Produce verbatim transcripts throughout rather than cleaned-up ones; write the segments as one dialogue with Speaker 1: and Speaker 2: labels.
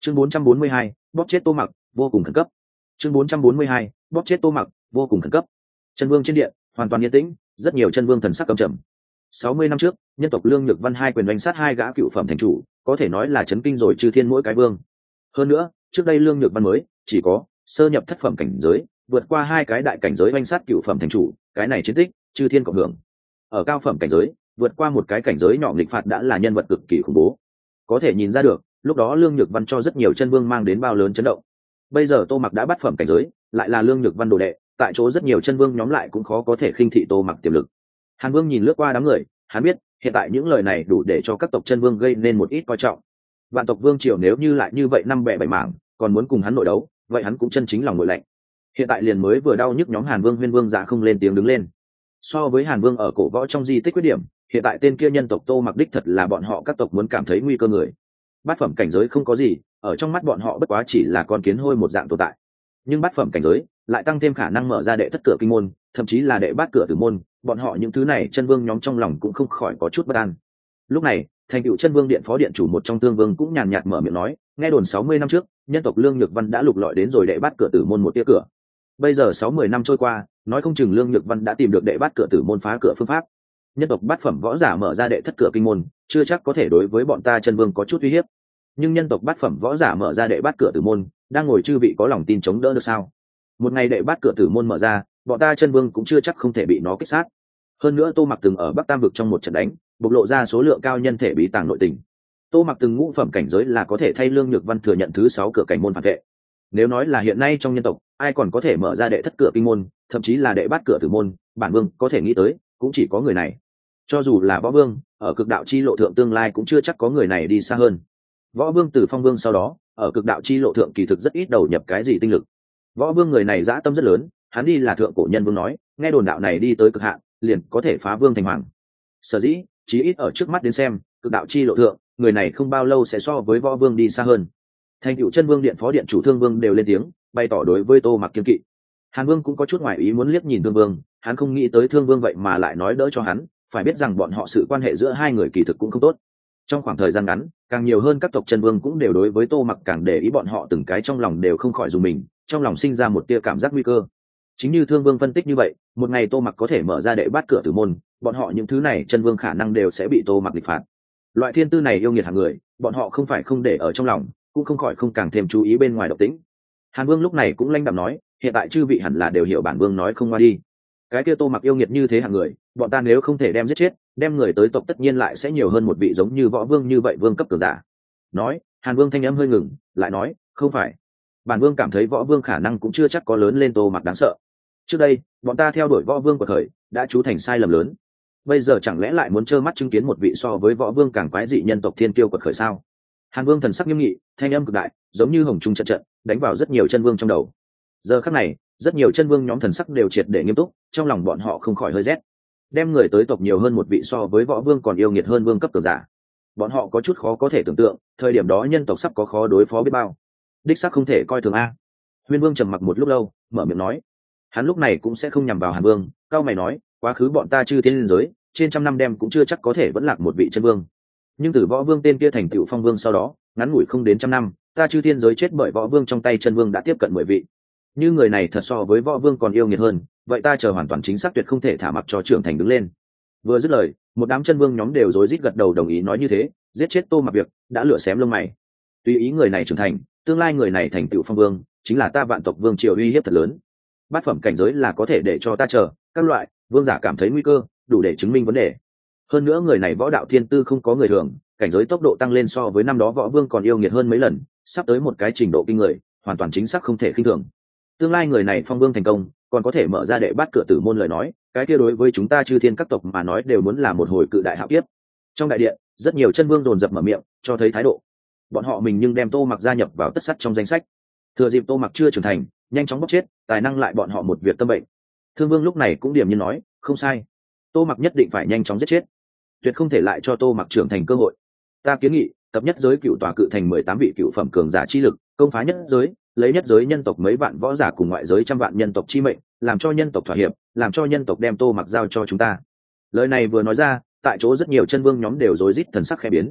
Speaker 1: chương bốn trăm bốn mươi hai, bóp chết Tô Mặc vô cùng khẩn cấp. chương bốn trăm bốn mươi hai, bóp chết Tô Mặc vô cùng khẩn cấp. Chân vương trên điện hoàn toàn yên tĩnh, rất nhiều chân vương thần sắc cầm trầm. sáu mươi năm trước, nhân tộc Lương Nhược Văn hai quyền đánh sát hai gã cựu phẩm thành chủ, có thể nói là chấn kinh rồi chư thiên mỗi cái vương. Hơn nữa, trước đây Lương Nhược Văn mới chỉ có sơ nhập thất phẩm cảnh giới, vượt qua hai cái đại cảnh giới đánh sát cựu phẩm thành chủ, cái này chiến tích chư thiên cộng hưởng. Ở cao phẩm cảnh giới, vượt qua một cái cảnh giới nhỏ nghịch phạt đã là nhân vật cực kỳ khủng bố. Có thể nhìn ra được, lúc đó Lương Nhược Văn cho rất nhiều chân vương mang đến bao lớn chấn động. Bây giờ Tô Mặc đã bắt phẩm cảnh giới, lại là Lương Nhược Văn đồ đệ, tại chỗ rất nhiều chân vương nhóm lại cũng khó có thể khinh thị Tô Mặc tiềm lực. Hàn Vương nhìn lướt qua đám người, hắn biết hiện tại những lời này đủ để cho các tộc chân vương gây nên một ít coi trọng. Vạn tộc vương triều nếu như lại như vậy năm bẻ bảy mảng, còn muốn cùng hắn nội đấu, vậy hắn cũng chân chính lòng nguội lạnh. Hiện tại liền mới vừa đau nhức nhóm Hàn Vương Huyên Vương dạ không lên tiếng đứng lên. So với Hàn Vương ở cổ võ trong di tích quyết điểm, hiện tại tên kia nhân tộc Tô Mặc đích thật là bọn họ các tộc muốn cảm thấy nguy cơ người. Bát phẩm cảnh giới không có gì, ở trong mắt bọn họ bất quá chỉ là con kiến hôi một dạng tồn tại. Nhưng bát phẩm cảnh giới lại tăng thêm khả năng mở ra đệ thất cửa kinh môn, thậm chí là đệ bát cửa tử môn, bọn họ những thứ này chân vương nhóm trong lòng cũng không khỏi có chút bất an. Lúc này, thành cựu chân vương điện phó điện chủ một trong tương vương cũng nhàn nhạt mở miệng nói, nghe đồn sáu mươi năm trước, nhân tộc Lương Nhược Văn đã lục lọi đến rồi đệ bát cửa tử môn một tia cửa. Bây giờ sáu mươi năm trôi qua, nói không chừng Lương Nhược Văn đã tìm được đệ bát cửa tử môn phá cửa phương pháp. Nhân tộc bát phẩm võ giả mở ra đệ thất cửa kinh môn, chưa chắc có thể đối với bọn ta chân vương có chút uy hiếp. Nhưng nhân tộc bát phẩm võ giả mở ra đệ bát cửa tử môn, đang ngồi chư vị có lòng tin chống đỡ được sao? Một ngày đệ bát cửa tử môn mở ra, bọn ta chân vương cũng chưa chắc không thể bị nó kích sát. Hơn nữa Tô Mặc từng ở Bắc Tam vực trong một trận đánh, bộc lộ ra số lượng cao nhân thể bí tàng nội tình. Tô Mặc từng ngũ phẩm cảnh giới là có thể thay Lương Nhược Văn thừa nhận thứ sáu cửa cảnh môn phản vệ. Nếu nói là hiện nay trong nhân tộc, ai còn có thể mở ra đệ thất cửa kinh môn, thậm chí là đệ bát cửa tử môn, bản vương có thể nghĩ tới, cũng chỉ có người này. Cho dù là võ vương, ở cực đạo chi lộ thượng tương lai cũng chưa chắc có người này đi xa hơn. Võ vương từ phong vương sau đó, ở cực đạo chi lộ thượng kỳ thực rất ít đầu nhập cái gì tinh lực. Võ vương người này dã tâm rất lớn, hắn đi là thượng cổ nhân vương nói, nghe đồn đạo này đi tới cực hạn, liền có thể phá vương thành hoàng. Sở dĩ, chí ít ở trước mắt đến xem, cực đạo chi lộ thượng, người này không bao lâu sẽ so với võ vương đi xa hơn. Thành cựu chân vương điện phó điện chủ thương vương đều lên tiếng, bày tỏ đối với Tô Mặc kiên kỵ. Hàn Vương cũng có chút ngoài ý muốn liếc nhìn thương vương, hắn không nghĩ tới thương vương vậy mà lại nói đỡ cho hắn, phải biết rằng bọn họ sự quan hệ giữa hai người kỳ thực cũng không tốt. Trong khoảng thời gian ngắn, càng nhiều hơn các tộc chân vương cũng đều đối với Tô Mặc càng để ý, bọn họ từng cái trong lòng đều không khỏi dùng mình, trong lòng sinh ra một tia cảm giác nguy cơ. Chính như thương vương phân tích như vậy, một ngày Tô Mặc có thể mở ra đệ bát cửa tử môn, bọn họ những thứ này chân vương khả năng đều sẽ bị Tô Mặc địch phạt. Loại thiên tư này yêu nghiệt hàng người, bọn họ không phải không để ở trong lòng, cũng không khỏi không càng thêm chú ý bên ngoài độc tĩnh. Hàn Vương lúc này cũng lanh đạm nói, hiện tại chư vị hẳn là đều hiểu bản vương nói không qua đi. Cái kia Tô Mặc yêu nghiệt như thế hạng người, bọn ta nếu không thể đem giết chết, đem người tới tộc tất nhiên lại sẽ nhiều hơn một vị giống như võ vương như vậy vương cấp cường giả. Nói, Hàn Vương thanh âm hơi ngừng, lại nói, không phải. Bản vương cảm thấy võ vương khả năng cũng chưa chắc có lớn lên Tô Mặc đáng sợ. Trước đây, bọn ta theo đuổi võ vương của thời, đã trú thành sai lầm lớn. Bây giờ chẳng lẽ lại muốn trơ mắt chứng kiến một vị so với võ vương càng quái dị nhân tộc thiên kiêu quật khởi sao? Hàn Vương thần sắc nghiêm nghị, thanh âm cực đại, giống như hồng trung trận trận, đánh vào rất nhiều chân vương trong đầu. Giờ khắc này, rất nhiều chân vương nhóm thần sắc đều triệt để nghiêm túc, trong lòng bọn họ không khỏi hơi rét. Đem người tới tộc nhiều hơn một vị so với võ vương còn yêu nghiệt hơn vương cấp cường giả. Bọn họ có chút khó có thể tưởng tượng, thời điểm đó nhân tộc sắp có khó đối phó biết bao. Đích xác không thể coi thường a. Huyên Vương trầm mặc một lúc lâu, mở miệng nói. Hắn lúc này cũng sẽ không nhằm vào Hàn Vương, cao mày nói, quá khứ bọn ta chư thiên liên giới, trên trăm năm đem cũng chưa chắc có thể vẫn lạc một vị chân vương. Nhưng từ võ vương tên kia thành tựu phong vương sau đó, ngắn ngủi không đến trăm năm, ta chư thiên giới chết bởi võ vương trong tay chân vương đã tiếp cận mười vị. Như người này thật so với võ vương còn yêu nghiệt hơn, vậy ta chờ hoàn toàn chính xác tuyệt không thể thả mặc cho trưởng thành đứng lên. Vừa dứt lời, một đám chân vương nhóm đều rối rít gật đầu đồng ý nói như thế, giết chết Tô Mặc việc đã lửa xém lông mày. Tùy ý người này trưởng thành, tương lai người này thành tựu phong vương, chính là ta vạn tộc vương triều uy hiếp thật lớn. Bát phẩm cảnh giới là có thể để cho ta chờ các loại vương giả cảm thấy nguy cơ, đủ để chứng minh vấn đề. Hơn nữa người này võ đạo thiên tư không có người thường, cảnh giới tốc độ tăng lên so với năm đó võ vương còn yêu nghiệt hơn mấy lần, sắp tới một cái trình độ kinh người, hoàn toàn chính xác không thể khinh thường. Tương lai người này phong vương thành công, còn có thể mở ra đệ bát cửa tử môn lời nói, cái kia đối với chúng ta chư thiên các tộc mà nói đều muốn là một hồi cự đại hạo kiếp. Trong đại điện, rất nhiều chân vương dồn dập mở miệng, cho thấy thái độ. Bọn họ mình nhưng đem Tô Mặc gia nhập vào tất sắt trong danh sách. Thừa dịp Tô Mặc chưa trưởng thành, nhanh chóng bóc chết, tài năng lại bọn họ một việc tâm bệnh. Thương Vương lúc này cũng điểm nhiên nói, không sai, Tô Mặc nhất định phải nhanh chóng giết chết, tuyệt không thể lại cho Tô Mặc trưởng thành cơ hội. Ta kiến nghị, tập nhất giới cựu tòa cự thành mười tám vị cựu phẩm cường giả chi lực, công phá nhất giới, lấy nhất giới nhân tộc mấy vạn võ giả cùng ngoại giới trăm vạn nhân tộc chi mệnh, làm cho nhân tộc thỏa hiệp, làm cho nhân tộc đem Tô Mặc giao cho chúng ta. Lời này vừa nói ra, tại chỗ rất nhiều chân vương nhóm đều rối rít thần sắc khẽ biến.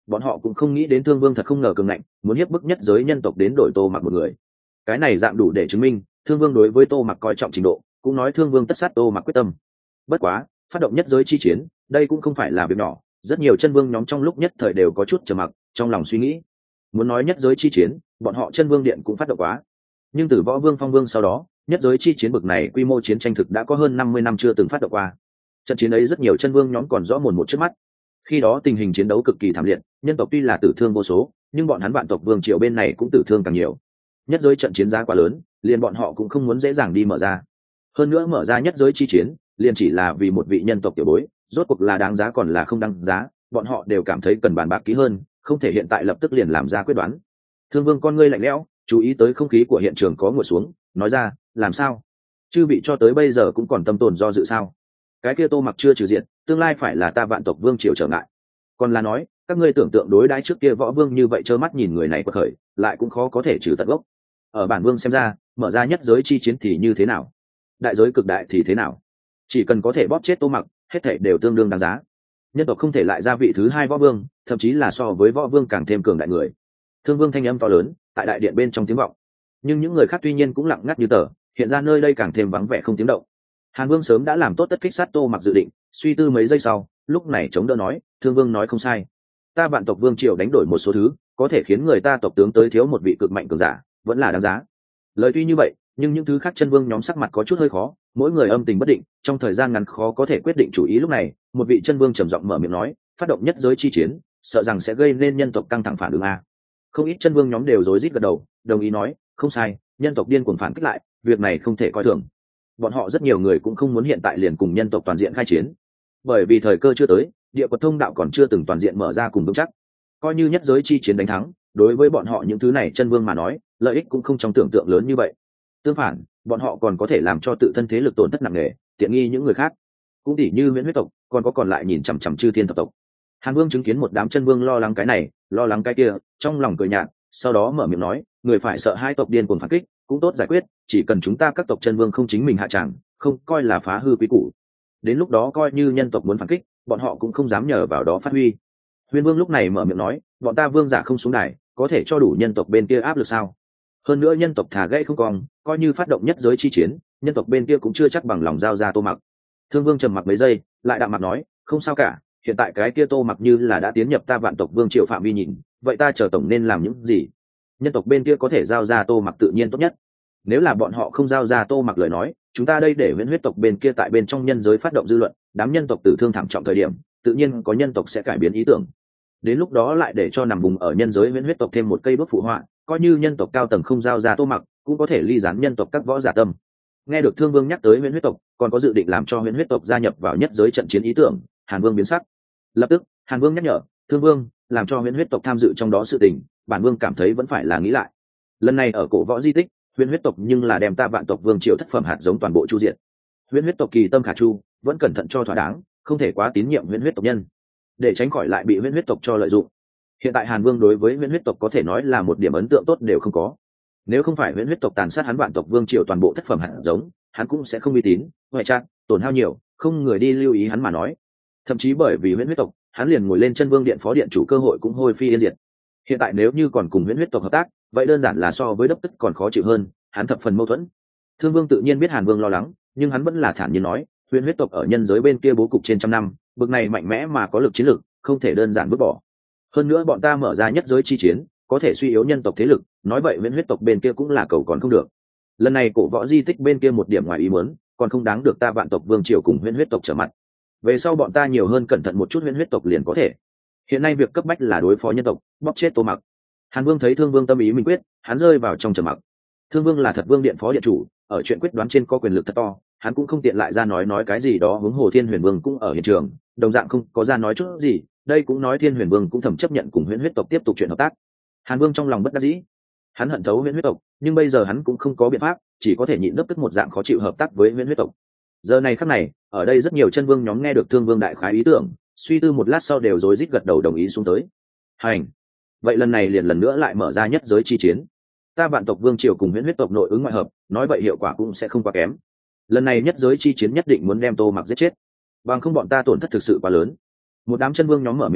Speaker 1: bọn họ cũng không nghĩ đến Thương Vương thật không ngờ cường ngạnh, muốn hiếp bức nhất giới nhân tộc đến đổi Tô Mặc một người. Cái này dạng đủ để chứng minh Thương Vương đối với Tô Mặc coi trọng trình độ, cũng nói Thương Vương tất sát Tô Mặc quyết tâm. Bất quá, phát động nhất giới chi chiến, đây cũng không phải là việc nhỏ, rất nhiều chân vương nhóm trong lúc nhất thời đều có chút trầm mặc, trong lòng suy nghĩ. Muốn nói nhất giới chi chiến, bọn họ chân vương điện cũng phát động quá. Nhưng từ Võ Vương Phong Vương sau đó, nhất giới chi chiến bực này quy mô chiến tranh thực đã có hơn năm mươi năm chưa từng phát động qua. Trận chiến ấy rất nhiều chân vương nhóm còn rõ mồn một trước mắt. Khi đó tình hình chiến đấu cực kỳ thảm liệt, nhân tộc tuy là tử thương vô số, nhưng bọn hắn vạn tộc vương triều bên này cũng tử thương càng nhiều. Nhất giới trận chiến giá quá lớn, liền bọn họ cũng không muốn dễ dàng đi mở ra. Hơn nữa mở ra nhất giới chi chiến, liền chỉ là vì một vị nhân tộc tiểu bối, rốt cuộc là đáng giá còn là không đáng giá, bọn họ đều cảm thấy cần bàn bạc kỹ hơn, không thể hiện tại lập tức liền làm ra quyết đoán. Thương Vương con ngươi lạnh lẽo, chú ý tới không khí của hiện trường có nguội xuống, nói ra, làm sao? Chư vị cho tới bây giờ cũng còn tâm tồn do dự sao? Cái kia Tô Mặc chưa trừ diện, tương lai phải là ta vạn tộc vương triều trở ngại. Còn là nói, các ngươi tưởng tượng đối đãi trước kia võ vương như vậy trơ mắt nhìn người này quật khởi, lại cũng khó có thể trừ tận gốc. Ở bản vương xem ra, mở ra nhất giới chi chiến thì như thế nào? Đại giới cực đại thì thế nào? Chỉ cần có thể bóp chết Tô Mặc, hết thảy đều tương đương đáng giá. Nhân tộc không thể lại ra vị thứ hai võ vương, thậm chí là so với võ vương càng thêm cường đại người. Thương Vương thanh âm to lớn, tại đại điện bên trong tiếng vọng. Nhưng những người khác tuy nhiên cũng lặng ngắt như tờ, hiện ra nơi đây càng thêm vắng vẻ không tiếng động. Hàn Vương sớm đã làm tốt tất kích sát Tô Mặc dự định, suy tư mấy giây sau, lúc này chống đỡ nói, Thương Vương nói không sai. Ta vạn tộc vương triều đánh đổi một số thứ, có thể khiến người ta tộc tướng tới thiếu một vị cực mạnh cường giả, vẫn là đáng giá. Lời tuy như vậy, nhưng những thứ khác chân vương nhóm sắc mặt có chút hơi khó, mỗi người âm tình bất định, trong thời gian ngắn khó có thể quyết định chủ ý. Lúc này, một vị chân vương trầm giọng mở miệng nói, phát động nhất giới chi chiến, sợ rằng sẽ gây nên nhân tộc căng thẳng phản ứng a. Không ít chân vương nhóm đều rối rít gật đầu, đồng ý nói, không sai, nhân tộc điên cuồng phản kích lại, việc này không thể coi thường. Bọn họ rất nhiều người cũng không muốn hiện tại liền cùng nhân tộc toàn diện khai chiến, bởi vì thời cơ chưa tới, địa quật thông đạo còn chưa từng toàn diện mở ra cùng vững chắc. Coi như nhất giới chi chiến đánh thắng, đối với bọn họ những thứ này chân vương mà nói, lợi ích cũng không trong tưởng tượng lớn như vậy. Tương phản, bọn họ còn có thể làm cho tự thân thế lực tổn thất nặng nề, tiện nghi những người khác. Cũng tỉ như Huyễn Huyết tộc, còn có còn lại nhìn chằm chằm Chư Thiên thập tộc. Hàn Vương chứng kiến một đám chân vương lo lắng cái này, lo lắng cái kia, trong lòng cười nhạt, sau đó mở miệng nói, người phải sợ hai tộc điên cuồng phản kích, cũng tốt giải quyết, chỉ cần chúng ta các tộc chân vương không chính mình hạ tràng, không coi là phá hư quý củ. Đến lúc đó coi như nhân tộc muốn phản kích, bọn họ cũng không dám nhờ vào đó phát huy. Huyên Vương lúc này mở miệng nói, bọn ta vương giả không xuống đài, có thể cho đủ nhân tộc bên kia áp lực sao? Hơn nữa nhân tộc thả gãy không cong, coi như phát động nhất giới chi chiến, nhân tộc bên kia cũng chưa chắc bằng lòng giao ra Tô Mặc. Thương Vương trầm mặc mấy giây, lại đạm mặt nói, không sao cả, hiện tại cái kia Tô Mặc như là đã tiến nhập ta vạn tộc vương triều phạm vi nhìn, vậy ta chờ tổng nên làm những gì? Nhân tộc bên kia có thể giao ra Tô Mặc tự nhiên tốt nhất. Nếu là bọn họ không giao ra Tô Mặc lời nói, chúng ta đây để Huyễn Huyết tộc bên kia tại bên trong nhân giới phát động dư luận, đám nhân tộc tử thương thảm trọng thời điểm, tự nhiên có nhân tộc sẽ cải biến ý tưởng. Đến lúc đó lại để cho nằm vùng ở nhân giới Huyễn Huyết tộc thêm một cây bước phụ họa, coi như nhân tộc cao tầng không giao ra Tô Mặc, cũng có thể ly gián nhân tộc các võ giả tâm. Nghe được Thương Vương nhắc tới Huyễn Huyết tộc, còn có dự định làm cho Huyễn Huyết tộc gia nhập vào nhất giới trận chiến ý tưởng, Hàn Vương biến sắc. Lập tức, Hàn Vương nhắc nhở, Thương Vương, làm cho Huyễn Huyết tộc tham dự trong đó sự tình, bản vương cảm thấy vẫn phải là nghĩ lại. Lần này ở cổ võ di tích, Huyễn Huyết tộc nhưng là đem ta vạn tộc vương triều thất phẩm hạt giống toàn bộ chu diện. Huyễn Huyết tộc kỳ tâm khả chu, vẫn cẩn thận cho thỏa đáng, không thể quá tín nhiệm Huyễn Huyết tộc nhân, để tránh khỏi lại bị Huyễn Huyết tộc cho lợi dụng. Hiện tại Hàn Vương đối với Huyễn Huyết tộc có thể nói là một điểm ấn tượng tốt đều không có. Nếu không phải Huyễn Huyết tộc tàn sát hắn vạn tộc vương triều toàn bộ thất phẩm hạt giống, hắn cũng sẽ không uy tín, ngoại trạng, tổn hao nhiều, không người đi lưu ý hắn mà nói. Thậm chí bởi vì Huyễn Huyết tộc, hắn liền ngồi lên chân vương điện phó điện chủ cơ hội cũng hôi phi yên diệt. Hiện tại nếu như còn cùng Huyễn Huyết tộc hợp tác, vậy đơn giản là so với đốc tức còn khó chịu hơn, hắn thập phần mâu thuẫn. Thương Vương tự nhiên biết Hàn Vương lo lắng, nhưng hắn vẫn là thản nhiên nói, Huyễn Huyết tộc ở nhân giới bên kia bố cục trên trăm năm, bực này mạnh mẽ mà có lực chiến lực, không thể đơn giản vứt bỏ. Hơn nữa bọn ta mở ra nhất giới chi chiến, có thể suy yếu nhân tộc thế lực, nói vậy Huyễn Huyết tộc bên kia cũng là cầu còn không được. Lần này cổ võ di tích bên kia một điểm ngoài ý muốn, còn không đáng được ta vạn tộc vương triều cùng Huyễn Huyết tộc trở mặt. Về sau bọn ta nhiều hơn cẩn thận một chút Huyễn Huyết tộc liền có thể. Hiện nay việc cấp bách là đối phó nhân tộc, bóp chết Tô Mặc. Hàn Vương thấy Thương Vương tâm ý minh quyết, hắn rơi vào trong trầm mặc. Thương Vương là thật vương điện phó điện chủ, ở chuyện quyết đoán trên có quyền lực thật to, hắn cũng không tiện lại ra nói nói cái gì đó. Huống hồ Thiên Huyền Vương cũng ở hiện trường, đồng dạng không có ra nói chút gì, đây cũng nói Thiên Huyền Vương cũng thầm chấp nhận cùng Huyễn Huyết tộc tiếp tục chuyện hợp tác. Hàn Vương trong lòng bất đắc dĩ, hắn hận thấu Huyễn Huyết tộc, nhưng bây giờ hắn cũng không có biện pháp, chỉ có thể nhịn đấp tức một dạng khó chịu hợp tác với Huyễn Huyết tộc. Giờ này khắc này, ở đây rất nhiều chân vương nhóm nghe được Thương Vương đại khái ý tưởng, suy tư một lát sau đều rối rít gật đầu đồng ý xuống tới. Hành, vậy lần này liền lần nữa lại mở ra nhất giới chi chiến. Ta vạn tộc vương triều cùng Huyễn Huyết tộc nội ứng ngoại hợp, nói vậy hiệu quả cũng sẽ không quá kém. Lần này nhất giới chi chiến nhất định muốn đem Tô Mặc giết chết, bằng không bọn ta tổn thất thực sự quá lớn. Một đám chân vương nhóm mở miệng nói,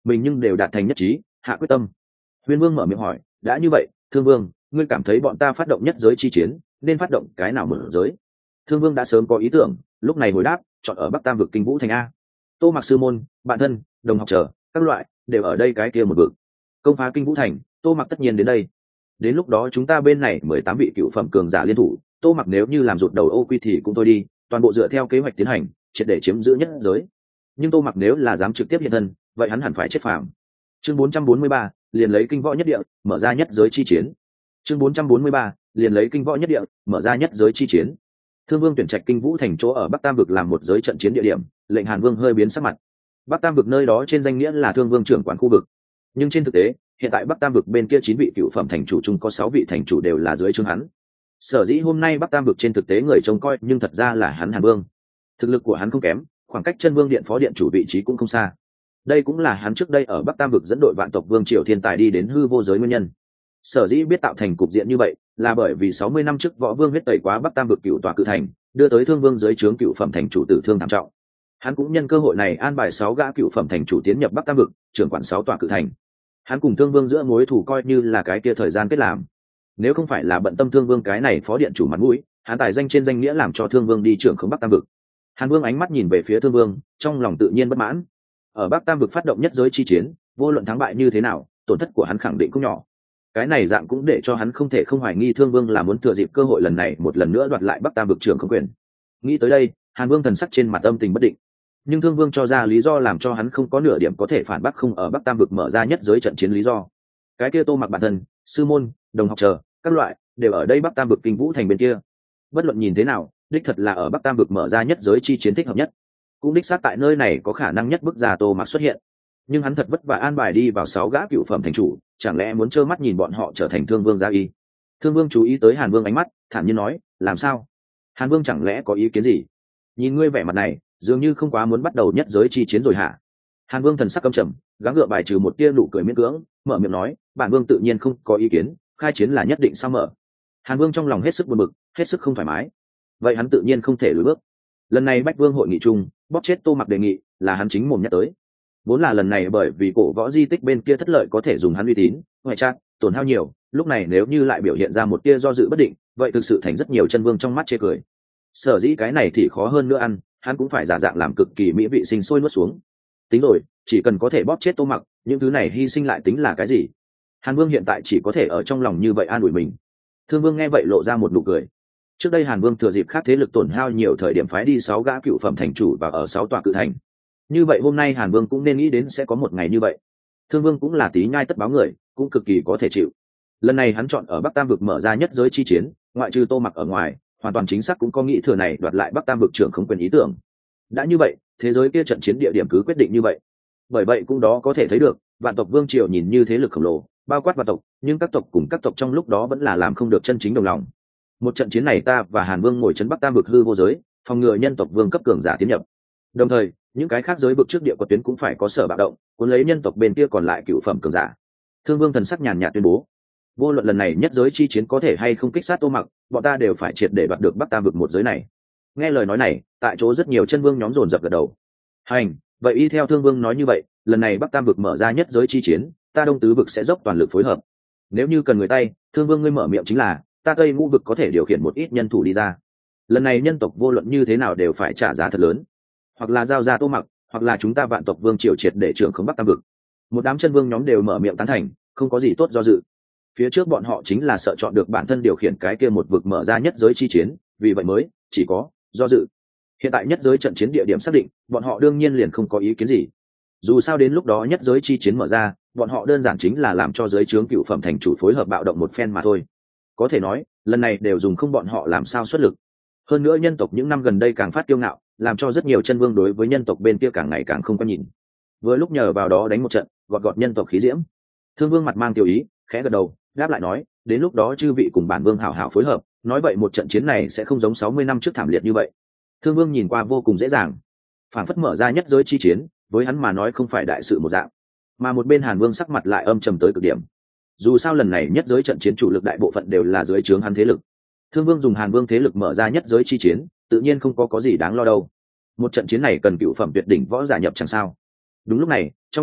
Speaker 1: mình nhưng đều đạt thành nhất trí, hạ quyết tâm. Huyên Vương mở miệng hỏi, đã như vậy, Thương Vương, ngươi cảm thấy bọn ta phát động nhất giới chi chiến nên phát động cái nào mở giới? Thương Vương đã sớm có ý tưởng, lúc này hồi đáp, chọn ở Bắc Tam vực Kinh Vũ thành a. Tô Mặc sư môn, bạn thân, đồng học chờ các loại đều ở đây cái kia một vực. Công phá Kinh Vũ thành, Tô Mặc tất nhiên đến đây. Đến lúc đó chúng ta bên này mười tám vị cựu phẩm cường giả liên thủ, Tô Mặc nếu như làm rụt đầu ô quy thì cũng thôi đi, toàn bộ dựa theo kế hoạch tiến hành, triệt để chiếm giữ nhất giới. Nhưng Tô Mặc nếu là dám trực tiếp hiện thân, vậy hắn hẳn phải chết phàm. Chương bốn trăm bốn mươi ba, liền lấy kinh võ nhất địa, mở ra nhất giới chi chiến. Chương bốn trăm bốn mươi ba, liền lấy kinh võ nhất địa, mở ra nhất giới chi chiến. Thương Vương tuyển trạch Kinh Vũ thành chỗ ở Bắc Tam vực làm một giới trận chiến địa điểm, lệnh Hàn Vương hơi biến sắc mặt. Bắc Tam vực nơi đó trên danh nghĩa là Thương Vương trưởng quản khu vực, nhưng trên thực tế, hiện tại Bắc Tam vực bên kia chín vị cựu phẩm thành chủ chung có sáu vị thành chủ đều là dưới trướng hắn. Sở dĩ hôm nay Bắc Tam vực trên thực tế người trông coi, nhưng thật ra là hắn Hàn Vương. Thực lực của hắn không kém, khoảng cách Chân Vương điện phó điện chủ vị trí cũng không xa. Đây cũng là hắn trước đây ở Bắc Tam vực dẫn đội vạn tộc vương triều thiên tài đi đến hư vô giới nguyên nhân. Sở dĩ biết tạo thành cục diện như vậy, là bởi vì sáu mươi năm trước Võ Vương huyết tẩy quá Bắc Tam vực cựu tòa cự thành, đưa tới Thương Vương dưới trướng cựu phẩm thành chủ tử thương thảm trọng. Hắn cũng nhân cơ hội này an bài sáu gã cựu phẩm thành chủ tiến nhập Bắc Tam vực, trưởng quản sáu tòa cự thành. Hắn cùng Thương Vương giữa mối thù coi như là cái kia thời gian kết làm. Nếu không phải là bận tâm Thương Vương cái này phó điện chủ mặt mũi, hắn tài danh trên danh nghĩa làm cho Thương Vương đi trưởng khống Bắc Tam vực. Hàn Vương ánh mắt nhìn về phía Thương Vương, trong lòng tự nhiên bất mãn. Ở Bắc Tam vực phát động nhất giới chi chiến, vô luận thắng bại như thế nào, tổn thất của hắn khẳng định cũng nhỏ. Cái này dạng cũng để cho hắn không thể không hoài nghi Thương Vương là muốn thừa dịp cơ hội lần này một lần nữa đoạt lại Bắc Tam vực trưởng không quyền. Nghĩ tới đây, Hàn Vương thần sắc trên mặt âm tình bất định. Nhưng Thương Vương cho ra lý do làm cho hắn không có nửa điểm có thể phản bác không ở Bắc Tam vực mở ra nhất giới trận chiến lý do. Cái kia Tô Mặc bản thân, sư môn, đồng học chờ các loại đều ở đây Bắc Tam vực Kinh Vũ thành bên kia. Bất luận nhìn thế nào, đích thật là ở Bắc Tam vực mở ra nhất giới chi chiến thích hợp nhất. Cũng đích xác tại nơi này có khả năng nhất bức ra Tô Mặc xuất hiện. Nhưng hắn thật vất vả an bài đi vào sáu gã cựu phẩm thành chủ, chẳng lẽ muốn trơ mắt nhìn bọn họ trở thành Thương Vương gia y? Thương Vương chú ý tới Hàn Vương ánh mắt, thản nhiên nói, làm sao? Hàn Vương chẳng lẽ có ý kiến gì? Nhìn ngươi vẻ mặt này, dường như không quá muốn bắt đầu nhất giới chi chiến rồi hả? Hàn Vương thần sắc căm trầm, gắng gượng bài trừ một tia nụ cười miễn cưỡng, mở miệng nói, bản vương tự nhiên không có ý kiến, khai chiến là nhất định sao mở. Hàn Vương trong lòng hết sức buồn bực, hết sức không thoải mái. Vậy hắn tự nhiên không thể lùi bước. Lần này Bách Vương hội nghị chung, bóp chết Tô Mặc đề nghị, là hắn chính mồm nhắc tới. Vốn là lần này bởi vì cổ võ di tích bên kia thất lợi có thể dùng hắn uy tín, ngoại trát, tổn hao nhiều, lúc này nếu như lại biểu hiện ra một tia do dự bất định, vậy thực sự thành rất nhiều chân vương trong mắt chê cười. Sở dĩ cái này thì khó hơn nữa ăn, hắn cũng phải giả dạng làm cực kỳ mỹ vị sinh sôi nuốt xuống. Tính rồi, chỉ cần có thể bóp chết Tô Mặc, những thứ này hy sinh lại tính là cái gì? Hàn Vương hiện tại chỉ có thể ở trong lòng như vậy an ủi mình. Thương Vương nghe vậy lộ ra một nụ cười. Trước đây Hàn Vương thừa dịp khác thế lực tổn hao nhiều thời điểm phái đi sáu gã cựu phẩm thành chủ và ở sáu tòa cự thành. Như vậy hôm nay Hàn Vương cũng nên nghĩ đến sẽ có một ngày như vậy. Thương Vương cũng là tí nhai tất báo người, cũng cực kỳ có thể chịu. Lần này hắn chọn ở Bắc Tam vực mở ra nhất giới chi chiến, ngoại trừ Tô Mặc ở ngoài, hoàn toàn chính xác cũng có nghĩ thừa này đoạt lại Bắc Tam vực trưởng không quyền ý tưởng. Đã như vậy, thế giới kia trận chiến địa điểm cứ quyết định như vậy. Bởi vậy cũng đó có thể thấy được, vạn tộc vương triều nhìn như thế lực khổng lồ, bao quát vạn tộc, nhưng các tộc cùng các tộc trong lúc đó vẫn là làm không được chân chính đồng lòng. Một trận chiến này ta và Hàn Vương ngồi trấn Bắc Tam vực hư vô giới, phòng ngừa nhân tộc vương cấp cường giả tiến nhập. Đồng thời, những cái khác giới vực trước địa quật tuyến cũng phải có sở bạo động, cuốn lấy nhân tộc bên kia còn lại cựu phẩm cường giả. Thương Vương thần sắc nhàn nhạt tuyên bố, vô luận lần này nhất giới chi chiến có thể hay không kích sát Tô Mặc, bọn ta đều phải triệt để đoạt được Bắc Tam vực một giới này. Nghe lời nói này, tại chỗ rất nhiều chân vương nhóm dồn dập gật đầu. Hành, vậy y theo Thương Vương nói như vậy, lần này Bắc Tam vực mở ra nhất giới chi chiến, ta Đông Tứ vực sẽ dốc toàn lực phối hợp. Nếu như cần người tay, Thương Vương ngươi mở miệng chính là, ta Tây Ngũ vực có thể điều khiển một ít nhân thủ đi ra. Lần này nhân tộc vô luận như thế nào đều phải trả giá thật lớn, hoặc là giao ra Tô Mặc, hoặc là chúng ta vạn tộc vương triều triệt để trưởng khống Bắc Tam vực. Một đám chân vương nhóm đều mở miệng tán thành, không có gì tốt do dự. Phía trước bọn họ chính là sợ chọn được bản thân điều khiển cái kia một vực mở ra nhất giới chi chiến, vì vậy mới chỉ có do dự. Hiện tại nhất giới trận chiến địa điểm xác định, bọn họ đương nhiên liền không có ý kiến gì. Dù sao đến lúc đó nhất giới chi chiến mở ra, bọn họ đơn giản chính là làm cho giới trướng cựu phẩm thành chủ phối hợp bạo động một phen mà thôi. Có thể nói, lần này đều dùng không bọn họ làm sao xuất lực. Hơn nữa nhân tộc những năm gần đây càng phát kiêu ngạo, làm cho rất nhiều chân vương đối với nhân tộc bên kia càng ngày càng không có nhìn. Vừa lúc nhờ vào đó đánh một trận, gọt gọt nhân tộc khí diễm. Thương Vương mặt mang tiêu ý, khẽ gật đầu, đáp lại nói, đến lúc đó chư vị cùng bản vương hảo hảo phối hợp, nói vậy một trận chiến này sẽ không giống sáu mươi năm trước thảm liệt như vậy. Thương Vương nhìn qua vô cùng dễ dàng, phản phất mở ra nhất giới chi chiến, với hắn mà nói không phải đại sự một dạng. Mà một bên Hàn Vương sắc mặt lại âm trầm tới cực điểm. Dù sao lần này nhất giới trận chiến chủ lực đại bộ phận đều là dưới trướng hắn thế lực. Thương Vương dùng Hàn Vương thế lực mở ra nhất giới chi chiến, tự nhiên không có có gì đáng lo đâu. Một trận chiến này cần cựu phẩm tuyệt đỉnh võ giả nhập chẳng sao. Đúng lúc này, trong đại điện,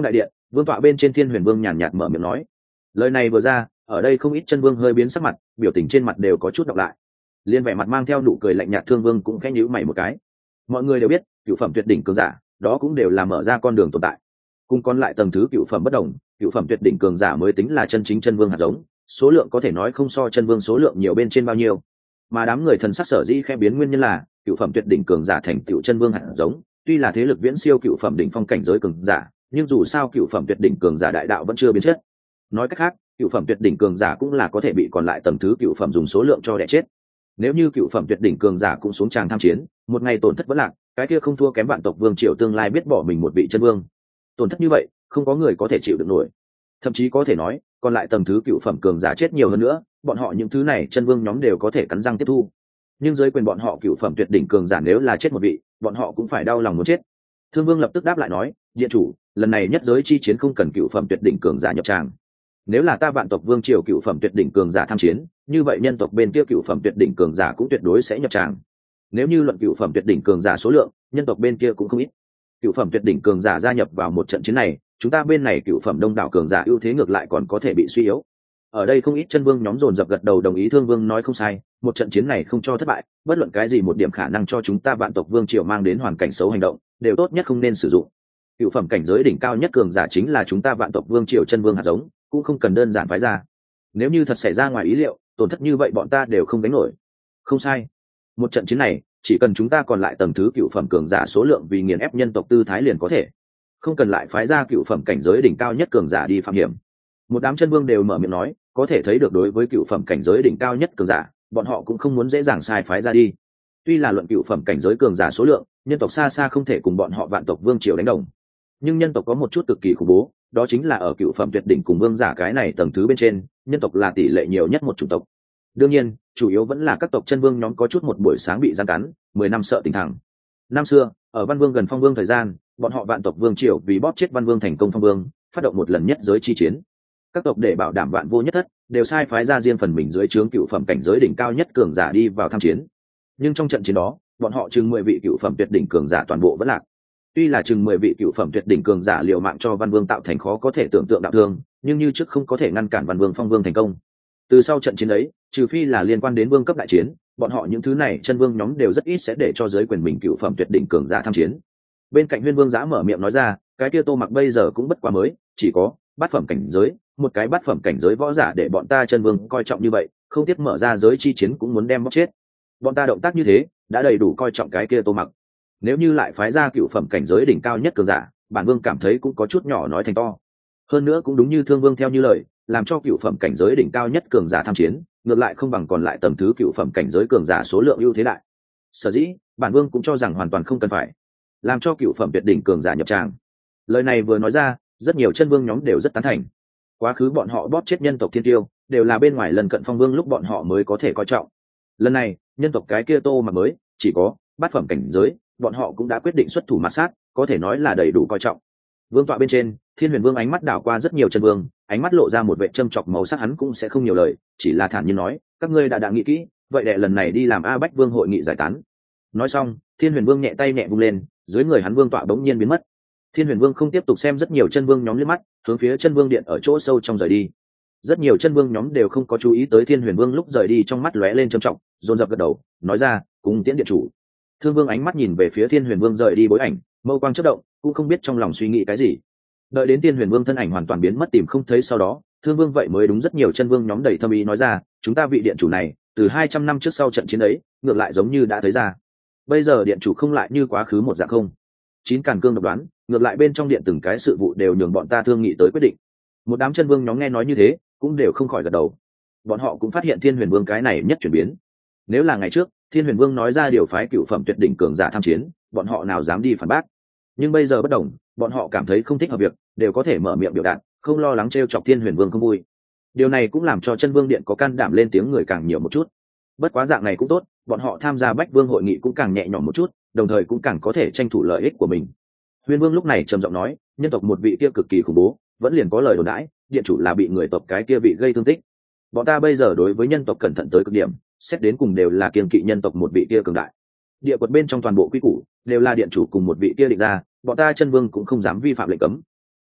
Speaker 1: Vương tọa bên trên Thiên Huyền Vương nhàn nhạt mở miệng nói. Lời này vừa ra, ở đây không ít chân vương hơi biến sắc mặt, biểu tình trên mặt đều có chút đọc lại. Liên vẻ mặt mang theo nụ cười lạnh nhạt Thương Vương cũng khẽ nhíu mày một cái. Mọi người đều biết, cựu phẩm tuyệt đỉnh cường giả, đó cũng đều là mở ra con đường tồn tại. Cùng còn lại tầng thứ cựu phẩm bất đồng, cựu phẩm tuyệt đỉnh cường giả mới tính là chân chính chân vương hạt giống, số lượng có thể nói không so chân vương số lượng nhiều bên trên bao nhiêu. Mà đám người thần sắc sở dĩ khẽ biến nguyên nhân là, cựu phẩm tuyệt đỉnh cường giả thành cựu chân vương hạt giống, tuy là thế lực viễn siêu cựu phẩm đỉnh phong cảnh giới cường giả, nhưng dù sao cựu phẩm tuyệt đỉnh cường giả đại đạo vẫn chưa biến chất. Nói cách khác, cựu phẩm tuyệt đỉnh cường giả cũng là có thể bị còn lại tầng thứ cựu phẩm dùng số lượng cho đẻ chết. Nếu như cựu phẩm tuyệt đỉnh cường giả cũng xuống tràng tham chiến, một ngày tổn thất vẫn lạc, cái kia không thua kém vạn tộc vương triều tương lai biết bỏ mình một vị chân vương. Tổn thất như vậy, không có người có thể chịu được nổi. Thậm chí có thể nói, còn lại tầng thứ cựu phẩm cường giả chết nhiều hơn nữa, bọn họ những thứ này chân vương nhóm đều có thể cắn răng tiếp thu. Nhưng dưới quyền bọn họ cựu phẩm tuyệt đỉnh cường giả nếu là chết một vị, bọn họ cũng phải đau lòng muốn chết. Thương Vương lập tức đáp lại nói, điện chủ, lần này nhất giới chi chiến không cần cựu phẩm tuyệt đỉnh cường giả nhập tràng. Nếu là ta vạn tộc vương triều cựu phẩm tuyệt đỉnh cường giả tham chiến, như vậy nhân tộc bên kia cựu phẩm tuyệt đỉnh cường giả cũng tuyệt đối sẽ nhập tràng. Nếu như luận cựu phẩm tuyệt đỉnh cường giả số lượng, nhân tộc bên kia cũng không ít. Cựu phẩm tuyệt đỉnh cường giả gia nhập vào một trận chiến này, chúng ta bên này cựu phẩm đông đảo cường giả ưu thế ngược lại còn có thể bị suy yếu. Ở đây không ít chân vương nhóm dồn dập gật đầu đồng ý. Thương Vương nói không sai, một trận chiến này không cho thất bại, bất luận cái gì một điểm khả năng cho chúng ta vạn tộc vương triều mang đến hoàn cảnh xấu hành động, đều tốt nhất không nên sử dụng. Cựu phẩm cảnh giới đỉnh cao nhất cường giả chính là chúng ta vạn tộc vương triều chân vương hạt giống, cũng không cần đơn giản phái ra. Nếu như thật xảy ra ngoài ý liệu, tổn thất như vậy bọn ta đều không gánh nổi. Không sai, một trận chiến này chỉ cần chúng ta còn lại tầng thứ cựu phẩm cường giả số lượng vì nghiền ép nhân tộc tư thái liền có thể, không cần lại phái ra cựu phẩm cảnh giới đỉnh cao nhất cường giả đi phạm hiểm. Một đám chân vương đều mở miệng nói, có thể thấy được đối với cựu phẩm cảnh giới đỉnh cao nhất cường giả, bọn họ cũng không muốn dễ dàng sai phái ra đi. Tuy là luận cựu phẩm cảnh giới cường giả số lượng, nhân tộc xa xa không thể cùng bọn họ vạn tộc vương triều đánh đồng, nhưng nhân tộc có một chút cực kỳ khủng bố, đó chính là ở cựu phẩm tuyệt đỉnh cùng vương giả cái này tầng thứ bên trên, nhân tộc là tỷ lệ nhiều nhất một chủng tộc. Đương nhiên, chủ yếu vẫn là các tộc chân vương nhóm có chút một buổi sáng bị gian cắn, mười năm sợ tỉnh thẳng. Năm xưa, ở Văn Vương gần Phong Vương thời gian, bọn họ vạn tộc vương triều vì bóp chết Văn Vương thành công Phong Vương, phát động một lần nhất giới chi chiến. Các tộc để bảo đảm vạn vô nhất thất, đều sai phái ra riêng phần mình dưới trướng cựu phẩm cảnh giới đỉnh cao nhất cường giả đi vào tham chiến. Nhưng trong trận chiến đó, bọn họ chừng mười vị cựu phẩm tuyệt đỉnh cường giả toàn bộ vẫn lạc. Tuy là chừng mười vị cựu phẩm tuyệt đỉnh cường giả liều mạng cho Văn Vương tạo thành khó có thể tưởng tượng đạo thương, nhưng như trước không có thể ngăn cản Văn Vương Phong Vương thành công. Từ sau trận chiến ấy, trừ phi là liên quan đến vương cấp đại chiến, bọn họ những thứ này chân vương nhóm đều rất ít sẽ để cho giới quyền mình cựu phẩm tuyệt đỉnh cường giả tham chiến. Bên cạnh Huyên Vương giã mở miệng nói ra, cái kia Tô Mặc bây giờ cũng bất quá mới, chỉ có bát phẩm cảnh giới, một cái bát phẩm cảnh giới võ giả để bọn ta chân vương coi trọng như vậy, không tiếc mở ra giới chi chiến cũng muốn đem bóc chết. Bọn ta động tác như thế, đã đầy đủ coi trọng cái kia Tô Mặc. Nếu như lại phái ra cựu phẩm cảnh giới đỉnh cao nhất cường giả, bản vương cảm thấy cũng có chút nhỏ nói thành to. Hơn nữa cũng đúng như Thương Vương theo như lời, làm cho cựu phẩm cảnh giới đỉnh cao nhất cường giả tham chiến, ngược lại không bằng còn lại tầm thứ cựu phẩm cảnh giới cường giả số lượng ưu thế đại. Sở dĩ, bản vương cũng cho rằng hoàn toàn không cần phải làm cho cựu phẩm tuyệt đỉnh cường giả nhập tràng. Lời này vừa nói ra, rất nhiều chân vương nhóm đều rất tán thành. Quá khứ bọn họ bóp chết nhân tộc thiên tiêu, đều là bên ngoài lần cận Phong Vương lúc bọn họ mới có thể coi trọng. Lần này, nhân tộc cái kia Tô Mặc mới chỉ có bát phẩm cảnh giới, bọn họ cũng đã quyết định xuất thủ mạt sát, có thể nói là đầy đủ coi trọng. Vương tọa bên trên, Thiên Huyền Vương ánh mắt đảo qua rất nhiều chân vương, ánh mắt lộ ra một vẻ châm chọc màu sắc, hắn cũng sẽ không nhiều lời, chỉ là thản nhiên nói, các ngươi đã đã nghĩ kỹ, vậy đệ lần này đi làm A Bách Vương hội nghị giải tán. Nói xong, Thiên Huyền Vương nhẹ tay nhẹ vung lên, dưới người hắn vương tọa bỗng nhiên biến mất. Thiên Huyền Vương không tiếp tục xem rất nhiều chân vương nhóm liếc mắt, hướng phía chân vương điện ở chỗ sâu trong rời đi. Rất nhiều chân vương nhóm đều không có chú ý tới Thiên Huyền Vương lúc rời đi, trong mắt lóe lên trầm trọng, dồn dập gật đầu, nói ra, cùng tiễn điện chủ. Thương Vương ánh mắt nhìn về phía Thiên Huyền Vương rời đi bối ảnh, mâu quang chớp động, cũng không biết trong lòng suy nghĩ cái gì. Đợi đến Thiên Huyền Vương thân ảnh hoàn toàn biến mất tìm không thấy sau đó, Thương Vương vậy mới đúng rất nhiều chân vương nhóm đầy thâm ý nói ra, chúng ta vị điện chủ này, từ hai trăm năm trước sau trận chiến ấy, ngược lại giống như đã thấy ra. Bây giờ điện chủ không lại như quá khứ một dạng không. Chín càn cương độc đoán, ngược lại bên trong điện từng cái sự vụ đều nhường bọn ta thương nghị tới quyết định. Một đám chân vương nhóm nghe nói như thế, cũng đều không khỏi gật đầu. Bọn họ cũng phát hiện Thiên Huyền Vương cái này nhất chuyển biến. Nếu là ngày trước, Thiên Huyền Vương nói ra điều phái cựu phẩm tuyệt đỉnh cường giả tham chiến, bọn họ nào dám đi phản bác. Nhưng bây giờ bất đồng, bọn họ cảm thấy không thích hợp việc, đều có thể mở miệng biểu đạt, không lo lắng trêu chọc Thiên Huyền Vương không vui. Điều này cũng làm cho chân vương điện có can đảm lên tiếng người càng nhiều một chút. Bất quá dạng này cũng tốt, bọn họ tham gia Bách Vương hội nghị cũng càng nhẹ nhõm một chút, đồng thời cũng càng có thể tranh thủ lợi ích của mình. Huyên Vương lúc này trầm giọng nói, nhân tộc một vị kia cực kỳ khủng bố, vẫn liền có lời đồn đãi, điện chủ là bị người tộc cái kia bị gây thương tích. Bọn ta bây giờ đối với nhân tộc cẩn thận tới cực điểm, xét đến cùng đều là kiêng kỵ nhân tộc một vị kia cường đại. Địa quật bên trong toàn bộ quy củ đều là điện chủ cùng một vị kia định ra, bọn ta chân vương cũng không dám vi phạm lệnh cấm.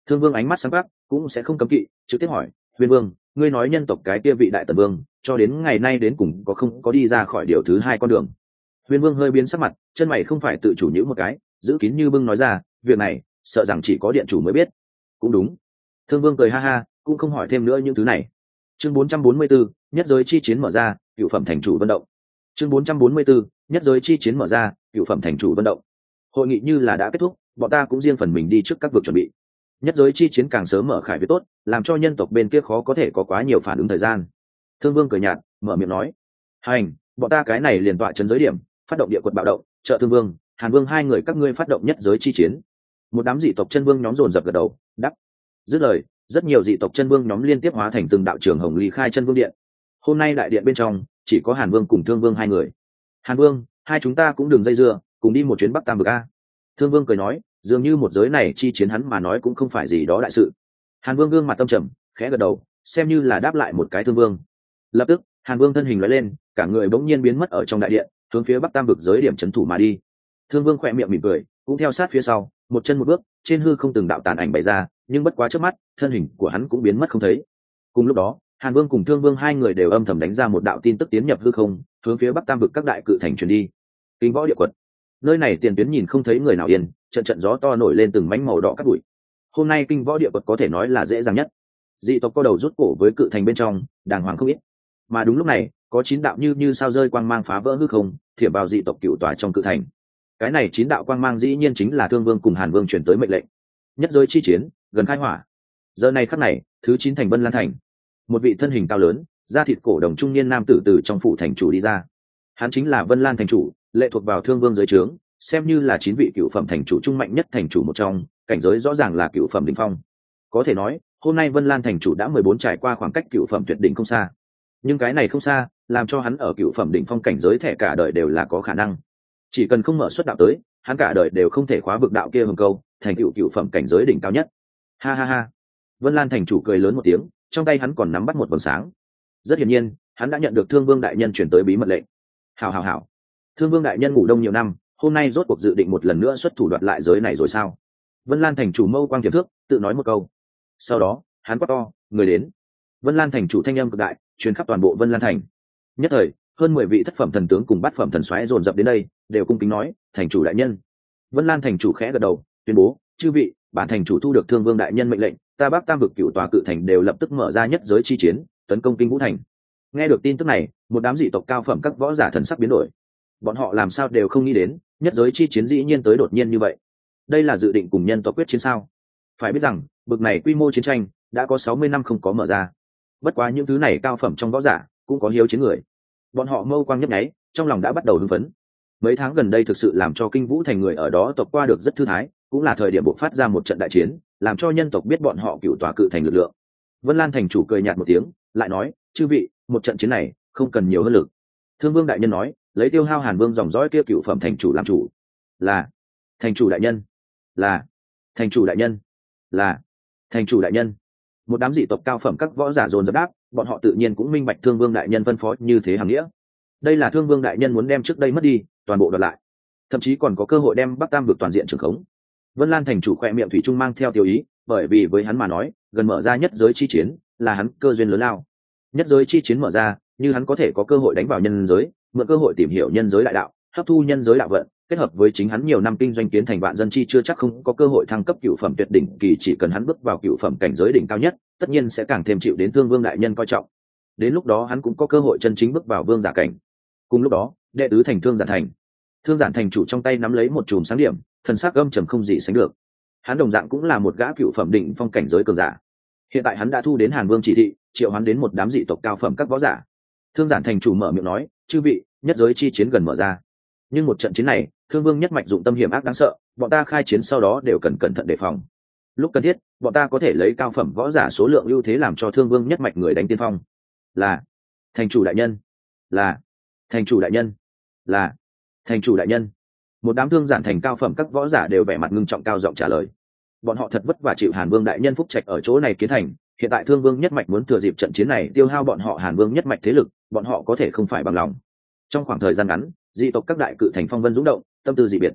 Speaker 1: Thương Vương ánh mắt sáng quắc, cũng sẽ không cấm kỵ, trực tiếp hỏi: Huyền Vương, ngươi nói nhân tộc cái kia vị đại tần vương, cho đến ngày nay đến cùng có không có đi ra khỏi điều thứ hai con đường? Huyền Vương hơi biến sắc mặt, chân mày không phải tự chủ nhíu một cái, giữ kín như bưng nói ra: việc này, sợ rằng chỉ có điện chủ mới biết. Cũng đúng. Thương Vương cười ha ha, cũng không hỏi thêm nữa những thứ này. Chương bốn trăm bốn mươi 4, nhất giới chi chiến mở ra, cựu phẩm thành chủ vận động. Chương bốn trăm bốn mươi 4, nhất giới chi chiến mở ra, cựu phẩm thành chủ vận động. Hội nghị như là đã kết thúc, bọn ta cũng riêng phần mình đi trước các vực chuẩn bị. Nhất giới chi chiến càng sớm mở khải việc tốt, làm cho nhân tộc bên kia khó có thể có quá nhiều phản ứng thời gian. Thương Vương cười nhạt, mở miệng nói: hành, bọn ta cái này liền tọa trấn giới điểm, phát động địa quật bạo động, trợ Thương Vương, Hàn Vương hai người các ngươi phát động nhất giới chi chiến. Một đám dị tộc chân vương nhóm dồn dập gật đầu, đáp. Dứt lời, rất nhiều dị tộc chân vương nhóm liên tiếp hóa thành từng đạo trưởng hồng ly khai chân vương điện. Hôm nay đại điện bên trong chỉ có Hàn Vương cùng Thương Vương hai người. Hàn Vương, hai chúng ta cũng đừng dây dưa, cùng đi một chuyến Bắc Tam vực a. Thương Vương cười nói, dường như một giới này chi chiến hắn mà nói cũng không phải gì đó đại sự. Hàn Vương gương mặt tâm trầm, khẽ gật đầu, xem như là đáp lại một cái Thương Vương. Lập tức, Hàn Vương thân hình lóe lên, cả người bỗng nhiên biến mất ở trong đại điện, hướng phía Bắc Tam vực giới điểm trấn thủ mà đi. Thương Vương khẽ miệng mỉm cười, cũng theo sát phía sau, một chân một bước, trên hư không từng đạo tàn ảnh bày ra, nhưng bất quá trước mắt, thân hình của hắn cũng biến mất không thấy. Cùng lúc đó, Hàn Vương cùng Thương Vương hai người đều âm thầm đánh ra một đạo tin tức tiến nhập hư không, hướng phía Bắc Tam vực các đại cự thành truyền đi. Kinh Võ Địa Quật. Nơi này tiền tuyến nhìn không thấy người nào yên, trận trận gió to nổi lên từng mảnh màu đỏ cát bụi. Hôm nay Kinh Võ Địa Quật có thể nói là dễ dàng nhất. Dị tộc có đầu rút cổ với cự thành bên trong, đàng hoàng không ít. Mà đúng lúc này, có chín đạo như như sao rơi quang mang phá vỡ hư không, thiểm vào dị tộc cựu tòa trong cự thành. Cái này chín đạo quang mang dĩ nhiên chính là Thương Vương cùng Hàn Vương truyền tới mệnh lệnh. Nhất giới chi chiến, gần khai hỏa. Giờ này khắc này, thứ chín thành Vân Lan thành. Một vị thân hình cao lớn, da thịt cổ đồng trung niên nam tử từ trong phủ thành chủ đi ra. Hắn chính là Vân Lan thành chủ, lệ thuộc vào Thương Vương dưới trướng, xem như là chín vị cựu phẩm thành chủ trung mạnh nhất thành chủ một trong, cảnh giới rõ ràng là cựu phẩm đỉnh phong. Có thể nói, hôm nay Vân Lan thành chủ đã mười bốn trải qua khoảng cách cựu phẩm tuyệt đỉnh không xa. Nhưng cái này không xa, làm cho hắn ở cựu phẩm đỉnh phong cảnh giới thẻ cả đời đều là có khả năng. Chỉ cần không mở xuất đạo tới, hắn cả đời đều không thể khóa vực đạo kia hồng câu, thành cựu cựu phẩm cảnh giới đỉnh cao nhất. Ha ha ha. Vân Lan thành chủ cười lớn một tiếng, trong tay hắn còn nắm bắt một vầng sáng. Rất hiển nhiên, hắn đã nhận được Thương Vương đại nhân chuyển tới bí mật lệnh. Hảo hảo hảo. Thương Vương đại nhân ngủ đông nhiều năm, hôm nay rốt cuộc dự định một lần nữa xuất thủ đoạt lại giới này rồi sao? Vân Lan thành chủ mâu quang tiềm thước, tự nói một câu. Sau đó, hắn quát to, người đến. Vân Lan thành chủ thanh âm cực đại, truyền khắp toàn bộ Vân Lan thành. Nhất thời, hơn mười vị thất phẩm thần tướng cùng bát phẩm thần soái dồn dập đến đây, đều cung kính nói, thành chủ đại nhân. Vân Lan thành chủ khẽ gật đầu, tuyên bố, chư vị, bản thành chủ thu được Thương Vương đại nhân mệnh lệnh, ta Bắc Tam vực cựu tòa cự thành đều lập tức mở ra nhất giới chi chiến, tấn công Kinh Vũ thành. Nghe được tin tức này, một đám dị tộc cao phẩm các võ giả thần sắc biến đổi. Bọn họ làm sao đều không nghĩ đến, nhất giới chi chiến dĩ nhiên tới đột nhiên như vậy. Đây là dự định cùng nhân tộc quyết chiến sao? Phải biết rằng, bực này quy mô chiến tranh đã có sáu mươi năm không có mở ra. Bất quá những thứ này cao phẩm trong võ giả cũng có hiếu chiến người. Bọn họ mâu quang nhấp nháy, trong lòng đã bắt đầu hưng phấn. Mấy tháng gần đây thực sự làm cho Kinh Vũ thành người ở đó tộc qua được rất thư thái, cũng là thời điểm bộc phát ra một trận đại chiến, làm cho nhân tộc biết bọn họ cựu tòa cự thành lực lượng. Vân Lan thành chủ cười nhạt một tiếng, lại nói, chư vị, một trận chiến này không cần nhiều hơn lực. Thương Vương đại nhân nói, lấy Tiêu Hao Hàn Vương dòng dõi kia cựu phẩm thành chủ làm chủ. Là thành chủ đại nhân. Là thành chủ đại nhân. Là thành chủ đại nhân. Một đám dị tộc cao phẩm các võ giả dồn dập đáp, bọn họ tự nhiên cũng minh bạch Thương Vương đại nhân phân phó như thế hàm nghĩa. Đây là Thương Vương đại nhân muốn đem trước đây mất đi toàn bộ đoạt lại, thậm chí còn có cơ hội đem Bắc Tam vực toàn diện trưởng khống. Vân Lan thành chủ khỏe miệng thủy chung mang theo tiêu ý, bởi vì với hắn mà nói, gần mở ra nhất giới chi chiến là hắn cơ duyên lớn lao. Nhất giới chi chiến mở ra, như hắn có thể có cơ hội đánh vào nhân giới, mượn cơ hội tìm hiểu nhân giới đại đạo, hấp thu nhân giới đạo vận, kết hợp với chính hắn nhiều năm kinh doanh kiến thành vạn dân chi chưa chắc không có cơ hội thăng cấp cựu phẩm tuyệt đỉnh kỳ, chỉ cần hắn bước vào cựu phẩm cảnh giới đỉnh cao nhất, tất nhiên sẽ càng thêm chịu đến Thương Vương đại nhân coi trọng. Đến lúc đó hắn cũng có cơ hội chân chính bước vào vương giả cảnh. Cùng lúc đó, đệ tứ thành Thương Giản thành. Thương Giản thành chủ trong tay nắm lấy một chùm sáng điểm, thần sắc âm trầm không gì sánh được. Hắn đồng dạng cũng là một gã cựu phẩm đỉnh phong cảnh giới cường giả. Hiện tại hắn đã thu đến Hàn Vương chỉ thị, triệu hắn đến một đám dị tộc cao phẩm các võ giả. Thương Giản thành chủ mở miệng nói, chư vị, nhất giới chi chiến gần mở ra. Nhưng một trận chiến này, Thương Vương nhất mạch dụng tâm hiểm ác đáng sợ, bọn ta khai chiến sau đó đều cần cẩn thận đề phòng. Lúc cần thiết, bọn ta có thể lấy cao phẩm võ giả số lượng ưu thế làm cho Thương Vương nhất mạch người đánh tiên phong. Là thành chủ đại nhân. Là thành chủ đại nhân. Là thành chủ đại nhân. Một đám Thương Giản thành cao phẩm các võ giả đều vẻ mặt ngưng trọng cao giọng trả lời. Bọn họ thật vất vả chịu Hàn Vương đại nhân phúc trạch ở chỗ này kiến thành, hiện tại Thương Vương nhất mạch muốn thừa dịp trận chiến này tiêu hao bọn họ Hàn Vương nhất mạch thế lực, bọn họ có thể không phải bằng lòng. Trong khoảng thời gian ngắn, dị tộc các đại cự thành phong vân dũng động, tâm tư dị biệt.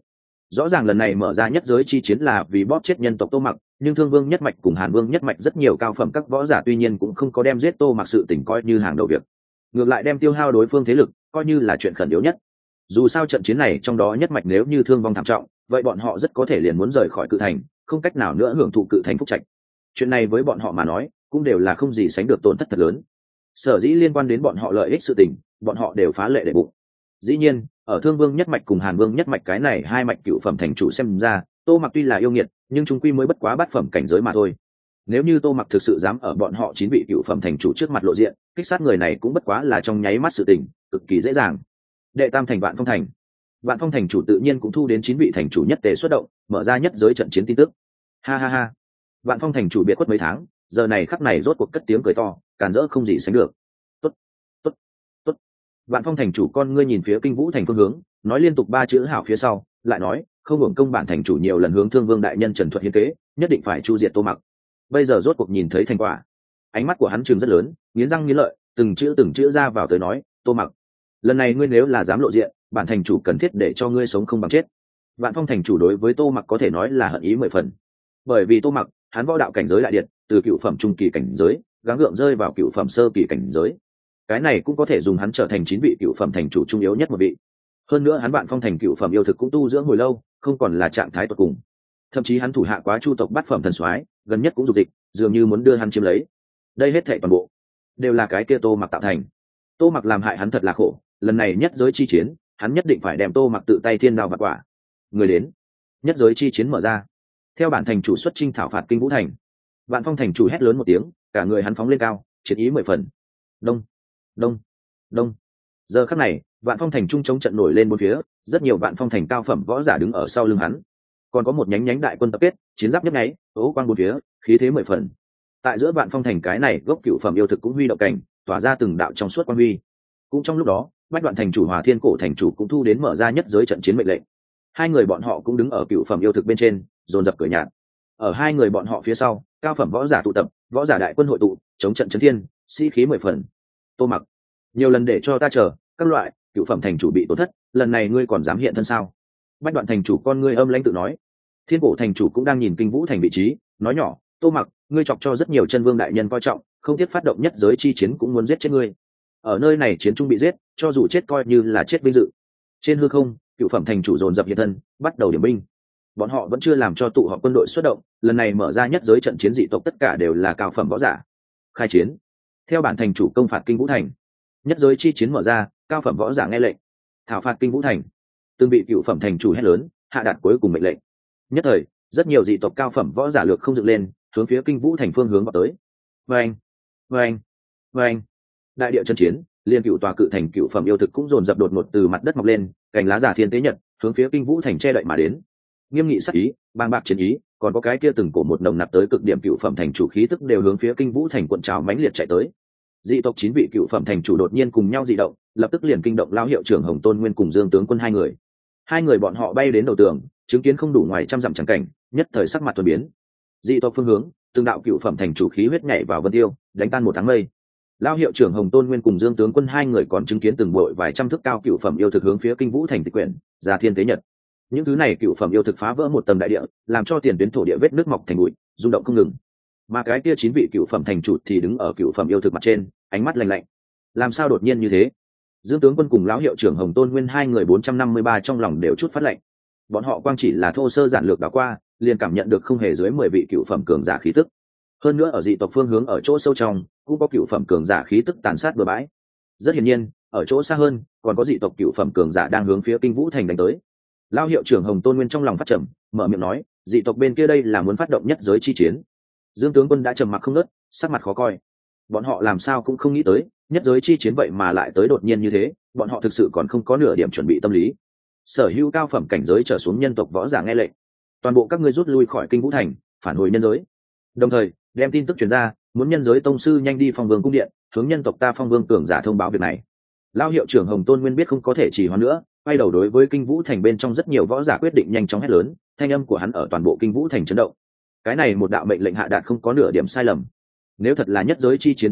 Speaker 1: Rõ ràng lần này mở ra nhất giới chi chiến là vì bóp chết nhân tộc Tô Mặc, nhưng Thương Vương nhất mạch cùng Hàn Vương nhất mạch rất nhiều cao phẩm các võ giả tuy nhiên cũng không có đem giết Tô Mặc sự tình coi như hàng đầu việc, ngược lại đem tiêu hao đối phương thế lực coi như là chuyện khẩn yếu nhất. Dù sao trận chiến này trong đó nhất mạch nếu như thương vong thảm trọng, vậy bọn họ rất có thể liền muốn rời khỏi cự thành, không cách nào nữa hưởng thụ cự thành phúc trạch. Chuyện này với bọn họ mà nói cũng đều là không gì sánh được tổn thất thật lớn. Sở dĩ liên quan đến bọn họ lợi ích sự tình, bọn họ đều phá lệ để bụng. Dĩ nhiên, ở Thương Vương nhất mạch cùng Hàn Vương nhất mạch cái này hai mạch cựu phẩm thành chủ xem ra, Tô Mặc tuy là yêu nghiệt, nhưng chúng quy mới bất quá bát phẩm cảnh giới mà thôi. Nếu như Tô Mặc thực sự dám ở bọn họ chín vị cựu phẩm thành chủ trước mặt lộ diện, kích sát người này cũng bất quá là trong nháy mắt sự tình, cực kỳ dễ dàng. Đệ tam thành Vạn Phong thành. Vạn Phong thành chủ tự nhiên cũng thu đến chín vị thành chủ nhất tề xuất động, mở ra nhất giới trận chiến tin tức. Ha ha ha. Vạn Phong thành chủ biệt khuất mấy tháng, giờ này khắc này rốt cuộc cất tiếng cười to, càn rỡ không gì sánh được. Tốt, tốt, tốt. Vạn Phong thành chủ con ngươi nhìn phía Kinh Vũ thành phương hướng, nói liên tục ba chữ hảo phía sau, lại nói, không hưởng công bản thành chủ nhiều lần hướng Thương Vương đại nhân trần thuật hiến kế, nhất định phải chu diệt Tô Mặc. Bây giờ rốt cuộc nhìn thấy thành quả, ánh mắt của hắn trường rất lớn, nghiến răng nghiến lợi, từng chữ từng chữ ra vào tới nói, Tô Mặc, lần này ngươi nếu là dám lộ diện, bản thành chủ cần thiết để cho ngươi sống không bằng chết. Vạn Phong thành chủ đối với Tô Mặc có thể nói là hận ý mười phần, bởi vì Tô Mặc, hắn võ đạo cảnh giới đại điện, từ cựu phẩm trung kỳ cảnh giới, gắng gượng rơi vào cựu phẩm sơ kỳ cảnh giới. Cái này cũng có thể dùng hắn trở thành chín vị cựu phẩm thành chủ trung yếu nhất một vị. Hơn nữa hắn Vạn Phong thành cựu phẩm yêu thực cũng tu dưỡng hồi lâu, không còn là trạng thái tuyệt cùng. Thậm chí hắn thủ hạ quá chu tộc bát phẩm thần soái, gần nhất cũng dục dịch, dường như muốn đưa hắn chiếm lấy. Đây hết thảy toàn bộ đều là cái kia Tô Mặc tạo thành. Tô Mặc làm hại hắn thật là khổ, lần này nhất giới chi chiến, hắn nhất định phải đem Tô Mặc tự tay thiên đao vặt quả. Người đến, nhất giới chi chiến mở ra. Theo bản thành chủ xuất chinh thảo phạt Kinh Vũ thành. Vạn Phong thành chủ hét lớn một tiếng, cả người hắn phóng lên cao, chiến ý mười phần. Đông, đông, đông. Giờ khắc này, Vạn Phong thành trung chống trận nổi lên bốn phía, rất nhiều Vạn Phong thành cao phẩm võ giả đứng ở sau lưng hắn. Còn có một nhánh nhánh đại quân tập kết, chiến giáp nhấp nháy, ố quang bốn phía, khí thế mười phần. Tại giữa Vạn Phong thành cái này, gốc cựu phẩm yêu thực cũng huy động cảnh, tỏa ra từng đạo trong suốt quang huy. Cũng trong lúc đó, Bách Đoạn thành chủ Hòa Thiên Cổ thành chủ cũng thu đến mở ra nhất giới trận chiến mệnh lệnh. Hai người bọn họ cũng đứng ở cựu phẩm yêu thực bên trên, dồn dập cười nhạt. Ở hai người bọn họ phía sau, cao phẩm võ giả tụ tập, võ giả đại quân hội tụ, chống trận chấn thiên, sĩ khí mười phần. Tô Mặc, nhiều lần để cho ta chờ, các loại cựu phẩm thành chủ bị tổn thất, lần này ngươi còn dám hiện thân sao? Bách Đoạn thành chủ con ngươi âm lãnh tự nói. Thiên Cổ thành chủ cũng đang nhìn Kinh Vũ thành vị trí, nói nhỏ, Tô Mặc, ngươi chọc cho rất nhiều chân vương đại nhân coi trọng, không tiếc phát động nhất giới chi chiến cũng muốn giết chết ngươi. Ở nơi này chiến trung bị giết, cho dù chết coi như là chết vinh dự. Trên hư không, cựu phẩm thành chủ dồn dập hiện thân, bắt đầu điểm binh. Bọn họ vẫn chưa làm cho tụ họp quân đội xuất động, lần này mở ra nhất giới trận chiến dị tộc tất cả đều là cao phẩm võ giả. Khai chiến. Theo bản thành chủ công phạt Kinh Vũ thành. Nhất giới chi chiến mở ra, cao phẩm võ giả nghe lệnh, thảo phạt Kinh Vũ thành. Từng bị cựu phẩm thành chủ hét lớn, hạ đạt cuối cùng mệnh lệnh. Nhất thời, rất nhiều dị tộc cao phẩm võ giả lược không dựng lên, hướng phía Kinh Vũ thành phương hướng vào tới. Vâng, vâng, vâng. Đại địa trận chiến, liên cựu tòa cự thành cựu phẩm yêu thực cũng dồn dập đột ngột từ mặt đất mọc lên, cành lá giả thiên tế nhật, hướng phía Kinh Vũ thành che đậy mà đến. Nghiêm nghị sắc ý, bàng bạc chiến ý, còn có cái kia từng cổ một nồng nặc tới cực điểm cựu phẩm thành chủ khí tức đều hướng phía Kinh Vũ thành cuộn trào mãnh liệt chạy tới. Dị tộc chín vị cựu phẩm thành chủ đột nhiên cùng nhau dị động, lập tức liền kinh động lão hiệu trưởng Hồng Tôn Nguyên cùng Dương tướng quân hai người. Hai người bọn họ bay đến đầu tường, chứng kiến không đủ ngoài trăm dặm chẳng cảnh, nhất thời sắc mặt thuần biến. Dị tộc phương hướng, từng đạo cựu phẩm thành chủ khí huyết nhảy vào vân tiêu, đánh tan một tháng mây. Lão hiệu trưởng Hồng Tôn Nguyên cùng Dương tướng quân hai người còn chứng kiến từng bội vài trăm thước cao cựu phẩm yêu thực hướng phía Kinh Vũ thành tịch quyển, ra thiên tế nhật. Những thứ này cựu phẩm yêu thực phá vỡ một tầng đại địa, làm cho tiền tuyến thổ địa vết nước mọc thành bụi, rung động không ngừng. Mà cái kia chín vị cựu phẩm thành chủ thì đứng ở cựu phẩm yêu thực mặt trên, ánh mắt lạnh lạnh. Làm sao đột nhiên như thế? Dương tướng quân cùng lão hiệu trưởng Hồng Tôn Nguyên hai người bốn trăm năm mươi ba trong lòng đều chút phát lạnh. Bọn họ quang chỉ là thô sơ giản lược đảo qua, liền cảm nhận được không hề dưới mười vị cựu phẩm cường giả khí tức. Hơn nữa ở dị tộc phương hướng ở chỗ sâu trong, cũng có cựu phẩm cường giả khí tức tàn sát bừa bãi. Rất hiển nhiên, ở chỗ xa hơn, còn có dị tộc cựu phẩm cường giả đang hướng phía Kinh Vũ thành đánh tới. Lão hiệu trưởng Hồng Tôn Nguyên trong lòng phát trầm, mở miệng nói, dị tộc bên kia đây là muốn phát động nhất giới chi chiến. Dương tướng quân đã trầm mặc không ngớt, sắc mặt khó coi. Bọn họ làm sao cũng không nghĩ tới, nhất giới chi chiến vậy mà lại tới đột nhiên như thế, bọn họ thực sự còn không có nửa điểm chuẩn bị tâm lý. Sở hữu cao phẩm cảnh giới trở xuống nhân tộc võ giả nghe lệnh, toàn bộ các ngươi rút lui khỏi Kinh Vũ thành, phản hồi nhân giới. Đồng thời, đem tin tức truyền ra, muốn nhân giới tông sư nhanh đi Phong Vương cung điện, hướng nhân tộc ta Phong Vương cường giả thông báo việc này. Lão hiệu trưởng Hồng Tôn Nguyên biết không có thể trì hoãn nữa, quay đầu đối với Kinh Vũ thành bên trong rất nhiều võ giả quyết định nhanh chóng hét lớn, thanh âm của hắn ở toàn bộ Kinh Vũ thành chấn động. Cái này một đạo mệnh lệnh hạ đạt không có nửa điểm sai lầm. Nếu thật là nhất giới chi chiến phát động,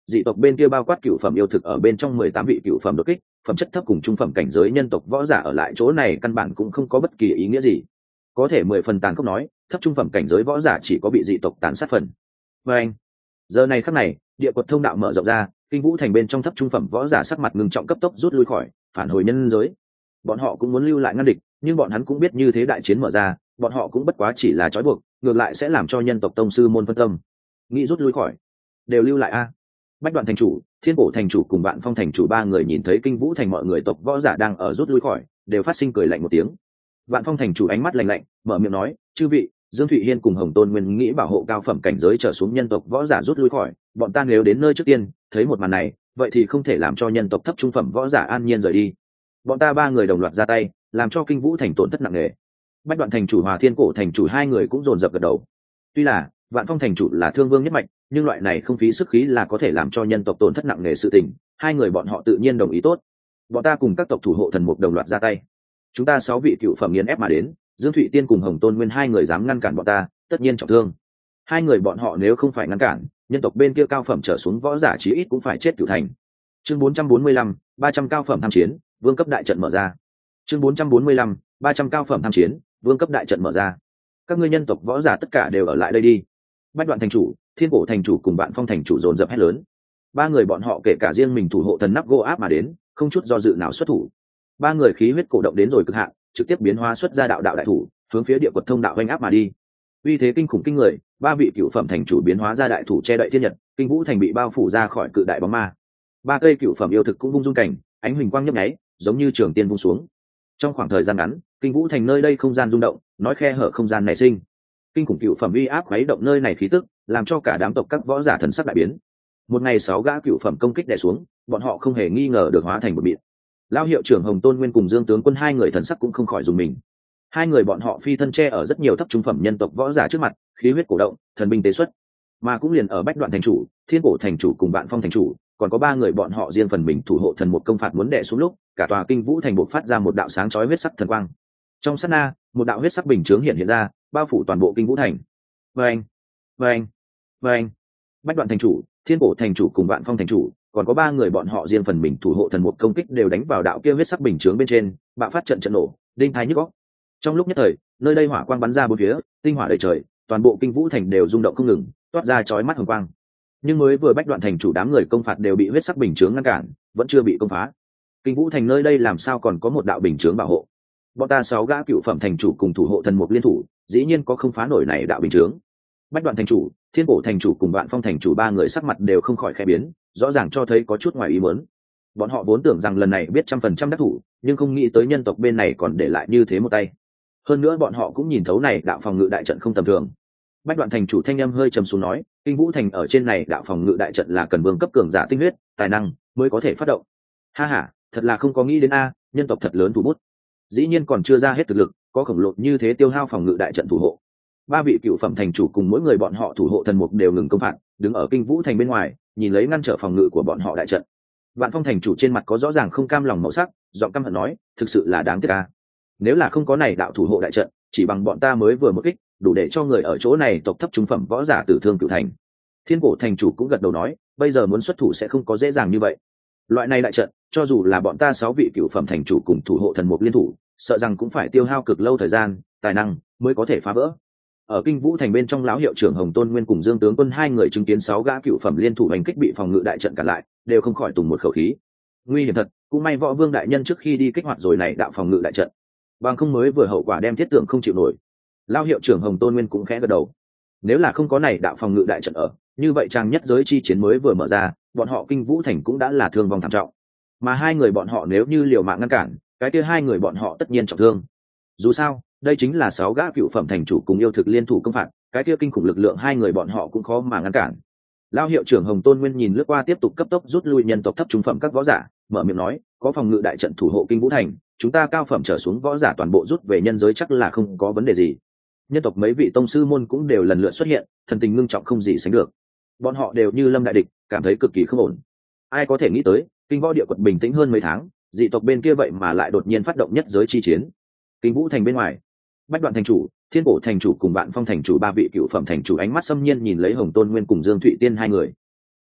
Speaker 1: dị tộc bên kia bao quát cựu phẩm yêu thực ở bên trong mười tám vị cựu phẩm đột kích, phẩm chất thấp cùng trung phẩm cảnh giới nhân tộc võ giả ở lại chỗ này căn bản cũng không có bất kỳ ý nghĩa gì. Có thể mười phần tàn khốc nói, thấp trung phẩm cảnh giới võ giả chỉ có bị dị tộc tàn sát phần. Và anh, giờ này khắc này, địa quật thông đạo mở rộng ra, Kinh Vũ thành bên trong thấp trung phẩm võ giả sắc mặt ngưng trọng cấp tốc rút lui khỏi, phản hồi nhân giới. Bọn họ cũng muốn lưu lại ngăn địch, nhưng bọn hắn cũng biết như thế đại chiến mở ra, bọn họ cũng bất quá chỉ là trói buộc, ngược lại sẽ làm cho nhân tộc tông sư môn phân tâm. Nghĩ rút lui khỏi, đều lưu lại a. Bách Đoạn thành chủ, Thiên Cổ thành chủ cùng Vạn Phong thành chủ ba người nhìn thấy Kinh Vũ thành mọi người tộc võ giả đang ở rút lui khỏi, đều phát sinh cười lạnh một tiếng. Vạn Phong thành chủ ánh mắt lạnh lạnh, mở miệng nói, chư vị, Dương Thụy Hiên cùng Hồng Tôn Nguyên nghĩ bảo hộ cao phẩm cảnh giới trở xuống nhân tộc võ giả rút lui khỏi, bọn ta nếu đến nơi trước tiên, thấy một màn này, vậy thì không thể làm cho nhân tộc thấp trung phẩm võ giả an nhiên rời đi. Bọn ta ba người đồng loạt ra tay, làm cho Kinh Vũ thành tổn thất nặng nề. Bách Đoạn thành chủ Hòa Thiên Cổ thành chủ hai người cũng dồn dập gật đầu. Tuy là Vạn Phong thành chủ là thương vương nhất mạch, nhưng loại này không phí sức khí là có thể làm cho nhân tộc tổn thất nặng nề sự tình, hai người bọn họ tự nhiên đồng ý tốt. Bọn ta cùng các tộc thủ hộ thần mục đồng loạt ra tay. Chúng ta sáu vị cựu phẩm nghiền ép mà đến, Dương Thụy Tiên cùng Hồng Tôn Nguyên hai người dám ngăn cản bọn ta, tất nhiên trọng thương. Hai người bọn họ nếu không phải ngăn cản, nhân tộc bên kia cao phẩm trở xuống võ giả chí ít cũng phải chết cửu thành. Chương bốn trăm bốn mươi lăm, ba trăm cao phẩm tham chiến, vương cấp đại trận mở ra. Chương bốn trăm bốn mươi lăm, ba trăm cao phẩm tham chiến, vương cấp đại trận mở ra. Các ngươi nhân tộc võ giả tất cả đều ở lại đây đi. Bách Đoạn thành chủ, Thiên Cổ thành chủ cùng Vạn Phong thành chủ dồn dập hét lớn. Ba người bọn họ kể cả riêng mình thủ hộ thần nắp gỗ áp mà đến, không chút do dự nào xuất thủ. Ba người khí huyết cổ động đến rồi cực hạn, trực tiếp biến hóa xuất ra đạo đạo đại thủ, hướng phía địa quật thông đạo vênh áp mà đi. Uy thế kinh khủng kinh người, ba vị cựu phẩm thành chủ biến hóa ra đại thủ che đậy thiên nhật, Kinh Vũ thành bị bao phủ ra khỏi cự đại bóng ma. Ba cây cựu phẩm yêu thực cũng vung dung cảnh, ánh huỳnh quang nhấp nháy, giống như trường tiên vung xuống. Trong khoảng thời gian ngắn, Kinh Vũ thành nơi đây không gian rung động, nói khe hở không gian nảy sinh. Kinh khủng cựu phẩm uy áp khuấy động nơi này khí tức, làm cho cả đám tộc các võ giả thần sắc đại biến. Một ngày sáu gã cựu phẩm công kích đè xuống, bọn họ không hề nghi ngờ được hóa thành một mịn. Lao hiệu trưởng Hồng Tôn Nguyên cùng Dương tướng quân hai người thần sắc cũng không khỏi dùng mình. Hai người bọn họ phi thân che ở rất nhiều thấp trung phẩm nhân tộc võ giả trước mặt, khí huyết cổ động, thần binh tế xuất. Mà cũng liền ở Bách Đoạn thành chủ, Thiên Cổ thành chủ cùng Vạn Phong thành chủ, còn có ba người bọn họ riêng phần mình thủ hộ thần một công phạt muốn đè xuống lúc, cả tòa Kinh Vũ thành bộc phát ra một đạo sáng chói huyết sắc thần quang. Trong sát na, một đạo huyết sắc bình chướng hiện hiện ra, bao phủ toàn bộ Kinh Vũ thành. Vâng, vâng, vâng. Bách Đoạn thành chủ, Thiên Cổ thành chủ cùng Vạn Phong thành chủ, còn có ba người bọn họ riêng phần mình thủ hộ thần một công kích đều đánh vào đạo kia huyết sắc bình chướng bên trên, bạo phát trận trận nổ, đinh thái nhức óc. Trong lúc nhất thời, nơi đây hỏa quang bắn ra bốn phía, tinh hỏa đầy trời, toàn bộ Kinh Vũ thành đều rung động không ngừng, toát ra chói mắt hồng quang. Nhưng mới vừa Bách Đoạn thành chủ đám người công phạt đều bị huyết sắc bình chướng ngăn cản, vẫn chưa bị công phá. Kinh Vũ thành nơi đây làm sao còn có một đạo bình chướng bảo hộ? Bọn ta sáu gã cựu phẩm thành chủ cùng thủ hộ thần mục liên thủ, dĩ nhiên có không phá nổi này đạo bình chướng. Bách Đoạn thành chủ, Thiên Cổ thành chủ cùng Vạn Phong thành chủ ba người sắc mặt đều không khỏi khẽ biến, rõ ràng cho thấy có chút ngoài ý muốn. Bọn họ vốn tưởng rằng lần này biết trăm phần trăm đắc thủ, nhưng không nghĩ tới nhân tộc bên này còn để lại như thế một tay. Hơn nữa bọn họ cũng nhìn thấu này đạo phòng ngự đại trận không tầm thường. Bách Đoạn thành chủ thanh âm hơi trầm xuống nói, Kinh Vũ thành ở trên này đạo phòng ngự đại trận là cần vương cấp cường giả tinh huyết, tài năng mới có thể phát động. Ha ha, thật là không có nghĩ đến a, nhân tộc thật lớn thủ bút. Dĩ nhiên còn chưa ra hết thực lực, có khổng lồ như thế tiêu hao phòng ngự đại trận thủ hộ. Ba vị cựu phẩm thành chủ cùng mỗi người bọn họ thủ hộ thần mục đều ngừng công phạt, đứng ở Kinh Vũ thành bên ngoài, nhìn lấy ngăn trở phòng ngự của bọn họ đại trận. Vạn Phong thành chủ trên mặt có rõ ràng không cam lòng màu sắc, giọng căm hận nói, thực sự là đáng tiếc a. Nếu là không có này đạo thủ hộ đại trận, chỉ bằng bọn ta mới vừa một kích, đủ để cho người ở chỗ này tộc thấp trung phẩm võ giả tử thương cửu thành. Thiên Cổ thành chủ cũng gật đầu nói, bây giờ muốn xuất thủ sẽ không có dễ dàng như vậy. Loại này đại trận, cho dù là bọn ta sáu vị cửu phẩm thành chủ cùng thủ hộ thần mục liên thủ, sợ rằng cũng phải tiêu hao cực lâu thời gian, tài năng mới có thể phá vỡ. Ở Kinh Vũ thành bên trong, lão hiệu trưởng Hồng Tôn Nguyên cùng Dương tướng quân hai người chứng kiến sáu gã cựu phẩm liên thủ hành kích bị phòng ngự đại trận cản lại, đều không khỏi tùng một khẩu khí. Nguy hiểm thật, cũng may Võ Vương đại nhân trước khi đi kích hoạt rồi này đạo phòng ngự đại trận, bằng không mới vừa hậu quả đem thiết tưởng không chịu nổi. Lão hiệu trưởng Hồng Tôn Nguyên cũng khẽ gật đầu. Nếu là không có này đạo phòng ngự đại trận ở, như vậy trang nhất giới chi chiến mới vừa mở ra, bọn họ Kinh Vũ thành cũng đã là thương vong thảm trọng. Mà hai người bọn họ nếu như liều mạng ngăn cản, cái kia hai người bọn họ tất nhiên trọng thương. Dù sao, đây chính là sáu gã cựu phẩm thành chủ cùng yêu thực liên thủ công phạt, cái kia kinh khủng lực lượng hai người bọn họ cũng khó mà ngăn cản. Lão hiệu trưởng Hồng Tôn Nguyên nhìn lướt qua tiếp tục cấp tốc rút lui nhân tộc thấp trung phẩm các võ giả, mở miệng nói, có phòng ngự đại trận thủ hộ Kinh Vũ thành, chúng ta cao phẩm trở xuống võ giả toàn bộ rút về nhân giới chắc là không có vấn đề gì. Nhân tộc mấy vị tông sư môn cũng đều lần lượt xuất hiện, thần tình ngưng trọng không gì sánh được. Bọn họ đều như lâm đại địch, cảm thấy cực kỳ không ổn. Ai có thể nghĩ tới, Kinh Võ địa quật bình tĩnh hơn mấy tháng, dị tộc bên kia vậy mà lại đột nhiên phát động nhất giới chi chiến. Kinh Vũ thành bên ngoài, Bách Đoạn thành chủ, Thiên Cổ thành chủ cùng Vạn Phong thành chủ ba vị cựu phẩm thành chủ ánh mắt xâm nhiên nhìn lấy Hồng Tôn Nguyên cùng Dương Thụy Tiên hai người.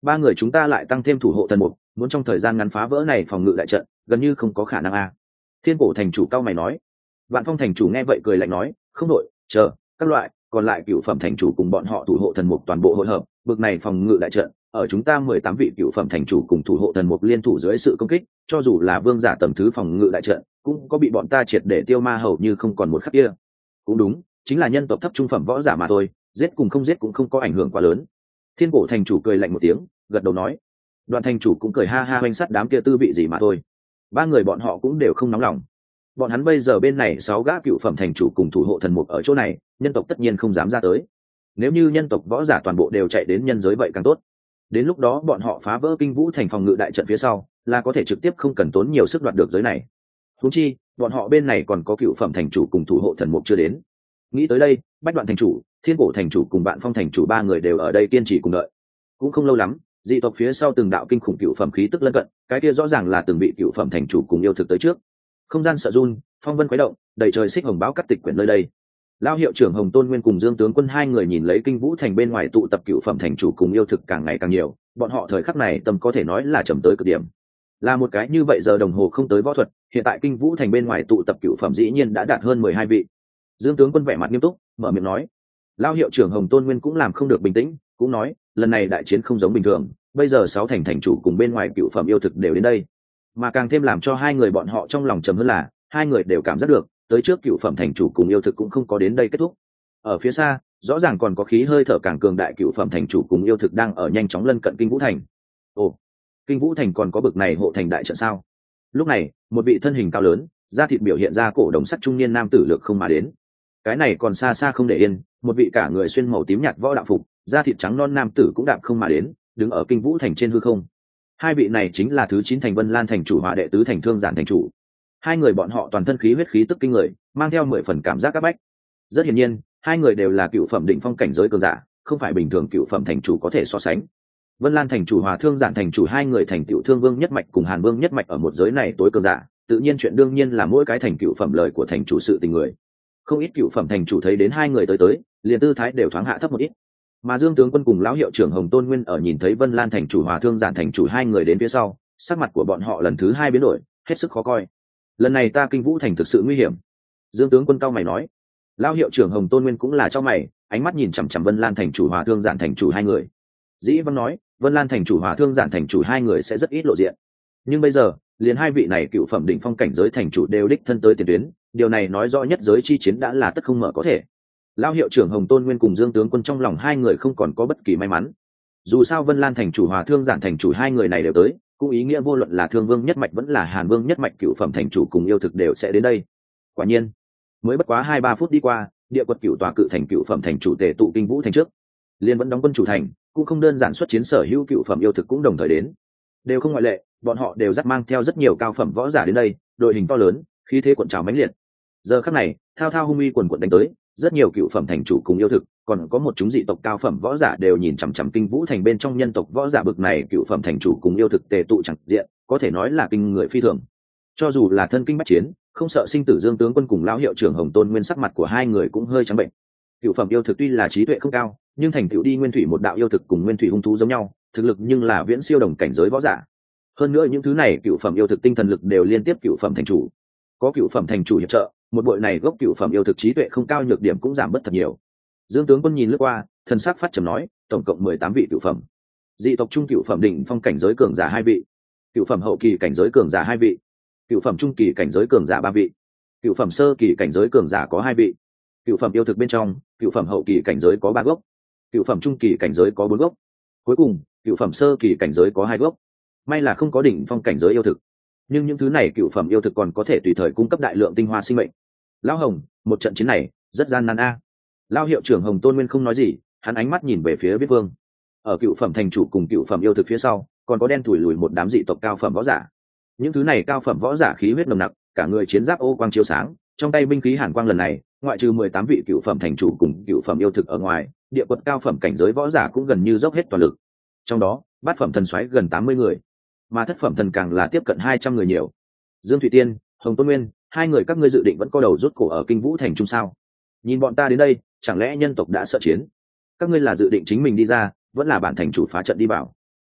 Speaker 1: ba người chúng ta lại tăng thêm thủ hộ thần mục, muốn trong thời gian ngắn phá vỡ này phòng ngự đại trận gần như không có khả năng a. Thiên cổ thành chủ cao mày nói. Vạn Phong thành chủ nghe vậy cười lạnh nói, không đội, chờ các loại còn lại cựu phẩm thành chủ cùng bọn họ thủ hộ thần mục toàn bộ hội hợp, bực này phòng ngự đại trận ở chúng ta mười tám vị cựu phẩm thành chủ cùng thủ hộ thần mục liên thủ dưới sự công kích, cho dù là vương giả tầm thứ phòng ngự đại trận cũng có bị bọn ta triệt để tiêu ma hầu như không còn một khắc kia. Cũng đúng, chính là nhân tộc thấp trung phẩm võ giả mà thôi, giết cùng không giết cũng không có ảnh hưởng quá lớn. Thiên cổ thành chủ cười lạnh một tiếng, gật đầu nói. Đoàn thành chủ cũng cười ha ha oanh sắt đám kia tư vị gì mà thôi. Ba người bọn họ cũng đều không nóng lòng. Bọn hắn bây giờ bên này sáu gã cựu phẩm thành chủ cùng thủ hộ thần mục ở chỗ này, nhân tộc tất nhiên không dám ra tới. Nếu như nhân tộc võ giả toàn bộ đều chạy đến nhân giới vậy càng tốt. Đến lúc đó bọn họ phá vỡ kinh vũ thành phòng ngự đại trận phía sau, là có thể trực tiếp không cần tốn nhiều sức đoạt được giới này. Huống chi, bọn họ bên này còn có cựu phẩm thành chủ cùng thủ hộ thần mục chưa đến. Nghĩ tới đây, Bách Đoạn thành chủ, Thiên cổ thành chủ cùng Vạn Phong thành chủ ba người đều ở đây kiên trì cùng đợi. Cũng không lâu lắm, dị tộc phía sau từng đạo kinh khủng cựu phẩm khí tức lân cận, cái kia rõ ràng là từng bị cựu phẩm thành chủ cùng yêu thực tới trước. Không gian sợ run, phong vân khuấy động, đầy trời xích hồng báo cắt tịch quyển nơi đây. Lao hiệu trưởng Hồng Tôn Nguyên cùng Dương tướng quân hai người nhìn lấy kinh vũ thành bên ngoài tụ tập cựu phẩm thành chủ cùng yêu thực càng ngày càng nhiều, bọn họ thời khắc này tâm có thể nói là trầm tới cực điểm. Là một cái như vậy giờ đồng hồ không tới võ thuật, hiện tại kinh vũ thành bên ngoài tụ tập cựu phẩm dĩ nhiên đã đạt hơn mười hai vị. Dương tướng quân vẻ mặt nghiêm túc, mở miệng nói. Lao hiệu trưởng Hồng Tôn Nguyên cũng làm không được bình tĩnh, cũng nói, lần này đại chiến không giống bình thường, bây giờ sáu thành thành chủ cùng bên ngoài cựu phẩm yêu thực đều đến đây. Mà càng thêm làm cho hai người bọn họ trong lòng trầm hơn là, hai người đều cảm giác được, tới trước cựu phẩm thành chủ cùng yêu thực cũng không có đến đây kết thúc. Ở phía xa, rõ ràng còn có khí hơi thở càng cường đại cựu phẩm thành chủ cùng yêu thực đang ở nhanh chóng lân cận kinh vũ thành. Ồ, kinh vũ thành còn có bực này hộ thành đại trận sao? Lúc này, một vị thân hình cao lớn, da thịt biểu hiện ra cổ đồng sắt trung niên nam tử lược không mà đến. Cái này còn xa xa không để yên, một vị cả người xuyên màu tím nhạt võ đạo phục, da thịt trắng non nam tử cũng đạp không mà đến, đứng ở kinh vũ thành trên hư không. Hai vị này chính là thứ chín thành Vân Lan thành chủ hòa đệ tứ thành Thương Giản thành chủ. Hai người bọn họ toàn thân khí huyết khí tức kinh người, mang theo mười phần cảm giác các bách. Rất hiển nhiên, hai người đều là cựu phẩm định phong cảnh giới cường giả, không phải bình thường cựu phẩm thành chủ có thể so sánh. Vân Lan thành chủ hòa Thương Giản thành chủ hai người thành cựu Thương Vương nhất mạch cùng Hàn Vương nhất mạch ở một giới này tối cường giả, tự nhiên chuyện đương nhiên là mỗi cái thành cựu phẩm lời của thành chủ sự tình người. Không ít cựu phẩm thành chủ thấy đến hai người tới tới, liền tư thái đều thoáng hạ thấp một ít. Mà Dương tướng quân cùng lão hiệu trưởng Hồng Tôn Nguyên ở nhìn thấy Vân Lan thành chủ hòa Thương Giản thành chủ hai người đến phía sau, sắc mặt của bọn họ lần thứ hai biến đổi, hết sức khó coi. Lần này ta kinh vũ thành thực sự nguy hiểm. Dương tướng quân cao mày nói. Lão hiệu trưởng Hồng Tôn Nguyên cũng là trong mày, ánh mắt nhìn chằm chằm Vân Lan thành chủ hòa Thương Giản thành chủ hai người. Dĩ Vân nói, Vân Lan thành chủ hòa Thương Giản thành chủ hai người sẽ rất ít lộ diện. Nhưng bây giờ, liền hai vị này cựu phẩm đỉnh phong cảnh giới thành chủ đều đích thân tới tiền tuyến, điều này nói rõ nhất giới chi chiến đã là tất không mở có thể. Lão hiệu trưởng Hồng Tôn Nguyên cùng Dương tướng quân trong lòng hai người không còn có bất kỳ may mắn. Dù sao Vân Lan thành chủ hòa Thương Giản thành chủ hai người này đều tới, cũng ý nghĩa vô luận là Thương Vương nhất mạch vẫn là Hàn Vương nhất mạch cựu phẩm thành chủ cùng yêu thực đều sẽ đến đây. Quả nhiên, mới bất quá hai ba phút đi qua, địa quật cựu tòa cự thành cựu phẩm thành chủ tề tụ kinh vũ thành trước, liên vẫn đóng quân chủ thành, cũng không đơn giản xuất chiến sở hữu cựu phẩm yêu thực cũng đồng thời đến, đều không ngoại lệ, bọn họ đều dắt mang theo rất nhiều cao phẩm võ giả đến đây, đội hình to lớn, khí thế cuộn trào mãnh liệt. Giờ khắc này, thao thao hung uy quần quần đánh tới, rất nhiều cựu phẩm thành chủ cùng yêu thực, còn có một chúng dị tộc cao phẩm võ giả đều nhìn chằm chằm kinh vũ thành bên trong nhân tộc võ giả bực này cựu phẩm thành chủ cùng yêu thực tề tụ chẳng diện, có thể nói là kinh người phi thường. Cho dù là thân kinh bách chiến, không sợ sinh tử Dương tướng quân cùng lão hiệu trưởng Hồng Tôn Nguyên sắc mặt của hai người cũng hơi trắng bệnh. Cựu phẩm yêu thực tuy là trí tuệ không cao, nhưng thành tựu đi nguyên thủy một đạo yêu thực cùng nguyên thủy hung thú giống nhau, thực lực nhưng là viễn siêu đồng cảnh giới võ giả. Hơn nữa những thứ này cựu phẩm yêu thực tinh thần lực đều liên tiếp cựu phẩm thành chủ. Có cựu phẩm thành chủ hiệp trợ, một bội này gốc cựu phẩm yêu thực trí tuệ không cao nhược điểm cũng giảm bớt thật nhiều. Dương tướng quân nhìn lướt qua, thần sắc phát trầm nói, tổng cộng mười tám vị cựu phẩm. Dị tộc trung cựu phẩm đỉnh phong cảnh giới cường giả hai vị, cựu phẩm hậu kỳ cảnh giới cường giả hai vị, cựu phẩm trung kỳ cảnh giới cường giả ba vị, cựu phẩm sơ kỳ cảnh giới cường giả có hai vị, cựu phẩm yêu thực bên trong, cựu phẩm hậu kỳ cảnh giới có ba gốc, cựu phẩm trung kỳ cảnh giới có bốn gốc, cuối cùng cựu phẩm sơ kỳ cảnh giới có hai gốc. May là không có đỉnh phong cảnh giới yêu thực, nhưng những thứ này cựu phẩm yêu thực còn có thể tùy thời cung cấp đại lượng tinh hoa sinh mệnh. Lão Hồng, một trận chiến này rất gian nan a. Lão hiệu trưởng Hồng Tôn Nguyên không nói gì, hắn ánh mắt nhìn về phía Biết Vương. Ở cựu phẩm thành chủ cùng cựu phẩm yêu thực phía sau, còn có đen thủi lùi một đám dị tộc cao phẩm võ giả. Những thứ này cao phẩm võ giả khí huyết nồng nặc, cả người chiến giáp ô quang chiếu sáng, trong tay binh khí hàn quang lần này, ngoại trừ mười tám vị cựu phẩm thành chủ cùng cựu phẩm yêu thực ở ngoài, địa quật cao phẩm cảnh giới võ giả cũng gần như dốc hết toàn lực. Trong đó, bát phẩm thần soái gần tám mươi người, mà thất phẩm thần càng là tiếp cận hai trăm người nhiều. Dương Thụy Tiên, Hồng Tôn Nguyên, hai người các ngươi dự định vẫn co đầu rút cổ ở kinh vũ thành trung sao? Nhìn bọn ta đến đây, chẳng lẽ nhân tộc đã sợ chiến? Các ngươi là dự định chính mình đi ra, vẫn là bản thành chủ phá trận đi vào?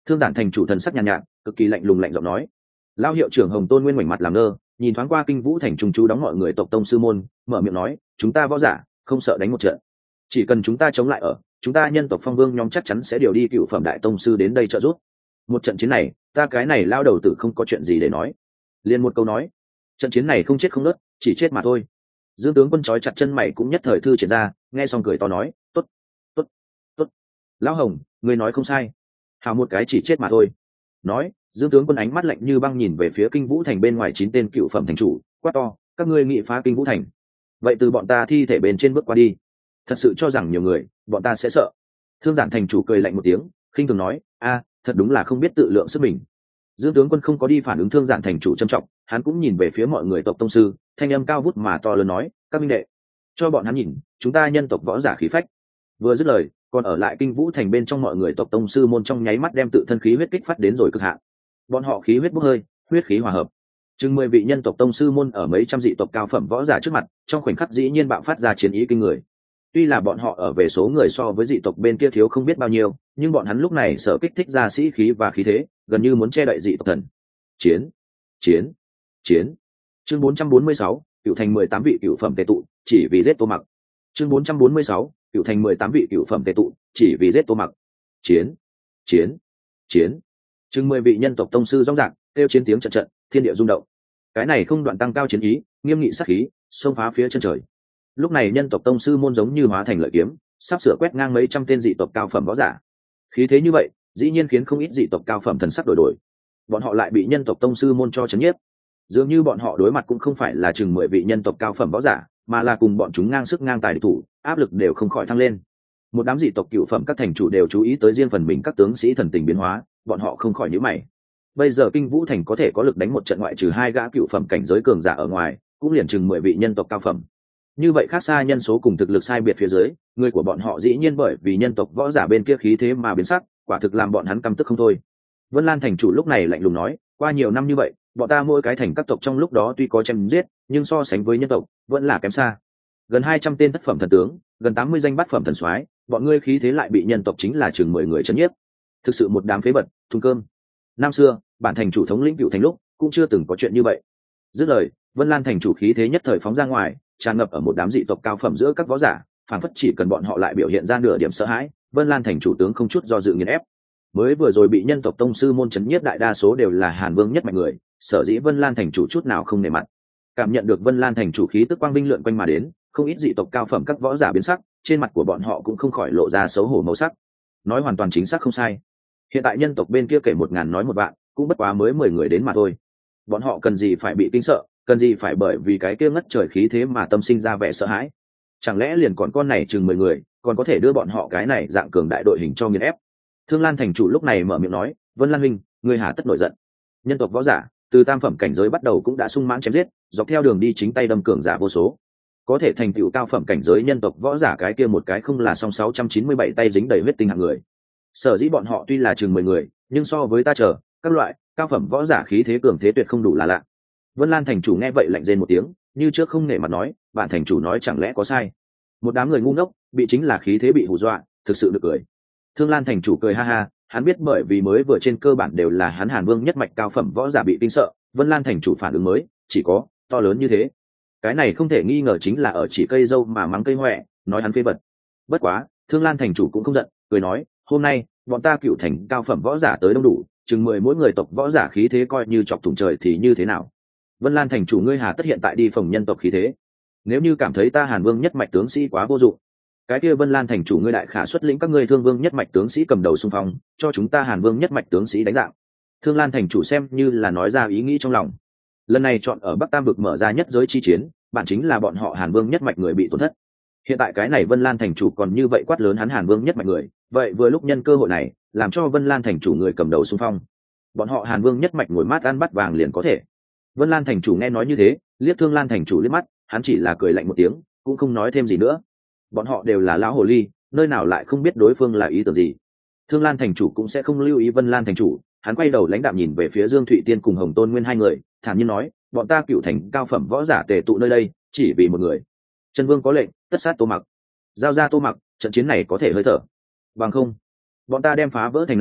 Speaker 1: Thương Giản thành chủ thần sắc nhàn nhạt, nhạt cực kỳ lạnh lùng lạnh giọng nói. Lão hiệu trưởng Hồng Tôn nguyên ngoảnh mặt làm ngơ, nhìn thoáng qua Kinh Vũ thành trung chú đóng mọi người tộc tông sư môn, mở miệng nói, chúng ta võ giả không sợ đánh một trận, chỉ cần chúng ta chống lại ở, chúng ta nhân tộc phong vương nhóm chắc chắn sẽ điều đi cựu phẩm đại tông sư đến đây trợ giúp. Một trận chiến này, ta cái này lao đầu tử không có chuyện gì để nói. Liên một câu nói, trận chiến này không chết không nứt, chỉ chết mà thôi. Dương tướng quân trói chặt chân mày cũng nhất thời thư triển ra, nghe xong cười to nói, tốt, tốt, tốt. Lão Hồng, ngươi nói không sai, hào một cái chỉ chết mà thôi. Nói, Dương tướng quân ánh mắt lạnh như băng nhìn về phía Kinh Vũ thành bên ngoài chín tên cựu phẩm thành chủ, quát to, các ngươi nghị phá Kinh Vũ thành, vậy từ bọn ta thi thể bên trên bước qua đi. Thật sự cho rằng nhiều người, bọn ta sẽ sợ? Thương Giản thành chủ cười lạnh một tiếng, khinh thường nói, a, thật đúng là không biết tự lượng sức mình. Dương tướng quân không có đi phản ứng Thương Giản thành chủ trầm trọng, hắn cũng nhìn về phía mọi người tộc tông sư, thanh âm cao vút mà to lớn nói, các minh đệ, cho bọn hắn nhìn, chúng ta nhân tộc võ giả khí phách. Vừa dứt lời, còn ở lại Kinh Vũ thành bên trong mọi người tộc tông sư môn trong nháy mắt đem tự thân khí huyết kích phát đến rồi cực hạn. Bọn họ khí huyết bốc hơi, huyết khí hòa hợp. Chừng mười vị nhân tộc tông sư môn ở mấy trăm dị tộc cao phẩm võ giả trước mặt, trong khoảnh khắc dĩ nhiên bạo phát ra chiến ý kinh người. Tuy là bọn họ ở về số người so với dị tộc bên kia thiếu không biết bao nhiêu, nhưng bọn hắn lúc này sợ kích thích ra sĩ khí và khí thế, gần như muốn che đậy dị tộc thần. Chiến, chiến, chiến. Chương bốn trăm bốn mươi sáu, cựu thành mười tám vị cựu phẩm tề tụ, chỉ vì giết Tô Mặc. Chương bốn trăm bốn mươi sáu, cựu thành mười tám vị cựu phẩm tề tụ, chỉ vì giết Tô Mặc. Chiến, chiến, chiến. Chừng mười vị nhân tộc tông sư rống rạc, kêu chiến tiếng trận trận, thiên địa rung động. Cái này không đoạn tăng cao chiến ý, nghiêm nghị sát khí, xông phá phía chân trời. Lúc này nhân tộc tông sư môn giống như hóa thành lợi kiếm, sắp sửa quét ngang mấy trăm tên dị tộc cao phẩm võ giả. Khí thế như vậy, dĩ nhiên khiến không ít dị tộc cao phẩm thần sắc đổi đổi. Bọn họ lại bị nhân tộc tông sư môn cho chấn nhiếp. Dường như bọn họ đối mặt cũng không phải là chừng mười vị nhân tộc cao phẩm võ giả, mà là cùng bọn chúng ngang sức ngang tài địch thủ, áp lực đều không khỏi thăng lên. Một đám dị tộc cựu phẩm các thành chủ đều chú ý tới riêng phần mình các tướng sĩ thần tình biến hóa, bọn họ không khỏi nhíu mày. Bây giờ Kinh Vũ thành có thể có lực đánh một trận ngoại trừ hai gã cựu phẩm cảnh giới cường giả ở ngoài, cũng liền chừng mười vị nhân tộc cao phẩm. Như vậy khác xa nhân số cùng thực lực sai biệt phía dưới, người của bọn họ dĩ nhiên bởi vì nhân tộc võ giả bên kia khí thế mà biến sắc, quả thực làm bọn hắn căm tức không thôi. Vân Lan thành chủ lúc này lạnh lùng nói, qua nhiều năm như vậy, bọn ta mỗi cái thành các tộc trong lúc đó tuy có chém giết, nhưng so sánh với nhân tộc, vẫn là kém xa. Gần hai trăm tên thất phẩm thần tướng, gần tám mươi danh bát phẩm thần soái, bọn ngươi khí thế lại bị nhân tộc chính là chừng mười người chấn nhiếp. Thực sự một đám phế vật, thùng cơm. Năm xưa, bản thành chủ thống lĩnh cựu thành lúc, cũng chưa từng có chuyện như vậy. Dứt lời, Vân Lan thành chủ khí thế nhất thời phóng ra ngoài, tràn ngập ở một đám dị tộc cao phẩm giữa các võ giả, phản phất chỉ cần bọn họ lại biểu hiện ra nửa điểm sợ hãi, Vân Lan thành chủ tướng không chút do dự nghiền ép. Mới vừa rồi bị nhân tộc tông sư môn chấn nhiếp đại đa số đều là Hàn Vương nhất mạnh người, sở dĩ Vân Lan thành chủ chút nào không nể mặt. Cảm nhận được Vân Lan thành chủ khí tức quang vinh lượn quanh mà đến, không ít dị tộc cao phẩm các võ giả biến sắc, trên mặt của bọn họ cũng không khỏi lộ ra xấu hổ màu sắc. Nói hoàn toàn chính xác không sai. Hiện tại nhân tộc bên kia kể một ngàn nói một vạn, cũng bất quá mới mười người đến mà thôi. Bọn họ cần gì phải bị kinh sợ, cần gì phải bởi vì cái kia ngất trời khí thế mà tâm sinh ra vẻ sợ hãi. Chẳng lẽ liền còn con này chừng mười người, còn có thể đưa bọn họ cái này dạng cường đại đội hình cho nghiền ép. Thương Lan thành chủ lúc này mở miệng nói, Vân Lan huynh, ngươi hà tất nổi giận. Nhân tộc võ giả từ tam phẩm cảnh giới bắt đầu cũng đã sung mãn chém giết, dọc theo đường đi chính tay đâm cường giả vô số. Có thể thành tựu cao phẩm cảnh giới nhân tộc võ giả cái kia một cái không là song sáu trăm chín mươi bảy tay dính đầy huyết tinh hạng người. Sở dĩ bọn họ tuy là chừng mười người, nhưng so với ta chờ các loại cao phẩm võ giả khí thế cường thế tuyệt không đủ là lạ. Vân Lan thành chủ nghe vậy lạnh rên một tiếng, như trước không nể mặt nói, bạn thành chủ nói chẳng lẽ có sai? Một đám người ngu ngốc, bị chính là khí thế bị hù dọa, thực sự được cười. Thương Lan thành chủ cười ha ha, hắn biết bởi vì mới vừa trên cơ bản đều là hắn Hàn Vương nhất mạch cao phẩm võ giả bị kinh sợ, Vân Lan thành chủ phản ứng mới chỉ có to lớn như thế. Cái này không thể nghi ngờ chính là ở chỉ cây dâu mà mắng cây hoẹ, nói hắn phế vật. Bất quá, Thương Lan thành chủ cũng không giận, cười nói, hôm nay bọn ta cựu thành cao phẩm võ giả tới đông đủ, chừng mười mỗi người tộc võ giả khí thế coi như chọc thủng trời thì như thế nào? Vân Lan thành chủ ngươi hà tất hiện tại đi phòng nhân tộc khí thế. Nếu như cảm thấy ta Hàn Vương nhất mạch tướng sĩ quá vô dụng, cái kia Vân Lan thành chủ ngươi đại khả xuất lĩnh các ngươi Thương Vương nhất mạch tướng sĩ cầm đầu xung phong, cho chúng ta Hàn Vương nhất mạch tướng sĩ đánh dạng. Thương Lan thành chủ xem như là nói ra ý nghĩ trong lòng. Lần này chọn ở Bắc Tam vực mở ra nhất giới chi chiến, bản chính là bọn họ Hàn Vương nhất mạch người bị tổn thất. Hiện tại cái này Vân Lan thành chủ còn như vậy quát lớn hắn Hàn Vương nhất mạch người, vậy vừa lúc nhân cơ hội này, làm cho Vân Lan thành chủ người cầm đầu xung phong. Bọn họ Hàn Vương nhất mạch ngồi mát ăn bắt vàng liền có thể. Vân Lan thành chủ nghe nói như thế, liếc Thương Lan thành chủ liếc mắt, hắn chỉ là cười lạnh một tiếng, cũng không nói thêm gì nữa. Bọn họ đều là lão hồ ly, nơi nào lại không biết đối phương là ý tưởng gì. Thương Lan thành chủ cũng sẽ không lưu ý Vân Lan thành chủ, hắn quay đầu lãnh đạm nhìn về phía Dương Thụy Tiên cùng Hồng Tôn Nguyên hai người, thản nhiên nói, bọn ta cựu thành cao phẩm võ giả tề tụ nơi đây, chỉ vì một người. Chân Vương có lệnh, tất sát Tô Mặc. Giao ra Tô Mặc, trận chiến này có thể hơi thở. Bằng không, bọn ta đem phá vỡ thành này,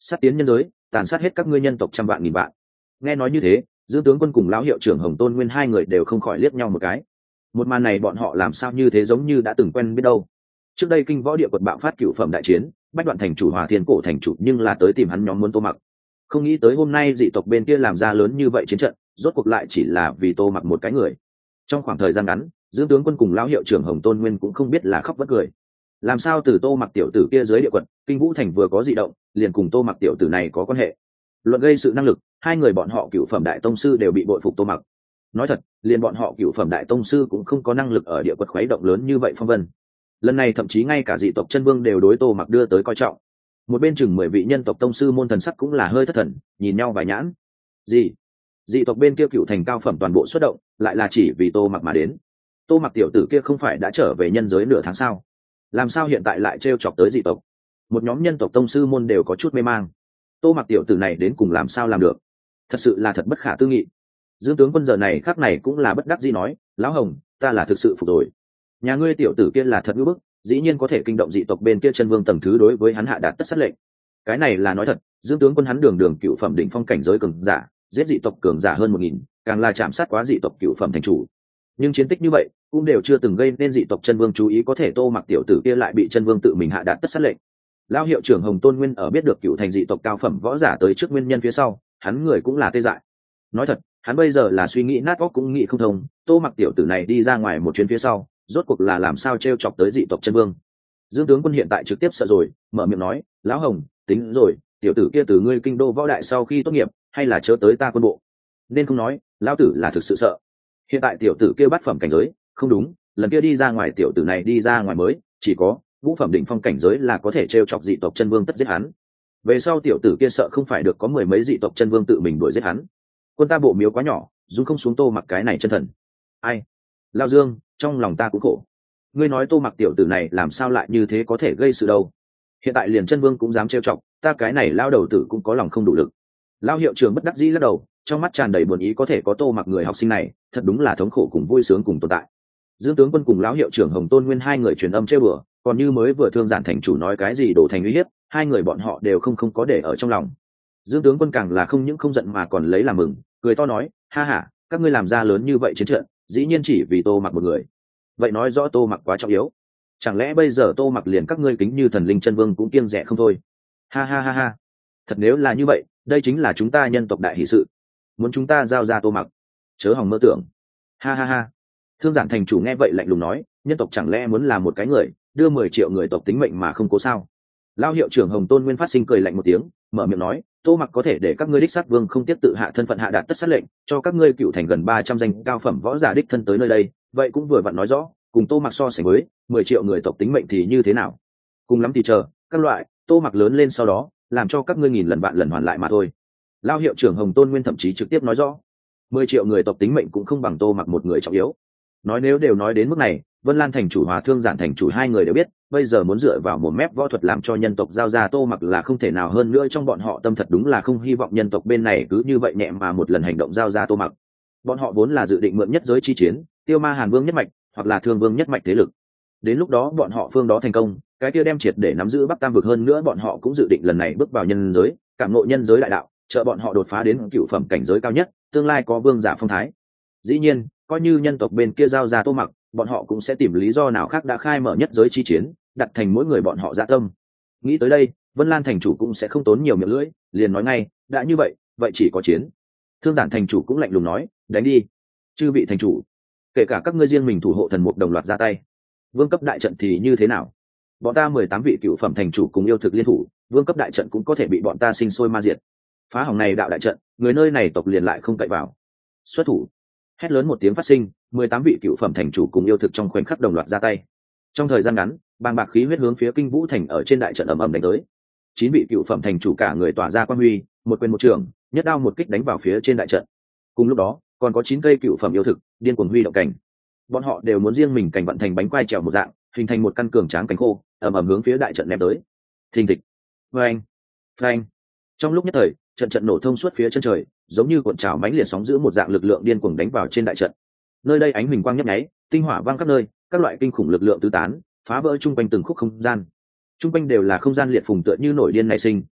Speaker 1: sát tiến nhân giới, tàn sát hết các ngươi nhân tộc trăm vạn nghìn vạn. Nghe nói như thế, Dương tướng quân cùng lão hiệu trưởng Hồng Tôn Nguyên hai người đều không khỏi liếc nhau một cái. Một màn này bọn họ làm sao như thế giống như đã từng quen biết đâu. Trước đây kinh võ địa quật bạo phát cựu phẩm đại chiến, bách đoạn thành chủ Hòa Thiên cổ thành chủ nhưng là tới tìm hắn nhóm muốn Tô Mặc. Không nghĩ tới hôm nay dị tộc bên kia làm ra lớn như vậy chiến trận, rốt cuộc lại chỉ là vì Tô Mặc một cái người. Trong khoảng thời gian ngắn, Dương tướng quân cùng lão hiệu trưởng Hồng Tôn Nguyên cũng không biết là khóc vẫn cười. Làm sao từ Tô Mặc tiểu tử kia dưới địa quật, kinh vũ thành vừa có dị động, liền cùng Tô Mặc tiểu tử này có quan hệ. Luận gây sự năng lực, hai người bọn họ cựu phẩm đại tông sư đều bị bội phục Tô Mặc. Nói thật, liền bọn họ cựu phẩm đại tông sư cũng không có năng lực ở địa quật khuấy động lớn như vậy phong vân. Lần này thậm chí ngay cả dị tộc chân vương đều đối Tô Mặc đưa tới coi trọng. Một bên chừng mười vị nhân tộc tông sư môn thần sắc cũng là hơi thất thần, nhìn nhau vài nhãn. Gì? Dị tộc bên kia cựu thành cao phẩm toàn bộ xuất động, lại là chỉ vì Tô Mặc mà đến. Tô Mặc tiểu tử kia không phải đã trở về nhân giới nửa tháng sao? Làm sao hiện tại lại trêu chọc tới dị tộc? Một nhóm nhân tộc tông sư môn đều có chút mê mang. Tô Mặc tiểu tử này đến cùng làm sao làm được? Thật sự là thật bất khả tư nghị. Dương tướng quân giờ này khắc này cũng là bất đắc dĩ nói, lão Hồng, ta là thực sự phục rồi. Nhà ngươi tiểu tử kia là thật ngữ bức, dĩ nhiên có thể kinh động dị tộc bên kia chân vương tầng thứ đối với hắn hạ đạt tất sát lệnh. Cái này là nói thật, Dương tướng quân hắn đường đường cựu phẩm đỉnh phong cảnh giới cường giả, giết dị tộc cường giả hơn một nghìn, càng là chạm sát quá dị tộc cựu phẩm thành chủ. Nhưng chiến tích như vậy cũng đều chưa từng gây nên dị tộc chân vương chú ý, có thể Tô Mặc tiểu tử kia lại bị chân vương tự mình hạ đạt tất sát lệnh. Lão hiệu trưởng Hồng Tôn Nguyên ở biết được cựu thành dị tộc cao phẩm võ giả tới trước nguyên nhân phía sau, hắn người cũng là tê dại. Nói thật, hắn bây giờ là suy nghĩ nát óc cũng nghĩ không thông, Tô Mặc tiểu tử này đi ra ngoài một chuyến phía sau, rốt cuộc là làm sao trêu chọc tới dị tộc chân vương. Dương tướng quân hiện tại trực tiếp sợ rồi, mở miệng nói, lão Hồng, tính rồi, tiểu tử kia từ ngươi kinh đô võ đại sau khi tốt nghiệp, hay là chớ tới ta quân bộ. Nên không nói, lão tử là thực sự sợ. Hiện tại tiểu tử kia bát phẩm cảnh giới, không đúng, lần kia đi ra ngoài tiểu tử này đi ra ngoài mới, chỉ có ngũ phẩm đỉnh phong cảnh giới là có thể trêu chọc dị tộc chân vương tất giết hắn. Về sau tiểu tử kia sợ không phải được có mười mấy dị tộc chân vương tự mình đuổi giết hắn. Quân ta bộ miếu quá nhỏ, dung không xuống Tô Mặc cái này chân thần. Ai? Lao Dương, trong lòng ta cũng khổ. Ngươi nói Tô Mặc tiểu tử này làm sao lại như thế có thể gây sự đâu? Hiện tại liền chân vương cũng dám trêu chọc, ta cái này lao đầu tử cũng có lòng không đủ lực. Lao hiệu trưởng bất đắc dĩ lắc đầu, trong mắt tràn đầy buồn ý, có thể có Tô Mặc người học sinh này, thật đúng là thống khổ cùng vui sướng cùng tồn tại. Dương tướng quân cùng lão hiệu trưởng Hồng Tôn Nguyên hai người truyền âm trêu bừa, còn như mới vừa thương giản thành chủ nói cái gì đổ thành uy hiếp, hai người bọn họ đều không không có để ở trong lòng. Dương tướng quân càng là không những không giận mà còn lấy làm mừng, cười to nói, ha ha, các ngươi làm ra lớn như vậy chiến trận, dĩ nhiên chỉ vì Tô Mặc một người. Vậy nói rõ Tô Mặc quá trọng yếu. Chẳng lẽ bây giờ Tô Mặc liền các ngươi kính như thần linh chân vương cũng kiêng dè không thôi? Ha ha ha ha. Thật nếu là như vậy, đây chính là chúng ta nhân tộc đại hỷ sự. Muốn chúng ta giao ra Tô Mặc, chớ hòng mơ tưởng. Ha ha ha. Thương giản thành chủ nghe vậy lạnh lùng nói, nhân tộc chẳng lẽ muốn làm một cái người đưa mười triệu người tộc tính mệnh mà không cố sao? Lao hiệu trưởng Hồng Tôn Nguyên phát sinh cười lạnh một tiếng, mở miệng nói, Tô Mặc có thể để các ngươi đích sát vương không tiếp tự hạ thân phận hạ đạt tất sát lệnh, cho các ngươi cựu thành gần ba trăm danh cao phẩm võ giả đích thân tới nơi đây, vậy cũng vừa vặn nói rõ, cùng Tô Mặc so sánh với mười triệu người tộc tính mệnh thì như thế nào? Cùng lắm thì chờ các loại Tô Mặc lớn lên sau đó, làm cho các ngươi nghìn lần vạn lần hoàn lại mà thôi. Lao hiệu trưởng Hồng Tôn Nguyên thậm chí trực tiếp nói rõ, mười triệu người tộc tính mệnh cũng không bằng Tô Mặc một người trọng yếu. Nói nếu đều nói đến mức này, Vân Lan thành chủ Hòa Thương Giản thành chủ hai người đều biết, bây giờ muốn dựa vào một mép võ thuật làm cho nhân tộc giao ra Tô Mặc là không thể nào, hơn nữa trong bọn họ tâm thật đúng là không hy vọng nhân tộc bên này cứ như vậy nhẹ mà một lần hành động giao ra Tô Mặc. Bọn họ vốn là dự định mượn nhất giới chi chiến, tiêu ma Hàn Vương nhất mạch, hoặc là Thương Vương nhất mạch thế lực. Đến lúc đó bọn họ phương đó thành công, cái kia đem triệt để nắm giữ Bắc Tam vực, hơn nữa bọn họ cũng dự định lần này bước vào nhân giới, cảm ngộ nhân giới đại đạo, trợ bọn họ đột phá đến cựu phẩm cảnh giới cao nhất, tương lai có vương giả phong thái. Dĩ nhiên, coi như nhân tộc bên kia giao ra Tô Mặc, bọn họ cũng sẽ tìm lý do nào khác đã khai mở nhất giới chi chiến, đặt thành mỗi người bọn họ dạ tâm. Nghĩ tới đây, Vân Lan thành chủ cũng sẽ không tốn nhiều miệng lưỡi, liền nói ngay, đã như vậy, vậy chỉ có chiến. Thương Giản thành chủ cũng lạnh lùng nói, đánh đi. Chư vị thành chủ, kể cả các ngươi riêng mình thủ hộ thần mục đồng loạt ra tay. Vương cấp đại trận thì như thế nào? Bọn ta mười tám vị cựu phẩm thành chủ cùng yêu thực liên thủ, vương cấp đại trận cũng có thể bị bọn ta sinh sôi ma diệt. Phá hỏng này đạo đại trận, người nơi này tộc liền lại không cậy vào. Xuất thủ. Hét lớn một tiếng phát sinh, mười tám vị cựu phẩm thành chủ cùng yêu thực trong khoảnh khắc đồng loạt ra tay. Trong thời gian ngắn, bàng bạc khí huyết hướng phía Kinh Vũ thành ở trên đại trận ầm ầm đánh tới. Chín vị cựu phẩm thành chủ cả người tỏa ra quang huy, một quyền một trường, nhất đao một kích đánh vào phía trên đại trận. Cùng lúc đó, còn có chín cây cựu phẩm yêu thực điên cuồng huy động cảnh. Bọn họ đều muốn riêng mình cảnh vận thành bánh quai trèo một dạng, hình thành một căn cường tráng cánh khô, ầm ầm hướng phía đại trận ném tới. Thình thịch, phanh, phanh. Trong lúc nhất thời, trận trận nổ thông suốt phía chân trời, giống như cuộn trào mãnh liệt sóng dữ một dạng, lực lượng điên cuồng đánh vào trên đại trận. Nơi đây ánh huỳnh quang nhấp nháy, tinh hỏa vang khắp nơi, các loại kinh khủng lực lượng tứ tán, phá vỡ trung quanh từng khúc không gian. Trung quanh đều là không gian liệt phùng tựa như nổi điên nảy sinh,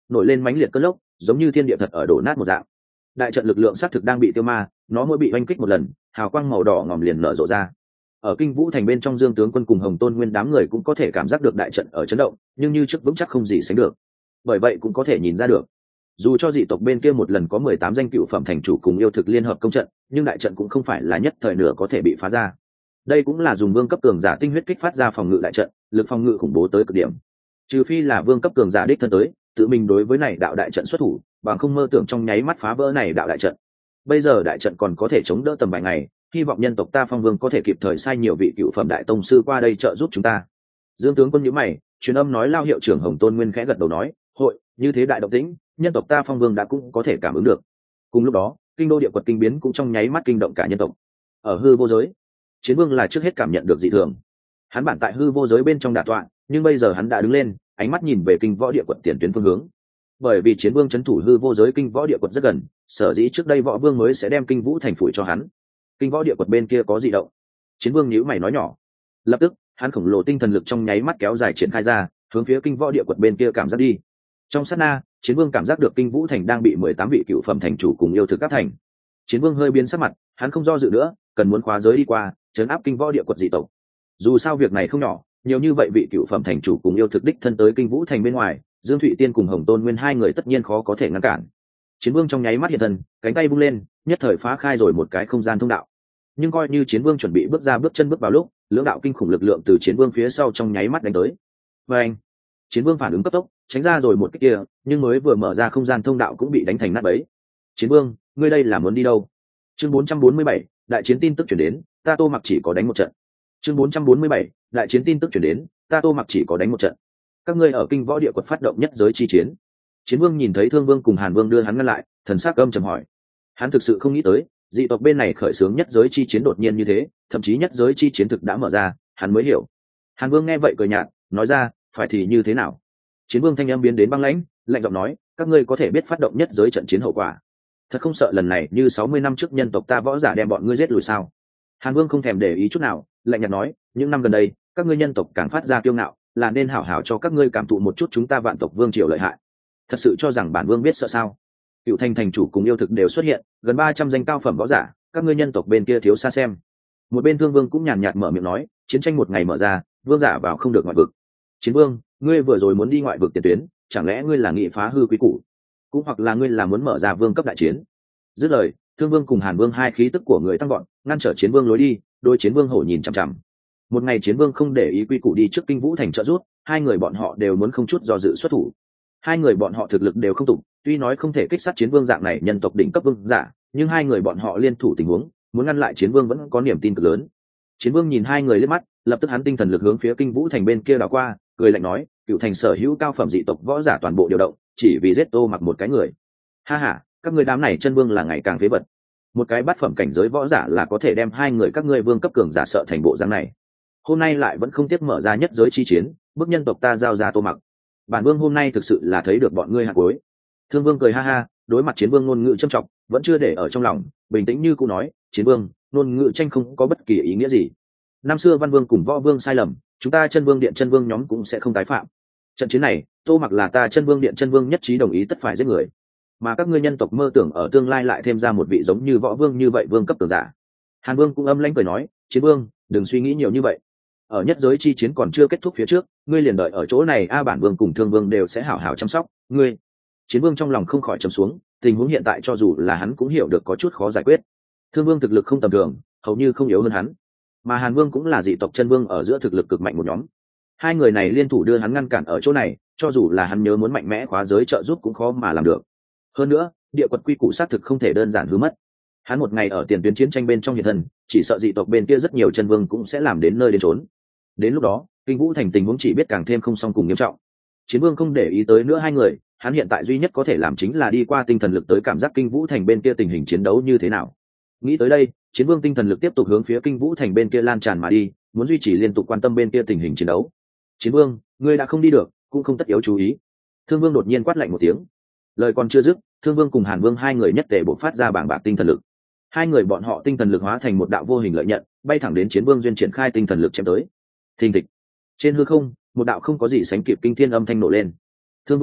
Speaker 1: nổi lên mãnh liệt cơn lốc, giống như thiên địa thật ở đổ nát một dạng. Đại trận lực lượng xác thực đang bị tiêu ma, nó mỗi bị oanh kích một lần, hào quang màu đỏ ngòm liền nở rộ ra. Ở Kinh Vũ thành bên trong, Dương tướng quân cùng Hồng Tôn Nguyên đám người cũng có thể cảm giác được đại trận ở chấn động, nhưng như trước vững chắc không gì sánh được. Bởi vậy cũng có thể nhìn ra được, dù cho dị tộc bên kia một lần có mười tám danh cựu phẩm thành chủ cùng yêu thực liên hợp công trận, nhưng đại trận cũng không phải là nhất thời nửa có thể bị phá ra. Đây cũng là dùng vương cấp cường giả tinh huyết kích phát ra phòng ngự đại trận, lực phòng ngự khủng bố tới cực điểm. Trừ phi là vương cấp cường giả đích thân tới, tự mình đối với này đạo đại trận xuất thủ, bằng không mơ tưởng trong nháy mắt phá vỡ này đạo đại trận. Bây giờ đại trận còn có thể chống đỡ tầm vài ngày, hy vọng nhân tộc ta Phong Vương có thể kịp thời sai nhiều vị cựu phẩm đại tông sư qua đây trợ giúp chúng ta. Dương tướng quân nhíu mày, truyền âm nói lao hiệu trưởng Hồng Tôn Nguyên khẽ gật đầu nói, hội như thế đại động tĩnh, nhân tộc ta Phong Vương đã cũng có thể cảm ứng được. Cùng lúc đó, kinh đô địa quật kinh biến cũng trong nháy mắt kinh động cả nhân tộc. Ở hư vô giới, Chiến Vương là trước hết cảm nhận được dị thường. Hắn bản tại hư vô giới bên trong đả tọa, nhưng bây giờ hắn đã đứng lên, ánh mắt nhìn về kinh võ địa quật tiền tuyến phương hướng. Bởi vì Chiến Vương trấn thủ hư vô giới kinh võ địa quật rất gần, sở dĩ trước đây võ vương mới sẽ đem kinh vũ thành phủi cho hắn. Kinh võ địa quật bên kia có dị động. Chiến Vương nhíu mày nói nhỏ. Lập tức, hắn khổng lồ tinh thần lực trong nháy mắt kéo dài triển khai ra, hướng phía kinh võ địa quật bên kia cảm giác đi. Trong sát na, Chiến Vương cảm giác được kinh vũ thành đang bị mười tám vị cựu phẩm thành chủ cùng yêu thực áp thành. Chiến Vương hơi biến sắc mặt, hắn không do dự nữa, cần muốn khóa giới đi qua, trấn áp kinh võ địa quật dị tộc. Dù sao việc này không nhỏ, nhiều như vậy vị cựu phẩm thành chủ cùng yêu thực đích thân tới kinh vũ thành bên ngoài, Dương Thụy Tiên cùng Hồng Tôn Nguyên hai người tất nhiên khó có thể ngăn cản. Chiến Vương trong nháy mắt hiện thân, cánh tay vung lên, nhất thời phá khai rồi một cái không gian thông đạo. Nhưng coi như Chiến Vương chuẩn bị bước ra bước chân bước vào lúc, lưỡng đạo kinh khủng lực lượng từ Chiến Vương phía sau trong nháy mắt đánh tới. Và anh, Chiến Vương phản ứng cấp tốc, tránh ra rồi một cái kia, nhưng mới vừa mở ra không gian thông đạo cũng bị đánh thành nát bấy. Chiến Vương, ngươi đây là muốn đi đâu? Chương bốn trăm bốn mươi bảy, đại chiến tin tức chuyển đến, ta Tô Mặc chỉ có đánh một trận. Chương bốn trăm bốn mươi bảy, đại chiến tin tức chuyển đến, ta Tô Mặc chỉ có đánh một trận. Các ngươi ở kinh võ địa quật phát động nhất giới chi chiến. Chiến Vương nhìn thấy Thương Vương cùng Hàn Vương đưa hắn ngăn lại, thần sắc âm trầm hỏi. Hắn thực sự không nghĩ tới, dị tộc bên này khởi xướng nhất giới chi chiến đột nhiên như thế, thậm chí nhất giới chi chiến thực đã mở ra, hắn mới hiểu. Hàn Vương nghe vậy cười nhạt, nói ra, phải thì như thế nào? Chiến Vương thanh âm biến đến băng lãnh, lạnh giọng nói, các ngươi có thể biết phát động nhất giới trận chiến hậu quả. Thật không sợ lần này như sáu mươi năm trước nhân tộc ta võ giả đem bọn ngươi giết lùi sao? Hàn Vương không thèm để ý chút nào, lạnh nhạt nói, những năm gần đây, các ngươi nhân tộc càng phát ra kiêu ngạo, là nên hảo hảo cho các ngươi cảm thụ một chút chúng ta vạn tộc vương triều lợi hại. Thật sự cho rằng bản vương biết sợ sao? Cựu thành thành chủ cùng yêu thực đều xuất hiện, gần ba trăm danh cao phẩm võ giả, các ngươi nhân tộc bên kia thiếu xa xem. Một bên Thương Vương cũng nhàn nhạt mở miệng nói, chiến tranh một ngày mở ra, vương giả vào không được ngoại vực. Chiến Vương, ngươi vừa rồi muốn đi ngoại vực tiền tuyến, chẳng lẽ ngươi là nghị phá hư quý củ, cũng hoặc là ngươi là muốn mở ra vương cấp đại chiến? Dứt lời, Thương Vương cùng Hàn Vương hai khí tức của người tăng gọn, ngăn trở Chiến Vương lối đi, đôi Chiến Vương hổ nhìn chằm chằm. Một ngày Chiến Vương không để ý quy củ đi trước kinh vũ thành trợ rút, hai người bọn họ đều muốn không chút do dự xuất thủ. Hai người bọn họ thực lực đều không tụng, tuy nói không thể kích sát Chiến Vương dạng này nhân tộc đỉnh cấp vương giả, nhưng hai người bọn họ liên thủ tình huống, muốn ngăn lại Chiến Vương vẫn có niềm tin cực lớn. Chiến Vương nhìn hai người liếc mắt, lập tức hắn tinh thần lực hướng phía kinh vũ thành bên kia đảo qua, cười lạnh nói, cựu thành sở hữu cao phẩm dị tộc võ giả toàn bộ điều động, chỉ vì giết Tô Mặc một cái người. Ha ha, các ngươi đám này chân vương là ngày càng phế vật. Một cái bát phẩm cảnh giới võ giả là có thể đem hai người các ngươi vương cấp cường giả sợ thành bộ dáng này. Hôm nay lại vẫn không tiếc mở ra nhất giới chi chiến, bức nhân tộc ta giao ra Tô Mặc. Bản vương hôm nay thực sự là thấy được bọn ngươi hạt cuối. Thương Vương cười ha ha, đối mặt Chiến Vương ngôn ngữ châm trọng, vẫn chưa để ở trong lòng, bình tĩnh như cũ nói, Chiến Vương, ngôn ngữ tranh không có bất kỳ ý nghĩa gì. Năm xưa Văn Vương cùng Võ Vương sai lầm, chúng ta Chân Vương Điện Chân Vương nhóm cũng sẽ không tái phạm. Trận chiến này, Tô Mặc là ta Chân Vương Điện Chân Vương nhất trí đồng ý tất phải giết người. Mà các ngươi nhân tộc mơ tưởng ở tương lai lại thêm ra một vị giống như Võ Vương như vậy vương cấp cường giả. Hàn Vương cũng âm lãnh cười nói, Chiến Vương, đừng suy nghĩ nhiều như vậy. Ở nhất giới chi chiến còn chưa kết thúc phía trước, ngươi liền đợi ở chỗ này, a bản vương cùng Thương Vương đều sẽ hảo hảo chăm sóc ngươi. Chiến Vương trong lòng không khỏi trầm xuống, tình huống hiện tại cho dù là hắn cũng hiểu được có chút khó giải quyết. Thương Vương thực lực không tầm thường, hầu như không yếu hơn hắn, mà Hàn Vương cũng là dị tộc chân vương ở giữa thực lực cực mạnh một nhóm. Hai người này liên thủ đưa hắn ngăn cản ở chỗ này, cho dù là hắn nhớ muốn mạnh mẽ khóa giới trợ giúp cũng khó mà làm được. Hơn nữa, địa quật quy củ xác thực không thể đơn giản hứa mất. Hắn một ngày ở tiền tuyến chiến tranh bên trong hiện thân, chỉ sợ dị tộc bên kia rất nhiều chân vương cũng sẽ làm đến nơi đến chốn. Đến lúc đó, kinh vũ thành tình huống chỉ biết càng thêm không song cùng nghiêm trọng. Chiến Vương không để ý tới nữa hai người, hắn hiện tại duy nhất có thể làm chính là đi qua tinh thần lực tới cảm giác kinh vũ thành bên kia tình hình chiến đấu như thế nào. Nghĩ tới đây, Chiến Vương tinh thần lực tiếp tục hướng phía kinh vũ thành bên kia lan tràn mà đi, muốn duy trì liên tục quan tâm bên kia tình hình chiến đấu. Chiến Vương, ngươi đã không đi được, cũng không tất yếu chú ý. Thương Vương đột nhiên quát lạnh một tiếng. Lời còn chưa dứt, Thương Vương cùng Hàn Vương hai người nhất tề bộc phát ra bảng bạc tinh thần lực. Hai người bọn họ tinh thần lực hóa thành một đạo vô hình lợi nhận, bay thẳng đến Chiến Vương duyên triển khai tinh thần lực chém tới. Thình thịch. Trên hư không, một đạo không có gì sánh kịp kinh thiên âm thanh nổ lên. Thương Vương,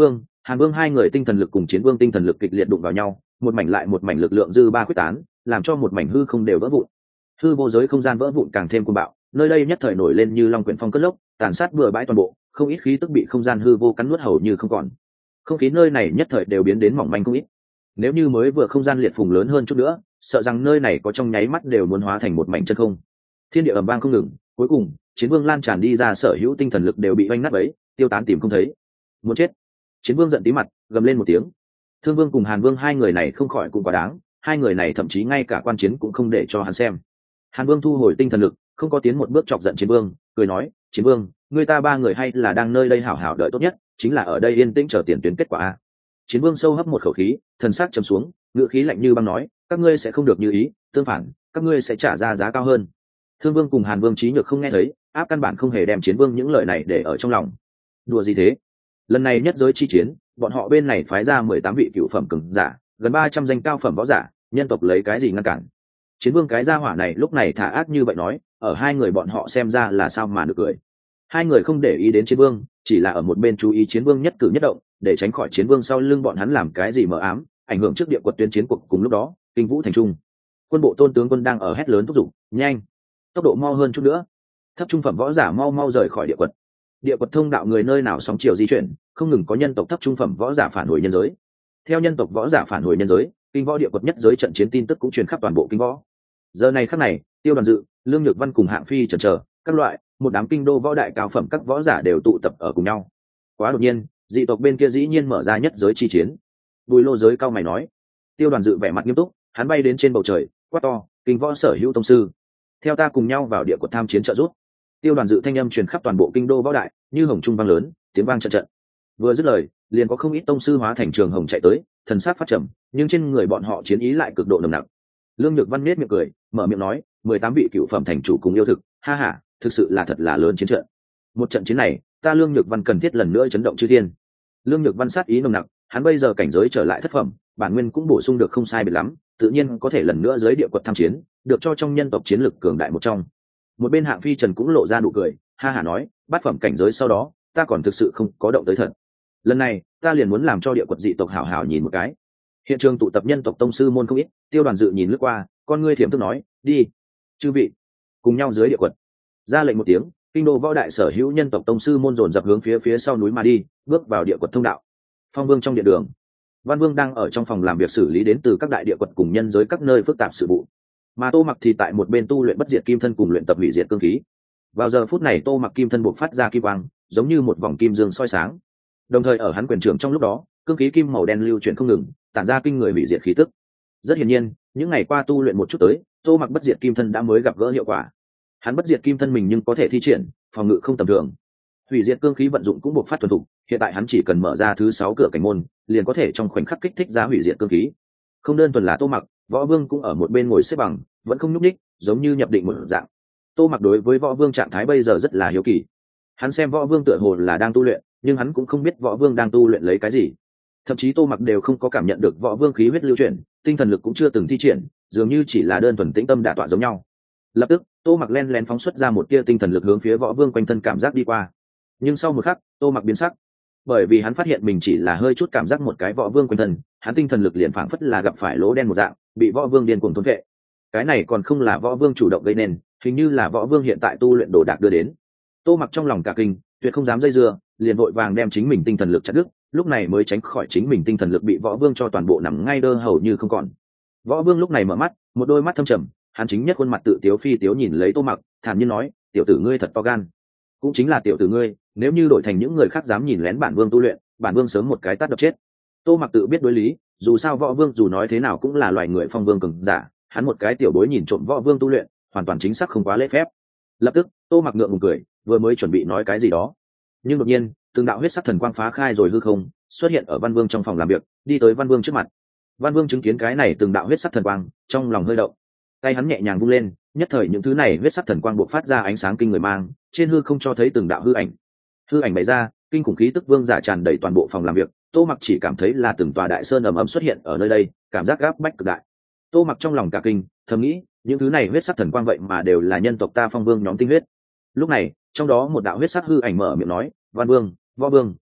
Speaker 1: Hàn Vương hai người tinh thần lực cùng Chiến Vương tinh thần lực kịch liệt đụng vào nhau, một mảnh lại một mảnh lực lượng dư ba quyết tán, làm cho một mảnh hư không đều vỡ vụn. Hư vô giới không gian vỡ vụn càng thêm cuồng bạo, nơi đây nhất thời nổi lên như long quyển phong cất lốc, tàn sát bừa bãi toàn bộ, không ít khí tức bị không gian hư vô cắn nuốt hầu như không còn. Không khí nơi này nhất thời đều biến đến mỏng manh không ít. Nếu như mới vừa không gian liệt phùng lớn hơn chút nữa, sợ rằng nơi này có trong nháy mắt đều muốn hóa thành một mảnh chân không. Thiên địa ầm vang không ngừng, cuối cùng, Chiến Vương lan tràn đi ra sở hữu tinh thần lực đều bị oanh nát bấy, tiêu tán tìm không thấy. Muốn chết. Chiến Vương giận tí mặt, gầm lên một tiếng. Thương Vương cùng Hàn Vương hai người này không khỏi cũng quá đáng, hai người này thậm chí ngay cả quan chiến cũng không để cho hắn xem. Hàn Vương thu hồi tinh thần lực, không có tiến một bước chọc giận Chiến Vương, cười nói, Chiến Vương, người ta ba người hay là đang nơi đây hảo hảo đợi tốt nhất, chính là ở đây yên tĩnh chờ tiền tuyến kết quả a. Chiến Vương sâu hấp một khẩu khí, thần sắc trầm xuống, ngữ khí lạnh như băng nói, các ngươi sẽ không được như ý, tương phản, các ngươi sẽ trả ra giá cao hơn. Thương Vương cùng Hàn Vương trí nhược không nghe thấy, áp căn bản không hề đem Chiến Vương những lời này để ở trong lòng. Đùa gì thế? Lần này nhất giới chi chiến, bọn họ bên này phái ra mười tám vị cựu phẩm cường giả, gần ba trăm danh cao phẩm võ giả, nhân tộc lấy cái gì ngăn cản? Chiến Vương cái gia hỏa này lúc này thả ác như vậy nói, ở hai người bọn họ xem ra là sao mà được cười. Hai người không để ý đến Chiến Vương, chỉ là ở một bên chú ý Chiến Vương nhất cử nhất động, để tránh khỏi Chiến Vương sau lưng bọn hắn làm cái gì mờ ám, ảnh hưởng trước địa quật tuyến chiến cuộc. Cùng lúc đó, Kinh Vũ thành trung, quân bộ Tôn tướng quân đang ở hét lớn thúc giục, nhanh, tốc độ mau hơn chút nữa, thấp trung phẩm võ giả mau mau rời khỏi địa quật. Địa quật thông đạo người nơi nào sóng chiều di chuyển, không ngừng có nhân tộc thấp trung phẩm võ giả phản hồi nhân giới. Theo nhân tộc võ giả phản hồi nhân giới, kinh võ địa quật nhất giới trận chiến tin tức cũng truyền khắp toàn bộ kinh võ. Giờ này khắc này, Tiêu Đoàn Dự, Lương Nhược Văn cùng Hạng Phi chần chờ, các loại, một đám kinh đô võ đại cao phẩm các võ giả đều tụ tập ở cùng nhau. Quá đột nhiên, dị tộc bên kia dĩ nhiên mở ra nhất giới chi chiến. Bùi Lô giới cao mày nói. Tiêu Đoàn Dự vẻ mặt nghiêm túc, hắn bay đến trên bầu trời, quát to, kinh võ sở hữu tông sư, theo ta cùng nhau vào địa quật tham chiến trợ giúp. Tiêu Đoàn Dự thanh âm truyền khắp toàn bộ kinh đô võ đại, như hồng trung vang lớn, tiếng vang trận trận. Vừa dứt lời, liền có không ít tông sư hóa thành trường hồng chạy tới, thần sắc phát trầm, nhưng trên người bọn họ chiến ý lại cực độ nồng nặc. Lương Nhược Văn nết miệng cười, mở miệng nói, mười tám vị cựu phẩm thành chủ cùng yêu thực, ha ha, thực sự là thật là lớn chiến trận. Một trận chiến này, ta Lương Nhược Văn cần thiết lần nữa chấn động chư thiên. Lương Nhược Văn sát ý nồng nặc, hắn bây giờ cảnh giới trở lại thất phẩm, bản nguyên cũng bổ sung được không sai biệt lắm, tự nhiên có thể lần nữa dưới địa quật tham chiến, được cho trong nhân tộc chiến lực cường đại một trong. Một bên Hạng Phi Trần cũng lộ ra nụ cười, ha ha nói, bát phẩm cảnh giới sau đó, ta còn thực sự không có động tới thật. Lần này, ta liền muốn làm cho địa quật dị tộc hảo hảo nhìn một cái. Hiện trường tụ tập nhân tộc tông sư môn không ít, Tiêu Đoàn Dự nhìn lướt qua, con ngươi thiểm thức nói, đi, chư vị, cùng nhau dưới địa quật. Ra lệnh một tiếng, kinh đô võ đại sở hữu nhân tộc tông sư môn dồn dập hướng phía phía sau núi mà đi, bước vào địa quật thông đạo. Phong Vương trong điện đường, Văn Vương đang ở trong phòng làm việc xử lý đến từ các đại địa quật cùng nhân giới các nơi phức tạp sự vụ, mà Tô Mặc thì tại một bên tu luyện bất diệt kim thân cùng luyện tập hủy diệt cương khí. Vào giờ phút này Tô Mặc kim thân buộc phát ra kim quang, giống như một vòng kim dương soi sáng. Đồng thời ở hắn quyền trưởng trong lúc đó, cương khí kim màu đen lưu chuyển không ngừng, tản ra kinh người hủy diệt khí tức. Rất hiển nhiên, những ngày qua tu luyện một chút tới, Tô Mặc bất diệt kim thân đã mới gặp gỡ hiệu quả. Hắn bất diệt kim thân mình nhưng có thể thi triển, phòng ngự không tầm thường. Hủy diệt cương khí vận dụng cũng buộc phát thuần thục, hiện tại hắn chỉ cần mở ra thứ sáu cửa cảnh môn, liền có thể trong khoảnh khắc kích thích ra hủy diệt cương khí. Không đơn thuần là Tô Mặc, Võ Vương cũng ở một bên ngồi xếp bằng, vẫn không nhúc nhích, giống như nhập định một dạng. Tô Mặc đối với Võ Vương trạng thái bây giờ rất là hiếu kỳ. Hắn xem Võ Vương tựa hồ là đang tu luyện, nhưng hắn cũng không biết Võ Vương đang tu luyện lấy cái gì. Thậm chí Tô Mặc đều không có cảm nhận được Võ Vương khí huyết lưu chuyển, tinh thần lực cũng chưa từng thi triển, dường như chỉ là đơn thuần tĩnh tâm đả tọa giống nhau. Lập tức, Tô Mặc len lén phóng xuất ra một tia tinh thần lực hướng phía Võ Vương quanh thân cảm giác đi qua. Nhưng sau một khắc, Tô Mặc biến sắc, bởi vì hắn phát hiện mình chỉ là hơi chút cảm giác một cái Võ Vương quanh thân, hắn tinh thần lực liền phảng phất là gặp phải lỗ đen một dạng, bị Võ Vương điên cuồng thôn vệ. Cái này còn không là Võ Vương chủ động gây nên, hình như là Võ Vương hiện tại tu luyện đồ đạc đưa đến. Tô Mặc trong lòng cả kinh, tuyệt không dám dây dưa, liền vội vàng đem chính mình tinh thần lực chặt đứt, lúc này mới tránh khỏi chính mình tinh thần lực bị Võ Vương cho toàn bộ nằm ngay đơ hầu như không còn. Võ Vương lúc này mở mắt, một đôi mắt thâm trầm, hắn chính nhất khuôn mặt tự tiếu phi tiếu nhìn lấy Tô Mặc, thản nhiên nói, tiểu tử ngươi thật to gan. Cũng chính là tiểu tử ngươi, nếu như đổi thành những người khác dám nhìn lén bản vương tu luyện, bản vương sớm một cái tát đập chết. Tô Mặc tự biết đối lý, dù sao Võ Vương dù nói thế nào cũng là loài người phong vương cường giả, hắn một cái tiểu bối nhìn trộm Võ Vương tu luyện, hoàn toàn chính xác không quá lễ phép. Lập tức, Tô Mặc ngượng ngùng cười, vừa mới chuẩn bị nói cái gì đó, nhưng đột nhiên, từng đạo huyết sắc thần quang phá khai rồi hư không, xuất hiện ở Văn Vương trong phòng làm việc, đi tới Văn Vương trước mặt. Văn Vương chứng kiến cái này từng đạo huyết sắc thần quang, trong lòng hơi động, tay hắn nhẹ nhàng vung lên, nhất thời những thứ này huyết sắc thần quang bộc phát ra ánh sáng kinh người mang, trên hư không cho thấy từng đạo hư ảnh. Hư ảnh bày ra, kinh khủng khí tức vương giả tràn đầy toàn bộ phòng làm việc. Tô Mặc chỉ cảm thấy là từng tòa đại sơn ầm ầm xuất hiện ở nơi đây, cảm giác gáp bách cực đại. Tô Mặc trong lòng cả kinh, thầm nghĩ, những thứ này huyết sắc thần quang vậy mà đều là nhân tộc ta phong vương nhóm tinh huyết. Lúc này, trong đó một đạo huyết sắc hư ảnh mở miệng nói, Văn Vương, Võ Vương,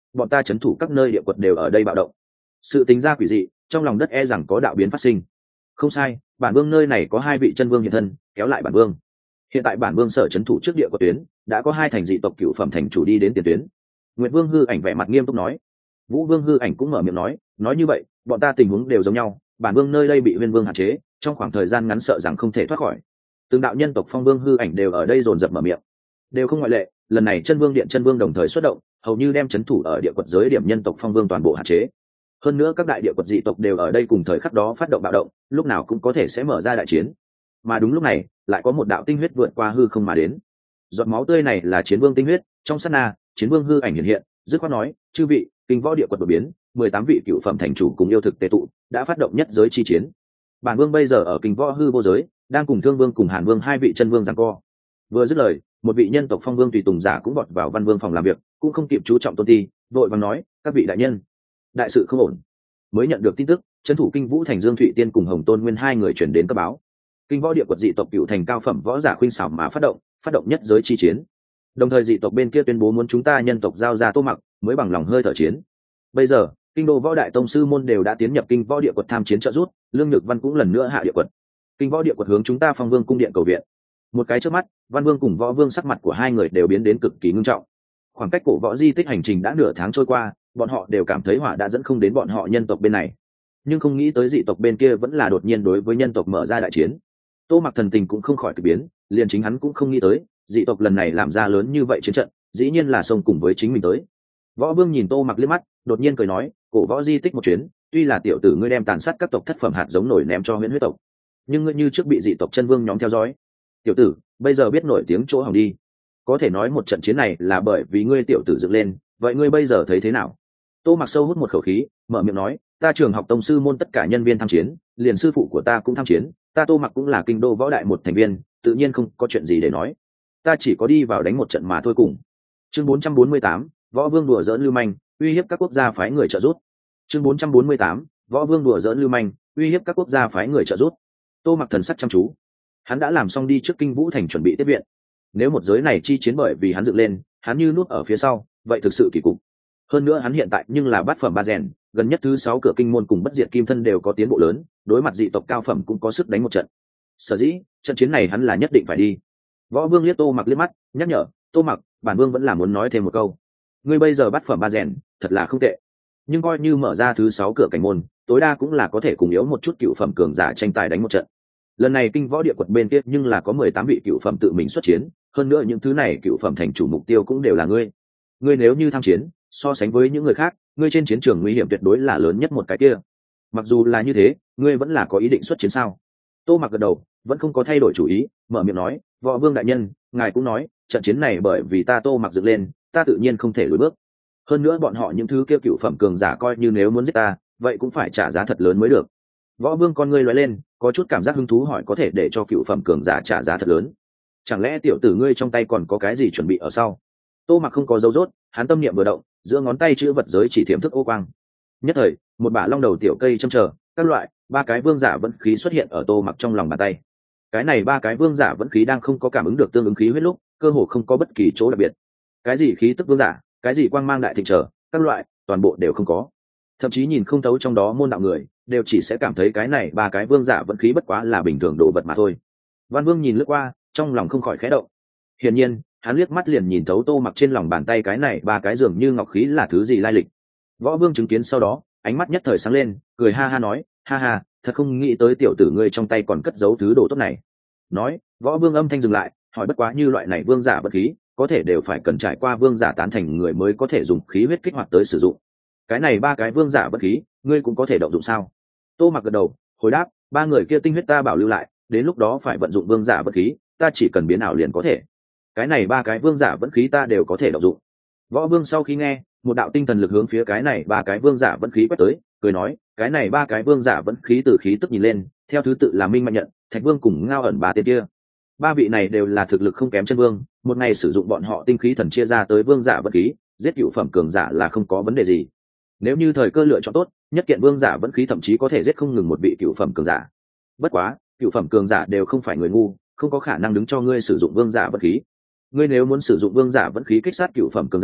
Speaker 1: bọn ta trấn thủ các nơi địa quật đều ở đây bạo động. Sự tính ra quỷ dị, trong lòng đất e rằng có đạo biến phát sinh. Không sai, bản vương nơi này có hai vị chân vương hiện thân, kéo lại bản vương. Hiện tại bản vương sở trấn thủ trước địa quật tuyến, đã có hai thành dị tộc cựu phẩm thành chủ đi đến tiền tuyến. Nguyệt Vương hư ảnh vẻ mặt nghiêm túc nói. Vũ Vương hư ảnh cũng mở miệng nói, nói như vậy, bọn ta tình huống đều giống nhau, bản vương nơi đây bị Huyên Vương hạn chế, trong khoảng thời gian ngắn sợ rằng không thể thoát khỏi. Từng đạo nhân tộc phong vương hư ảnh đều ở đây dồn dập mở miệng, đều không ngoại lệ. Lần này chân vương điện chân vương đồng thời xuất động, hầu như đem chấn thủ ở địa quật giới điểm nhân tộc phong vương toàn bộ hạn chế. Hơn nữa các đại địa quật dị tộc đều ở đây cùng thời khắc đó phát động bạo động, lúc nào cũng có thể sẽ mở ra đại chiến. Mà đúng lúc này, lại có một đạo tinh huyết vượt qua hư không mà đến. Giọt máu tươi này là chiến vương tinh huyết, trong sát na, chiến vương hư ảnh hiện hiện, dứt khoát nói, chư vị, kinh võ địa quật đột biến, mười tám vị cựu phẩm thành chủ cùng yêu thực tề tụ, đã phát động nhất giới chi chiến. Bản vương bây giờ ở kinh võ hư vô giới, đang cùng Thương Vương cùng Hàn Vương hai vị chân vương giằng co. Vừa dứt lời, một vị nhân tộc phong vương tùy tùng giả cũng vọt vào Văn Vương phòng làm việc, cũng không kịp chú trọng tôn ti, vội vàng nói, các vị đại nhân, đại sự không ổn. Mới nhận được tin tức, trấn thủ kinh vũ thành Dương Thụy Tiên cùng Hồng Tôn Nguyên hai người chuyển đến cấp báo. Kinh võ địa quật dị tộc cựu thành cao phẩm võ giả khuynh xảo mà phát động, phát động nhất giới chi chiến. Đồng thời dị tộc bên kia tuyên bố muốn chúng ta nhân tộc giao ra Tô Mặc, mới bằng lòng hơi thở chiến. Bây giờ, kinh đô võ đại tông sư môn đều đã tiến nhập kinh võ địa quật tham chiến trợ rút, Lương Nhược Văn cũng lần nữa hạ địa quật. Kinh võ địa quật hướng chúng ta Phong Vương cung điện cầu viện. Một cái trước mắt, Văn Vương cùng Võ Vương sắc mặt của hai người đều biến đến cực kỳ ngưng trọng. Khoảng cách cổ võ di tích hành trình đã nửa tháng trôi qua, bọn họ đều cảm thấy hỏa đã dẫn không đến bọn họ nhân tộc bên này, nhưng không nghĩ tới dị tộc bên kia vẫn là đột nhiên đối với nhân tộc mở ra đại chiến. Tô Mặc thần tình cũng không khỏi kỳ biến, liền chính hắn cũng không nghĩ tới dị tộc lần này làm ra lớn như vậy chiến trận, dĩ nhiên là xông cùng với chính mình tới. Võ Vương nhìn Tô Mặc liếc mắt, đột nhiên cười nói, cổ võ di tích một chuyến, tuy là tiểu tử ngươi đem tàn sát các tộc thất phẩm hạt giống nổi ném cho Huyễn Huyết tộc, nhưng ngươi như trước bị dị tộc chân vương nhóm theo dõi. Tiểu tử, bây giờ biết nổi tiếng chỗ hỏng đi. Có thể nói một trận chiến này là bởi vì ngươi tiểu tử dựng lên, vậy ngươi bây giờ thấy thế nào? Tô Mặc sâu hút một khẩu khí, mở miệng nói, ta trường học tông sư môn tất cả nhân viên tham chiến, liền sư phụ của ta cũng tham chiến, ta Tô Mặc cũng là kinh đô võ đại một thành viên, tự nhiên không có chuyện gì để nói. Ta chỉ có đi vào đánh một trận mà thôi cùng. Chương bốn trăm bốn mươi tám, Võ Vương đùa giỡn lưu manh, uy hiếp các quốc gia phái người trợ giúp. Chương bốn trăm bốn mươi tám, Võ Vương đùa giỡn lưu manh, uy hiếp các quốc gia phái người trợ giúp. Tô Mặc thần sắc chăm chú, hắn đã làm xong đi trước kinh vũ thành chuẩn bị tiếp viện. Nếu một giới này chi chiến bởi vì hắn dựng lên, hắn như núp ở phía sau, vậy thực sự kỳ cục. Hơn nữa hắn hiện tại nhưng là bát phẩm ba rèn, gần nhất thứ sáu cửa kinh môn cùng bất diệt kim thân đều có tiến bộ lớn, đối mặt dị tộc cao phẩm cũng có sức đánh một trận. Sở dĩ trận chiến này hắn là nhất định phải đi. Võ Vương liếc Tô Mặc liếc mắt, nhắc nhở, Tô Mặc, bản vương vẫn là muốn nói thêm một câu. Ngươi bây giờ bát phẩm ba rèn, thật là không tệ, nhưng coi như mở ra thứ sáu cửa cảnh môn, tối đa cũng là có thể cùng yếu một chút cựu phẩm cường giả tranh tài đánh một trận. Lần này kinh võ địa quật bên kia nhưng là có mười tám vị cựu phẩm tự mình xuất chiến, hơn nữa những thứ này cựu phẩm thành chủ mục tiêu cũng đều là ngươi. Ngươi nếu như tham chiến, so sánh với những người khác, ngươi trên chiến trường nguy hiểm tuyệt đối là lớn nhất một cái kia. Mặc dù là như thế, ngươi vẫn là có ý định xuất chiến sao? Tô Mặc gật đầu, vẫn không có thay đổi chủ ý, mở miệng nói, Võ Vương đại nhân, ngài cũng nói, trận chiến này bởi vì ta Tô Mặc dựng lên, ta tự nhiên không thể lùi bước. Hơn nữa bọn họ những thứ kia cựu phẩm cường giả coi như nếu muốn giết ta, vậy cũng phải trả giá thật lớn mới được. Võ Vương con ngươi lóe lên, có chút cảm giác hứng thú hỏi, có thể để cho cựu phẩm cường giả trả giá thật lớn, chẳng lẽ tiểu tử ngươi trong tay còn có cái gì chuẩn bị ở sau? Tô Mặc không có dấu dốt, hắn tâm niệm vừa động, giữa ngón tay chữ vật giới chỉ thiểm thức ô quang. Nhất thời, một bả long đầu tiểu cây châm chờ, các loại ba cái vương giả vẫn khí xuất hiện ở Tô Mặc trong lòng bàn tay. Cái này ba cái vương giả vẫn khí đang không có cảm ứng được tương ứng khí huyết lúc, cơ hồ không có bất kỳ chỗ đặc biệt. Cái gì khí tức vương giả, cái gì quang mang đại thịnh trở, các loại, toàn bộ đều không có. Thậm chí nhìn không thấu trong đó môn đạo người, đều chỉ sẽ cảm thấy cái này ba cái vương giả vẫn khí bất quá là bình thường đồ vật mà thôi. Văn Vương nhìn lướt qua, trong lòng không khỏi khẽ động. Hiển nhiên, hắn liếc mắt liền nhìn thấu Tô Mặc trên lòng bàn tay cái này ba cái dường như ngọc khí là thứ gì lai lịch. Võ Vương chứng kiến sau đó, ánh mắt nhất thời sáng lên, cười ha ha nói, ha ha, thật không nghĩ tới tiểu tử ngươi trong tay còn cất giấu thứ đồ tốt này. Nói, Võ Vương âm thanh dừng lại, hỏi, bất quá như loại này vương giả bất khí, có thể đều phải cần trải qua vương giả tán thành người mới có thể dùng khí huyết kích hoạt tới sử dụng. Cái này ba cái vương giả bất khí, ngươi cũng có thể động dụng sao? Tô Mặc gật đầu, hồi đáp, ba người kia tinh huyết ta bảo lưu lại, đến lúc đó phải vận dụng vương giả bất khí, ta chỉ cần biến ảo liền có thể. Cái này ba cái vương giả vẫn khí ta đều có thể động dụng. Võ Vương sau khi nghe, một đạo tinh thần lực hướng phía cái này ba cái vương giả vẫn khí quét tới, cười nói, cái này ba cái vương giả vẫn khí từ khí tức nhìn lên, theo thứ tự là Minh Mạnh Nhận, Thạch Vương cùng Ngao Ẩn ba tên kia. Ba vị này đều là thực lực không kém chân vương, một ngày sử dụng bọn họ tinh khí thần chia ra tới vương giả vẫn khí, giết cựu phẩm cường giả là không có vấn đề gì. Nếu như thời cơ lựa chọn tốt, nhất kiện vương giả vẫn khí thậm chí có thể giết không ngừng một vị cựu phẩm cường giả. Bất quá, cựu phẩm cường giả đều không phải người ngu, không có khả năng đứng cho ngươi sử dụng vương giả vẫn khí. Ngươi nếu muốn sử dụng vương giả vẫn khí kích sát cựu phẩm cường giả,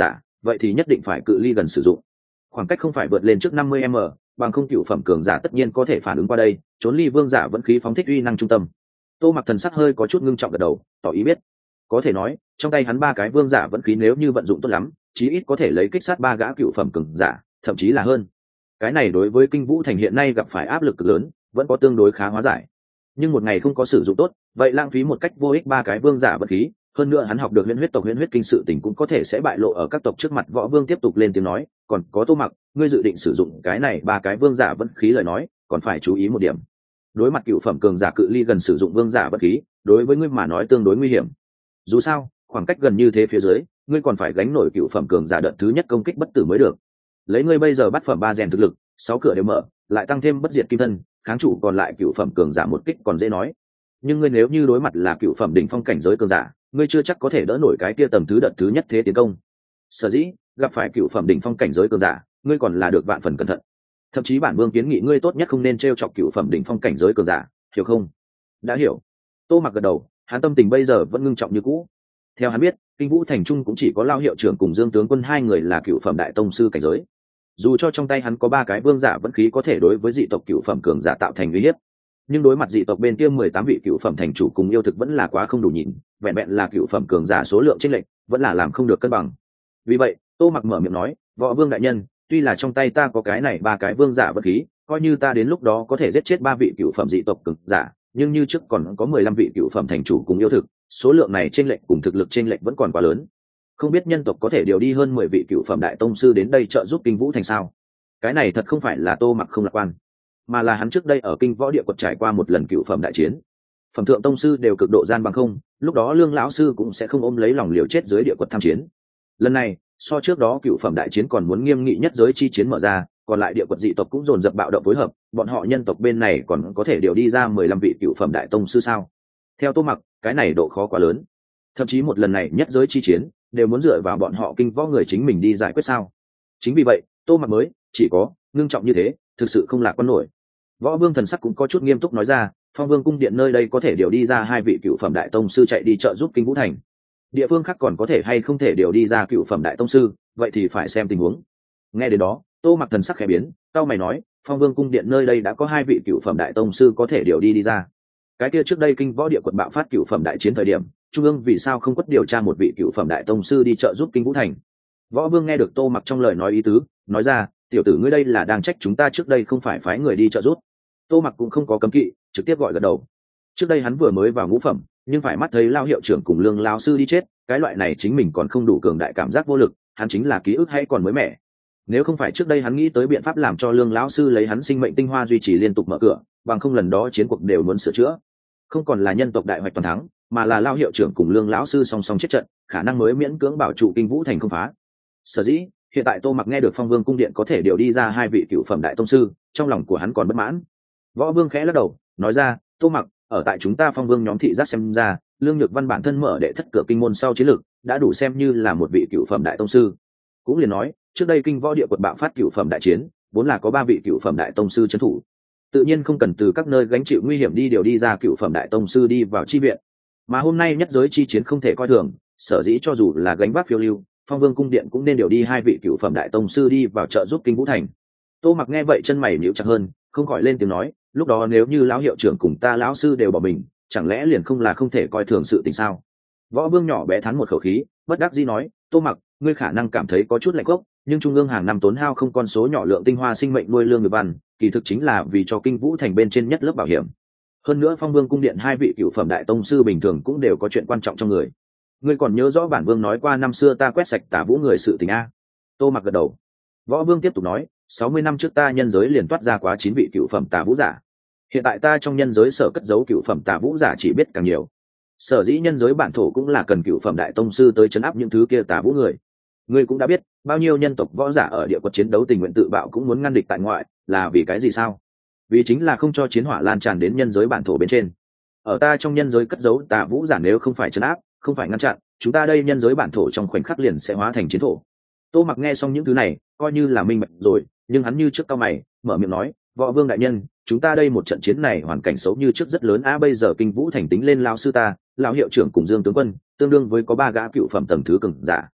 Speaker 1: vậy thì nhất định phải cự ly gần sử dụng, khoảng cách không phải vượt lên trước năm mươi m, bằng không cựu phẩm cường giả tất nhiên có thể phản ứng qua đây, trốn ly vương giả vẫn khí phóng thích uy năng trung tâm. Tô Mặc thần sắc hơi có chút ngưng trọng gật đầu, tỏ ý biết. Có thể nói, trong tay hắn ba cái vương giả vẫn khí nếu như vận dụng tốt lắm, chí ít có thể lấy kích sát ba gã cựu phẩm cường giả, thậm chí là hơn. Cái này đối với Kinh Vũ Thành hiện nay gặp phải áp lực cực lớn, vẫn có tương đối khá hóa giải. Nhưng một ngày không có sử dụng tốt, vậy lãng phí một cách vô ích ba cái vương giả vận khí, hơn nữa hắn học được Huyền Huyết tộc Huyền Huyết kinh sự tình cũng có thể sẽ bại lộ ở các tộc trước mặt. Võ Vương tiếp tục lên tiếng nói, còn có Tô Mặc, ngươi dự định sử dụng cái này ba cái vương giả vận khí lời nói, còn phải chú ý một điểm. Đối mặt cựu phẩm cường giả cự ly gần sử dụng vương giả vận khí, đối với ngươi mà nói tương đối nguy hiểm. Dù sao, khoảng cách gần như thế phía dưới, ngươi còn phải gánh nổi cựu phẩm cường giả đợt thứ nhất công kích bất tử mới được. Lấy ngươi bây giờ bắt phẩm ba rèn thực lực, sáu cửa đều mở, lại tăng thêm bất diệt kim thân, kháng chủ còn lại cựu phẩm cường giả một kích còn dễ nói. Nhưng ngươi nếu như đối mặt là cựu phẩm đỉnh phong cảnh giới cường giả, ngươi chưa chắc có thể đỡ nổi cái kia tầm thứ đợt thứ nhất thế tiến công. Sở dĩ gặp phải cựu phẩm đỉnh phong cảnh giới cường giả, ngươi còn là được vạn phần cẩn thận. Thậm chí bản vương kiến nghị ngươi tốt nhất không nên trêu chọc cựu phẩm đỉnh phong cảnh giới cường giả, hiểu không? Đã hiểu. Tô Mặc gật đầu, hắn tâm tình bây giờ vẫn ngưng trọng như cũ. Theo hắn biết, Kinh Vũ Thành Trung cũng chỉ có Lao hiệu trưởng cùng Dương tướng quân hai người là cựu phẩm đại tông sư cảnh giới. Dù cho trong tay hắn có ba cái vương giả vẫn khí có thể đối với dị tộc cựu phẩm cường giả tạo thành uy hiếp, nhưng đối mặt dị tộc bên kia mười tám vị cựu phẩm thành chủ cùng yêu thực vẫn là quá không đủ nhìn, vẹn vẹn là cựu phẩm cường giả số lượng chênh lệch vẫn là làm không được cân bằng. Vì vậy, Tô Mặc mở miệng nói, võ vương đại nhân, tuy là trong tay ta có cái này ba cái vương giả vật khí, coi như ta đến lúc đó có thể giết chết ba vị cựu phẩm dị tộc cường giả, nhưng như trước còn có mười lăm vị cựu phẩm thành chủ cùng yêu thực, số lượng này chênh lệch cùng thực lực chênh lệch vẫn còn quá lớn. Không biết nhân tộc có thể điều đi hơn mười vị cựu phẩm đại tông sư đến đây trợ giúp Kinh Vũ Thành sao? Cái này thật không phải là Tô Mặc không lạc quan, mà là hắn trước đây ở Kinh Võ Địa quật trải qua một lần cựu phẩm đại chiến, phẩm thượng tông sư đều cực độ gian bằng không, lúc đó Lương lão sư cũng sẽ không ôm lấy lòng liều chết dưới địa quật tham chiến. Lần này, so trước đó cựu phẩm đại chiến còn muốn nghiêm nghị nhất giới chi chiến mở ra, còn lại địa quật dị tộc cũng dồn dập bạo động phối hợp, bọn họ nhân tộc bên này còn có thể điều đi ra mười lăm vị cựu phẩm đại tông sư sao? Theo Tô Mặc, cái này độ khó quá lớn. Thậm chí một lần này nhất giới chi chiến đều muốn dựa vào bọn họ Kinh Võ người chính mình đi giải quyết sao? Chính vì vậy, Tô Mặc mới chỉ có ngưng trọng như thế, thực sự không lạc quan nổi. Võ Vương thần sắc cũng có chút nghiêm túc nói ra, Phong Vương cung điện nơi đây có thể điều đi ra hai vị cựu phẩm đại tông sư chạy đi trợ giúp Kinh Vũ Thành. Địa phương khác còn có thể hay không thể điều đi ra cựu phẩm đại tông sư, vậy thì phải xem tình huống. Nghe đến đó, Tô Mặc thần sắc khẽ biến, cao mày nói, Phong Vương cung điện nơi đây đã có hai vị cựu phẩm đại tông sư có thể điều đi đi ra. Cái kia trước đây Kinh Võ Địa quật bạo phát cựu phẩm đại chiến thời điểm, trung ương vì sao không quất điều tra một vị cựu phẩm đại tông sư đi trợ giúp Kinh Vũ Thành? Võ Vương nghe được Tô Mặc trong lời nói ý tứ, nói ra, tiểu tử ngươi đây là đang trách chúng ta trước đây không phải phái người đi trợ giúp. Tô Mặc cũng không có cấm kỵ, trực tiếp gọi gật đầu. Trước đây hắn vừa mới vào ngũ phẩm, nhưng phải mắt thấy Lao hiệu trưởng cùng Lương lão sư đi chết, cái loại này chính mình còn không đủ cường đại cảm giác vô lực, hắn chính là ký ức hay còn mới mẻ. Nếu không phải trước đây hắn nghĩ tới biện pháp làm cho Lương lão sư lấy hắn sinh mệnh tinh hoa duy trì liên tục mở cửa, bằng không lần đó chiến cuộc đều muốn sửa chữa. Không còn là nhân tộc đại hoạch toàn thắng, mà là Lao hiệu trưởng cùng Lương lão sư song song chết trận, khả năng mới miễn cưỡng bảo trụ Kinh Vũ Thành không phá. Sở dĩ, hiện tại Tô Mặc nghe được Phong Vương cung điện có thể điều đi ra hai vị cựu phẩm đại tông sư, trong lòng của hắn còn bất mãn. Võ Vương khẽ lắc đầu, nói ra, Tô Mặc, ở tại chúng ta Phong Vương nhóm thị giác xem ra, Lương Nhược Văn bản thân mở đệ thất cửa kinh môn sau chiến lực, đã đủ xem như là một vị cựu phẩm đại tông sư. Cũng liền nói, trước đây Kinh Võ Địa quật bạo phát cựu phẩm đại chiến, vốn là có ba vị cựu phẩm đại tông sư trấn thủ, tự nhiên không cần từ các nơi gánh chịu nguy hiểm đi điều đi ra cựu phẩm đại tông sư đi vào chi viện. Mà hôm nay nhất giới chi chiến không thể coi thường, sở dĩ cho dù là gánh vác phiêu lưu, Phong Vương cung điện cũng nên điều đi hai vị cựu phẩm đại tông sư đi vào trợ giúp Kinh Vũ Thành. Tô Mặc nghe vậy chân mày nhíu chặt hơn, không khỏi lên tiếng nói, lúc đó nếu như lão hiệu trưởng cùng ta lão sư đều bỏ mình, chẳng lẽ liền không là không thể coi thường sự tình sao? Võ Vương nhỏ bé thán một khẩu khí, bất đắc dĩ nói, Tô Mặc, ngươi khả năng cảm thấy có chút lạnh gốc, nhưng trung ương hàng năm tốn hao không con số nhỏ lượng tinh hoa sinh mệnh nuôi Lương Nhược Văn, kỳ thực chính là vì cho Kinh Vũ Thành bên trên nhất lớp bảo hiểm. Hơn nữa Phong Vương cung điện hai vị cựu phẩm đại tông sư bình thường cũng đều có chuyện quan trọng trong người. Ngươi còn nhớ rõ bản vương nói qua năm xưa ta quét sạch Tả Vũ người sự tình a? Tô Mặc gật đầu. Võ Vương tiếp tục nói, sáu mươi năm trước ta nhân giới liền toát ra quá chín vị cựu phẩm Tả Vũ giả. Hiện tại ta trong nhân giới sở cất giấu cựu phẩm Tả Vũ giả chỉ biết càng nhiều. Sở dĩ nhân giới bản thổ cũng là cần cựu phẩm đại tông sư tới trấn áp những thứ kia Tả Vũ người. Ngươi cũng đã biết, bao nhiêu nhân tộc võ giả ở địa quật chiến đấu tình nguyện tự bạo cũng muốn ngăn địch tại ngoại, là vì cái gì sao? Vì chính là không cho chiến hỏa lan tràn đến nhân giới bản thổ bên trên. Ở ta trong nhân giới cất giấu Tả Vũ giả nếu không phải trấn áp, không phải ngăn chặn, chúng ta đây nhân giới bản thổ trong khoảnh khắc liền sẽ hóa thành chiến thổ. Tô Mặc nghe xong những thứ này, coi như là minh bạch rồi, nhưng hắn như trước cao mày, mở miệng nói, Võ Vương đại nhân, chúng ta đây một trận chiến này hoàn cảnh xấu như trước rất lớn a, bây giờ Kinh Vũ Thành tính lên lão sư ta, lão hiệu trưởng cùng Dương tướng quân, tương đương với có ba gã cựu phẩm tầng thứ cường giả.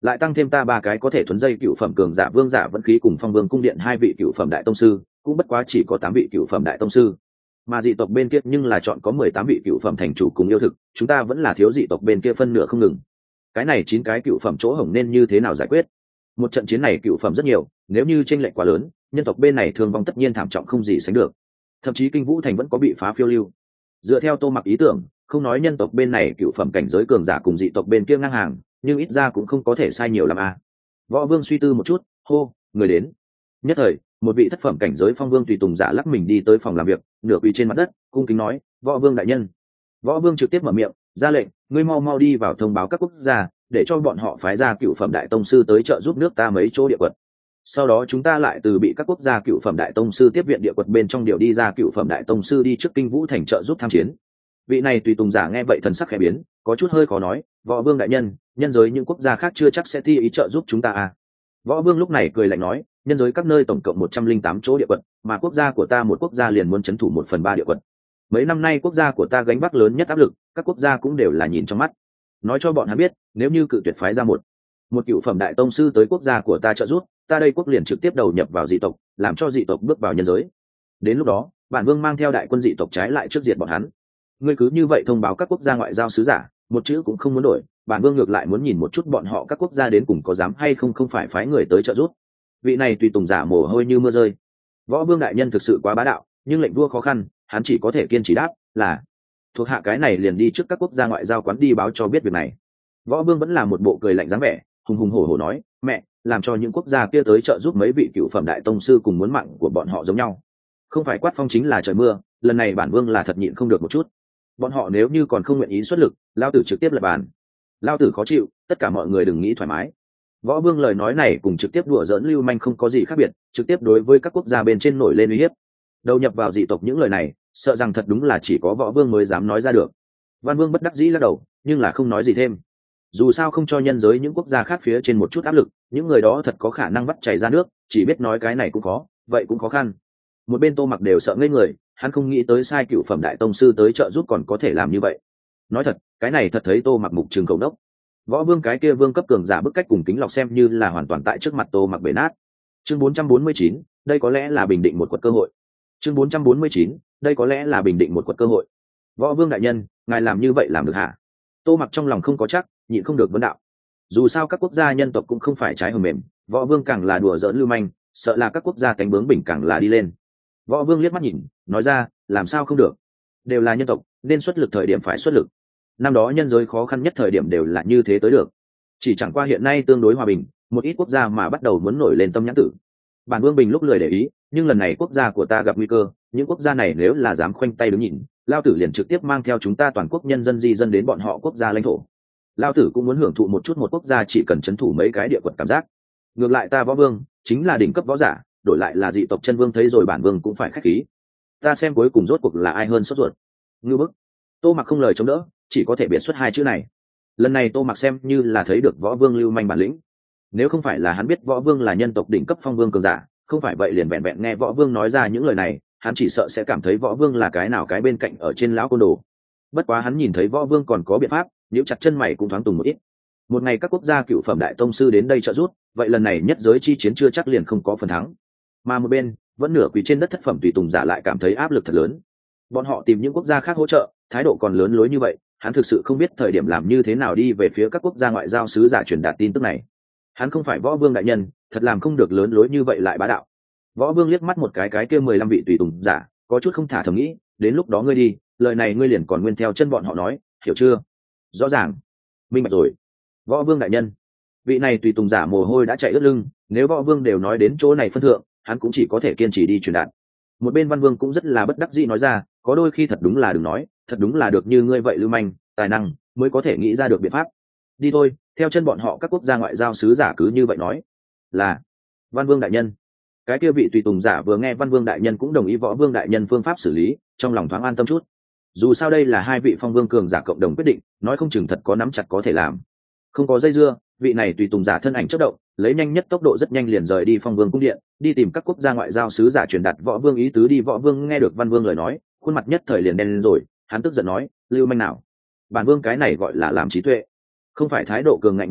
Speaker 1: lại tăng thêm ta ba cái có thể thuấn dây cựu phẩm cường giả vương giả vẫn khí cùng phong vương cung điện hai vị cựu phẩm đại tông sư, cũng bất quá chỉ có tám vị cựu phẩm đại tông sư. Mà dị tộc bên kia nhưng là chọn có mười tám vị cựu phẩm thành chủ cùng yêu thực, chúng ta vẫn là thiếu dị tộc bên kia phân nửa không ngừng. Cái này chín cái cựu phẩm chỗ hổng nên như thế nào giải quyết? Một trận chiến này cựu phẩm rất nhiều, nếu như chênh lệch quá lớn, nhân tộc bên này thương vong tất nhiên thảm trọng không gì sánh được. Thậm chí kinh vũ thành vẫn có bị phá phiêu lưu. Dựa theo Tô Mặc ý tưởng, không nói nhân tộc bên này cựu phẩm cảnh giới cường giả cùng dị tộc bên kia ngang hàng, nhưng ít ra cũng không có thể sai nhiều lắm à. Võ Vương suy tư một chút, hô, người đến. Nhất thời, một vị thất phẩm cảnh giới phong vương tùy tùng giả lắc mình đi tới phòng làm việc, nửa quỳ trên mặt đất, cung kính nói, Võ Vương đại nhân. Võ Vương trực tiếp mở miệng, ra lệnh, ngươi mau mau đi vào thông báo các quốc gia, để cho bọn họ phái ra cựu phẩm đại tông sư tới trợ giúp nước ta mấy chỗ địa quật. Sau đó chúng ta lại từ bị các quốc gia cựu phẩm đại tông sư tiếp viện địa quật bên trong điều đi ra cựu phẩm đại tông sư đi trước kinh vũ thành trợ giúp tham chiến. Vị này tùy tùng giả nghe vậy thần sắc khẽ biến, có chút hơi khó nói, Võ Vương đại nhân, nhân giới những quốc gia khác chưa chắc sẽ thi ý trợ giúp chúng ta à. Võ Vương lúc này cười lạnh nói, nhân giới các nơi tổng cộng một trăm linh tám chỗ địa quật, mà quốc gia của ta một quốc gia liền muốn trấn thủ một phần ba địa quật. Mấy năm nay quốc gia của ta gánh vác lớn nhất áp lực, các quốc gia cũng đều là nhìn trong mắt. Nói cho bọn hắn biết, nếu như cự tuyệt phái ra một một cựu phẩm đại tông sư tới quốc gia của ta trợ giúp, ta đây quốc liền trực tiếp đầu nhập vào dị tộc, làm cho dị tộc bước vào nhân giới. Đến lúc đó, bản vương mang theo đại quân dị tộc trái lại trước diệt bọn hắn. Ngươi cứ như vậy thông báo các quốc gia ngoại giao sứ giả, một chữ cũng không muốn đổi, bản vương ngược lại muốn nhìn một chút bọn họ các quốc gia đến cùng có dám hay không không phải phái người tới trợ giúp. Vị này tùy tùng giả mồ hôi như mưa rơi. Võ Vương đại nhân thực sự quá bá đạo, nhưng lệnh vua khó khăn, hắn chỉ có thể kiên trì đáp là thuộc hạ cái này liền đi trước các quốc gia ngoại giao quán đi báo cho biết việc này. Võ Vương vẫn là một bộ cười lạnh dáng vẻ, hùng hùng hổ hổ nói, mẹ, làm cho những quốc gia kia tới trợ giúp mấy vị cựu phẩm đại tông sư cùng muốn mạng của bọn họ giống nhau. Không phải quát phong chính là trời mưa, lần này bản vương là thật nhịn không được một chút. Bọn họ nếu như còn không nguyện ý xuất lực, lao tử trực tiếp lập bàn. Lao tử khó chịu, tất cả mọi người đừng nghĩ thoải mái. Võ Vương lời nói này cùng trực tiếp đùa giỡn lưu manh không có gì khác biệt, trực tiếp đối với các quốc gia bên trên nổi lên uy hiếp. Đầu nhập vào dị tộc những lời này, sợ rằng thật đúng là chỉ có Võ Vương mới dám nói ra được. Văn Vương bất đắc dĩ lắc đầu, nhưng là không nói gì thêm. Dù sao không cho nhân giới những quốc gia khác phía trên một chút áp lực, những người đó thật có khả năng vắt chảy ra nước, chỉ biết nói cái này cũng khó, vậy cũng khó khăn. Một bên Tô Mặc đều sợ ngây người, hắn không nghĩ tới sai cựu phẩm đại tông sư tới trợ giúp còn có thể làm như vậy. Nói thật, cái này thật thấy Tô Mặc mục trường cầu đốc. Võ Vương cái kia vương cấp cường giả bức cách cùng kính lọc xem như là hoàn toàn tại trước mặt Tô Mặc bể nát. Chương bốn trăm bốn mươi chín, đây có lẽ là bình định một quật cơ hội. Chương bốn trăm bốn mươi chín, đây có lẽ là bình định một quật cơ hội. Võ Vương đại nhân, ngài làm như vậy làm được hả? Tô Mặc trong lòng không có chắc, nhịn không được vấn đạo. Dù sao các quốc gia nhân tộc cũng không phải trái hầm mềm, Võ Vương càng là đùa giỡn lưu manh, sợ là các quốc gia cánh bướng bình càng là đi lên. Võ Vương liếc mắt nhìn, nói ra, làm sao không được? Đều là nhân tộc, nên xuất lực thời điểm phải xuất lực. Năm đó nhân giới khó khăn nhất thời điểm đều là như thế tới được. Chỉ chẳng qua hiện nay tương đối hòa bình, một ít quốc gia mà bắt đầu muốn nổi lên tâm nhãn tử. Bản Vương bình lúc lười để ý, nhưng lần này quốc gia của ta gặp nguy cơ, những quốc gia này nếu là dám khoanh tay đứng nhìn, lao tử liền trực tiếp mang theo chúng ta toàn quốc nhân dân di dân đến bọn họ quốc gia lãnh thổ. Lao tử cũng muốn hưởng thụ một chút một quốc gia chỉ cần trấn thủ mấy cái địa quật cảm giác. Ngược lại ta Võ Vương chính là đỉnh cấp võ giả, đổi lại là dị tộc chân vương thấy rồi bản vương cũng phải khách khí. Ta xem cuối cùng rốt cuộc là ai hơn sốt ruột. Ngưu bức. Tô Mặc không lời chống đỡ, chỉ có thể biệt xuất hai chữ này. Lần này Tô Mặc xem như là thấy được Võ Vương lưu manh bản lĩnh. Nếu không phải là hắn biết Võ Vương là nhân tộc đỉnh cấp phong vương cường giả, không phải vậy liền vẹn vẹn nghe Võ Vương nói ra những lời này, hắn chỉ sợ sẽ cảm thấy Võ Vương là cái nào cái bên cạnh ở trên lão côn đồ. Bất quá hắn nhìn thấy Võ Vương còn có biện pháp, nếu chặt chân mày cũng thoáng tùng một ít. Một ngày các quốc gia cựu phẩm đại tông sư đến đây trợ giúp, vậy lần này nhất giới chi chiến chưa chắc liền không có phần thắng. Mà một bên vẫn nửa quỳ trên đất thất phẩm tùy tùng giả lại cảm thấy áp lực thật lớn. Bọn họ tìm những quốc gia khác hỗ trợ, thái độ còn lớn lối như vậy, hắn thực sự không biết thời điểm làm như thế nào đi về phía các quốc gia ngoại giao sứ giả truyền đạt tin tức này. Hắn không phải Võ Vương đại nhân, thật làm không được lớn lối như vậy lại bá đạo. Võ Vương liếc mắt một cái cái kia mười lăm vị tùy tùng giả, có chút không thả thầm nghĩ, đến lúc đó ngươi đi, lời này ngươi liền còn nguyên theo chân bọn họ nói, hiểu chưa? Rõ ràng, minh bạch rồi. Võ Vương đại nhân, vị này tùy tùng giả mồ hôi đã chạy ướt lưng, nếu Võ Vương đều nói đến chỗ này phân thượng, hắn cũng chỉ có thể kiên trì đi truyền đạt. Một bên Văn Vương cũng rất là bất đắc dĩ nói ra, có đôi khi thật đúng là đừng nói, thật đúng là được như ngươi vậy lưu manh, tài năng mới có thể nghĩ ra được biện pháp. Đi thôi, theo chân bọn họ các quốc gia ngoại giao sứ giả cứ như vậy nói. Là Văn Vương đại nhân. Cái kia vị tùy tùng giả vừa nghe Văn Vương đại nhân cũng đồng ý Võ Vương đại nhân phương pháp xử lý, trong lòng thoáng an tâm chút. Dù sao đây là hai vị phong vương cường giả cộng đồng quyết định, nói không chừng thật có nắm chặt có thể làm. Không có dây dưa, vị này tùy tùng giả thân ảnh chớp động, lấy nhanh nhất tốc độ rất nhanh liền rời đi phong vương cung điện, đi tìm các quốc gia ngoại giao sứ giả truyền đạt Võ Vương ý tứ đi. Võ Vương nghe được Văn Vương lời nói, khuôn mặt nhất thời liền đen lên rồi, hắn tức giận nói, lưu manh nào, bản vương cái này gọi là làm trí tuệ, không phải thái độ cường ngạnh một chút,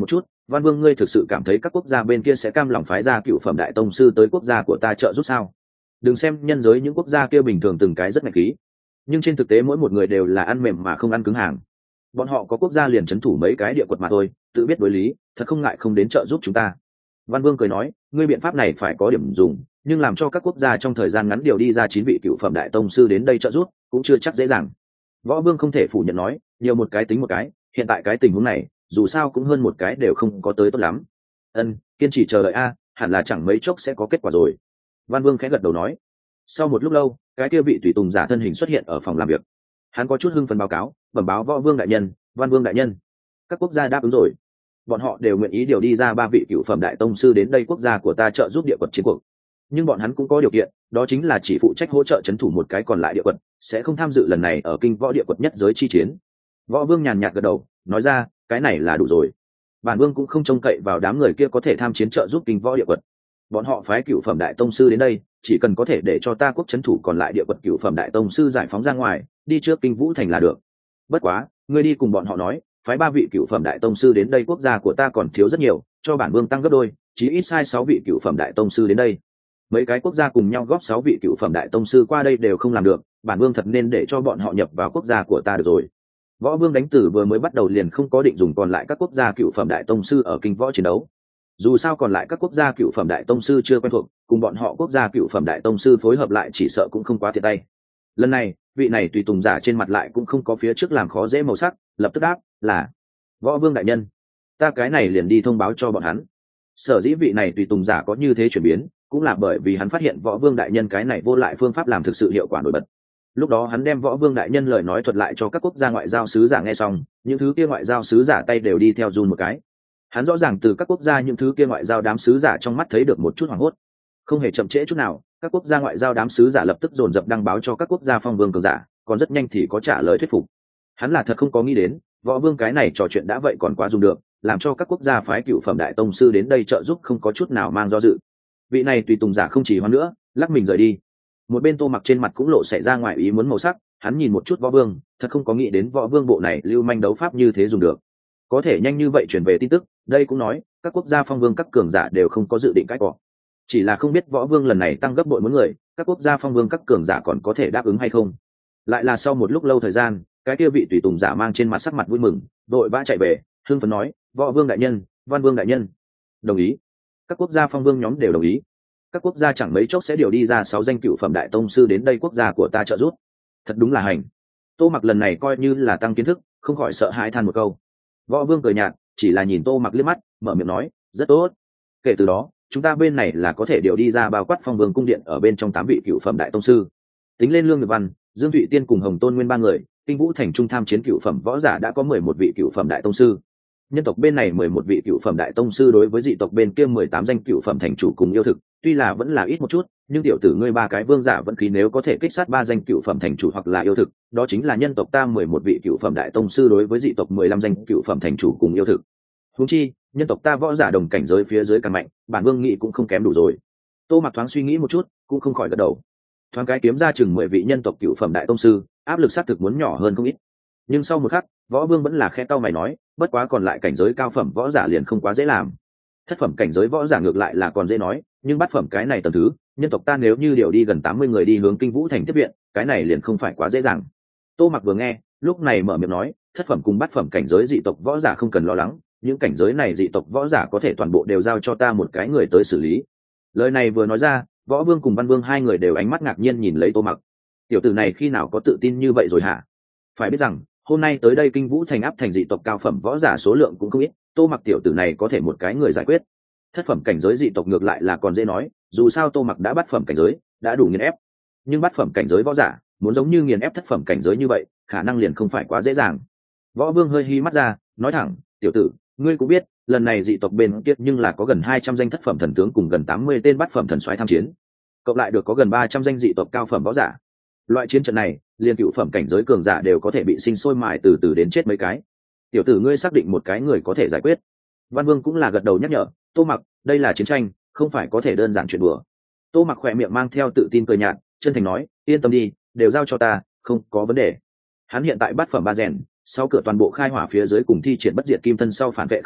Speaker 1: Văn Vương ngươi thực sự cảm thấy các quốc gia bên kia sẽ cam lòng phái ra cựu phẩm đại tông sư tới quốc gia của ta trợ giúp sao? Đừng xem nhân giới những quốc gia kia bình thường từng cái rất ngạch khí, nhưng trên thực tế mỗi một người đều là ăn mềm mà không ăn cứng hàng. Bọn họ có quốc gia liền trấn thủ mấy cái địa quật mà thôi, tự biết đối lý, thật không ngại không đến trợ giúp chúng ta. Văn Vương cười nói, ngươi biện pháp này phải có điểm dùng, nhưng làm cho các quốc gia trong thời gian ngắn điều đi ra chín vị cựu phẩm đại tông sư đến đây trợ giúp cũng chưa chắc dễ dàng. Võ Vương không thể phủ nhận nói, nhiều một cái tính một cái, hiện tại cái tình huống này dù sao cũng hơn một cái đều không có tới tốt lắm. Ân, kiên trì chờ đợi a, hẳn là chẳng mấy chốc sẽ có kết quả rồi. Văn Vương khẽ gật đầu nói. Sau một lúc lâu, cái kia vị tùy tùng giả thân hình xuất hiện ở phòng làm việc. Hắn có chút hưng phấn báo cáo, bẩm báo Võ Vương đại nhân, Văn Vương đại nhân, các quốc gia đáp ứng rồi, bọn họ đều nguyện ý điều đi ra ba vị cựu phẩm đại tông sư đến đây quốc gia của ta trợ giúp địa quật chiến cuộc. Nhưng bọn hắn cũng có điều kiện, đó chính là chỉ phụ trách hỗ trợ trấn thủ một cái còn lại địa quật, sẽ không tham dự lần này ở kinh võ địa quật nhất giới chi chiến. Võ Vương nhàn nhạt gật đầu, nói ra, cái này là đủ rồi. Bản Vương cũng không trông cậy vào đám người kia có thể tham chiến trợ giúp kinh võ địa quật. Bọn họ phái cựu phẩm đại tông sư đến đây, chỉ cần có thể để cho ta quốc trấn thủ còn lại địa quật cựu phẩm đại tông sư giải phóng ra ngoài, đi trước kinh vũ thành là được. Bất quá, ngươi đi cùng bọn họ nói, phái ba vị cựu phẩm đại tông sư đến đây quốc gia của ta còn thiếu rất nhiều, cho bản Vương tăng gấp đôi, chí ít sai sáu vị cựu phẩm đại tông sư đến đây. Mấy cái quốc gia cùng nhau góp sáu vị cựu phẩm đại tông sư qua đây đều không làm được, bản Vương thật nên để cho bọn họ nhập vào quốc gia của ta được rồi. Võ Vương đánh tử vừa mới bắt đầu liền không có định dùng còn lại các quốc gia cựu phẩm đại tông sư ở kinh võ chiến đấu. Dù sao còn lại các quốc gia cựu phẩm đại tông sư chưa quen thuộc, cùng bọn họ quốc gia cựu phẩm đại tông sư phối hợp lại chỉ sợ cũng không quá thiệt tay. Lần này, vị này tùy tùng giả trên mặt lại cũng không có phía trước làm khó dễ màu sắc, lập tức đáp là Võ Vương đại nhân, ta cái này liền đi thông báo cho bọn hắn. Sở dĩ vị này tùy tùng giả có như thế chuyển biến, cũng là bởi vì hắn phát hiện Võ Vương đại nhân cái này vô lại phương pháp làm thực sự hiệu quả nổi bật. Lúc đó hắn đem Võ Vương đại nhân lời nói thuật lại cho các quốc gia ngoại giao sứ giả nghe xong, những thứ kia ngoại giao sứ giả tay đều đi theo run một cái. Hắn rõ ràng từ các quốc gia những thứ kia ngoại giao đám sứ giả trong mắt thấy được một chút hoảng hốt. Không hề chậm trễ chút nào, các quốc gia ngoại giao đám sứ giả lập tức dồn dập đăng báo cho các quốc gia phong vương cường giả, còn rất nhanh thì có trả lời thuyết phục. Hắn là thật không có nghĩ đến, Võ Vương cái này trò chuyện đã vậy còn quá dùng được, làm cho các quốc gia phái cựu phẩm đại tông sư đến đây trợ giúp không có chút nào mang do dự. Vị này tùy tùng giả không chỉ hoan nữa, lắc mình rời đi. Một bên Tô Mặc trên mặt cũng lộ xảy ra ngoài ý muốn màu sắc, hắn nhìn một chút Võ Vương, thật không có nghĩ đến Võ Vương bộ này lưu manh đấu pháp như thế dùng được, có thể nhanh như vậy chuyển về tin tức. Đây cũng nói các quốc gia phong vương các cường giả đều không có dự định cãi cọ, chỉ là không biết Võ Vương lần này tăng gấp bội muốn người, các quốc gia phong vương các cường giả còn có thể đáp ứng hay không. Lại là sau một lúc lâu thời gian, cái kia vị tùy tùng giả mang trên mặt sắc mặt vui mừng, đội vã chạy về, hưng phấn nói, Võ Vương đại nhân, Văn Vương đại nhân, đồng ý. Các quốc gia phong vương nhóm đều đồng ý. Các quốc gia chẳng mấy chốc sẽ điều đi ra sáu danh cựu phẩm đại tông sư đến đây quốc gia của ta trợ giúp. Thật đúng là hành. Tô Mặc lần này coi như là tăng kiến thức, không khỏi sợ hãi than một câu. Võ Vương cười nhạt, chỉ là nhìn Tô Mặc liếc mắt, mở miệng nói, rất tốt. Kể từ đó, chúng ta bên này là có thể điều đi ra bao quát phong vương cung điện ở bên trong tám vị cựu phẩm đại tông sư. Tính lên Lương Nhược Văn, Dương Thụy Tiên cùng Hồng Tôn Nguyên ba người, kinh vũ thành trung tham chiến cựu phẩm võ giả đã có mười một vị cựu phẩm đại tông sư. Nhân tộc bên này mười một vị cựu phẩm đại tông sư đối với dị tộc bên kia mười tám danh cựu phẩm thành chủ cùng yêu thực, tuy là vẫn là ít một chút, nhưng tiểu tử ngươi ba cái vương giả vẫn khí nếu có thể kích sát ba danh cựu phẩm thành chủ hoặc là yêu thực, đó chính là nhân tộc ta mười một vị cựu phẩm đại tông sư đối với dị tộc mười lăm danh cựu phẩm thành chủ cùng yêu thực. Huống chi, nhân tộc ta võ giả đồng cảnh giới phía dưới càng mạnh, bản vương nghị cũng không kém đủ rồi. Tô Mặc thoáng suy nghĩ một chút, cũng không khỏi gật đầu. Thoáng cái kiếm ra chừng mười vị nhân tộc cựu phẩm đại tông sư, áp lực sát thực muốn nhỏ hơn không ít. Nhưng sau một khắc, Võ Vương vẫn là khẽ cau mày nói, bất quá còn lại cảnh giới cao phẩm võ giả liền không quá dễ làm. Thất phẩm cảnh giới võ giả ngược lại là còn dễ nói, nhưng bát phẩm cái này tầm thứ, nhân tộc ta nếu như điều đi gần tám mươi người đi hướng kinh vũ thành tiếp viện, cái này liền không phải quá dễ dàng. Tô Mặc vừa nghe, lúc này mở miệng nói, thất phẩm cùng bát phẩm cảnh giới dị tộc võ giả không cần lo lắng, những cảnh giới này dị tộc võ giả có thể toàn bộ đều giao cho ta một cái người tới xử lý. Lời này vừa nói ra, Võ Vương cùng Văn Vương hai người đều ánh mắt ngạc nhiên nhìn lấy Tô Mặc. Tiểu tử này khi nào có tự tin như vậy rồi hả? Phải biết rằng, hôm nay tới đây kinh vũ thành áp thành dị tộc cao phẩm võ giả số lượng cũng không ít, Tô Mặc tiểu tử này có thể một cái người giải quyết. Thất phẩm cảnh giới dị tộc ngược lại là còn dễ nói, dù sao Tô Mặc đã bắt phẩm cảnh giới, đã đủ nghiền ép. Nhưng bắt phẩm cảnh giới võ giả, muốn giống như nghiền ép thất phẩm cảnh giới như vậy, khả năng liền không phải quá dễ dàng. Võ Vương hơi hí mắt ra, nói thẳng, tiểu tử, ngươi cũng biết, lần này dị tộc bên kia nhưng là có gần hai trăm danh thất phẩm thần tướng cùng gần tám mươi tên bát phẩm thần soái tham chiến, cộng lại được có gần ba trăm danh dị tộc cao phẩm võ giả. Loại chiến trận này, liên cựu phẩm cảnh giới cường giả đều có thể bị sinh sôi mài từ từ đến chết mấy cái. Tiểu tử ngươi xác định một cái người có thể giải quyết. Văn Vương cũng là gật đầu nhắc nhở, Tô Mặc, đây là chiến tranh, không phải có thể đơn giản chuyện đùa. Tô Mặc khỏe miệng mang theo tự tin cười nhạt, chân thành nói, yên tâm đi, đều giao cho ta, không có vấn đề. Hắn hiện tại bát phẩm ba rèn, sau cửa toàn bộ khai hỏa phía dưới cùng thi triển bất diệt kim thân sau phản vệ không nhỏ,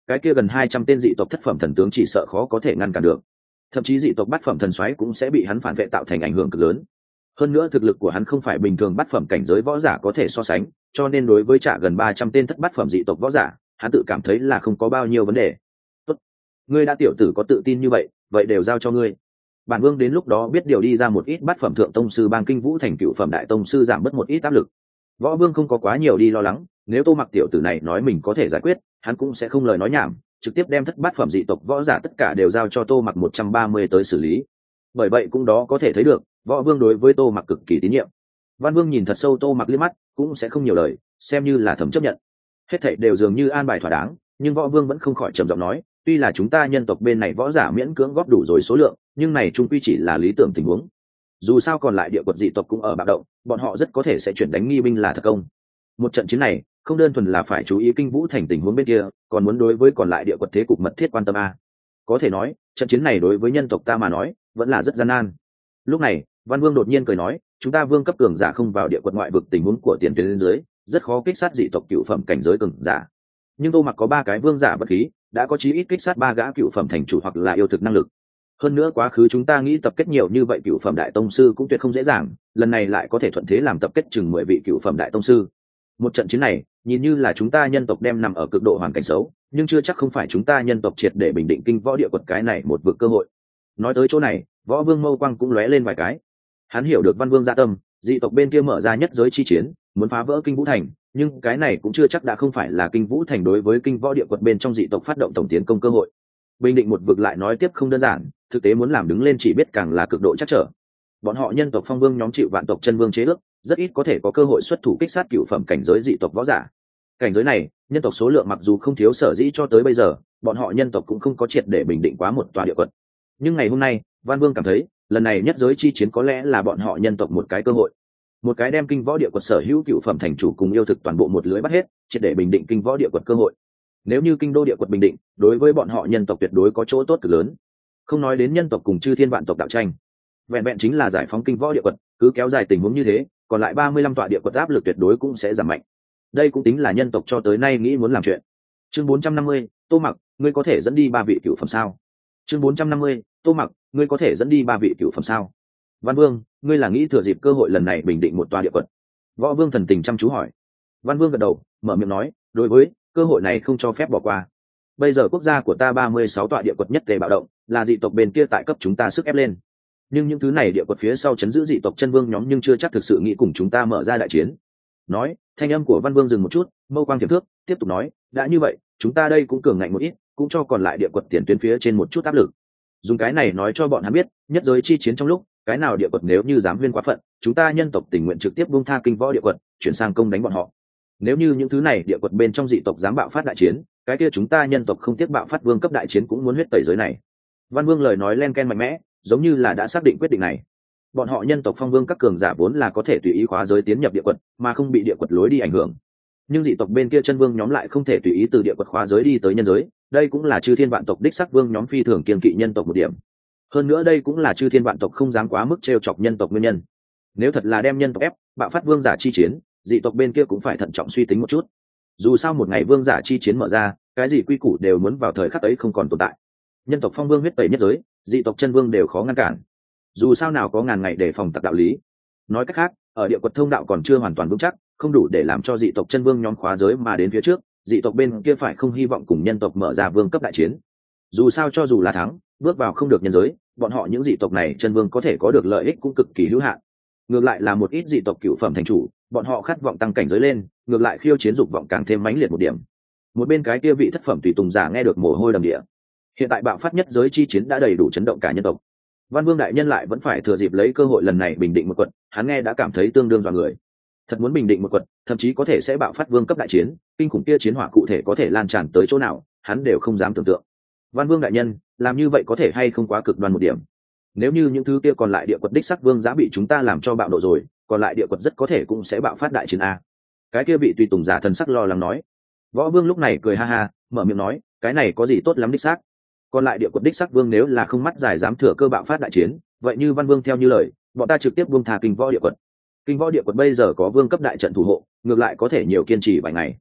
Speaker 1: cái kia gần hai trăm tên dị tộc thất phẩm thần tướng chỉ sợ khó có thể ngăn cản được, thậm chí dị tộc bát phẩm thần soái cũng sẽ bị hắn phản vệ tạo thành ảnh hưởng cực lớn. Hơn nữa thực lực của hắn không phải bình thường bát phẩm cảnh giới võ giả có thể so sánh, cho nên đối với trả gần ba trăm tên thất bát phẩm dị tộc võ giả, hắn tự cảm thấy là không có bao nhiêu vấn đề. Tốt, ngươi đã tiểu tử có tự tin như vậy, vậy đều giao cho ngươi. Bản vương đến lúc đó biết điều đi ra một ít bát phẩm thượng tông sư bang kinh vũ thành cựu phẩm đại tông sư giảm bớt một ít áp lực. Võ vương không có quá nhiều đi lo lắng, nếu Tô Mặc tiểu tử này nói mình có thể giải quyết, hắn cũng sẽ không lời nói nhảm, trực tiếp đem thất bát phẩm dị tộc võ giả tất cả đều giao cho Tô Mặc một trăm ba mươi tới xử lý. Bởi vậy cũng đó có thể thấy được, Võ vương đối với Tô Mặc cực kỳ tín nhiệm. Văn vương nhìn thật sâu Tô Mặc liếc mắt, cũng sẽ không nhiều lời, xem như là thầm chấp nhận. Hết thảy đều dường như an bài thỏa đáng, nhưng Võ vương vẫn không khỏi trầm giọng nói, tuy là chúng ta nhân tộc bên này võ giả miễn cưỡng góp đủ rồi số lượng, nhưng này chung quy chỉ là lý tưởng tình huống. Dù sao còn lại địa quật dị tộc cũng ở bạo động, bọn họ rất có thể sẽ chuyển đánh nghi binh là thật công. Một trận chiến này không đơn thuần là phải chú ý kinh vũ thành tình huống bên kia, còn muốn đối với còn lại địa quật thế cục mật thiết quan tâm a. Có thể nói trận chiến này đối với nhân tộc ta mà nói vẫn là rất gian nan. Lúc này Văn Vương đột nhiên cười nói, chúng ta vương cấp cường giả không vào địa quật ngoại vực tình huống của tiền tuyến lên dưới, rất khó kích sát dị tộc cựu phẩm cảnh giới cường giả. Nhưng Tô Mặc có ba cái vương giả bất khí, đã có chí ít kích sát ba gã cựu phẩm thành chủ hoặc là yêu thực năng lực. Hơn nữa quá khứ chúng ta nghĩ tập kết nhiều như vậy cựu phẩm đại tông sư cũng tuyệt không dễ dàng, lần này lại có thể thuận thế làm tập kết chừng mười vị cựu phẩm đại tông sư. Một trận chiến này nhìn như là chúng ta nhân tộc đem nằm ở cực độ hoàn cảnh xấu, nhưng chưa chắc không phải chúng ta nhân tộc triệt để bình định kinh võ địa quật cái này một vực cơ hội. Nói tới chỗ này, Võ Vương mâu quang cũng lóe lên vài cái. Hắn hiểu được Văn Vương dạ tâm, dị tộc bên kia mở ra nhất giới chi chiến, muốn phá vỡ kinh vũ thành, nhưng cái này cũng chưa chắc đã không phải là kinh vũ thành đối với kinh võ địa quật bên trong dị tộc phát động tổng tiến công cơ hội. Bình định một vực lại nói tiếp không đơn giản, thực tế muốn làm đứng lên chỉ biết càng là cực độ chắc trở. Bọn họ nhân tộc phong vương nhóm chịu vạn tộc chân vương chế ước, rất ít có thể có cơ hội xuất thủ kích sát cựu phẩm cảnh giới dị tộc võ giả. Cảnh giới này nhân tộc số lượng mặc dù không thiếu, sở dĩ cho tới bây giờ bọn họ nhân tộc cũng không có triệt để bình định quá một tòa địa quật. Nhưng ngày hôm nay Văn Vương cảm thấy lần này nhất giới chi chiến có lẽ là bọn họ nhân tộc một cái cơ hội, một cái đem kinh võ địa quật sở hữu cựu phẩm thành chủ cùng yêu thực toàn bộ một lưới bắt hết, triệt để bình định kinh võ địa quật cơ hội. Nếu như kinh đô địa quật bình định, đối với bọn họ nhân tộc tuyệt đối có chỗ tốt cực lớn. Không nói đến nhân tộc cùng chư thiên vạn tộc đạo tranh, vẹn vẹn chính là giải phóng kinh võ địa quật, cứ kéo dài tình huống như thế, còn lại ba mươi lăm tọa địa quật áp lực tuyệt đối cũng sẽ giảm mạnh. Đây cũng tính là nhân tộc cho tới nay nghĩ muốn làm chuyện. Chương bốn trăm năm mươi, Tô Mặc, ngươi có thể dẫn đi ba vị cửu phẩm sao? Chương bốn trăm năm mươi, Tô Mặc, ngươi có thể dẫn đi ba vị cửu phẩm sao? Văn Vương, ngươi là nghĩ thừa dịp cơ hội lần này bình định một tòa địa quật? Võ Vương thần tình chăm chú hỏi. Văn Vương gật đầu, mở miệng nói, đối với cơ hội này không cho phép bỏ qua. Bây giờ quốc gia của ta ba mươi sáu tọa địa quật nhất tề bạo động, là dị tộc bên kia tại cấp chúng ta sức ép lên. Nhưng những thứ này địa quật phía sau chấn giữ dị tộc chân vương nhóm nhưng chưa chắc thực sự nghĩ cùng chúng ta mở ra đại chiến. Nói, thanh âm của Văn Vương dừng một chút, mâu quang tiềm thước, tiếp tục nói, đã như vậy, chúng ta đây cũng cường ngạnh một ít, cũng cho còn lại địa quật tiền tuyến phía trên một chút áp lực. Dùng cái này nói cho bọn hắn biết, nhất giới chi chiến trong lúc, cái nào địa quật nếu như dám huyên quá phận, chúng ta nhân tộc tình nguyện trực tiếp buông tha kinh võ địa quật, chuyển sang công đánh bọn họ. Nếu như những thứ này địa quật bên trong dị tộc dám bạo phát đại chiến, cái kia chúng ta nhân tộc không tiếc bạo phát vương cấp đại chiến cũng muốn huyết tẩy giới này. Văn Vương lời nói len ken mạnh mẽ, giống như là đã xác định quyết định này. Bọn họ nhân tộc phong vương các cường giả vốn là có thể tùy ý khóa giới tiến nhập địa quật, mà không bị địa quật lối đi ảnh hưởng. Nhưng dị tộc bên kia chân vương nhóm lại không thể tùy ý từ địa quật khóa giới đi tới nhân giới, đây cũng là chư thiên vạn tộc đích sắc vương nhóm phi thường kiêng kỵ nhân tộc một điểm. Hơn nữa đây cũng là chư thiên vạn tộc không dám quá mức trêu chọc nhân tộc nguyên nhân. Nếu thật là đem nhân tộc ép, bạo phát vương giả chi chiến, dị tộc bên kia cũng phải thận trọng suy tính một chút. Dù sao một ngày vương giả chi chiến mở ra, cái gì quy củ đều muốn vào thời khắc ấy không còn tồn tại. Nhân tộc phong vương huyết tẩy nhất giới, dị tộc chân vương đều khó ngăn cản. Dù sao nào có ngàn ngày để phòng tặc đạo lý. Nói cách khác, ở địa quật thông đạo còn chưa hoàn toàn vững chắc, không đủ để làm cho dị tộc chân vương nhóm khóa giới mà đến phía trước, dị tộc bên kia phải không hy vọng cùng nhân tộc mở ra vương cấp đại chiến. Dù sao cho dù là thắng, bước vào không được nhân giới, bọn họ những dị tộc này chân vương có thể có được lợi ích cũng cực kỳ hữu hạn. Ngược lại là một ít dị tộc cửu phẩm thành chủ, bọn họ khát vọng tăng cảnh giới lên, ngược lại khiêu chiến dục vọng càng thêm mãnh liệt một điểm. Một bên cái kia vị thất phẩm tùy tùng giả nghe được mồ hôi đầm địa. Hiện tại bạo phát nhất giới chi chiến đã đầy đủ chấn động cả nhân tộc. Văn Vương đại nhân lại vẫn phải thừa dịp lấy cơ hội lần này bình định một quận, hắn nghe đã cảm thấy tương đương dọa người. Thật muốn bình định một quận, thậm chí có thể sẽ bạo phát vương cấp đại chiến, kinh khủng kia chiến hỏa cụ thể có thể lan tràn tới chỗ nào, hắn đều không dám tưởng tượng. Văn Vương đại nhân, làm như vậy có thể hay không quá cực đoan một điểm? Nếu như những thứ kia còn lại địa quật đích sắc vương giá bị chúng ta làm cho bạo độ rồi, còn lại địa quật rất có thể cũng sẽ bạo phát đại chiến a. Cái kia bị tùy tùng giả thần sắc lo lắng nói. Võ Vương lúc này cười ha ha, mở miệng nói, cái này có gì tốt lắm đích xác. Còn lại địa quật đích sắc vương nếu là không mắt dài dám thừa cơ bạo phát đại chiến, vậy như Văn Vương theo như lời, bọn ta trực tiếp buông thà kinh võ địa quật. Kinh võ địa quật bây giờ có vương cấp đại trận thủ hộ, ngược lại có thể nhiều kiên trì vài ngày.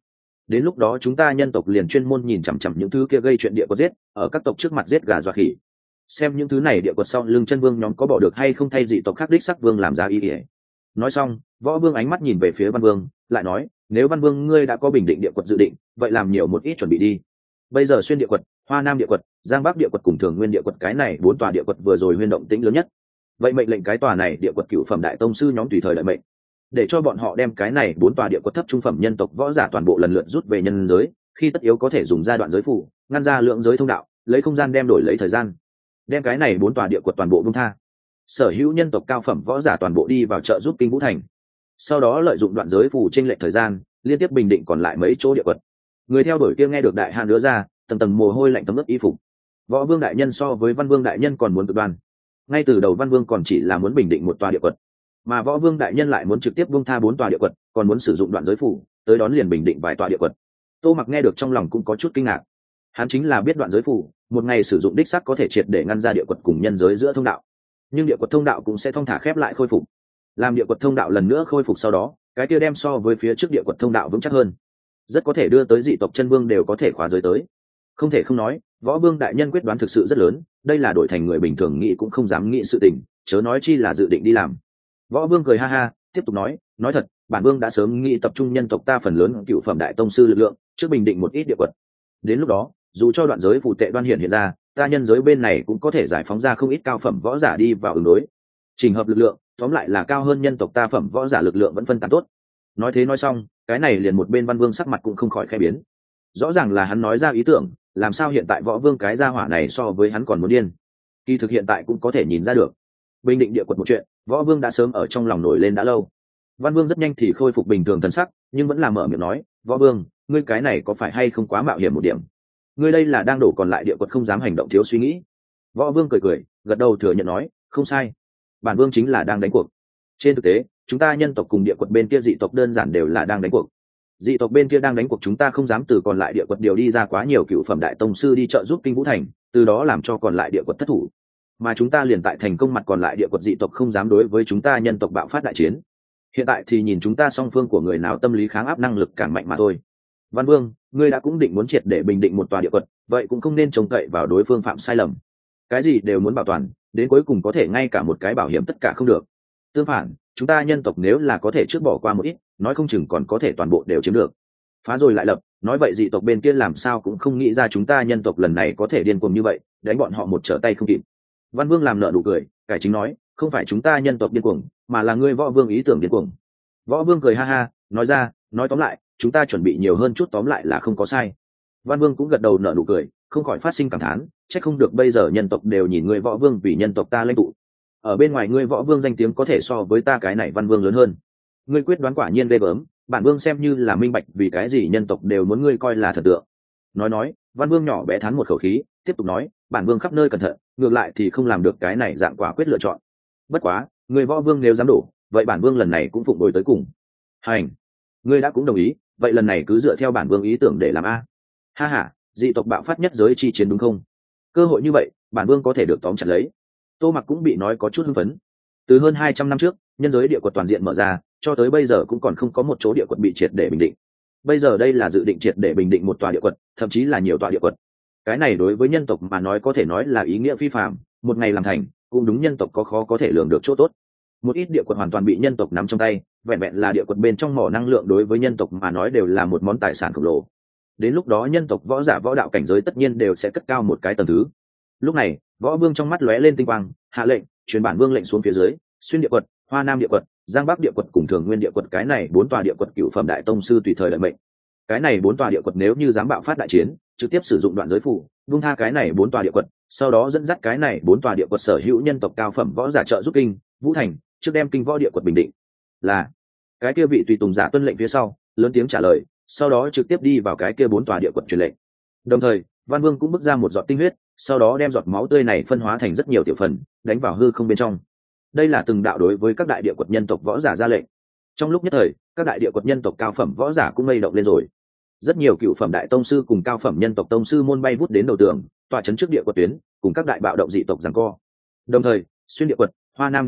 Speaker 1: đến lúc đó chúng ta nhân tộc liền chuyên môn nhìn chằm chằm những thứ kia gây chuyện địa quật giết, ở các tộc trước mặt giết gà dọa khỉ, xem những thứ này địa quật sau lưng chân vương nhóm có bỏ được hay không thay dị tộc khác đích sắc vương làm ra ý ỉa. Nói xong, võ vương ánh mắt nhìn về phía văn vương, lại nói, nếu văn vương ngươi đã có bình định địa quật dự định, vậy làm nhiều một ít chuẩn bị đi. Bây giờ xuyên địa quật, hoa nam địa quật, giang bắc địa quật cùng thường nguyên địa quật, cái này bốn tòa địa quật vừa rồi huyên động tĩnh lớn nhất, vậy mệnh lệnh cái tòa này địa quật cựu phẩm đại tông sư nhóm tùy thời lợi mệnh, để cho bọn họ đem cái này bốn tòa địa quật thấp trung phẩm nhân tộc võ giả toàn bộ lần lượt rút về nhân giới, khi tất yếu có thể dùng giai đoạn giới phủ ngăn ra lượng giới thông đạo, lấy không gian đem đổi lấy thời gian, đem cái này bốn tòa địa quật toàn bộ buông tha, sở hữu nhân tộc cao phẩm võ giả toàn bộ đi vào trợ giúp kinh vũ thành, sau đó lợi dụng đoạn giới phủ trên lệch thời gian liên tiếp bình định còn lại mấy chỗ địa quật. Người theo đuổi kia nghe được đại hạn nữa ra, tầng tầng mồ hôi lạnh tấm ướt y phục. Võ vương đại nhân so với văn vương đại nhân còn muốn cực đoan, ngay từ đầu văn vương còn chỉ là muốn bình định một tòa địa quật, mà võ vương đại nhân lại muốn trực tiếp buông tha bốn tòa địa quật, còn muốn sử dụng đoạn giới phủ tới đón liền bình định vài tòa địa quật. Tô Mặc nghe được trong lòng cũng có chút kinh ngạc, hắn chính là biết đoạn giới phủ một ngày sử dụng đích sắc có thể triệt để ngăn ra địa quật cùng nhân giới giữa thông đạo, nhưng địa quật thông đạo cũng sẽ thong thả khép lại khôi phục, làm địa quật thông đạo lần nữa khôi phục sau đó, cái kia đem so với phía trước địa quật thông đạo vững chắc hơn, rất có thể đưa tới dị tộc chân vương đều có thể khóa giới tới. Không thể không nói, võ vương đại nhân quyết đoán thực sự rất lớn, đây là đổi thành người bình thường nghĩ cũng không dám nghĩ sự tình, chớ nói chi là dự định đi làm. Võ vương cười ha ha, tiếp tục nói, nói thật, bản vương đã sớm nghĩ tập trung nhân tộc ta phần lớn cựu phẩm đại tông sư lực lượng, trước bình định một ít địa quật. Đến lúc đó, dù cho đoạn giới phù tệ đoan hiện hiện ra, ta nhân giới bên này cũng có thể giải phóng ra không ít cao phẩm võ giả đi vào ứng đối. Trình hợp lực lượng, tóm lại là cao hơn nhân tộc ta phẩm võ giả lực lượng vẫn phân tán tốt. Nói thế nói xong, cái này liền một bên văn vương sắc mặt cũng không khỏi khẽ biến. Rõ ràng là hắn nói ra ý tưởng, làm sao hiện tại võ vương cái gia hỏa này so với hắn còn muốn điên. Kỳ thực hiện tại cũng có thể nhìn ra được, bình định địa quật một chuyện, võ vương đã sớm ở trong lòng nổi lên đã lâu. Văn vương rất nhanh thì khôi phục bình thường thần sắc, nhưng vẫn là mở miệng nói, võ vương, ngươi cái này có phải hay không quá mạo hiểm một điểm? Ngươi đây là đang đổ còn lại địa quật không dám hành động thiếu suy nghĩ. Võ vương cười cười, gật đầu thừa nhận nói, không sai, bản vương chính là đang đánh cuộc. Trên thực tế, chúng ta nhân tộc cùng địa quật bên kia dị tộc đơn giản đều là đang đánh cuộc. Dị tộc bên kia đang đánh cuộc, chúng ta không dám từ còn lại địa quật điều đi ra quá nhiều cựu phẩm đại tông sư đi trợ giúp kinh vũ thành, từ đó làm cho còn lại địa quật thất thủ, mà chúng ta liền tại thành công mặt còn lại địa quật dị tộc không dám đối với chúng ta nhân tộc bạo phát đại chiến. Hiện tại thì nhìn chúng ta song phương của người nào tâm lý kháng áp năng lực càng mạnh mà thôi. Văn vương, ngươi đã cũng định muốn triệt để bình định một tòa địa quật, vậy cũng không nên trông cậy vào đối phương phạm sai lầm, cái gì đều muốn bảo toàn, đến cuối cùng có thể ngay cả một cái bảo hiểm tất cả không được. Tương phản, chúng ta nhân tộc nếu là có thể trước bỏ qua một ít, nói không chừng còn có thể toàn bộ đều chiếm được, phá rồi lại lập. Nói vậy dị tộc bên kia làm sao cũng không nghĩ ra chúng ta nhân tộc lần này có thể điên cuồng như vậy, đánh bọn họ một trở tay không kịp. Văn vương làm nợ nụ cười, cải chính nói, không phải chúng ta nhân tộc điên cuồng, mà là ngươi võ vương ý tưởng điên cuồng. Võ vương cười ha ha, nói ra, nói tóm lại, chúng ta chuẩn bị nhiều hơn chút, tóm lại là không có sai. Văn vương cũng gật đầu nợ nụ cười, không khỏi phát sinh cảm thán, trách không được bây giờ nhân tộc đều nhìn ngươi võ vương vì nhân tộc ta lãnh tụ. Ở bên ngoài ngươi võ vương danh tiếng có thể so với ta cái này văn vương lớn hơn. Ngươi quyết đoán quả nhiên ghê gớm, bản vương xem như là minh bạch vì cái gì nhân tộc đều muốn ngươi coi là thần tượng. Nói nói, văn vương nhỏ bé thán một khẩu khí, tiếp tục nói, bản vương khắp nơi cẩn thận, ngược lại thì không làm được cái này dạng quả quyết lựa chọn. Bất quá, ngươi võ vương nếu dám đổ, vậy bản vương lần này cũng phụng đổi tới cùng. Hành, ngươi đã cũng đồng ý, vậy lần này cứ dựa theo bản vương ý tưởng để làm a. Ha ha, dị tộc bạo phát nhất giới chi chiến đúng không? Cơ hội như vậy, bản vương có thể được tóm chặt lấy. Tô Mặc cũng bị nói có chút hưng phấn. Từ hơn hai trăm năm trước, nhân giới địa quật toàn diện mở ra, cho tới bây giờ cũng còn không có một chỗ địa quật bị triệt để bình định. Bây giờ đây là dự định triệt để bình định một tòa địa quật, thậm chí là nhiều tòa địa quật. Cái này đối với nhân tộc mà nói có thể nói là ý nghĩa phi phàm, một ngày làm thành, cũng đúng nhân tộc có khó có thể lường được chỗ tốt. Một ít địa quật hoàn toàn bị nhân tộc nắm trong tay, vẹn vẹn là địa quật bên trong mỏ năng lượng đối với nhân tộc mà nói đều là một món tài sản khổng lồ. Đến lúc đó nhân tộc võ giả võ đạo cảnh giới tất nhiên đều sẽ cất cao một cái tầng thứ. Lúc này, võ vương trong mắt lóe lên tinh quang, hạ lệnh, truyền bản vương lệnh xuống phía dưới, xuyên địa quật, hoa nam địa quật, giang bắc địa quật cùng thường nguyên địa quật, cái này bốn tòa địa quật cửu phẩm đại tông sư tùy thời lợi mệnh. Cái này bốn tòa địa quật nếu như dám bạo phát đại chiến, trực tiếp sử dụng đoạn giới phủ, buông tha cái này bốn tòa địa quật, sau đó dẫn dắt cái này bốn tòa địa quật sở hữu nhân tộc cao phẩm võ giả trợ giúp kinh vũ thành, trước đem kinh võ địa quật bình định. Là cái kia vị tùy tùng giả tuân lệnh phía sau, lớn tiếng trả lời, sau đó trực tiếp đi vào cái kia bốn tòa địa quật truyền lệnh. Đồng thời, Văn Vương cũng bước ra một giọt tinh huyết, sau đó đem giọt máu tươi này phân hóa thành rất nhiều tiểu phần, đánh vào hư không bên trong. Đây là từng đạo đối với các đại địa quật nhân tộc võ giả ra lệnh. Trong lúc nhất thời, các đại địa quật nhân tộc cao phẩm võ giả cũng mây động lên rồi. Rất nhiều cựu phẩm đại tông sư cùng cao phẩm nhân tộc tông sư môn bay vút đến đầu tường, tọa chấn trước địa quật tuyến, cùng các đại bạo động dị tộc giằng co. Đồng thời, xuyên địa quật, hoa nam địa quật,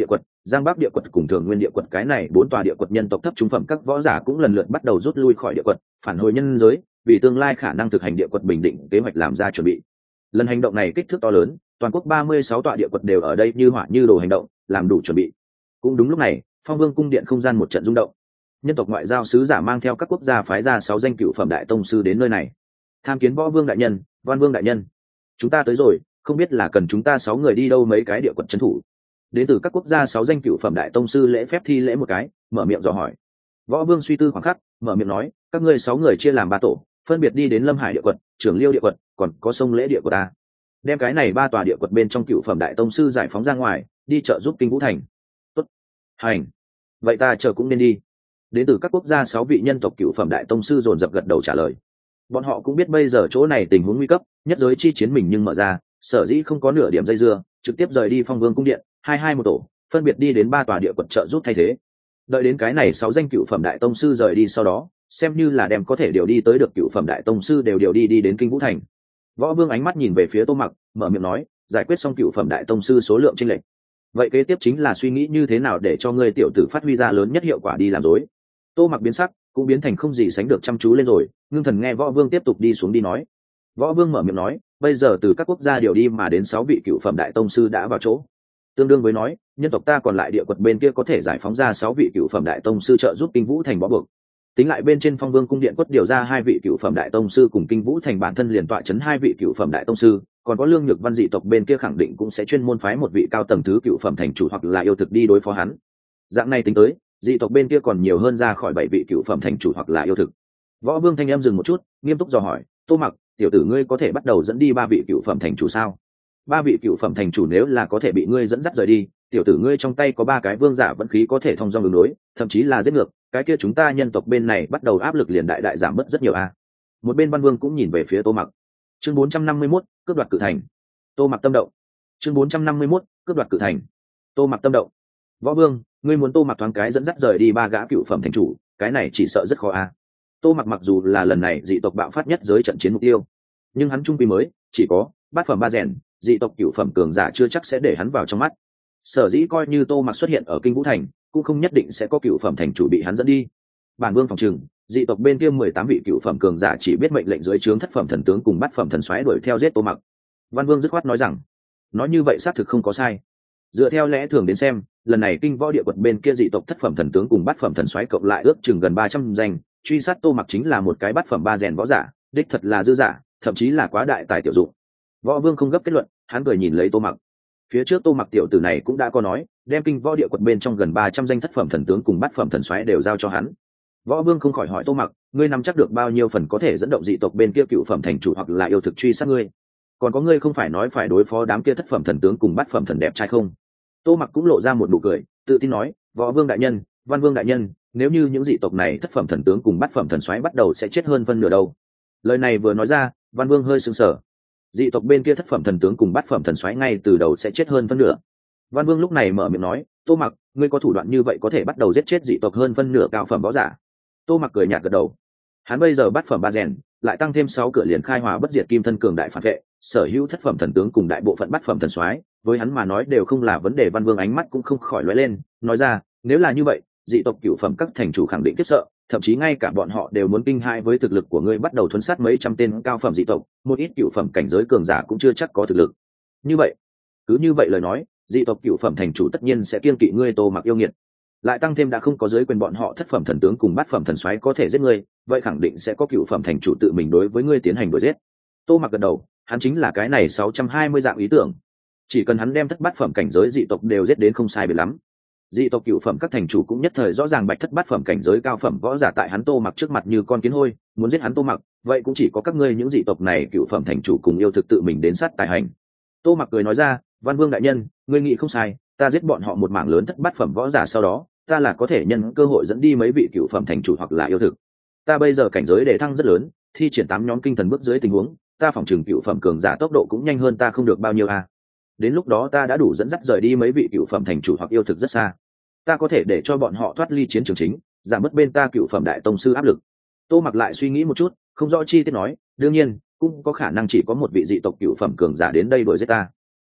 Speaker 1: Giang Bắc địa quật cùng Thường Nguyên địa quật cái này bốn tòa địa quật nhân tộc thấp trung phẩm các võ giả cũng lần lượt bắt đầu rút lui khỏi địa quật, phản hồi nhân giới, vì tương lai khả năng thực hành địa quật bình định kế hoạch làm ra chuẩn bị. Lần hành động này kích thước to lớn, toàn quốc ba mươi sáu tọa địa quật đều ở đây như hỏa như đồ hành động, làm đủ chuẩn bị. Cũng đúng lúc này, Phong Vương cung điện không gian một trận rung động. Nhân tộc ngoại giao sứ giả mang theo các quốc gia phái ra sáu danh cựu phẩm đại tông sư đến nơi này. Tham kiến Võ Vương đại nhân, Văn Vương đại nhân. Chúng ta tới rồi, không biết là cần chúng ta sáu người đi đâu mấy cái địa quật trấn thủ. Đến từ các quốc gia sáu danh cựu phẩm đại tông sư lễ phép thi lễ một cái, mở miệng dò hỏi. Võ Vương suy tư khoảng khắc, mở miệng nói, các ngươi sáu người chia làm ba tổ, phân biệt đi đến Lâm Hải địa quật, Trường Liêu địa quật, còn có sông Lễ địa của ta. Đem cái này ba tòa địa quật bên trong cựu phẩm đại tông sư giải phóng ra ngoài, đi trợ giúp Kinh Vũ Thành. Tốt, hành. Vậy ta chờ cũng nên đi. Đến từ các quốc gia sáu vị nhân tộc cựu phẩm đại tông sư dồn dập gật đầu trả lời. Bọn họ cũng biết bây giờ chỗ này tình huống nguy cấp, nhất giới chi chiến mình nhưng mở ra, sở dĩ không có nửa điểm dây dưa, trực tiếp rời đi Phong Vương cung điện, hai hai một tổ, phân biệt đi đến ba tòa địa quật trợ giúp thay thế. Đợi đến cái này sáu danh cựu phẩm đại tông sư rời đi sau đó, xem như là đem có thể điều đi tới được cựu phẩm đại tông sư đều điều đi đi đến Kinh Vũ Thành. Võ Vương ánh mắt nhìn về phía Tô Mặc, mở miệng nói, giải quyết xong cựu phẩm đại tông sư số lượng chênh lệch. Vậy kế tiếp chính là suy nghĩ như thế nào để cho ngươi tiểu tử phát huy ra lớn nhất hiệu quả đi làm rối. Tô Mặc biến sắc, cũng biến thành không gì sánh được chăm chú lên rồi, ngưng thần nghe Võ Vương tiếp tục đi xuống đi nói. Võ Vương mở miệng nói, bây giờ từ các quốc gia điều đi mà đến sáu vị cựu phẩm đại tông sư đã vào chỗ. Tương đương với nói, nhân tộc ta còn lại địa quật bên kia có thể giải phóng ra sáu vị cựu phẩm đại tông sư trợ giúp Kinh Vũ Thành bó buộc. Tính lại bên trên Phong Vương cung điện quất điều ra hai vị cựu phẩm đại tông sư cùng Kinh Vũ Thành bản thân liền tọa chấn hai vị cựu phẩm đại tông sư, còn có Lương Nhược Văn dị tộc bên kia khẳng định cũng sẽ chuyên môn phái một vị cao tầng thứ cựu phẩm thành chủ hoặc là yêu thực đi đối phó hắn. Dạng này tính tới, dị tộc bên kia còn nhiều hơn ra khỏi bảy vị cựu phẩm thành chủ hoặc là yêu thực. Võ Vương thanh em dừng một chút, nghiêm túc dò hỏi, Tô Mặc, tiểu tử ngươi có thể bắt đầu dẫn đi ba vị cựu phẩm thành chủ sao? Ba vị cựu phẩm thành chủ nếu là có thể bị ngươi dẫn dắt rời đi, tiểu tử ngươi trong tay có ba cái vương giả vận khí có thể thông dong đường đối, thậm chí là giết ngược, cái kia chúng ta nhân tộc bên này bắt đầu áp lực liền đại đại giảm bớt rất nhiều a. Một bên Văn Vương cũng nhìn về phía Tô Mặc. Chương bốn trăm năm mươi mốt, cướp đoạt cự thành. Tô Mặc tâm động. Chương bốn trăm năm mươi mốt, cướp đoạt cự thành. Tô Mặc tâm động. Võ Vương, ngươi muốn Tô Mặc thoáng cái dẫn dắt rời đi ba gã cựu phẩm thành chủ, cái này chỉ sợ rất khó a. Tô Mặc mặc dù là lần này dị tộc bạo phát nhất giới trận chiến mục tiêu, nhưng hắn trung quy mới chỉ có bát phẩm ba rèn, dị tộc cựu phẩm cường giả chưa chắc sẽ để hắn vào trong mắt. Sở dĩ coi như Tô Mặc xuất hiện ở Kinh Vũ Thành, cũng không nhất định sẽ có cựu phẩm thành chủ bị hắn dẫn đi. Bản Vương phòng trừng, dị tộc bên kia mười tám vị cựu phẩm cường giả chỉ biết mệnh lệnh dưới trướng thất phẩm thần tướng cùng bát phẩm thần soái đuổi theo giết Tô Mặc. Văn Vương dứt khoát nói rằng, nói như vậy xác thực không có sai. Dựa theo lẽ thường đến xem, lần này Kinh Võ địa quật bên kia dị tộc thất phẩm thần tướng cùng bát phẩm thần soái cộng lại ước chừng gần ba trăm danh, truy sát Tô Mặc chính là một cái bát phẩm ba rèn võ giả, đích thật là dư giả, thậm chí là quá đại tài tiểu dụng. Võ Vương không gấp kết luận, hắn cười nhìn lấy Tô Mặc. Phía trước Tô Mặc tiểu tử này cũng đã có nói, đem Kinh Võ địa quật bên trong gần ba trăm danh thất phẩm thần tướng cùng bát phẩm thần soái đều giao cho hắn. Võ Vương không khỏi hỏi Tô Mặc, ngươi nắm chắc được bao nhiêu phần có thể dẫn động dị tộc bên kia cựu phẩm thành chủ hoặc là yêu thực truy sát ngươi? Còn có ngươi không phải nói phải đối phó đám kia thất phẩm thần tướng cùng bát phẩm thần đẹp trai không? Tô Mặc cũng lộ ra một nụ cười, tự tin nói, Võ Vương đại nhân, Văn Vương đại nhân, nếu như những dị tộc này thất phẩm thần tướng cùng bát phẩm thần soái bắt đầu sẽ chết hơn phân nửa đâu. Lời này vừa nói ra, Văn Vương hơi sững sờ. Dị tộc bên kia thất phẩm thần tướng cùng bát phẩm thần soái ngay từ đầu sẽ chết hơn phân nửa. Văn Vương lúc này mở miệng nói, Tô Mặc, ngươi có thủ đoạn như vậy có thể bắt đầu giết chết dị tộc hơn phân nửa cao phẩm võ giả. Tô Mặc cười nhạt gật đầu. Hắn bây giờ bát phẩm ba rèn, lại tăng thêm sáu cửa liền khai hòa bất diệt kim thân cường đại phản vệ, sở hữu thất phẩm thần tướng cùng đại bộ phận bát phẩm thần soái, với hắn mà nói đều không là vấn đề. Văn Vương ánh mắt cũng không khỏi lóe lên, nói ra, nếu là như vậy, dị tộc cửu phẩm các thành chủ khẳng định khiếp sợ, thậm chí ngay cả bọn họ đều muốn kinh hãi với thực lực của ngươi, bắt đầu thuần sát mấy trăm tên cao phẩm dị tộc, một ít cửu phẩm cảnh giới cường giả cũng chưa chắc có thực lực. Như vậy, cứ như vậy lời nói, dị tộc cửu phẩm thành chủ tất nhiên sẽ kiêng kỵ ngươi Tô Mặc yêu nghiệt. Lại tăng thêm đã không có giới quyền bọn họ thất phẩm thần tướng cùng bát phẩm thần soái có thể giết ngươi, vậy khẳng định sẽ có cửu phẩm thành chủ tự mình đối với ngươi tiến hành đuổi giết. Tô Mặc gật đầu, hắn chính là cái này sáu trăm hai mươi dạng ý tưởng. Chỉ cần hắn đem thất bát phẩm cảnh giới dị tộc đều giết đến không sai biệt lắm, dị tộc cửu phẩm các thành chủ cũng nhất thời rõ ràng bạch thất bát phẩm cảnh giới cao phẩm võ giả tại hắn Tô Mặc trước mặt như con kiến hôi, muốn giết hắn Tô Mặc, vậy cũng chỉ có các ngươi những dị tộc này cửu phẩm thành chủ cùng yêu thực tự mình đến sát tài hành. Tô Mặc cười nói ra, Văn Vương đại nhân, ngươi nghĩ không sai, ta giết bọn họ một mảng lớn thất bát phẩm võ giả sau đó, ta là có thể nhân cơ hội dẫn đi mấy vị cửu phẩm thành chủ hoặc là yêu thực. Ta bây giờ cảnh giới đề thăng rất lớn, thi triển tám nhóm kinh thần bước dưới tình huống, ta phòng trường cửu phẩm cường giả tốc độ cũng nhanh hơn ta không được bao nhiêu a. Đến lúc đó ta đã đủ dẫn dắt rời đi mấy vị cửu phẩm thành chủ hoặc yêu thực rất xa. Ta có thể để cho bọn họ thoát ly chiến trường chính, giảm bớt bên ta cửu phẩm đại tông sư áp lực. Tô Mặc lại suy nghĩ một chút, không rõ chi tiết nói, đương nhiên cũng có khả năng chỉ có một vị dị tộc cửu phẩm cường giả đến đây đuổi giết ta.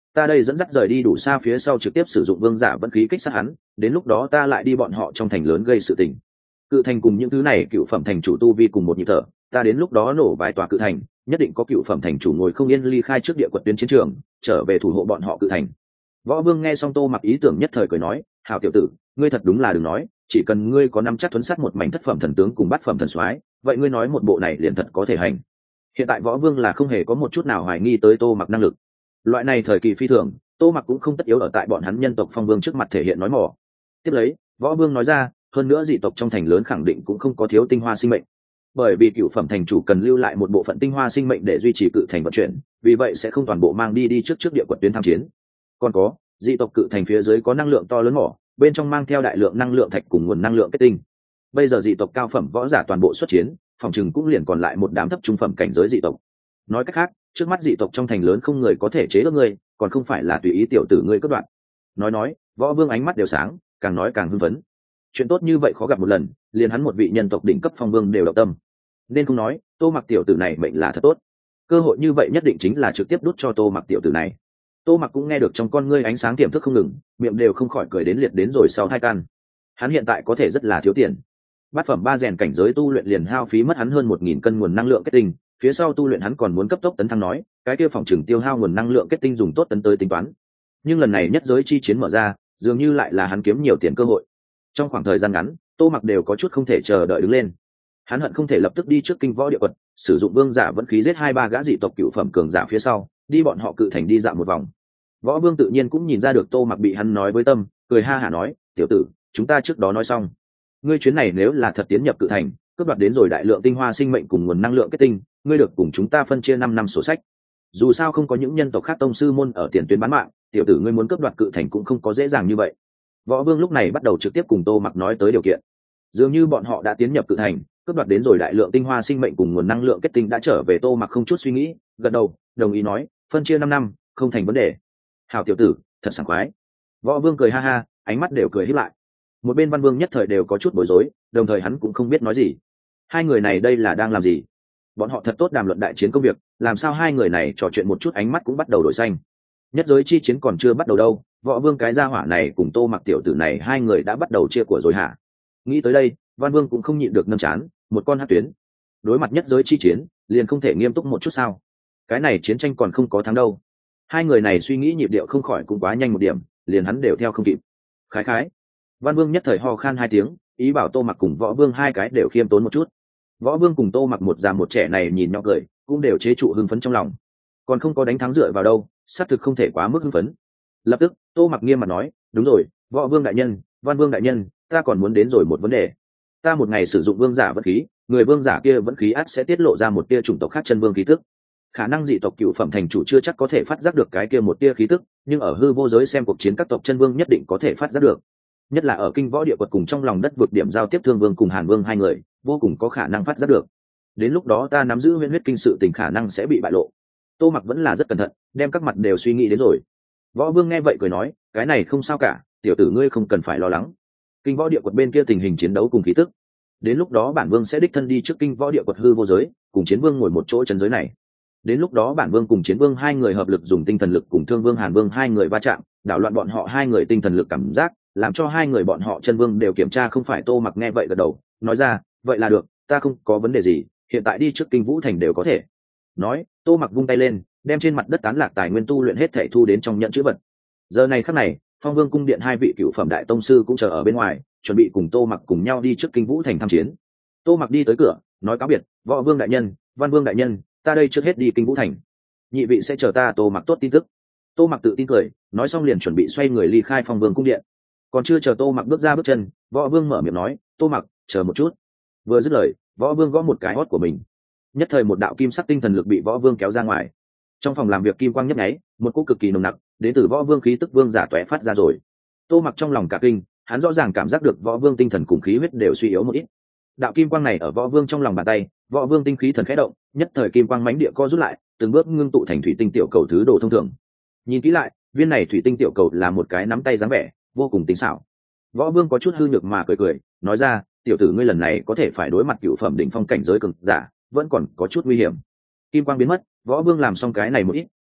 Speaker 1: ta đây dẫn dắt rời đi đủ xa phía sau trực tiếp sử dụng vương giả vẫn khí kích sát hắn, đến lúc đó ta lại đi bọn họ trong thành lớn gây sự tình. Cự thành cùng những thứ này cựu phẩm thành chủ tu vi cùng một nhịp thở, ta đến lúc đó nổ vài tòa cự thành, nhất định có cựu phẩm thành chủ ngồi không yên ly khai trước địa quật tuyến chiến trường, trở về thủ hộ bọn họ cự thành. Võ Vương nghe xong Tô Mặc ý tưởng nhất thời cười nói, hảo tiểu tử, ngươi thật đúng là đừng nói, chỉ cần ngươi có nắm chắc thuấn sát một mảnh thất phẩm thần tướng cùng bát phẩm thần soái, vậy ngươi nói một bộ này liền thật có thể hành. Hiện tại Võ Vương là không hề có một chút nào hoài nghi tới Tô Mặc năng lực. Loại này thời kỳ phi thường, Tô Mặc cũng không tất yếu ở tại bọn hắn nhân tộc Phong Vương trước mặt thể hiện nói mỏ. Tiếp lấy, Võ Vương nói ra, hơn nữa dị tộc trong thành lớn khẳng định cũng không có thiếu tinh hoa sinh mệnh, bởi vì cựu phẩm thành chủ cần lưu lại một bộ phận tinh hoa sinh mệnh để duy trì cự thành vận chuyển, vì vậy sẽ không toàn bộ mang đi đi trước trước địa quật tuyến tham chiến. Còn có, dị tộc cự thành phía dưới có năng lượng to lớn mỏ, bên trong mang theo đại lượng năng lượng thạch cùng nguồn năng lượng kết tinh. Bây giờ dị tộc cao phẩm võ giả toàn bộ xuất chiến, phòng chừng cũng liền còn lại một đám thấp trung phẩm cảnh giới dị tộc. Nói cách khác, trước mắt dị tộc trong thành lớn không người có thể chế ước ngươi, còn không phải là tùy ý tiểu tử ngươi cất đoạn. Nói nói, Võ Vương ánh mắt đều sáng, càng nói càng hưng phấn. Chuyện tốt như vậy khó gặp một lần, liền hắn một vị nhân tộc đỉnh cấp Phong Vương đều động tâm. Nên không nói, Tô Mặc tiểu tử này mệnh là thật tốt. Cơ hội như vậy nhất định chính là trực tiếp đút cho Tô Mặc tiểu tử này. Tô Mặc cũng nghe được trong con ngươi ánh sáng tiềm thức không ngừng, miệng đều không khỏi cười đến liệt đến rồi sau hai căn. Hắn hiện tại có thể rất là thiếu tiền. Bát phẩm ba rèn cảnh giới tu luyện liền hao phí mất hắn hơn một nghìn cân nguồn năng lượng kết tinh, phía sau tu luyện hắn còn muốn cấp tốc tấn thăng nói, cái kia phòng trường tiêu hao nguồn năng lượng kết tinh dùng tốt tấn tới tính toán. Nhưng lần này nhất giới chi chiến mở ra, dường như lại là hắn kiếm nhiều tiền cơ hội. Trong khoảng thời gian ngắn, Tô Mặc đều có chút không thể chờ đợi đứng lên. Hắn hận không thể lập tức đi trước kinh võ địa quật, sử dụng vương giả vẫn khí giết hai ba gã dị tộc cựu phẩm cường giả phía sau, đi bọn họ cự thành đi dạo một vòng. Võ Vương tự nhiên cũng nhìn ra được Tô Mặc bị hắn nói với tâm, cười ha hả nói, tiểu tử, chúng ta trước đó nói xong, ngươi chuyến này nếu là thật tiến nhập cự thành, cướp đoạt đến rồi đại lượng tinh hoa sinh mệnh cùng nguồn năng lượng kết tinh, ngươi được cùng chúng ta phân chia năm năm sổ sách. Dù sao không có những nhân tộc khác tông sư môn ở tiền tuyến bán mạng, tiểu tử ngươi muốn cướp đoạt cự thành cũng không có dễ dàng như vậy. Võ Vương lúc này bắt đầu trực tiếp cùng Tô Mặc nói tới điều kiện. Dường như bọn họ đã tiến nhập cự thành, cướp đoạt đến rồi đại lượng tinh hoa sinh mệnh cùng nguồn năng lượng kết tinh đã trở về. Tô Mặc không chút suy nghĩ, gật đầu, đồng ý nói, phân chia năm năm, không thành vấn đề. Hảo tiểu tử, thật sảng khoái. Võ Vương cười ha ha, ánh mắt đều cười híp lại. Một bên Văn Vương nhất thời đều có chút bối rối, đồng thời hắn cũng không biết nói gì. Hai người này đây là đang làm gì? Bọn họ thật tốt đàm luận đại chiến công việc, làm sao hai người này trò chuyện một chút ánh mắt cũng bắt đầu đổi xanh. Nhất giới chi chiến còn chưa bắt đầu đâu, Võ Vương cái gia hỏa này cùng Tô Mặc tiểu tử này hai người đã bắt đầu chia của rồi hả? Nghĩ tới đây, Văn Vương cũng không nhịn được nâng chán, một con hắc tuyến. Đối mặt nhất giới chi chiến, liền không thể nghiêm túc một chút sao? Cái này chiến tranh còn không có thắng đâu. Hai người này suy nghĩ nhịp điệu không khỏi cũng quá nhanh một điểm, liền hắn đều theo không kịp. Khái khái. Văn Vương nhất thời ho khan hai tiếng, ý bảo Tô Mặc cùng Võ Vương hai cái đều khiêm tốn một chút. Võ Vương cùng Tô Mặc một già một trẻ này nhìn nhau cười, cũng đều chế trụ hưng phấn trong lòng. Còn không có đánh thắng dựa vào đâu, xác thực không thể quá mức hưng phấn. Lập tức, Tô Mặc nghiêm mặt nói, đúng rồi, Võ Vương đại nhân, Văn Vương đại nhân, ta còn muốn đến rồi một vấn đề. Ta một ngày sử dụng vương giả vẫn khí, người vương giả kia vẫn khí ắt sẽ tiết lộ ra một tia chủng tộc khác chân vương khí tức. Khả năng dị tộc cựu phẩm thành chủ chưa chắc có thể phát giác được cái kia một tia khí tức, nhưng ở hư vô giới xem cuộc chiến các tộc chân vương nhất định có thể phát giác được. Nhất là ở kinh võ địa quật cùng trong lòng đất vực điểm giao tiếp Thương Vương cùng Hàn Vương hai người, vô cùng có khả năng phát giác được. Đến lúc đó ta nắm giữ huyễn huyết kinh sự tình khả năng sẽ bị bại lộ. Tô Mặc vẫn là rất cẩn thận, đem các mặt đều suy nghĩ đến rồi. Võ Vương nghe vậy cười nói, cái này không sao cả, tiểu tử ngươi không cần phải lo lắng. Kinh võ địa quật bên kia tình hình chiến đấu cùng khí tức, đến lúc đó bản vương sẽ đích thân đi trước kinh võ địa quật hư vô giới, cùng chiến vương ngồi một chỗ chân giới này. Đến lúc đó bản vương cùng chiến vương hai người hợp lực dùng tinh thần lực cùng Thương Vương Hàn Vương hai người va chạm, đảo loạn bọn họ hai người tinh thần lực cảm giác, làm cho hai người bọn họ chân vương đều kiểm tra không phải. Tô Mặc nghe vậy gật đầu, nói ra, vậy là được, ta không có vấn đề gì, hiện tại đi trước kinh vũ thành đều có thể. Nói, Tô Mặc vung tay lên, đem trên mặt đất tán lạc tài nguyên tu luyện hết thảy thu đến trong nhận chữ vật. Giờ này khắc này, Phong Vương cung điện hai vị cựu phẩm đại tông sư cũng chờ ở bên ngoài, chuẩn bị cùng Tô Mặc cùng nhau đi trước kinh vũ thành tham chiến. Tô Mặc đi tới cửa, nói cáo biệt, Võ Vương đại nhân, Văn Vương đại nhân, ta đây trước hết đi kinh vũ thành, nhị vị sẽ chờ ta. Tô Mặc tốt tin tức. Tô Mặc tự tin cười, nói xong liền chuẩn bị xoay người ly khai Phong Vương cung điện. Còn chưa chờ Tô Mặc bước ra bước chân, Võ Vương mở miệng nói, Tô Mặc, chờ một chút. Vừa dứt lời, Võ Vương gõ một cái hót của mình, nhất thời một đạo kim sắc tinh thần lực bị Võ Vương kéo ra ngoài. Trong phòng làm việc kim quang nhấp nháy, một cỗ cực kỳ nồng nặc đến từ Võ Vương khí tức vương giả tóe phát ra rồi. Tô Mặc trong lòng cả kinh, hắn rõ ràng cảm giác được Võ Vương tinh thần cùng khí huyết đều suy yếu một ít. Đạo kim quang này ở Võ Vương trong lòng bàn tay, Võ Vương tinh khí thần khẽ động, nhất thời kim quang mãnh địa co rút lại, từng bước ngưng tụ thành thủy tinh tiểu cầu thứ đồ thông thường. Nhìn kỹ lại, viên này thủy tinh tiểu cầu là một cái nắm tay dáng vẻ, vô cùng tinh xảo. Võ Vương có chút hư nhược mà cười cười, nói ra, tiểu tử ngươi lần này có thể phải đối mặt cựu phẩm đỉnh phong cảnh giới cường giả, vẫn còn có chút nguy hiểm. Kim quang biến mất, Võ Vương làm xong cái này một ít,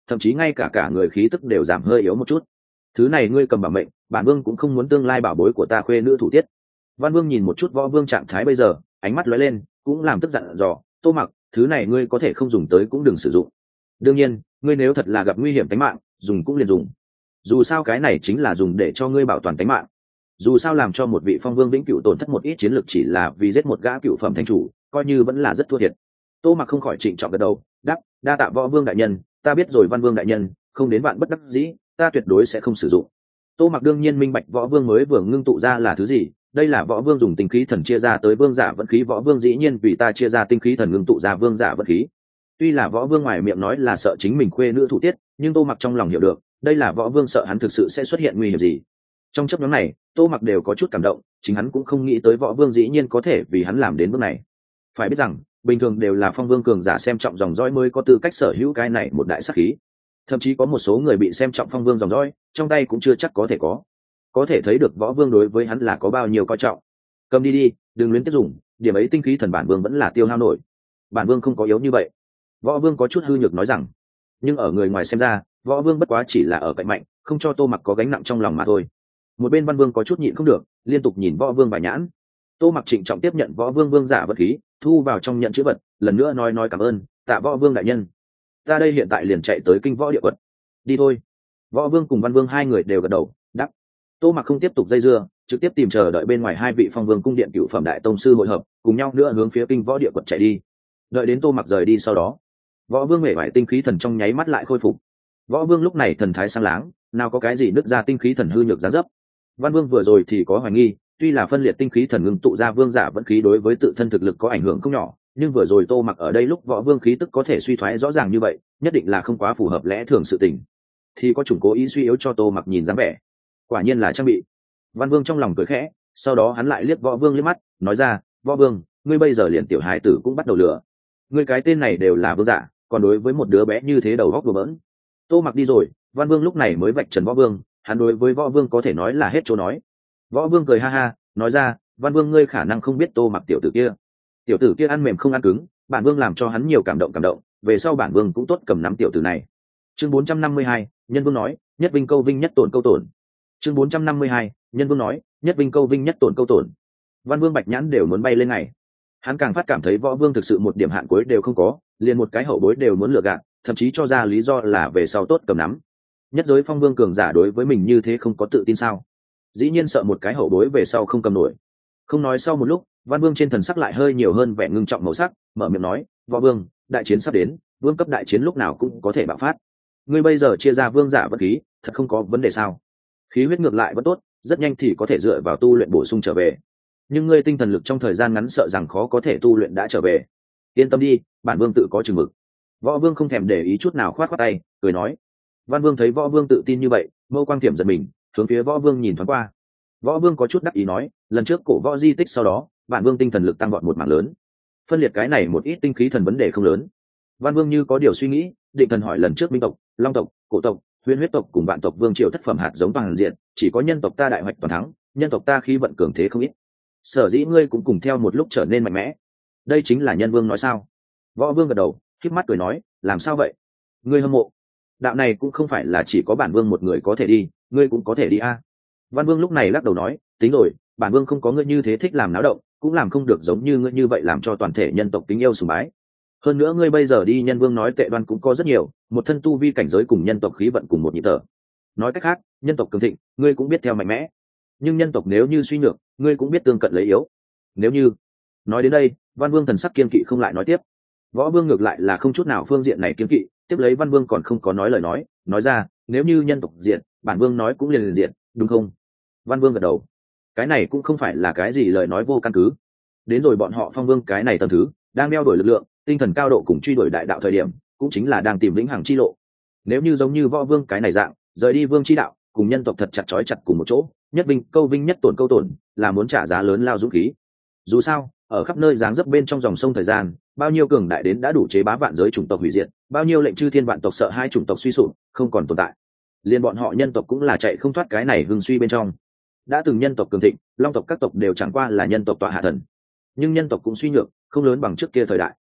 Speaker 1: thậm chí ngay cả cả người khí tức đều giảm hơi yếu một chút. Thứ này ngươi cầm bảo mệnh, bản vương cũng không muốn tương lai bảo bối của ta khuê nữ thủ tiết. Văn Vương nhìn một chút Võ Vương trạng thái bây giờ, ánh mắt lóe lên, cũng làm tức giận dò, Tô Mặc, thứ này ngươi có thể không dùng tới cũng đừng sử dụng. Đương nhiên, ngươi nếu thật là gặp nguy hiểm tính mạng, dùng cũng liền dùng. Dù sao cái này chính là dùng để cho ngươi bảo toàn tính mạng. Dù sao làm cho một vị phong vương vĩnh cửu tổn thất một ít chiến lược chỉ là vì giết một gã cựu phẩm thánh chủ, coi như vẫn là rất thua thiệt. Tô Mặc không khỏi trịnh trọng gật đầu, đáp, đa tạ Võ Vương đại nhân, ta biết rồi Văn Vương đại nhân, không đến vạn bất đắc dĩ, ta tuyệt đối sẽ không sử dụng. Tô Mặc đương nhiên minh bạch Võ Vương mới vừa ngưng tụ ra là thứ gì, đây là Võ Vương dùng tinh khí thần chia ra tới vương giả vận khí, Võ Vương dĩ nhiên vì ta chia ra tinh khí thần ngưng tụ ra vương giả vận khí. Tuy là Võ Vương ngoài miệng nói là sợ chính mình khuê nữ thủ tiết, nhưng Tô Mặc trong lòng hiểu được, đây là Võ Vương sợ hắn thực sự sẽ xuất hiện nguy hiểm gì. Trong chấp nhóm này, Tô Mặc đều có chút cảm động, chính hắn cũng không nghĩ tới Võ Vương dĩ nhiên có thể vì hắn làm đến bước này. Phải biết rằng, bình thường đều là phong vương cường giả xem trọng dòng dõi mới có tư cách sở hữu cái này một đại sát khí. Thậm chí có một số người bị xem trọng phong vương dòng dõi, trong tay cũng chưa chắc có thể có. Có thể thấy được Võ Vương đối với hắn là có bao nhiêu coi trọng. Cầm đi đi, đừng luyến tiếp dùng, điểm ấy tinh khí thần bản vương vẫn là tiêu hao nổi. Bản vương không có yếu như vậy. Võ Vương có chút hư nhược nói rằng, nhưng ở người ngoài xem ra, Võ Vương bất quá chỉ là ở cạnh mạnh, không cho Tô Mặc có gánh nặng trong lòng mà thôi. Một bên Văn Vương có chút nhịn không được, liên tục nhìn Võ Vương bài nhãn. Tô Mặc trịnh trọng tiếp nhận Võ Vương vương giả vật khí, thu vào trong nhận chữ vật, lần nữa nói nói cảm ơn, tạ Võ Vương đại nhân. Ta đây hiện tại liền chạy tới kinh võ địa quật. Đi thôi. Võ Vương cùng Văn Vương hai người đều gật đầu, đáp. Tô Mặc không tiếp tục dây dưa, trực tiếp tìm chờ đợi bên ngoài hai vị phong vương cung điện cựu phẩm đại tông sư hội hợp, cùng nhau nữa hướng phía kinh võ địa quật chạy đi. Đợi đến Tô Mặc rời đi sau đó, Võ Vương mể vải tinh khí thần trong nháy mắt lại khôi phục. Võ Vương lúc này thần thái sáng láng, nào có cái gì nứt ra tinh khí thần hư nhược gián dấp. Văn Vương vừa rồi thì có hoài nghi, tuy là phân liệt tinh khí thần ngưng tụ ra vương giả vẫn khí đối với tự thân thực lực có ảnh hưởng không nhỏ, nhưng vừa rồi Tô Mặc ở đây lúc Võ Vương khí tức có thể suy thoái rõ ràng như vậy, nhất định là không quá phù hợp lẽ thường sự tình. Thì có chủng cố ý suy yếu cho Tô Mặc nhìn dáng vẻ. Quả nhiên là trang bị. Văn Vương trong lòng cười khẽ, sau đó hắn lại liếc Võ Vương liếc mắt, nói ra, Võ Vương, ngươi bây giờ liền tiểu hài tử cũng bắt đầu lừa. Ngươi cái tên này đều là vương giả, còn đối với một đứa bé như thế đầu góc đùa bỡn. Tô Mặc đi rồi, Văn Vương lúc này mới vạch trần Võ Vương, hắn đối với Võ Vương có thể nói là hết chỗ nói. Võ Vương cười ha ha, nói ra, Văn Vương ngươi khả năng không biết Tô Mặc tiểu tử kia. Tiểu tử kia ăn mềm không ăn cứng, bản Vương làm cho hắn nhiều cảm động cảm động, về sau bản Vương cũng tốt cầm nắm tiểu tử này. Chương bốn trăm năm mươi hai, Nhân Vương nói, nhất vinh câu vinh nhất tổn câu tổn. Chương bốn trăm năm mươi hai, Nhân Vương nói, nhất vinh câu vinh nhất tổn câu tổn. Văn Vương Bạch Nhãn đều muốn bay lên ngày. Hắn càng phát cảm thấy Võ Vương thực sự một điểm hạn cuối đều không có, liền một cái hậu bối đều muốn lừa gạt, thậm chí cho ra lý do là về sau tốt cầm nắm. Nhất giới phong vương cường giả đối với mình như thế không có tự tin sao? Dĩ nhiên sợ một cái hậu bối về sau không cầm nổi. Không nói sau một lúc, Văn Vương trên thần sắc lại hơi nhiều hơn vẻ ngưng trọng màu sắc, mở miệng nói, Võ Vương, đại chiến sắp đến, vương cấp đại chiến lúc nào cũng có thể bạo phát. Ngươi bây giờ chia ra vương giả vật khí, thật không có vấn đề sao? Khí huyết ngược lại vẫn tốt, rất nhanh thì có thể dựa vào tu luyện bổ sung trở về. Nhưng ngươi tinh thần lực trong thời gian ngắn sợ rằng khó có thể tu luyện đã trở về. Yên tâm đi, bản vương tự có chừng mực. Võ Vương không thèm để ý chút nào, khoát khoát tay, cười nói. Văn Vương thấy Võ Vương tự tin như vậy, mâu quang thiểm giật mình, hướng phía Võ Vương nhìn thoáng qua. Võ Vương có chút đắc ý nói, lần trước cổ võ di tích sau đó, bản Vương tinh thần lực tăng vọt một mảng lớn. Phân liệt cái này một ít tinh khí thần vấn đề không lớn. Văn Vương như có điều suy nghĩ, định thần hỏi lần trước Minh tộc, Long tộc, Cổ tộc, Huyền huyết tộc cùng vạn tộc vương triều thất phẩm hạt giống toàn diện, chỉ có nhân tộc ta đại hoạch toàn thắng, nhân tộc ta khí vận cường thế không ít. Sở dĩ ngươi cũng cùng theo một lúc trở nên mạnh mẽ. Đây chính là Nhân Vương nói sao? Võ Vương gật đầu, khép mắt cười nói, làm sao vậy? Ngươi hâm mộ? Đạo này cũng không phải là chỉ có bản Vương một người có thể đi, ngươi cũng có thể đi a. Văn Vương lúc này lắc đầu nói, tính rồi, bản Vương không có ngươi như thế thích làm náo động, cũng làm không được giống như ngươi như vậy làm cho toàn thể nhân tộc kính yêu sùng bái. Hơn nữa ngươi bây giờ đi Nhân Vương nói tệ đoan cũng có rất nhiều, một thân tu vi cảnh giới cùng nhân tộc khí vận cùng một nhịp thở. Nói cách khác, nhân tộc cường thịnh, ngươi cũng biết theo mạnh mẽ. Nhưng nhân tộc nếu như suy nhược, ngươi cũng biết tương cận lấy yếu. Nếu như, nói đến đây, Văn Vương thần sắc kiên kỵ không lại nói tiếp. Võ Vương ngược lại là không chút nào phương diện này kiên kỵ, tiếp lấy Văn Vương còn không có nói lời nói, nói ra, nếu như nhân tộc diện, bản Vương nói cũng liền liền diện, đúng không? Văn Vương gật đầu. Cái này cũng không phải là cái gì lời nói vô căn cứ. Đến rồi bọn họ Phong Vương cái này tầm thứ, đang đeo đổi lực lượng, tinh thần cao độ cùng truy đuổi đại đạo thời điểm, cũng chính là đang tìm vĩnh hằng chi lộ. Nếu như giống như Võ Vương cái này dạng, rời đi vương chi đạo, cùng nhân tộc thật chặt chói chặt cùng một chỗ, nhất vinh câu vinh nhất tổn câu tổn, là muốn trả giá lớn lao dũng khí. Dù sao, ở khắp nơi dáng dấp bên trong dòng sông thời gian, bao nhiêu cường đại đến đã đủ chế bá vạn giới chủng tộc hủy diệt, bao nhiêu lệnh chư thiên vạn tộc sợ hai chủng tộc suy sụp, không còn tồn tại. Liên bọn họ nhân tộc cũng là chạy không thoát cái này hưng suy bên trong. Đã từng nhân tộc cường thịnh, long tộc các tộc đều chẳng qua là nhân tộc tọa hạ thần. Nhưng nhân tộc cũng suy nhược, không lớn bằng trước kia thời đại.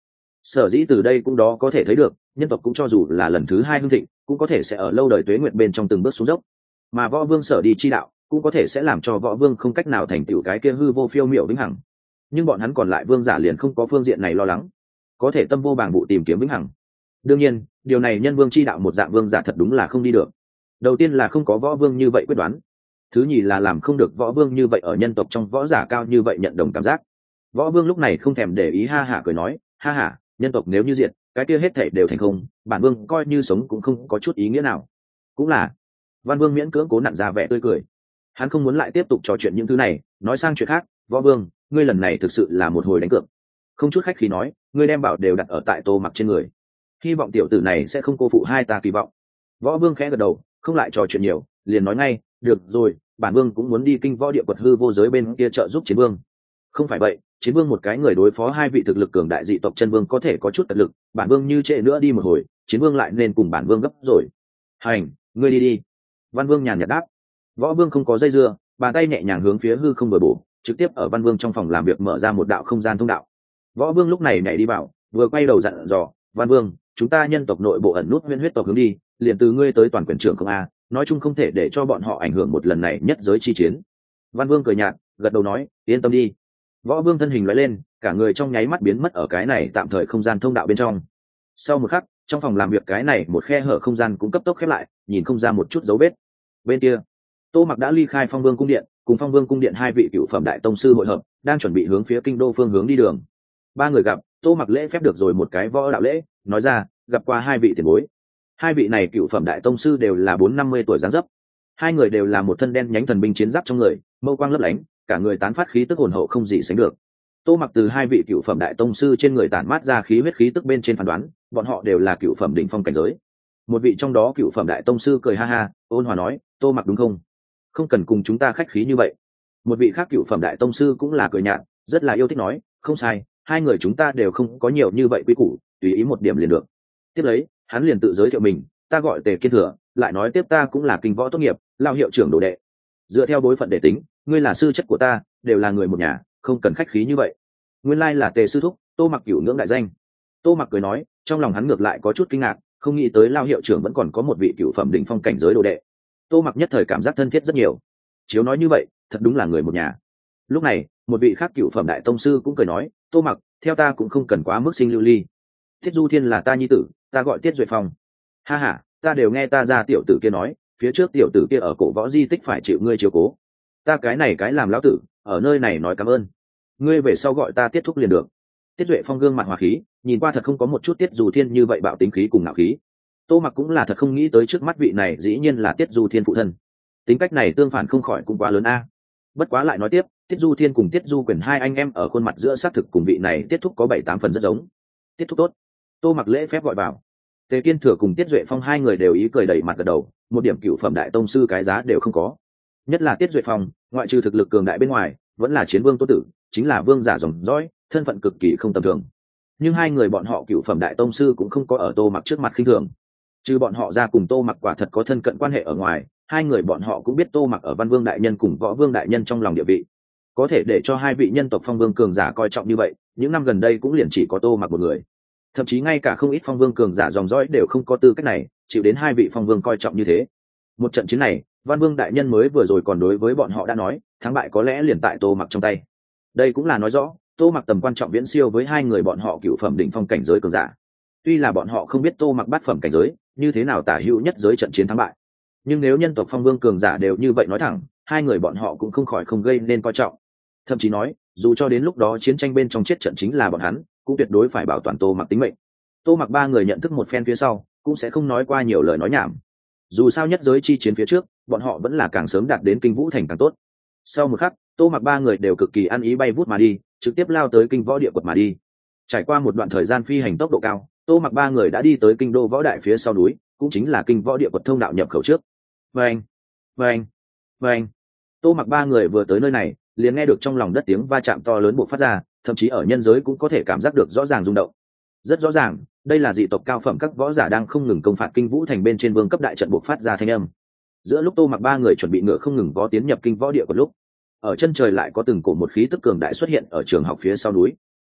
Speaker 1: Sở dĩ từ đây cũng đó có thể thấy được, nhân tộc cũng cho dù là lần thứ hai hưng thịnh, cũng có thể sẽ ở lâu đời tuế nguyệt bên trong từng bước xuống dốc. Mà võ vương sở đi chi đạo, cũng có thể sẽ làm cho võ vương không cách nào thành tựu cái kia hư vô phiêu miểu vĩnh hằng. Nhưng bọn hắn còn lại vương giả liền không có phương diện này lo lắng, có thể tâm vô bảng vụ tìm kiếm vĩnh hằng. Đương nhiên, điều này nhân vương chi đạo một dạng vương giả thật đúng là không đi được. Đầu tiên là không có võ vương như vậy quyết đoán, thứ nhì là làm không được võ vương như vậy ở nhân tộc trong võ giả cao như vậy nhận đồng cảm giác. Võ vương lúc này không thèm để ý, ha hả cười nói, ha hả, nhân tộc nếu như diệt, cái kia hết thảy đều thành không, bản vương coi như sống cũng không có chút ý nghĩa nào. Cũng là. Văn vương miễn cưỡng cố nặn ra vẻ tươi cười. Hắn không muốn lại tiếp tục trò chuyện những thứ này, nói sang chuyện khác. Võ vương, ngươi lần này thực sự là một hồi đánh cược. Không chút khách khí nói, ngươi đem bảo đều đặt ở tại Tô Mặc trên người, hy vọng tiểu tử này sẽ không cô phụ hai ta kỳ vọng. Võ vương khẽ gật đầu, không lại trò chuyện nhiều, liền nói ngay, được rồi, bản vương cũng muốn đi kinh võ địa quật hư vô giới bên kia trợ giúp chiến vương. Không phải vậy, chiến vương một cái người đối phó hai vị thực lực cường đại dị tộc chân vương có thể có chút tật lực, bản vương như trễ nữa đi một hồi, chiến vương lại nên cùng bản vương gấp rồi. Hành, ngươi đi đi. Văn vương nhàn nhạt đáp. Võ vương không có dây dưa, bàn tay nhẹ nhàng hướng phía hư không bờ bổ, trực tiếp ở văn vương trong phòng làm việc mở ra một đạo không gian thông đạo. Võ vương lúc này nhảy đi vào, vừa quay đầu dặn dò, văn vương, chúng ta nhân tộc nội bộ ẩn nút huyễn huyết tộc hướng đi, liền từ ngươi tới toàn quyền trưởng không a, nói chung không thể để cho bọn họ ảnh hưởng một lần này nhất giới chi chiến. Văn vương cười nhạt, gật đầu nói, yên tâm đi. Võ vương thân hình lóe lên, cả người trong nháy mắt biến mất ở cái này tạm thời không gian thông đạo bên trong. Sau một khắc, trong phòng làm việc cái này một khe hở không gian cũng cấp tốc khép lại, nhìn không ra một chút dấu vết. Bên kia, Tô Mặc đã ly khai Phong Vương cung điện, cùng Phong Vương cung điện hai vị cựu phẩm đại tông sư hội hợp, đang chuẩn bị hướng phía kinh đô phương hướng đi đường. Ba người gặp, Tô Mặc lễ phép được rồi một cái võ đạo lễ, nói ra, gặp qua hai vị tiền bối. Hai vị này cựu phẩm đại tông sư đều là bốn năm mươi tuổi dáng dấp. Hai người đều là một thân đen nhánh thần binh chiến giáp trong người, mâu quang lấp lánh, cả người tán phát khí tức hồn hậu không gì sánh được. Tô Mặc từ hai vị cựu phẩm đại tông sư trên người tản mát ra khí huyết khí tức bên trên phán đoán, bọn họ đều là cựu phẩm đỉnh phong cảnh giới. Một vị trong đó cựu phẩm đại tông sư cười ha ha, ôn hòa nói, Tô Mặc đúng không? Không cần cùng chúng ta khách khí như vậy. Một vị khác cựu phẩm đại tông sư cũng là cười nhạt, rất là yêu thích nói, không sai, hai người chúng ta đều không có nhiều như vậy quý củ, tùy ý một điểm liền được. Tiếp lấy, hắn liền tự giới thiệu mình, ta gọi Tề Kiên Thừa, lại nói tiếp ta cũng là kinh võ tốt nghiệp, lao hiệu trưởng đồ đệ. Dựa theo bối phận để tính, ngươi là sư chất của ta, đều là người một nhà, không cần khách khí như vậy. Nguyên lai là Tề sư thúc, Tô Mặc cửu ngưỡng đại danh. Tô Mặc cười nói, trong lòng hắn ngược lại có chút kinh ngạc, không nghĩ tới lao hiệu trưởng vẫn còn có một vị cửu phẩm đỉnh phong cảnh giới đồ đệ. Tô Mặc nhất thời cảm giác thân thiết rất nhiều. Chiếu nói như vậy, thật đúng là người một nhà. Lúc này, một vị khác cửu phẩm đại tông sư cũng cười nói, Tô Mặc, theo ta cũng không cần quá mức sinh lưu ly. Tiết Du Thiên là ta nhi tử, ta gọi Tiết Duệ Phong. Ha ha, ta đều nghe ta ra tiểu tử kia nói, phía trước tiểu tử kia ở cổ võ di tích phải chịu ngươi chiếu cố. Ta cái này cái làm lão tử, ở nơi này nói cảm ơn. Ngươi về sau gọi ta Tiết thúc liền được. Tiết Duệ Phong gương mặt hòa khí, nhìn qua thật không có một chút Tiết Du Thiên như vậy bạo tính khí cùng ngạo khí. Tô Mặc cũng là thật không nghĩ tới trước mắt vị này dĩ nhiên là Tiết Du Thiên phụ thân. Tính cách này tương phản không khỏi cũng quá lớn a. Bất quá lại nói tiếp, Tiết Du Thiên cùng Tiết Du Quyền hai anh em ở khuôn mặt giữa xác thực cùng vị này Tiết thúc có bảy tám phần rất giống. Tiết thúc tốt. Tô Mặc lễ phép gọi vào. Tề Kiên Thừa cùng Tiết Duệ Phong hai người đều ý cười đầy mặt gật đầu, một điểm cựu phẩm đại tông sư cái giá đều không có. Nhất là Tiết Duệ Phong, ngoại trừ thực lực cường đại bên ngoài, vẫn là chiến vương tốt tử, chính là vương giả dòng dõi, thân phận cực kỳ không tầm thường. Nhưng hai người bọn họ cựu phẩm đại tông sư cũng không có ở Tô Mặc trước mặt khinh thường. Trừ bọn họ ra cùng Tô Mặc quả thật có thân cận quan hệ ở ngoài, hai người bọn họ cũng biết Tô Mặc ở Văn Vương đại nhân cùng Võ Vương đại nhân trong lòng địa vị. Có thể để cho hai vị nhân tộc phong vương cường giả coi trọng như vậy, những năm gần đây cũng liền chỉ có Tô Mặc một người. Thậm chí ngay cả không ít phong vương cường giả dòng dõi đều không có tư cách này, chịu đến hai vị phong vương coi trọng như thế. Một trận chiến này, Văn Vương đại nhân mới vừa rồi còn đối với bọn họ đã nói, thắng bại có lẽ liền tại Tô Mặc trong tay. Đây cũng là nói rõ, Tô Mặc tầm quan trọng viễn siêu với hai người bọn họ cựu phẩm đỉnh phong cảnh giới cường giả. Tuy là bọn họ không biết Tô Mặc bát phẩm cảnh giới, như thế nào tả hữu nhất giới trận chiến thắng bại. Nhưng nếu nhân tộc phong vương cường giả đều như vậy nói thẳng, hai người bọn họ cũng không khỏi không gây nên coi trọng. Thậm chí nói, dù cho đến lúc đó chiến tranh bên trong chết trận chính là bọn hắn, cũng tuyệt đối phải bảo toàn Tô Mặc tính mệnh. Tô Mặc ba người nhận thức một phen phía sau, cũng sẽ không nói qua nhiều lời nói nhảm. Dù sao nhất giới chi chiến phía trước, bọn họ vẫn là càng sớm đạt đến kinh vũ thành càng tốt. Sau một khắc, Tô Mặc ba người đều cực kỳ ăn ý bay vút mà đi, trực tiếp lao tới kinh võ địa quật mà đi. Trải qua một đoạn thời gian phi hành tốc độ cao, Tô Mặc ba người đã đi tới kinh đô võ đại phía sau núi, cũng chính là kinh võ địa quật thông đạo nhập khẩu trước. Vâng, vâng, vâng. Tô Mặc ba người vừa tới nơi này, liền nghe được trong lòng đất tiếng va chạm to lớn bộc phát ra, thậm chí ở nhân giới cũng có thể cảm giác được rõ ràng rung động. Rất rõ ràng, đây là dị tộc cao phẩm các võ giả đang không ngừng công phạt kinh vũ thành bên trên vương cấp đại trận bộc phát ra thanh âm. Giữa lúc Tô Mặc ba người chuẩn bị ngựa không ngừng vó tiến nhập kinh võ địa của lúc, ở chân trời lại có từng cổ một khí tức cường đại xuất hiện ở trường học phía sau núi.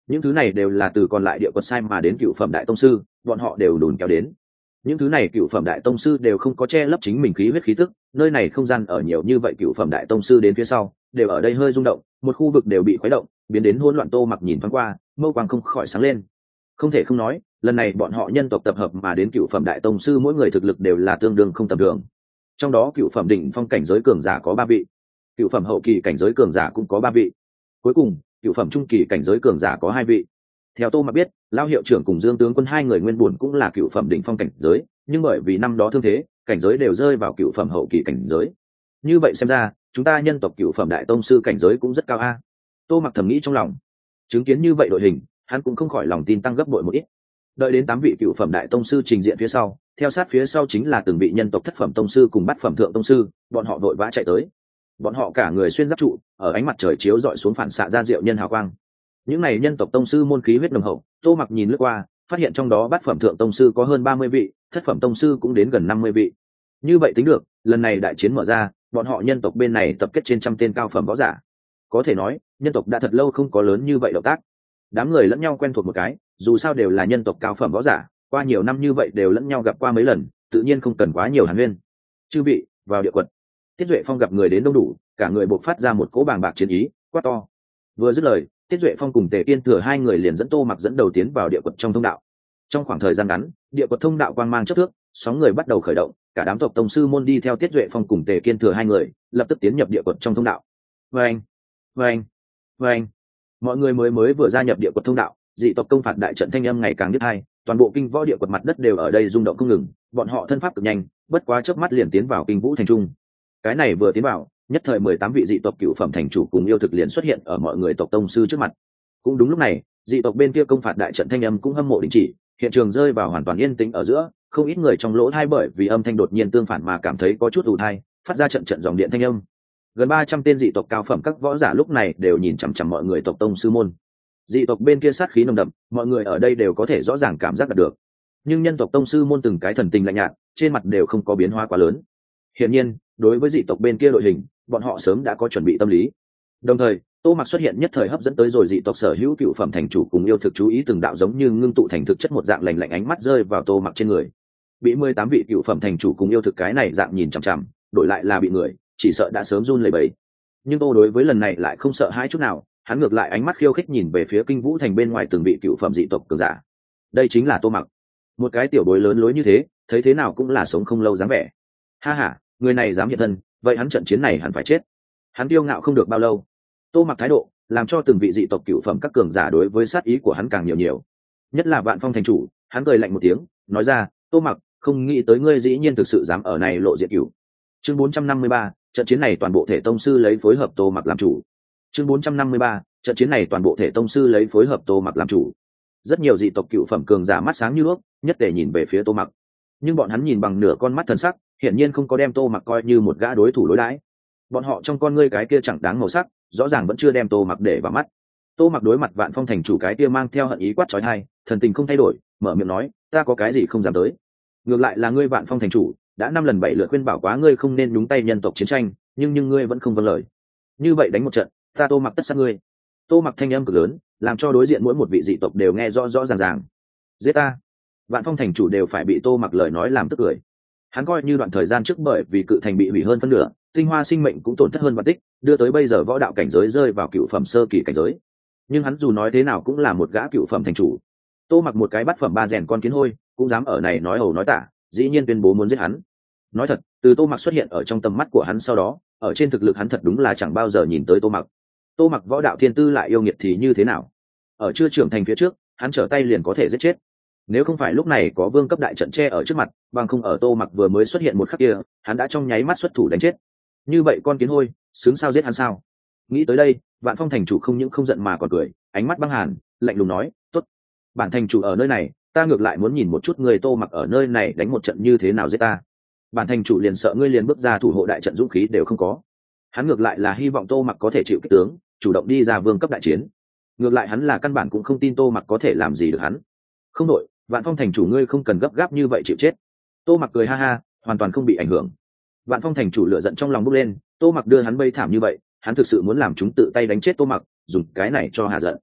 Speaker 1: những thứ này đều là từ còn lại địa quật sai mà đến cựu phẩm đại tông sư, bọn họ đều đùn kéo đến. Những thứ này cựu phẩm đại tông sư đều không có che lấp chính mình khí huyết khí tức, nơi này không gian ở nhiều như vậy cựu phẩm đại tông sư đến phía sau đều ở đây hơi rung động, một khu vực đều bị khuấy động biến đến hỗn loạn. Tô Mặc nhìn thoáng qua, mâu quang không khỏi sáng lên. Không thể không nói, lần này bọn họ nhân tộc tập hợp mà đến cựu phẩm đại tông sư mỗi người thực lực đều là tương đương không tầm thường. Trong đó cựu phẩm đỉnh phong cảnh giới cường giả có ba vị, cựu phẩm hậu kỳ cảnh giới cường giả cũng có ba vị, cuối cùng cựu phẩm trung kỳ cảnh giới cường giả có hai vị. Theo Tô Mặc biết, Lao hiệu trưởng cùng Dương tướng quân hai người nguyên buồn cũng là cựu phẩm đỉnh phong cảnh giới, nhưng bởi vì năm đó thương thế, cảnh giới đều rơi vào cựu phẩm hậu kỳ cảnh giới. Như vậy xem ra, chúng ta nhân tộc cựu phẩm đại tông sư cảnh giới cũng rất cao a. Tô Mặc thầm nghĩ trong lòng. Chứng kiến như vậy đội hình, hắn cũng không khỏi lòng tin tăng gấp bội một ít. Đợi đến tám vị cựu phẩm đại tông sư trình diện phía sau, theo sát phía sau chính là từng vị nhân tộc thất phẩm tông sư cùng bát phẩm thượng tông sư, bọn họ vội vã chạy tới. Bọn họ cả người xuyên giáp trụ, ở ánh mặt trời chiếu rọi xuống phản xạ ra diệu nhân hào quang. Những này nhân tộc tông sư môn khí huyết nồng hậu, Tô Mặc nhìn lướt qua, phát hiện trong đó bát phẩm thượng tông sư có hơn ba mươi vị, thất phẩm tông sư cũng đến gần năm mươi vị. Như vậy tính được, lần này đại chiến mở ra, bọn họ nhân tộc bên này tập kết trên trăm tên cao phẩm võ giả. Có thể nói, nhân tộc đã thật lâu không có lớn như vậy động tác. Đám người lẫn nhau quen thuộc một cái, dù sao đều là nhân tộc cao phẩm võ giả, qua nhiều năm như vậy đều lẫn nhau gặp qua mấy lần, tự nhiên không cần quá nhiều hàn huyên. Chư vị, vào địa quật. Tiết Duệ Phong gặp người đến đông đủ, cả người bộc phát ra một cỗ bàng bạc chiến ý, quát to. Vừa dứt lời, Tiết Duệ Phong cùng Tề Kiên Thừa hai người liền dẫn Tô Mặc dẫn đầu tiến vào địa quật trong thông đạo. Trong khoảng thời gian ngắn, địa quật thông đạo quang mang chớp thước, sóng người bắt đầu khởi động, cả đám tộc tông sư môn đi theo Tiết Duệ Phong cùng Tề Kiên Thừa hai người, lập tức tiến nhập địa quật trong thông đạo. Vâng, vâng, vâng. Mọi người mới mới vừa gia nhập địa quật thông đạo, dị tộc công phạt đại trận thanh âm ngày càng đứt hai, toàn bộ kinh võ địa quật mặt đất đều ở đây rung động không ngừng, bọn họ thân pháp cực nhanh, bất quá chớp mắt liền tiến vào kinh vũ thành trung. Cái này vừa tiến vào, nhất thời mười tám vị dị tộc cựu phẩm thành chủ cùng yêu thực liền xuất hiện ở mọi người tộc tông sư trước mặt. Cũng đúng lúc này, dị tộc bên kia công phạt đại trận thanh âm cũng hâm mộ đình chỉ, hiện trường rơi vào hoàn toàn yên tĩnh ở giữa, không ít người trong lỗ tai bởi vì âm thanh đột nhiên tương phản mà cảm thấy có chút ù tai, phát ra trận trận dòng điện thanh âm. Gần ba trăm tên dị tộc cao phẩm các võ giả lúc này đều nhìn chằm chằm mọi người tộc tông sư môn. Dị tộc bên kia sát khí nồng đậm, mọi người ở đây đều có thể rõ ràng cảm giác được. Nhưng nhân tộc tông sư môn từng cái thần tình lạnh nhạt, trên mặt đều không có biến hóa quá lớn. Hiển nhiên, đối với dị tộc bên kia đội hình, bọn họ sớm đã có chuẩn bị tâm lý. Đồng thời, Tô Mặc xuất hiện nhất thời hấp dẫn tới rồi dị tộc sở hữu cựu phẩm thành chủ cùng yêu thực chú ý, từng đạo giống như ngưng tụ thành thực chất một dạng lạnh lạnh ánh mắt rơi vào Tô Mặc trên người. Bị mười tám vị cựu phẩm thành chủ cùng yêu thực cái này dạng nhìn chằm chằm, đổi lại là bị người, chỉ sợ đã sớm run lẩy bẩy. Nhưng Tô đối với lần này lại không sợ hãi chút nào, hắn ngược lại ánh mắt khiêu khích nhìn về phía kinh vũ thành bên ngoài từng vị cựu phẩm dị tộc cường giả. Đây chính là Tô Mặc, một cái tiểu bối lớn lối như thế, thấy thế nào cũng là sống không lâu dáng vẻ. Ha ha, người này dám hiện thân, vậy hắn trận chiến này hẳn phải chết. Hắn kiêu ngạo không được bao lâu. Tô Mặc thái độ làm cho từng vị dị tộc cựu phẩm các cường giả đối với sát ý của hắn càng nhiều nhiều. Nhất là Vạn Phong thành chủ, hắn cười lạnh một tiếng, nói ra, Tô Mặc, không nghĩ tới ngươi dĩ nhiên thực sự dám ở này lộ diện cửu. Chương bốn trăm năm mươi ba, trận chiến này toàn bộ thể tông sư lấy phối hợp Tô Mặc làm chủ. Chương bốn trăm năm mươi ba, trận chiến này toàn bộ thể tông sư lấy phối hợp Tô Mặc làm chủ. Rất nhiều dị tộc cựu phẩm cường giả mắt sáng như đuốc, nhất để nhìn về phía Tô Mặc. Nhưng bọn hắn nhìn bằng nửa con mắt thần sắc, hiển nhiên không có đem Tô Mặc coi như một gã đối thủ đối đãi. Bọn họ trong con ngươi cái kia chẳng đáng màu sắc, rõ ràng vẫn chưa đem Tô Mặc để vào mắt. Tô Mặc đối mặt Vạn Phong thành chủ cái kia mang theo hận ý quát chói tai, thần tình không thay đổi, mở miệng nói, ta có cái gì không dám tới. Ngược lại là ngươi Vạn Phong thành chủ, đã năm lần bảy lượt khuyên bảo quá ngươi không nên nhúng tay nhân tộc chiến tranh, nhưng nhưng ngươi vẫn không vâng lời. Như vậy đánh một trận, ta Tô Mặc tất sát ngươi. Tô Mặc thanh âm cực lớn, làm cho đối diện mỗi một vị dị tộc đều nghe rõ rõ ràng ràng. Giết ta! Vạn Phong thành chủ đều phải bị Tô Mặc lời nói làm tức cười. Hắn coi như đoạn thời gian trước bởi vì cự thành bị hủy hơn phân nửa, tinh hoa sinh mệnh cũng tổn thất hơn vạn tích, đưa tới bây giờ võ đạo cảnh giới rơi vào cựu phẩm sơ kỳ cảnh giới. Nhưng hắn dù nói thế nào cũng là một gã cựu phẩm thành chủ. Tô Mặc một cái bát phẩm ba rèn con kiến hôi, cũng dám ở này nói ẩu nói tả, dĩ nhiên tuyên bố muốn giết hắn. Nói thật, từ Tô Mặc xuất hiện ở trong tầm mắt của hắn sau đó, ở trên thực lực hắn thật đúng là chẳng bao giờ nhìn tới Tô Mặc. Tô Mặc võ đạo thiên tư lại yêu nghiệt thì như thế nào? Ở chưa trưởng thành phía trước, hắn trở tay liền có thể giết chết. Nếu không phải lúc này có vương cấp đại trận che ở trước mặt, bằng không ở Tô Mặc vừa mới xuất hiện một khắc kia, hắn đã trong nháy mắt xuất thủ đánh chết. Như vậy con kiến hôi, xứng sao giết hắn sao? Nghĩ tới đây, Vạn Phong thành chủ không những không giận mà còn cười, ánh mắt băng hàn, lạnh lùng nói, tốt, bản thành chủ ở nơi này, ta ngược lại muốn nhìn một chút người Tô Mặc ở nơi này đánh một trận như thế nào giết ta. Bản thành chủ liền sợ ngươi liền bước ra thủ hộ đại trận dũng khí đều không có. Hắn ngược lại là hy vọng Tô Mặc có thể chịu kích tướng, chủ động đi ra vương cấp đại chiến. Ngược lại hắn là căn bản cũng không tin Tô Mặc có thể làm gì được hắn. Không đội, Vạn Phong thành chủ ngươi không cần gấp gáp như vậy chịu chết. Tô Mặc cười ha ha, hoàn toàn không bị ảnh hưởng. Vạn Phong thành chủ lửa giận trong lòng bốc lên, Tô Mặc đưa hắn bây thảm như vậy, hắn thực sự muốn làm chúng tự tay đánh chết Tô Mặc, dùng cái này cho hạ giận.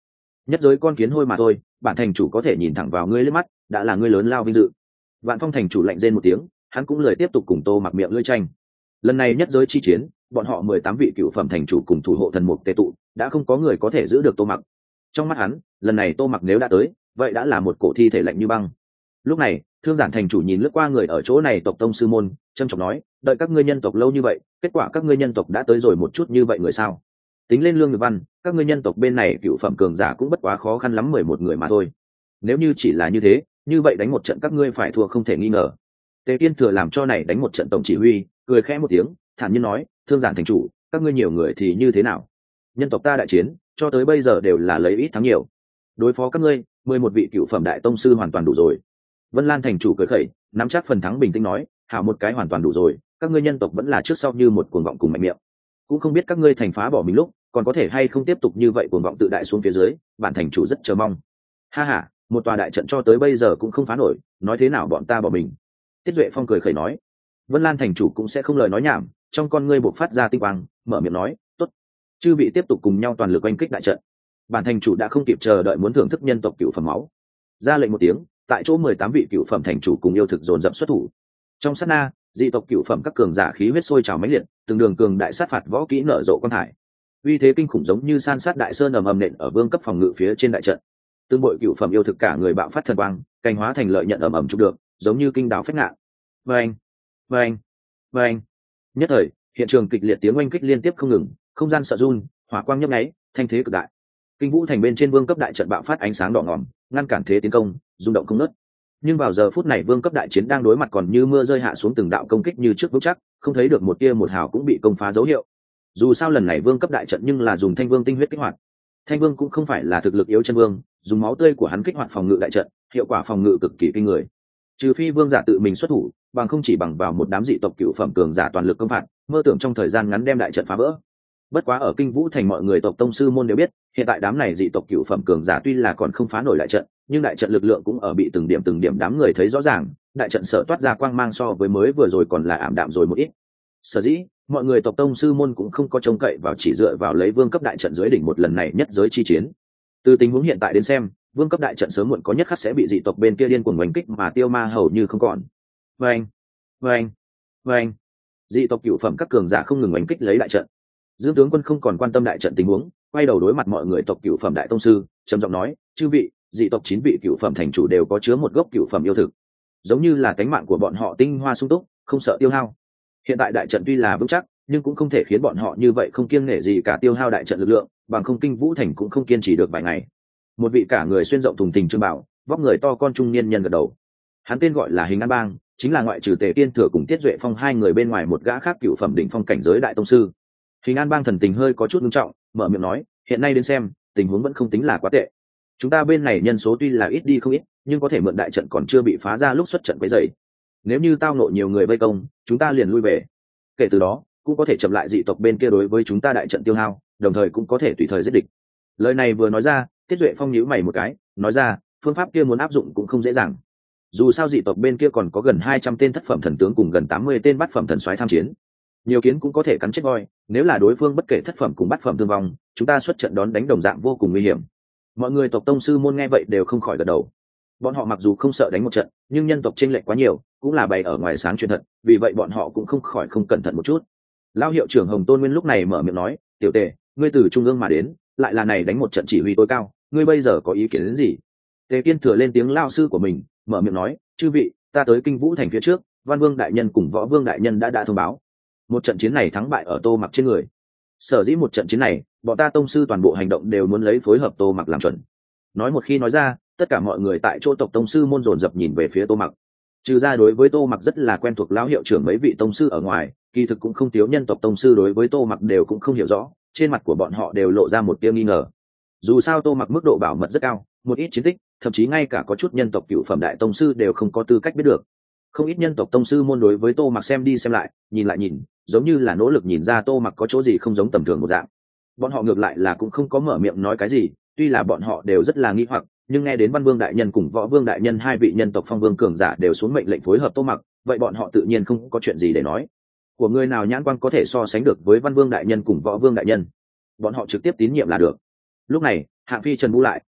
Speaker 1: nhất giới con kiến hôi mà thôi, bản thành chủ có thể nhìn thẳng vào ngươi liếc mắt đã là ngươi lớn lao vinh dự. Vạn Phong thành chủ lạnh rên một tiếng, hắn cũng lười tiếp tục cùng Tô Mặc miệng lưỡi tranh. Lần này nhất giới chi chiến, bọn họ mười tám vị cựu phẩm thành chủ cùng thủ hộ thần mục tề tụ, đã không có người có thể giữ được Tô Mặc. Trong mắt hắn, lần này Tô Mặc nếu đã tới, vậy đã là một cổ thi thể lạnh như băng. Lúc này, Thương Giản thành chủ nhìn lướt qua người ở chỗ này tộc tông sư môn, trầm trọng nói, đợi các ngươi nhân tộc lâu như vậy, kết quả các ngươi nhân tộc đã tới rồi một chút như vậy người sao? Tính lên Lương Nhược Văn, các ngươi nhân tộc bên này cựu phẩm cường giả cũng bất quá khó khăn lắm mười một người mà thôi. Nếu như chỉ là như thế, như vậy đánh một trận các ngươi phải thua không thể nghi ngờ. Tề Kiên thừa làm cho này đánh một trận tổng chỉ huy, cười khẽ một tiếng, thản nhiên nói, Thương Giản thành chủ, các ngươi nhiều người thì như thế nào? Nhân tộc ta đại chiến, cho tới bây giờ đều là lấy ít thắng nhiều. Đối phó các ngươi, mười một vị cựu phẩm đại tông sư hoàn toàn đủ rồi. Vân Lan thành chủ cười khẩy, nắm chắc phần thắng bình tĩnh nói, hảo một cái hoàn toàn đủ rồi, các ngươi nhân tộc vẫn là trước sau như một cuồng vọng cùng mạnh miệng. Cũng không biết các ngươi thành phá bỏ mình lúc, còn có thể hay không tiếp tục như vậy cuồng vọng tự đại xuống phía dưới, bản thành chủ rất chờ mong. Ha ha, một tòa đại trận cho tới bây giờ cũng không phá nổi, nói thế nào bọn ta bỏ mình. Tiết Duệ Phong cười khẩy nói. Vân Lan thành chủ cũng sẽ không lời nói nhảm, trong con ngươi bộc phát ra tinh quang, mở miệng nói, tốt. Chư vị tiếp tục cùng nhau toàn lực oanh kích đại trận. Bản thành chủ đã không kịp chờ đợi muốn thưởng thức nhân tộc cựu phẩm máu. Ra lệnh một tiếng, tại chỗ mười tám vị cựu phẩm thành chủ cùng yêu thực dồn dập xuất thủ. Trong sát na, dị tộc cựu phẩm các cường giả khí huyết sôi trào mãnh liệt, từng đường cường đại sát phạt võ kỹ nở rộ quang hải. Uy thế kinh khủng giống như san sát đại sơn ầm ầm nện ở vương cấp phòng ngự phía trên đại trận. Tương bội cựu phẩm yêu thực cả người bạo phát thần quang, cành hóa thành lợi nhận ầm ầm chụp được, giống như kinh đào phách ngạn. Vâng, vâng, vâng. Nhất thời, hiện trường kịch liệt tiếng oanh kích liên tiếp không ngừng, không gian sợ run, hỏa quang nhấp nháy, thanh thế cực đại. Kinh Vũ thành bên trên vương cấp đại trận bạo phát ánh sáng đỏ ngòm, ngăn cản thế tiến công, rung động không ngớt. Nhưng vào giờ phút này vương cấp đại chiến đang đối mặt còn như mưa rơi hạ xuống từng đạo công kích như trước vững chắc, không thấy được một tia một hào cũng bị công phá dấu hiệu. Dù sao lần này vương cấp đại trận nhưng là dùng thanh vương tinh huyết kích hoạt. Thanh vương cũng không phải là thực lực yếu chân vương, dùng máu tươi của hắn kích hoạt phòng ngự đại trận, hiệu quả phòng ngự cực kỳ kinh người. Trừ phi vương giả tự mình xuất thủ, bằng không chỉ bằng vào một đám dị tộc cựu phẩm cường giả toàn lực công phạt, mơ tưởng trong thời gian ngắn đem đại trận phá vỡ. Bất quá ở Kinh Vũ thành mọi người tộc tông sư môn đều biết, hiện tại đám này dị tộc cựu phẩm cường giả tuy là còn không phá nổi đại trận, nhưng đại trận lực lượng cũng ở bị từng điểm từng điểm đám người thấy rõ ràng, đại trận sở toát ra quang mang so với mới vừa rồi còn là ảm đạm rồi một ít. Sở dĩ, mọi người tộc tông sư môn cũng không có trông cậy vào chỉ dựa vào lấy vương cấp đại trận dưới đỉnh một lần này nhất giới chi chiến. Từ tình huống hiện tại đến xem, vương cấp đại trận sớm muộn có nhất khắc sẽ bị dị tộc bên kia điên cuồng đánh kích mà tiêu ma hầu như không còn. Vâng, vâng, vâng. Dị tộc cựu phẩm các cường giả không ngừng đánh kích lấy đại trận. Dương tướng quân không còn quan tâm đại trận tình huống, quay đầu đối mặt mọi người tộc cựu phẩm đại tông sư, trầm giọng nói, chư vị, dị tộc chín vị cựu phẩm thành chủ đều có chứa một gốc cựu phẩm yêu thực, giống như là cánh mạng của bọn họ tinh hoa sung túc, không sợ tiêu hao. Hiện tại đại trận tuy là vững chắc, nhưng cũng không thể khiến bọn họ như vậy không kiêng nể gì cả tiêu hao đại trận lực lượng, bằng không Kinh Vũ thành cũng không kiên trì được vài ngày. Một vị cả người xuyên rộng thùng thình trương bảo, vóc người to con trung niên nhân gật đầu. Hắn tên gọi là Hình An Bang, chính là ngoại trừ Tề Tiên Thừa cùng Tiết Duệ Phong hai người bên ngoài một gã khác cựu phẩm đỉnh phong cảnh giới đại tông sư. Hình An Bang thần tình hơi có chút nghiêm trọng, mở miệng nói, hiện nay đến xem, tình huống vẫn không tính là quá tệ. Chúng ta bên này nhân số tuy là ít đi không ít, nhưng có thể mượn đại trận còn chưa bị phá ra lúc xuất trận quấy rầy. Nếu như tao nộ nhiều người vây công, chúng ta liền lui về. Kể từ đó, cũng có thể chậm lại dị tộc bên kia đối với chúng ta đại trận tiêu hao, đồng thời cũng có thể tùy thời giết địch. Lời này vừa nói ra, Tiết Duệ Phong nhíu mày một cái, nói ra, phương pháp kia muốn áp dụng cũng không dễ dàng. Dù sao dị tộc bên kia còn có gần hai trăm tên thất phẩm thần tướng cùng gần tám mươi tên bát phẩm thần soái tham chiến. Nhiều kiến cũng có thể cắn chết voi, nếu là đối phương bất kể thất phẩm cùng bát phẩm thương vong, chúng ta xuất trận đón đánh đồng dạng vô cùng nguy hiểm. Mọi người tộc tông sư môn nghe vậy đều không khỏi gật đầu. Bọn họ mặc dù không sợ đánh một trận, nhưng nhân tộc chênh lệch quá nhiều, cũng là bày ở ngoài sáng chuyện thật, vì vậy bọn họ cũng không khỏi không cẩn thận một chút. Lão hiệu trưởng Hồng Tôn Nguyên lúc này mở miệng nói, "Tiểu Tề, ngươi từ trung ương mà đến, lại là này đánh một trận chỉ huy tối cao, ngươi bây giờ có ý kiến đến gì?" Tề Kiên thừa lên tiếng lao sư của mình, mở miệng nói, "Chư vị, ta tới Kinh Vũ thành phía trước, Văn Vương đại nhân cùng Võ Vương đại nhân đã đã thông báo, một trận chiến này thắng bại ở Tô Mặc trên người. Sở dĩ một trận chiến này, bọn ta tông sư toàn bộ hành động đều muốn lấy phối hợp Tô Mặc làm chuẩn." Nói một khi nói ra, tất cả mọi người tại chỗ tộc tông sư môn dồn dập nhìn về phía Tô Mặc. Trừ ra đối với Tô Mặc rất là quen thuộc lão hiệu trưởng mấy vị tông sư ở ngoài, kỳ thực cũng không thiếu nhân tộc tông sư đối với Tô Mặc đều cũng không hiểu rõ, trên mặt của bọn họ đều lộ ra một tia nghi ngờ. Dù sao Tô Mặc mức độ bảo mật rất cao, một ít chiến tích, thậm chí ngay cả có chút nhân tộc cựu phẩm đại tông sư đều không có tư cách biết được. Không ít nhân tộc tông sư môn đối với Tô Mặc xem đi xem lại, nhìn lại nhìn, giống như là nỗ lực nhìn ra Tô Mặc có chỗ gì không giống tầm thường một dạng. Bọn họ ngược lại là cũng không có mở miệng nói cái gì, tuy là bọn họ đều rất là nghi hoặc, nhưng nghe đến Văn Vương đại nhân cùng Võ Vương đại nhân hai vị nhân tộc phong vương cường giả đều xuống mệnh lệnh phối hợp Tô Mặc, vậy bọn họ tự nhiên không có chuyện gì để nói. Của người nào nhãn quan có thể so sánh được với Văn Vương đại nhân cùng Võ Vương đại nhân, bọn họ trực tiếp tín nhiệm là được. Lúc này, Hạng Phi Trần Bu lại,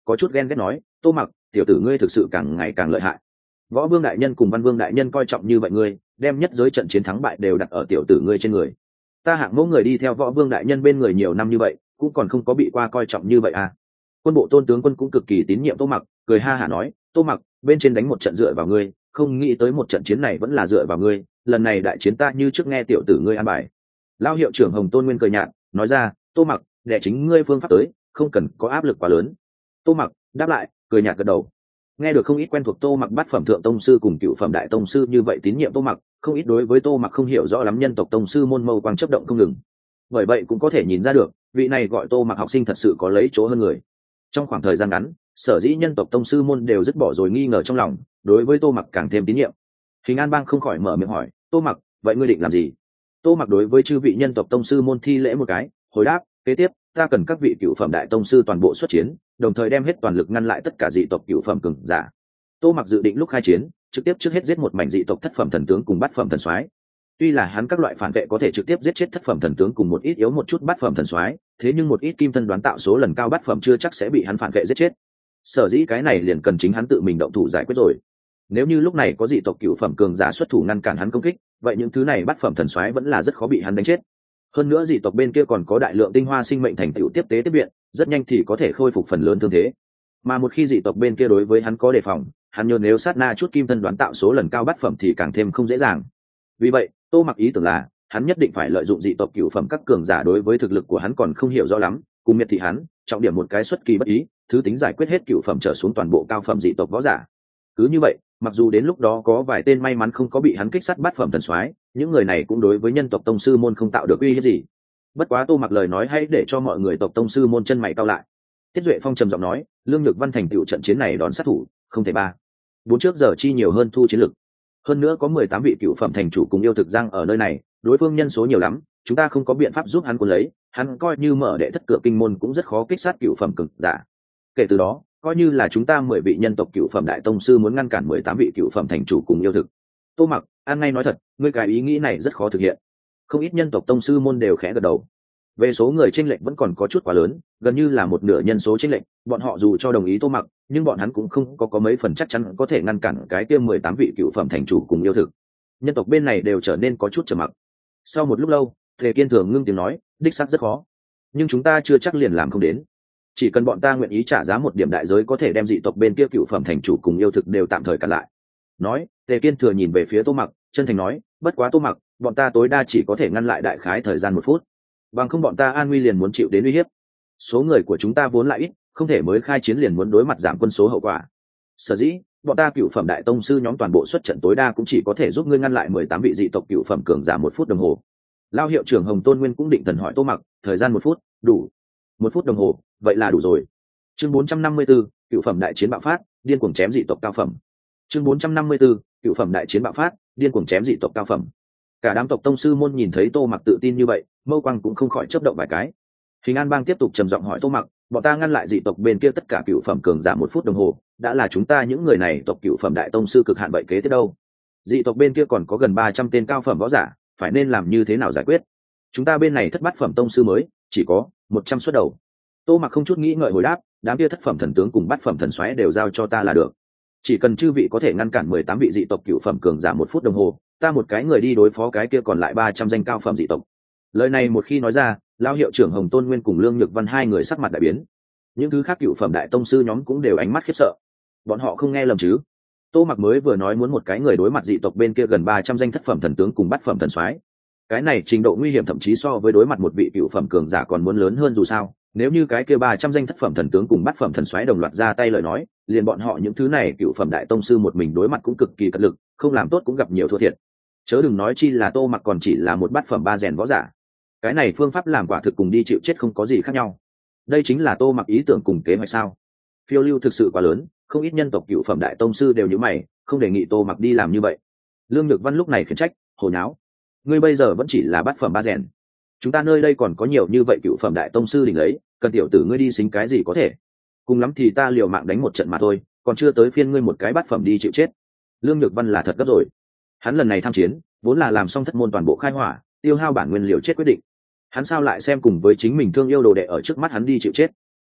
Speaker 1: có chút ghen ghét nói, Tô Mặc, tiểu tử ngươi thực sự càng ngày càng lợi hại. Võ Vương đại nhân cùng Văn Vương đại nhân coi trọng như vậy ngươi, đem nhất giới trận chiến thắng bại đều đặt ở tiểu tử ngươi trên người. Ta hạng mẫu người đi theo Võ Vương đại nhân bên người nhiều năm như vậy, cũng còn không có bị qua coi trọng như vậy à? Quân bộ Tôn tướng quân cũng cực kỳ tín nhiệm Tô Mặc, cười ha hả nói, Tô Mặc, bên trên đánh một trận dựa vào ngươi, không nghĩ tới một trận chiến này vẫn là dựa vào ngươi, lần này đại chiến ta như trước nghe tiểu tử ngươi an bài. Lao hiệu trưởng Hồng Tôn Nguyên cười nhạt, nói ra, Tô Mặc, để chính ngươi phương pháp tới, không cần có áp lực quá lớn. Tô Mặc đáp lại, cười nhạt gật đầu. Nghe được không ít quen thuộc Tô Mặc bát phẩm thượng tông sư cùng cựu phẩm đại tông sư như vậy tín nhiệm Tô Mặc, không ít đối với Tô Mặc không hiểu rõ lắm nhân tộc tông sư môn mâu quang chấp động không ngừng. Bởi vậy cũng có thể nhìn ra được, vị này gọi Tô Mặc học sinh thật sự có lấy chỗ hơn người. Trong khoảng thời gian ngắn, sở dĩ nhân tộc tông sư môn đều dứt bỏ rồi nghi ngờ trong lòng, đối với Tô Mặc càng thêm tín nhiệm. Hình An Bang không khỏi mở miệng hỏi, Tô Mặc, vậy ngươi định làm gì? Tô Mặc đối với chư vị nhân tộc tông sư môn thi lễ một cái, hồi đáp, kế tiếp ta cần các vị cựu phẩm đại tông sư toàn bộ xuất chiến, đồng thời đem hết toàn lực ngăn lại tất cả dị tộc cựu phẩm cường giả. Tô Mặc dự định lúc khai chiến, trực tiếp trước hết giết một mảnh dị tộc thất phẩm thần tướng cùng bát phẩm thần soái. Tuy là hắn các loại phản vệ có thể trực tiếp giết chết thất phẩm thần tướng cùng một ít yếu một chút bát phẩm thần soái, thế nhưng một ít kim thân đoán tạo số lần cao bát phẩm chưa chắc sẽ bị hắn phản vệ giết chết. Sở dĩ cái này liền cần chính hắn tự mình động thủ giải quyết rồi. Nếu như lúc này có dị tộc cựu phẩm cường giả xuất thủ ngăn cản hắn công kích, vậy những thứ này bát phẩm thần soái vẫn là rất khó bị hắn đánh chết. Hơn nữa dị tộc bên kia còn có đại lượng tinh hoa sinh mệnh thành tựu tiếp tế tiếp viện, rất nhanh thì có thể khôi phục phần lớn thương thế. Mà một khi dị tộc bên kia đối với hắn có đề phòng, hắn nhớ nếu sát na chút kim thân đoán tạo số lần cao bát phẩm thì càng thêm không dễ dàng. Vì vậy, Tô Mặc ý tưởng là, hắn nhất định phải lợi dụng dị tộc cựu phẩm các cường giả đối với thực lực của hắn còn không hiểu rõ lắm, cùng miệt thị hắn, trọng điểm một cái xuất kỳ bất ý, thứ tính giải quyết hết cựu phẩm trở xuống toàn bộ cao phẩm dị tộc võ giả. Cứ như vậy, mặc dù đến lúc đó có vài tên may mắn không có bị hắn kích sát bát phẩm thần soái, những người này cũng đối với nhân tộc tông sư môn không tạo được uy hiếp gì. Bất quá Tô Mặc lời nói hãy để cho mọi người tộc tông sư môn chân mày cau lại. Tiết Duệ Phong trầm giọng nói, Lương Nhược Văn thành tựu trận chiến này đón sát thủ, không thể ba bốn trước giờ chi nhiều hơn thu chiến lực. Hơn nữa có mười tám vị cựu phẩm thành chủ cùng yêu thực giang ở nơi này, đối phương nhân số nhiều lắm, chúng ta không có biện pháp giúp hắn cuốn lấy, hắn coi như mở đệ thất cửa kinh môn cũng rất khó kích sát cựu phẩm cực giả. Kể từ đó, coi như là chúng ta mười vị nhân tộc cựu phẩm đại tông sư muốn ngăn cản mười tám vị cựu phẩm thành chủ cùng yêu thực. Tô Mặc, an ngay nói thật, ngươi cái ý nghĩ này rất khó thực hiện. Không ít nhân tộc tông sư môn đều khẽ gật đầu. Về số người chênh lệch vẫn còn có chút quá lớn, gần như là một nửa nhân số chênh lệch, bọn họ dù cho đồng ý Tô Mặc, nhưng bọn hắn cũng không có có mấy phần chắc chắn có thể ngăn cản cái kia mười tám vị cựu phẩm thành chủ cùng yêu thực. Nhân tộc bên này đều trở nên có chút trầm mặc. Sau một lúc lâu, Thề Kiên Thường ngưng tiếng nói, đích xác rất khó, nhưng chúng ta chưa chắc liền làm không đến. Chỉ cần bọn ta nguyện ý trả giá một điểm đại giới có thể đem dị tộc bên kia cựu phẩm thành chủ cùng yêu thực đều tạm thời cản lại. Nói, Tề Kiên Thừa nhìn về phía Tô Mặc, chân thành nói, bất quá Tô Mặc, bọn ta tối đa chỉ có thể ngăn lại đại khái thời gian một phút, bằng không bọn ta an nguy liền muốn chịu đến uy hiếp. Số người của chúng ta vốn lại ít, không thể mới khai chiến liền muốn đối mặt giảm quân số hậu quả. Sở dĩ, bọn ta cựu phẩm đại tông sư nhóm toàn bộ xuất trận tối đa cũng chỉ có thể giúp ngươi ngăn lại mười tám vị dị tộc cựu phẩm cường giả một phút đồng hồ. Lao hiệu trưởng Hồng Tôn Nguyên cũng định thần hỏi Tô Mặc, thời gian một phút, đủ? Một phút đồng hồ, vậy là đủ rồi. Chương bốn trăm năm mươi 4, cựu phẩm đại chiến bạo phát, điên cuồng chém dị tộc cao phẩm. Chương bốn trăm năm mươi 4, cựu phẩm đại chiến bạo phát, điên cuồng chém dị tộc cao phẩm. Cả đám tộc tông sư môn nhìn thấy Tô Mặc tự tin như vậy, mâu quang cũng không khỏi chớp động vài cái. Hình An Bang tiếp tục trầm giọng hỏi Tô Mặc, bọn ta ngăn lại dị tộc bên kia tất cả cựu phẩm cường giả một phút đồng hồ, đã là chúng ta những người này tộc cựu phẩm đại tông sư cực hạn vậy kế tiếp đâu? Dị tộc bên kia còn có gần ba trăm tên cao phẩm võ giả, phải nên làm như thế nào giải quyết? Chúng ta bên này thất bát phẩm tông sư mới, chỉ có một trăm suất đầu. Tô Mặc không chút nghĩ ngợi hồi đáp, đám kia thất phẩm thần tướng cùng bát phẩm thần soái đều giao cho ta là được. Chỉ cần chư vị có thể ngăn cản mười tám vị dị tộc cựu phẩm cường giả một phút đồng hồ, ta một cái người đi đối phó cái kia còn lại ba trăm danh cao phẩm dị tộc. Lời này một khi nói ra, Lao hiệu trưởng Hồng Tôn Nguyên cùng Lương Nhược Văn hai người sắc mặt đại biến. Những thứ khác cựu phẩm đại tông sư nhóm cũng đều ánh mắt khiếp sợ. Bọn họ không nghe lầm chứ? Tô Mặc mới vừa nói muốn một cái người đối mặt dị tộc bên kia gần ba trăm danh thất phẩm thần tướng cùng bát phẩm thần soái. Cái này trình độ nguy hiểm thậm chí so với đối mặt một vị cựu phẩm cường giả còn muốn lớn hơn dù sao. Nếu như cái kia ba trăm danh thất phẩm thần tướng cùng bát phẩm thần soái đồng loạt ra tay lời nói, liền bọn họ những thứ này cựu phẩm đại tông sư một mình đối mặt cũng cực kỳ cật lực, không làm tốt cũng gặp nhiều thua thiệt. Chớ đừng nói chi là Tô Mặc còn chỉ là một bát phẩm ba rèn võ giả. Cái này phương pháp làm quả thực cùng đi chịu chết không có gì khác nhau. Đây chính là Tô Mặc ý tưởng cùng kế hoạch sao? Phiêu lưu thực sự quá lớn, không ít nhân tộc cựu phẩm đại tông sư đều như mày, không đề nghị Tô Mặc đi làm như vậy. Lương Nhược Văn lúc này khiển trách, hồ nháo, ngươi bây giờ vẫn chỉ là bát phẩm ba rèn, chúng ta nơi đây còn có nhiều như vậy cựu phẩm đại tông sư đỉnh lấy, cần tiểu tử ngươi đi xính cái gì có thể? Cùng lắm thì ta liều mạng đánh một trận mà thôi, còn chưa tới phiên ngươi một cái bát phẩm đi chịu chết. Lương Nhược Văn là thật gấp rồi. Hắn lần này tham chiến, vốn là làm xong thất môn toàn bộ khai hỏa, tiêu hao bản nguyên liều chết quyết định. Hắn sao lại xem cùng với chính mình thương yêu đồ đệ ở trước mắt hắn đi chịu chết?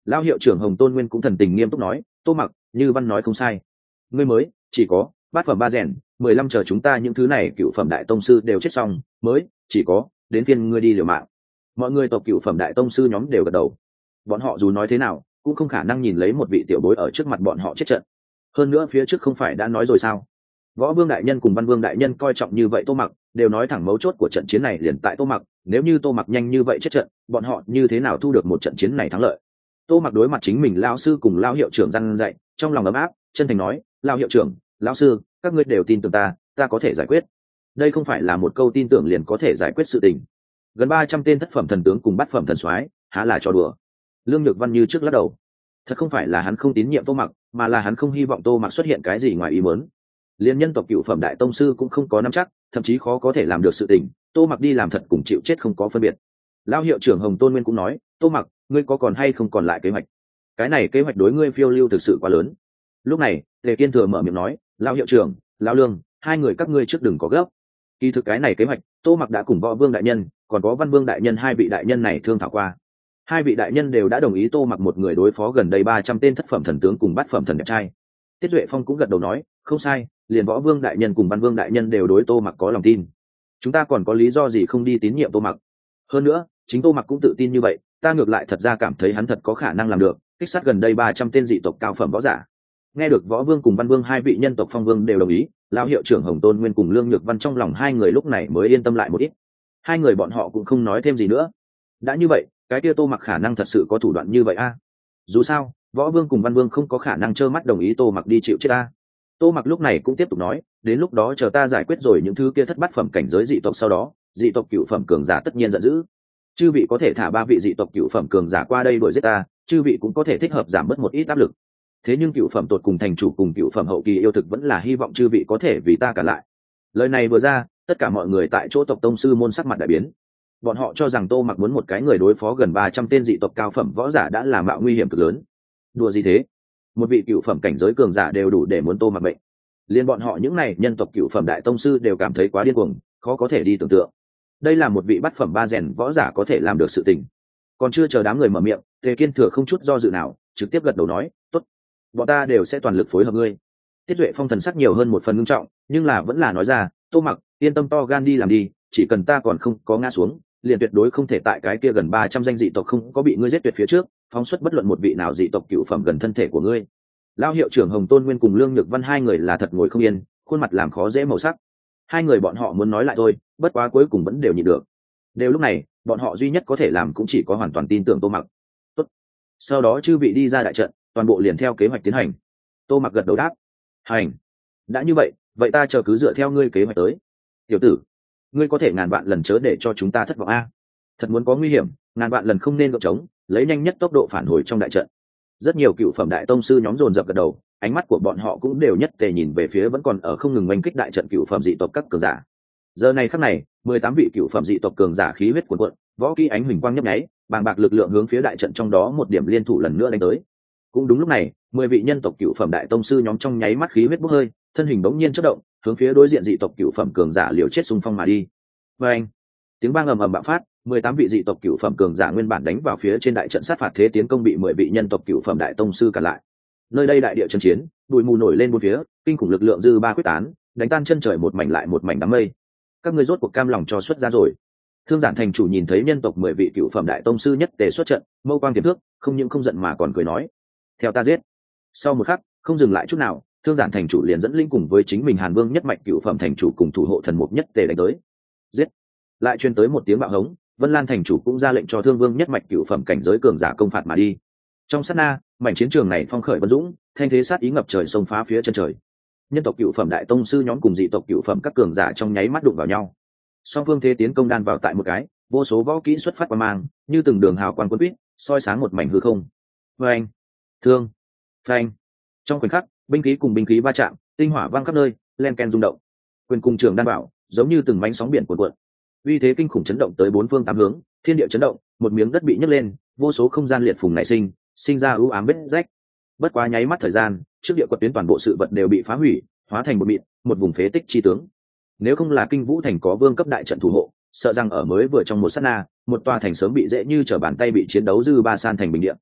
Speaker 1: Lão hiệu trưởng Hồng Tôn Nguyên cũng thần tình nghiêm túc nói, Tô Mặc, như văn nói không sai, ngươi mới chỉ có bát phẩm ba rèn mười lăm, chờ chúng ta những thứ này cựu phẩm đại tông sư đều chết xong mới chỉ có đến phiên ngươi đi liều mạng. Mọi người tộc cựu phẩm đại tông sư nhóm đều gật đầu. Bọn họ dù nói thế nào cũng không khả năng nhìn lấy một vị tiểu bối ở trước mặt bọn họ chết trận. Hơn nữa phía trước không phải đã nói rồi sao, Võ Vương đại nhân cùng Văn Vương đại nhân coi trọng như vậy Tô Mặc, đều nói thẳng mấu chốt của trận chiến này liền tại Tô Mặc, nếu như Tô Mặc nhanh như vậy chết trận, bọn họ như thế nào thu được một trận chiến này thắng lợi. Tô Mặc đối mặt chính mình lão sư cùng lão hiệu trưởng răn dạy, trong lòng ấm áp, chân thành nói, lão hiệu trưởng, lão sư, các ngươi đều tin tưởng ta, ta có thể giải quyết. Đây không phải là một câu tin tưởng liền có thể giải quyết sự tình. Gần ba trăm tên thất phẩm thần tướng cùng bát phẩm thần soái, há là trò đùa. Lương Nhược Văn như trước lắc đầu. Thật không phải là hắn không tín nhiệm Tô Mặc, mà là hắn không hy vọng Tô Mặc xuất hiện cái gì ngoài ý muốn. Liên nhân tộc cựu phẩm đại tông sư cũng không có nắm chắc, thậm chí khó có thể làm được sự tình, Tô Mặc đi làm thật cùng chịu chết không có phân biệt. Lão hiệu trưởng Hồng Tôn Nguyên cũng nói, Tô Mặc, ngươi có còn hay không còn lại kế hoạch? Cái này kế hoạch đối ngươi phiêu lưu thực sự quá lớn. Lúc này Tề Kiên Thừa mở miệng nói, lão hiệu trưởng, lão Lương, hai người các ngươi trước đừng có gấp. Kỳ thực cái này kế hoạch Tô Mặc đã cùng Võ Vương đại nhân còn có Văn Vương đại nhân hai vị đại nhân này thương thảo qua. Hai vị đại nhân đều đã đồng ý Tô Mặc một người đối phó gần đây ba trăm tên thất phẩm thần tướng cùng bát phẩm thần đẹp trai. Tiết Duệ Phong cũng gật đầu nói, không sai, liền Võ Vương đại nhân cùng Văn Vương đại nhân đều đối Tô Mặc có lòng tin. Chúng ta còn có lý do gì không đi tín nhiệm Tô Mặc? Hơn nữa chính Tô Mặc cũng tự tin như vậy, ta ngược lại thật ra cảm thấy hắn thật có khả năng làm được, kích sát gần đây ba trăm tên dị tộc cao phẩm võ giả. Nghe được Võ Vương cùng Văn Vương hai vị nhân tộc phong vương đều đồng ý, lão hiệu trưởng Hồng Tôn Nguyên cùng Lương Nhược Văn trong lòng hai người lúc này mới yên tâm lại một ít. Hai người bọn họ cũng không nói thêm gì nữa. Đã như vậy, cái kia Tô Mặc khả năng thật sự có thủ đoạn như vậy a. À? Dù sao, Võ Vương cùng Văn Vương không có khả năng trơ mắt đồng ý Tô Mặc đi chịu chết a. À? Tô Mặc lúc này cũng tiếp tục nói, đến lúc đó chờ ta giải quyết rồi những thứ kia thất bát phẩm cảnh giới dị tộc, sau đó dị tộc cựu phẩm cường giả tất nhiên giận dữ. Chư vị có thể thả ba vị dị tộc cựu phẩm cường giả qua đây đuổi giết ta, chư vị cũng có thể thích hợp giảm bớt một ít áp lực. Thế nhưng cựu phẩm tột cùng thành chủ cùng cựu phẩm hậu kỳ yêu thực vẫn là hy vọng chư vị có thể vì ta cả lại. Lời này vừa ra, tất cả mọi người tại chỗ tộc tông sư môn sắc mặt đại biến. Bọn họ cho rằng Tô Mặc muốn một cái người đối phó gần ba trăm tên dị tộc cao phẩm võ giả đã là mạo nguy hiểm cực lớn. Đùa gì thế? Một vị cựu phẩm cảnh giới cường giả đều đủ để muốn Tô Mặc bệnh. Liên bọn họ những này nhân tộc cựu phẩm đại tông sư đều cảm thấy quá điên cuồng, khó có thể đi tưởng tượng. Đây là một vị bát phẩm ba rèn võ giả có thể làm được sự tình. Còn chưa chờ đám người mở miệng, Tề Kiên Thừa không chút do dự nào, trực tiếp gật đầu nói, tốt, bọn ta đều sẽ toàn lực phối hợp ngươi. Tiết Duệ Phong thần sắc nhiều hơn một phần ngưng trọng, nhưng là vẫn là nói ra, Tô Mặc, yên tâm to gan đi làm đi, chỉ cần ta còn không có ngã xuống, liền tuyệt đối không thể tại cái kia gần ba trăm danh dị tộc không có bị ngươi giết tuyệt phía trước, phóng xuất bất luận một vị nào dị tộc cựu phẩm gần thân thể của ngươi. Lão hiệu trưởng Hồng Tôn Nguyên cùng Lương Nhược Văn hai người là thật ngồi không yên, khuôn mặt làm khó dễ màu sắc. Hai người bọn họ muốn nói lại thôi, bất quá cuối cùng vẫn đều nhịn được. Đều lúc này, bọn họ duy nhất có thể làm cũng chỉ có hoàn toàn tin tưởng Tô Mặc. Tốt. Sau đó chư vị đi ra đại trận, toàn bộ liền theo kế hoạch tiến hành. Tô Mặc gật đầu đáp, hành. Đã như vậy, vậy ta chờ cứ dựa theo ngươi kế hoạch tới. Tiểu tử, ngươi có thể ngàn vạn lần chớ để cho chúng ta thất vọng a. Thật muốn có nguy hiểm, ngàn vạn lần không nên gượng trống, lấy nhanh nhất tốc độ phản hồi trong đại trận. Rất nhiều cựu phẩm đại tông sư nhóm dồn dập gật đầu, ánh mắt của bọn họ cũng đều nhất tề nhìn về phía vẫn còn ở không ngừng oanh kích đại trận cựu phẩm dị tộc các cường giả. Giờ này khắc này, mười tám vị cựu phẩm dị tộc cường giả khí huyết cuồn cuộn, võ kỹ ánh huỳnh quang nhấp nháy, bàng bạc lực lượng hướng phía đại trận trong đó một điểm liên thủ lần nữa đánh tới. Cũng đúng lúc này, mười vị nhân tộc cựu phẩm đại tông sư nhóm trong nháy mắt khí huyết bốc hơi, thân hình bỗng nhiên chớp động, hướng phía đối diện dị tộc cựu phẩm cường giả liều chết xung phong mà đi. Và anh, tiếng vang ầm ầm bạo phát, mười tám vị dị tộc cựu phẩm cường giả nguyên bản đánh vào phía trên đại trận sát phạt thế tiến công bị mười vị nhân tộc cựu phẩm đại tông sư cản lại. Nơi đây đại địa chân chiến, bụi mù nổi lên bốn phía, kinh khủng lực lượng dư ba quyết tán, đánh tan chân trời một mảnh lại một mảnh đám mây. Các ngươi rốt cuộc cam lòng cho xuất ra rồi. Thương Giản thành chủ nhìn thấy nhân tộc mười vị cựu phẩm đại tông sư nhất tề xuất trận, mâu quang tiềm thước, không những không giận mà còn cười nói: "Theo ta giết." Sau một khắc, không dừng lại chút nào, Thương Giản thành chủ liền dẫn linh cùng với chính mình Hàn Vương nhất mạch cựu phẩm thành chủ cùng thủ hộ thần mục nhất tề đánh tới. Giết! Lại truyền tới một tiếng bạo hống, Vân Lan thành chủ cũng ra lệnh cho Thương Vương nhất mạch cựu phẩm cảnh giới cường giả công phạt mà đi. Trong sát na, mảnh chiến trường này phong khởi vân dũng, thanh thế sát ý ngập trời xông phá phía chân trời. Nhân tộc cựu phẩm đại tông sư nhóm cùng dị tộc cựu phẩm các cường giả trong nháy mắt đụng vào nhau. Song phương thế tiến công đan vào tại một cái, vô số võ kỹ xuất phát qua mang, như từng đường hào quang quân quýt, soi sáng một mảnh hư không. Phanh, thương, phanh. Trong khoảnh khắc, binh khí cùng binh khí va chạm, tinh hỏa vang khắp nơi, len ken rung động. Quyền cùng trường đan bảo, giống như từng mảnh sóng biển cuộn cuộn. Uy thế kinh khủng chấn động tới bốn phương tám hướng, thiên địa chấn động, một miếng đất bị nhấc lên, vô số không gian liệt phùng nảy sinh, sinh ra u ám vết rách. Bất quá nháy mắt thời gian, trước địa quật tuyến toàn bộ sự vật đều bị phá hủy, hóa thành một mịn, một vùng phế tích chi tướng. Nếu không là Kinh Vũ thành có vương cấp đại trận thủ hộ, sợ rằng ở mới vừa trong một sát na, một tòa thành sớm bị dễ như trở bàn tay bị chiến đấu dư ba san thành bình địa.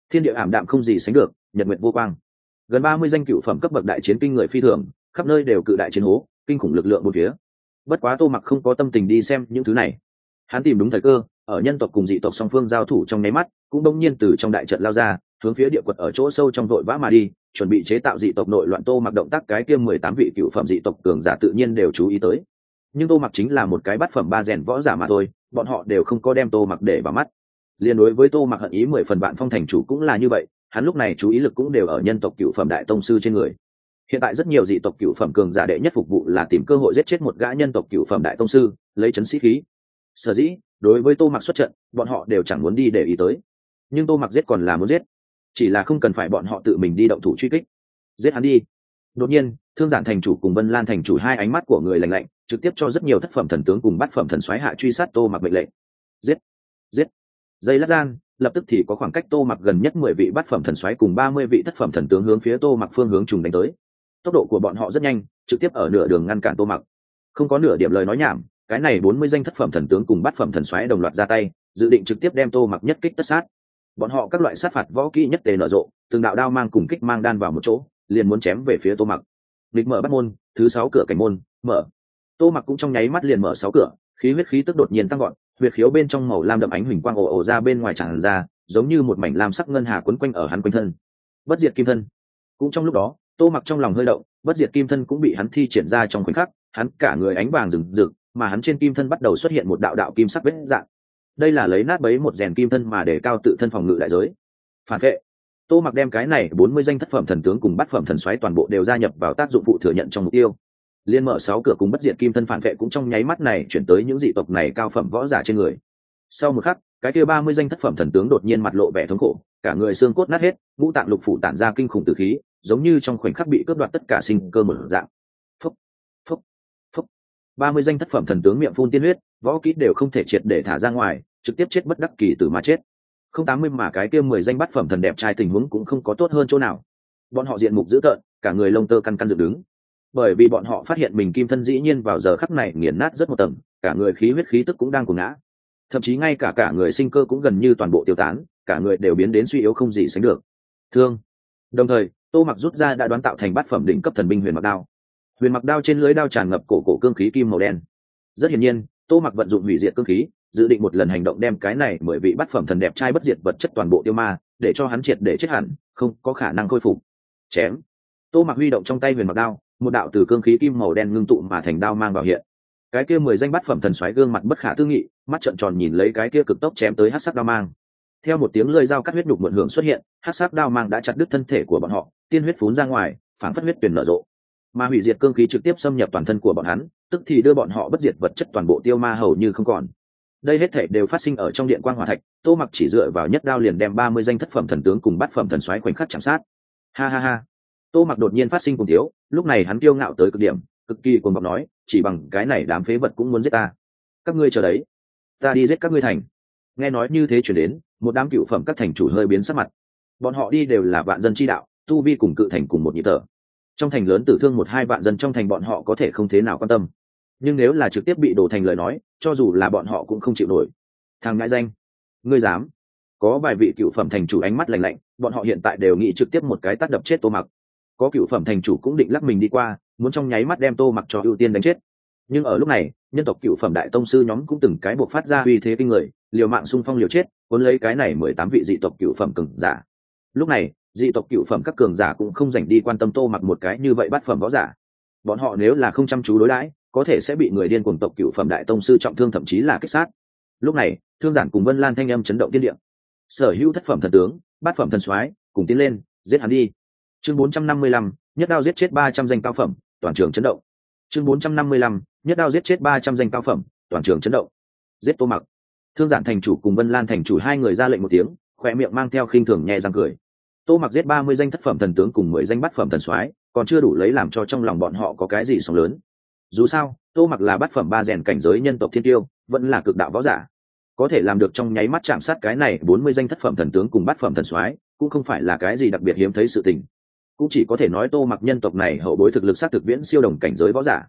Speaker 1: thiên địa ảm đạm không gì sánh được, nhật nguyệt vô quang. Gần ba mươi danh cựu phẩm cấp bậc đại chiến kinh người phi thường, khắp nơi đều cự đại chiến hố, kinh khủng lực lượng bốn phía. Bất quá Tô Mặc không có tâm tình đi xem những thứ này. Hắn tìm đúng thời cơ, ở nhân tộc cùng dị tộc song phương giao thủ trong nháy mắt, cũng đột nhiên từ trong đại trận lao ra, hướng phía địa quật ở chỗ sâu trong vội vã mà đi, chuẩn bị chế tạo dị tộc nội loạn. Tô Mặc động tác cái kia mười tám vị cựu phẩm dị tộc cường giả tự nhiên đều chú ý tới. Nhưng Tô Mặc chính là một cái bát phẩm ba rèn võ giả mà thôi, bọn họ đều không có đem Tô Mặc để vào mắt. Liên đối với Tô Mặc hận ý mười phần, Vạn Phong thành chủ cũng là như vậy, hắn lúc này chú ý lực cũng đều ở nhân tộc cựu phẩm đại tông sư trên người. Hiện tại rất nhiều dị tộc cựu phẩm cường giả đệ nhất phục vụ là tìm cơ hội giết chết một gã nhân tộc cựu phẩm đại tông sư, lấy chấn sĩ khí. Sở dĩ đối với Tô Mặc xuất trận, bọn họ đều chẳng muốn đi để ý tới. Nhưng Tô Mặc giết còn là muốn giết, chỉ là không cần phải bọn họ tự mình đi động thủ truy kích. Giết hắn đi. Đột nhiên, Thương Giản thành chủ cùng Vân Lan thành chủ hai ánh mắt của người lạnh lạnh, trực tiếp cho rất nhiều thất phẩm thần tướng cùng bát phẩm thần soái hạ truy sát Tô Mặc mệnh lệnh. Giết, giết. Giây lát gian, lập tức thì có khoảng cách Tô Mặc gần nhất mười vị bát phẩm thần soái cùng ba mươi vị thất phẩm thần tướng hướng phía Tô Mặc phương hướng trùng đánh tới. Tốc độ của bọn họ rất nhanh, trực tiếp ở nửa đường ngăn cản Tô Mặc. Không có nửa điểm lời nói nhảm, cái này bốn mươi danh thất phẩm thần tướng cùng bát phẩm thần soái đồng loạt ra tay, dự định trực tiếp đem Tô Mặc nhất kích tất sát. Bọn họ các loại sát phạt võ kỹ nhất tề nở rộ, từng đạo đao mang cùng kích mang đan vào một chỗ, liền muốn chém về phía Tô Mặc. Địch mở bắt môn, thứ sáu cửa cảnh môn, mở. Tô Mặc cũng trong nháy mắt liền mở sáu cửa, khí huyết khí tức đột nhiên tăng gọn, huyệt khiếu bên trong màu lam đậm ánh huỳnh quang ồ ồ ra bên ngoài tràn ra, giống như một mảnh lam sắc ngân hà quấn quanh ở hắn quanh thân. Bất diệt kim thân. Cũng trong lúc đó, Tô Mặc trong lòng hơi động, bất diệt kim thân cũng bị hắn thi triển ra trong khoảnh khắc, hắn cả người ánh vàng rừng rực, mà hắn trên kim thân bắt đầu xuất hiện một đạo đạo kim sắc vết dạng. Đây là lấy nát bấy một rèn kim thân mà để cao tự thân phòng ngự đại giới. Phản vệ. Tô Mặc đem cái này bốn mươi danh thất phẩm thần tướng cùng bát phẩm thần soái toàn bộ đều gia nhập vào tác dụng phụ thừa nhận trong mục tiêu. Liên mở sáu cửa cùng bất diệt kim thân phản vệ cũng trong nháy mắt này chuyển tới những dị tộc này cao phẩm võ giả trên người. Sau một khắc, cái kia ba mươi danh thất phẩm thần tướng đột nhiên mặt lộ vẻ thống khổ, cả người xương cốt nát hết, ngũ tạng lục phủ tản ra kinh khủng tử khí, giống như trong khoảnh khắc bị cướp đoạt tất cả sinh cơ một dạng. Phốc, phốc, phốc. ba mươi danh thất phẩm thần tướng miệng phun tiên huyết, võ kỹ đều không thể triệt để thả ra ngoài, trực tiếp chết bất đắc kỳ tử mà chết. Không tám mươi mà cái kia mười danh bát phẩm thần đẹp trai tình huống cũng không có tốt hơn chỗ nào. Bọn họ diện mục dữ tợn, cả người lông tơ căn căn dựng đứng. Bởi vì bọn họ phát hiện mình kim thân dĩ nhiên vào giờ khắc này nghiền nát rất một tầng, cả người khí huyết khí tức cũng đang cuồng ngã. Thậm chí ngay cả cả người sinh cơ cũng gần như toàn bộ tiêu tán, cả người đều biến đến suy yếu không gì sánh được. Thương. Đồng thời, Tô Mặc rút ra đã đoán tạo thành bát phẩm đỉnh cấp thần binh huyền mặc đao. Huyền mặc đao trên lưới đao tràn ngập cổ cổ cương khí kim màu đen. Rất hiển nhiên, Tô Mặc vận dụng hủy diệt cương khí, dự định một lần hành động đem cái này mười vị bát phẩm thần đẹp trai bất diệt vật chất toàn bộ tiêu ma, để cho hắn triệt để chết hẳn, không có khả năng khôi phục. Chém. Tô Mặc huy động trong tay huyền mặc đao, một đạo từ cương khí kim màu đen ngưng tụ mà thành đao mang vào hiện. Cái kia mười danh bát phẩm thần xoáy gương mặt bất khả tư nghị, mắt trợn tròn nhìn lấy cái kia cực tốc chém tới hắc sắc đao mang. Theo một tiếng lưỡi dao cắt huyết nhục muộn hưởng xuất hiện, hắc sắc đao mang đã chặt đứt thân thể của bọn họ, tiên huyết phún ra ngoài, phảng phất huyết tuyền nở rộ. Mà hủy diệt cương khí trực tiếp xâm nhập toàn thân của bọn hắn, tức thì đưa bọn họ bất diệt vật chất toàn bộ tiêu ma hầu như không còn. Đây hết thảy đều phát sinh ở trong điện quang hỏa thạch, Tô Mặc chỉ dựa vào nhất đao liền đem ba mươi danh thất phẩm thần tướng cùng bát phẩm thần soái khoảnh khắc chạm sát. Ha ha ha. Tô Mặc đột nhiên phát sinh cùng thiếu, lúc này hắn kiêu ngạo tới cực điểm, cực kỳ cuồng vọng nói, chỉ bằng cái này đám phế vật cũng muốn giết ta. Các ngươi chờ đấy, ta đi giết các ngươi thành. Nghe nói như thế truyền đến, một đám cựu phẩm các thành chủ hơi biến sắc mặt. Bọn họ đi đều là vạn dân chi đạo, tu vi cùng cự thành cùng một nhịp thở. Trong thành lớn tử thương một hai vạn dân trong thành bọn họ có thể không thế nào quan tâm. Nhưng nếu là trực tiếp bị đổ thành lời nói, cho dù là bọn họ cũng không chịu nổi. Thằng ngãi danh, ngươi dám? Có vài vị cựu phẩm thành chủ ánh mắt lạnh lạnh, bọn họ hiện tại đều nghĩ trực tiếp một cái tát đập chết Tô Mặc. Có cựu phẩm thành chủ cũng định lắc mình đi qua, muốn trong nháy mắt đem Tô Mặc cho ưu tiên đánh chết. Nhưng ở lúc này, nhân tộc cựu phẩm đại tông sư nhóm cũng từng cái buộc phát ra uy thế kinh người, liều mạng xung phong liều chết, cuốn lấy cái này mười tám vị dị tộc cựu phẩm cường giả. Lúc này, dị tộc cựu phẩm các cường giả cũng không dành đi quan tâm Tô Mặc một cái như vậy bát phẩm võ giả. Bọn họ nếu là không chăm chú đối đãi, có thể sẽ bị người điên cuồng tộc cựu phẩm đại tông sư trọng thương thậm chí là kích sát. Lúc này, Thương Giản cùng Vân Lan thanh âm chấn động thiên địa. Sở hữu thất phẩm thần tướng, bát phẩm thần soái, cùng tiến lên, giết hắn đi. Chương bốn trăm năm mươi lăm, nhất đao giết chết ba trăm danh cao phẩm, toàn trường chấn động. Chương bốn trăm năm mươi lăm, nhất đao giết chết ba trăm danh cao phẩm, toàn trường chấn động. Giết Tô Mặc. Thương Giản thành chủ cùng Vân Lan thành chủ hai người ra lệnh một tiếng, khóe miệng mang theo khinh thường nhẹ răng cười. Tô Mặc giết ba mươi danh thất phẩm thần tướng cùng mười danh bát phẩm thần soái, còn chưa đủ lấy làm cho trong lòng bọn họ có cái gì sóng lớn. Dù sao, Tô Mặc là bát phẩm ba rèn cảnh giới nhân tộc thiên tiêu, vẫn là cực đạo võ giả. Có thể làm được trong nháy mắt chạm sát cái này bốn mươi danh thất phẩm thần tướng cùng bát phẩm thần soái, cũng không phải là cái gì đặc biệt hiếm thấy sự tình. Cũng chỉ có thể nói Tô Mặc nhân tộc này hậu bối thực lực sát thực viễn siêu đồng cảnh giới võ giả.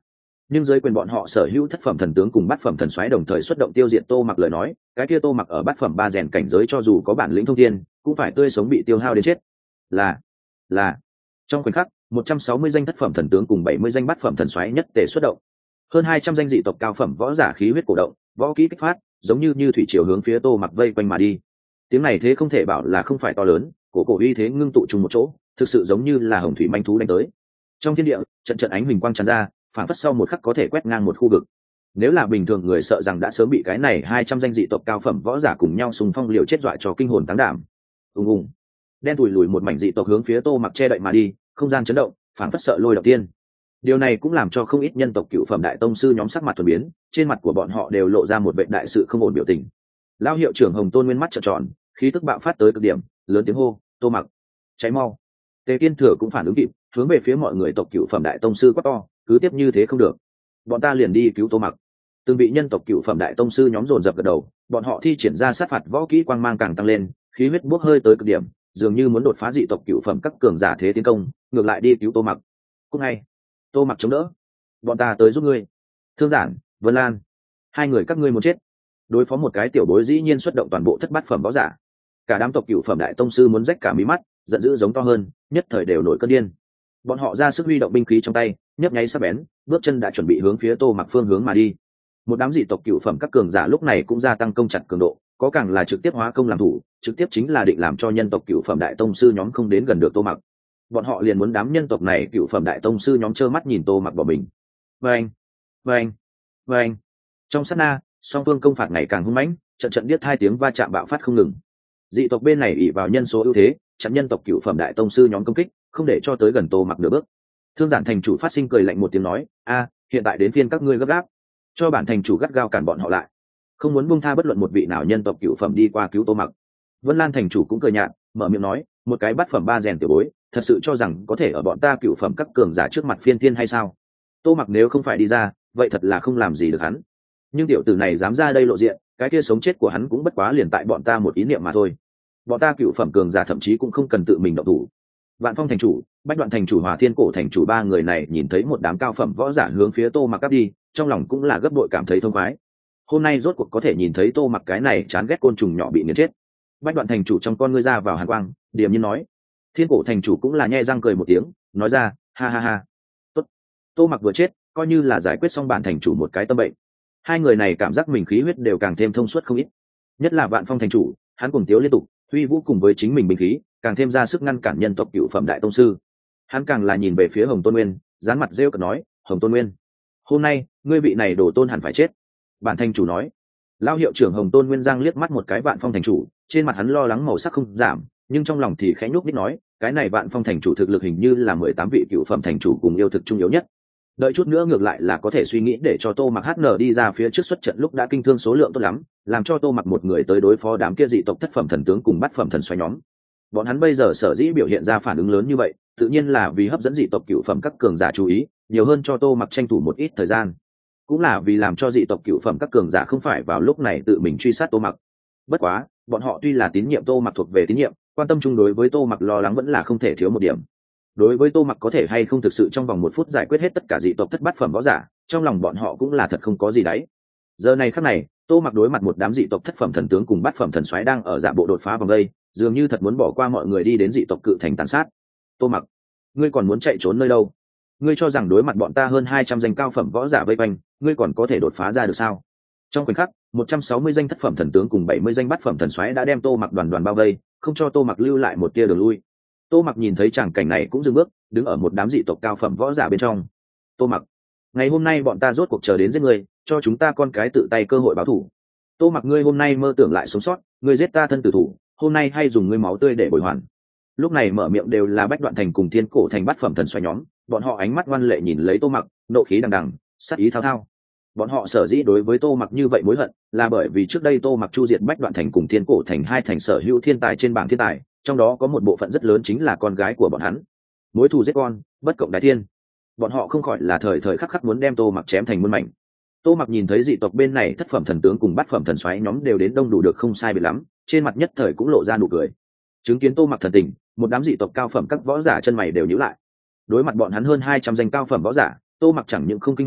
Speaker 1: nhưng dưới quyền bọn họ sở hữu thất phẩm thần tướng cùng bát phẩm thần soái đồng thời xuất động tiêu diệt Tô Mặc lời nói, cái kia Tô Mặc ở bát phẩm ba rèn cảnh giới cho dù có bản lĩnh thông thiên, cũng phải tươi sống bị tiêu hao đến chết. Là, là. Trong khoảnh khắc, một trăm sáu mươi danh thất phẩm thần tướng cùng bảy mươi danh bát phẩm thần soái nhất tề xuất động. Hơn hai trăm danh dị tộc cao phẩm võ giả khí huyết cổ động, võ kỹ kích phát, giống như như thủy triều hướng phía Tô Mặc vây quanh mà đi. Tiếng này thế không thể bảo là không phải to lớn, cổ cổ uy thế ngưng tụ chung một chỗ, thực sự giống như là hồng thủy manh thú đánh tới. Trong thiên địa, trận trận ánh huỳnh quang tràn ra, phản phất sau một khắc có thể quét ngang một khu vực. Nếu là bình thường người sợ rằng đã sớm bị cái này hai trăm danh dị tộc cao phẩm võ giả cùng nhau xung phong liều chết dọa cho kinh hồn táng đảm. Ùng ùng. Đen tủi lùi một mảnh dị tộc hướng phía Tô Mặc che đậy mà đi, không gian chấn động, phản phất sợ lôi động tiên. Điều này cũng làm cho không ít nhân tộc cựu phẩm đại tông sư nhóm sắc mặt thuần biến, trên mặt của bọn họ đều lộ ra một vẻ đại sự không ổn biểu tình. Lão hiệu trưởng Hồng Tôn nguyên mắt trợn tròn, khí tức bạo phát tới cực điểm, lớn tiếng hô: "Tô Mặc, cháy mau!" Tề Kiên Thừa cũng phản ứng kịp, hướng về phía mọi người tộc cựu phẩm đại tông sư quát to: "Cứ tiếp như thế không được, bọn ta liền đi cứu Tô Mặc." Từng vị nhân tộc cựu phẩm đại tông sư nhóm dồn dập gật đầu, bọn họ thi triển ra sát phạt võ kỹ quang mang càng tăng lên, khí huyết bốc hơi tới cực điểm, dường như muốn đột phá dị tộc cựu phẩm các cường giả thế tiến công, ngược lại đi cứu Tô Mặc. Cũng ngay, Tô Mặc chống đỡ, bọn ta tới giúp ngươi. Thương Giản, Vân Lan, hai người các ngươi muốn chết. Đối phó một cái tiểu bối dĩ nhiên xuất động toàn bộ thất bát phẩm võ giả, cả đám tộc cựu phẩm đại tông sư muốn rách cả mí mắt, giận dữ giống to hơn, nhất thời đều nổi cơn điên. Bọn họ ra sức huy động binh khí trong tay, nhấp nháy sắc bén, bước chân đã chuẩn bị hướng phía Tô Mặc phương hướng mà đi. Một đám dị tộc cựu phẩm các cường giả lúc này cũng gia tăng công chặt cường độ, có càng là trực tiếp hóa công làm thủ, trực tiếp chính là định làm cho nhân tộc cựu phẩm đại tông sư nhóm không đến gần được Tô Mặc. Bọn họ liền muốn đám nhân tộc này cựu phẩm đại tông sư nhóm trơ mắt nhìn Tô Mặc bỏ mình. Vâng, vâng, vâng. Trong sát na, song phương công phạt ngày càng hung mãnh, trận trận biết hai tiếng va chạm bạo phát không ngừng. Dị tộc bên này ỷ vào nhân số ưu thế, chặn nhân tộc cựu phẩm đại tông sư nhóm công kích, không để cho tới gần Tô Mặc nửa bước. Thương Giản thành chủ phát sinh cười lạnh một tiếng nói: "A, hiện tại đến phiên các ngươi gấp gáp, cho bản thành chủ gắt gao cản bọn họ lại, không muốn buông tha bất luận một vị nào nhân tộc cựu phẩm đi qua cứu Tô Mặc." Vân Lan thành chủ cũng cười nhạt, mở miệng nói: "Một cái bát phẩm ba rèn tiểu bối, thật sự cho rằng có thể ở bọn ta cựu phẩm các cường giả trước mặt phiên thiên hay sao? Tô Mặc nếu không phải đi ra, vậy thật là không làm gì được hắn. Nhưng tiểu tử này dám ra đây lộ diện, cái kia sống chết của hắn cũng bất quá liền tại bọn ta một ý niệm mà thôi. Bọn ta cựu phẩm cường giả thậm chí cũng không cần tự mình động thủ." Vạn Phong thành chủ, Bách Đoạn thành chủ, Hòa Thiên Cổ thành chủ ba người này nhìn thấy một đám cao phẩm võ giả hướng phía Tô Mặc áp đi, trong lòng cũng là gấp bội cảm thấy thông khoái. Hôm nay rốt cuộc có thể nhìn thấy Tô Mặc cái này chán ghét côn trùng nhỏ bị nghiền chết. Bách Đoạn thành chủ trong con ngươi ra vào hàn quang, điềm nhiên nói. Thiên Cổ thành chủ cũng là nhe răng cười một tiếng, nói ra: "Ha ha ha, tốt, Tô Mặc vừa chết, coi như là giải quyết xong bản thành chủ một cái tâm bệnh." Hai người này cảm giác mình khí huyết đều càng thêm thông suốt không ít. Nhất là Vạn Phong thành chủ, hắn cùng tiếu liên tục, huy vũ cùng với chính mình binh khí, càng thêm ra sức ngăn cản nhân tộc cựu phẩm đại tông sư. Hắn càng là nhìn về phía Hồng Tôn Nguyên, dán mặt rêu cợt nói: "Hồng Tôn Nguyên, hôm nay ngươi vị này đổ tôn hẳn phải chết." Bản thành chủ nói. Lão hiệu trưởng Hồng Tôn Nguyên giang liếc mắt một cái Vạn Phong thành chủ, trên mặt hắn lo lắng màu sắc không giảm, nhưng trong lòng thì khẽ nhúc nhích nói: "Cái này Vạn Phong thành chủ thực lực hình như là mười tám vị cựu phẩm thành chủ cùng yêu thực trung yếu nhất. Đợi chút nữa ngược lại là có thể suy nghĩ để cho Tô Mặc hát nở đi ra phía trước xuất trận lúc đã kinh thương số lượng tốt lắm, làm cho Tô Mặc một người tới đối phó đám kia dị tộc thất phẩm thần tướng cùng bát phẩm thần xoáy nhóm." Bọn hắn bây giờ sở dĩ biểu hiện ra phản ứng lớn như vậy, tự nhiên là vì hấp dẫn dị tộc cựu phẩm các cường giả chú ý, nhiều hơn cho Tô Mặc tranh thủ một ít thời gian, cũng là vì làm cho dị tộc cựu phẩm các cường giả không phải vào lúc này tự mình truy sát Tô Mặc. Bất quá, bọn họ tuy là tín nhiệm Tô Mặc thuộc về tín nhiệm, quan tâm chung đối với Tô Mặc lo lắng vẫn là không thể thiếu một điểm. Đối với Tô Mặc có thể hay không thực sự trong vòng một phút giải quyết hết tất cả dị tộc thất bát phẩm võ giả, trong lòng bọn họ cũng là thật không có gì đấy. Giờ này khắc này, Tô Mặc đối mặt một đám dị tộc thất phẩm thần tướng cùng bát phẩm thần soái đang ở giả bộ đột phá vòng đây, dường như thật muốn bỏ qua mọi người đi đến dị tộc cự thành tàn sát. "Tô Mặc, ngươi còn muốn chạy trốn nơi đâu? Ngươi cho rằng đối mặt bọn ta hơn hai trăm danh cao phẩm võ giả vây quanh, ngươi còn có thể đột phá ra được sao?" Trong khoảnh khắc, một trăm sáu mươi danh thất phẩm thần tướng cùng bảy mươi danh bát phẩm thần soái đã đem Tô Mặc đoàn đoàn bao vây, không cho Tô Mặc lưu lại một tia đường lui. Tô Mặc nhìn thấy tràng cảnh này cũng dừng bước, đứng ở một đám dị tộc cao phẩm võ giả bên trong. "Tô Mặc, ngày hôm nay bọn ta rốt cuộc chờ đến giết ngươi, cho chúng ta con cái tự tay cơ hội báo thù. Tô Mặc, ngươi hôm nay mơ tưởng lại sống sót, ngươi giết ta thân tử thủ, hôm nay hay dùng ngươi máu tươi để bồi hoàn." Lúc này mở miệng đều là Bách Đoạn thành cùng Thiên Cổ thành bát phẩm thần xoay nhóm, bọn họ ánh mắt ngoan lệ nhìn lấy Tô Mặc, nộ khí đằng đằng, sát ý thao thao. Bọn họ sở dĩ đối với Tô Mặc như vậy mối hận, là bởi vì trước đây Tô Mặc chu diệt Bách Đoạn thành cùng Thiên Cổ thành hai thành sở hữu thiên tài trên bảng thiên tài, trong đó có một bộ phận rất lớn chính là con gái của bọn hắn. Mối thù giết con, bất cộng đái thiên. Bọn họ không khỏi là thời thời khắc khắc muốn đem Tô Mặc chém thành muôn mảnh. Tô Mặc nhìn thấy dị tộc bên này thất phẩm thần tướng cùng bát phẩm thần xoáy nhóm đều đến đông đủ được không sai biệt lắm, trên mặt nhất thời cũng lộ ra nụ cười. Chứng kiến Tô Mặc thần tình, một đám dị tộc cao phẩm các võ giả chân mày đều nhíu lại. Đối mặt bọn hắn hơn hai trăm danh cao phẩm võ giả, Tô Mặc chẳng những không kinh hoàng,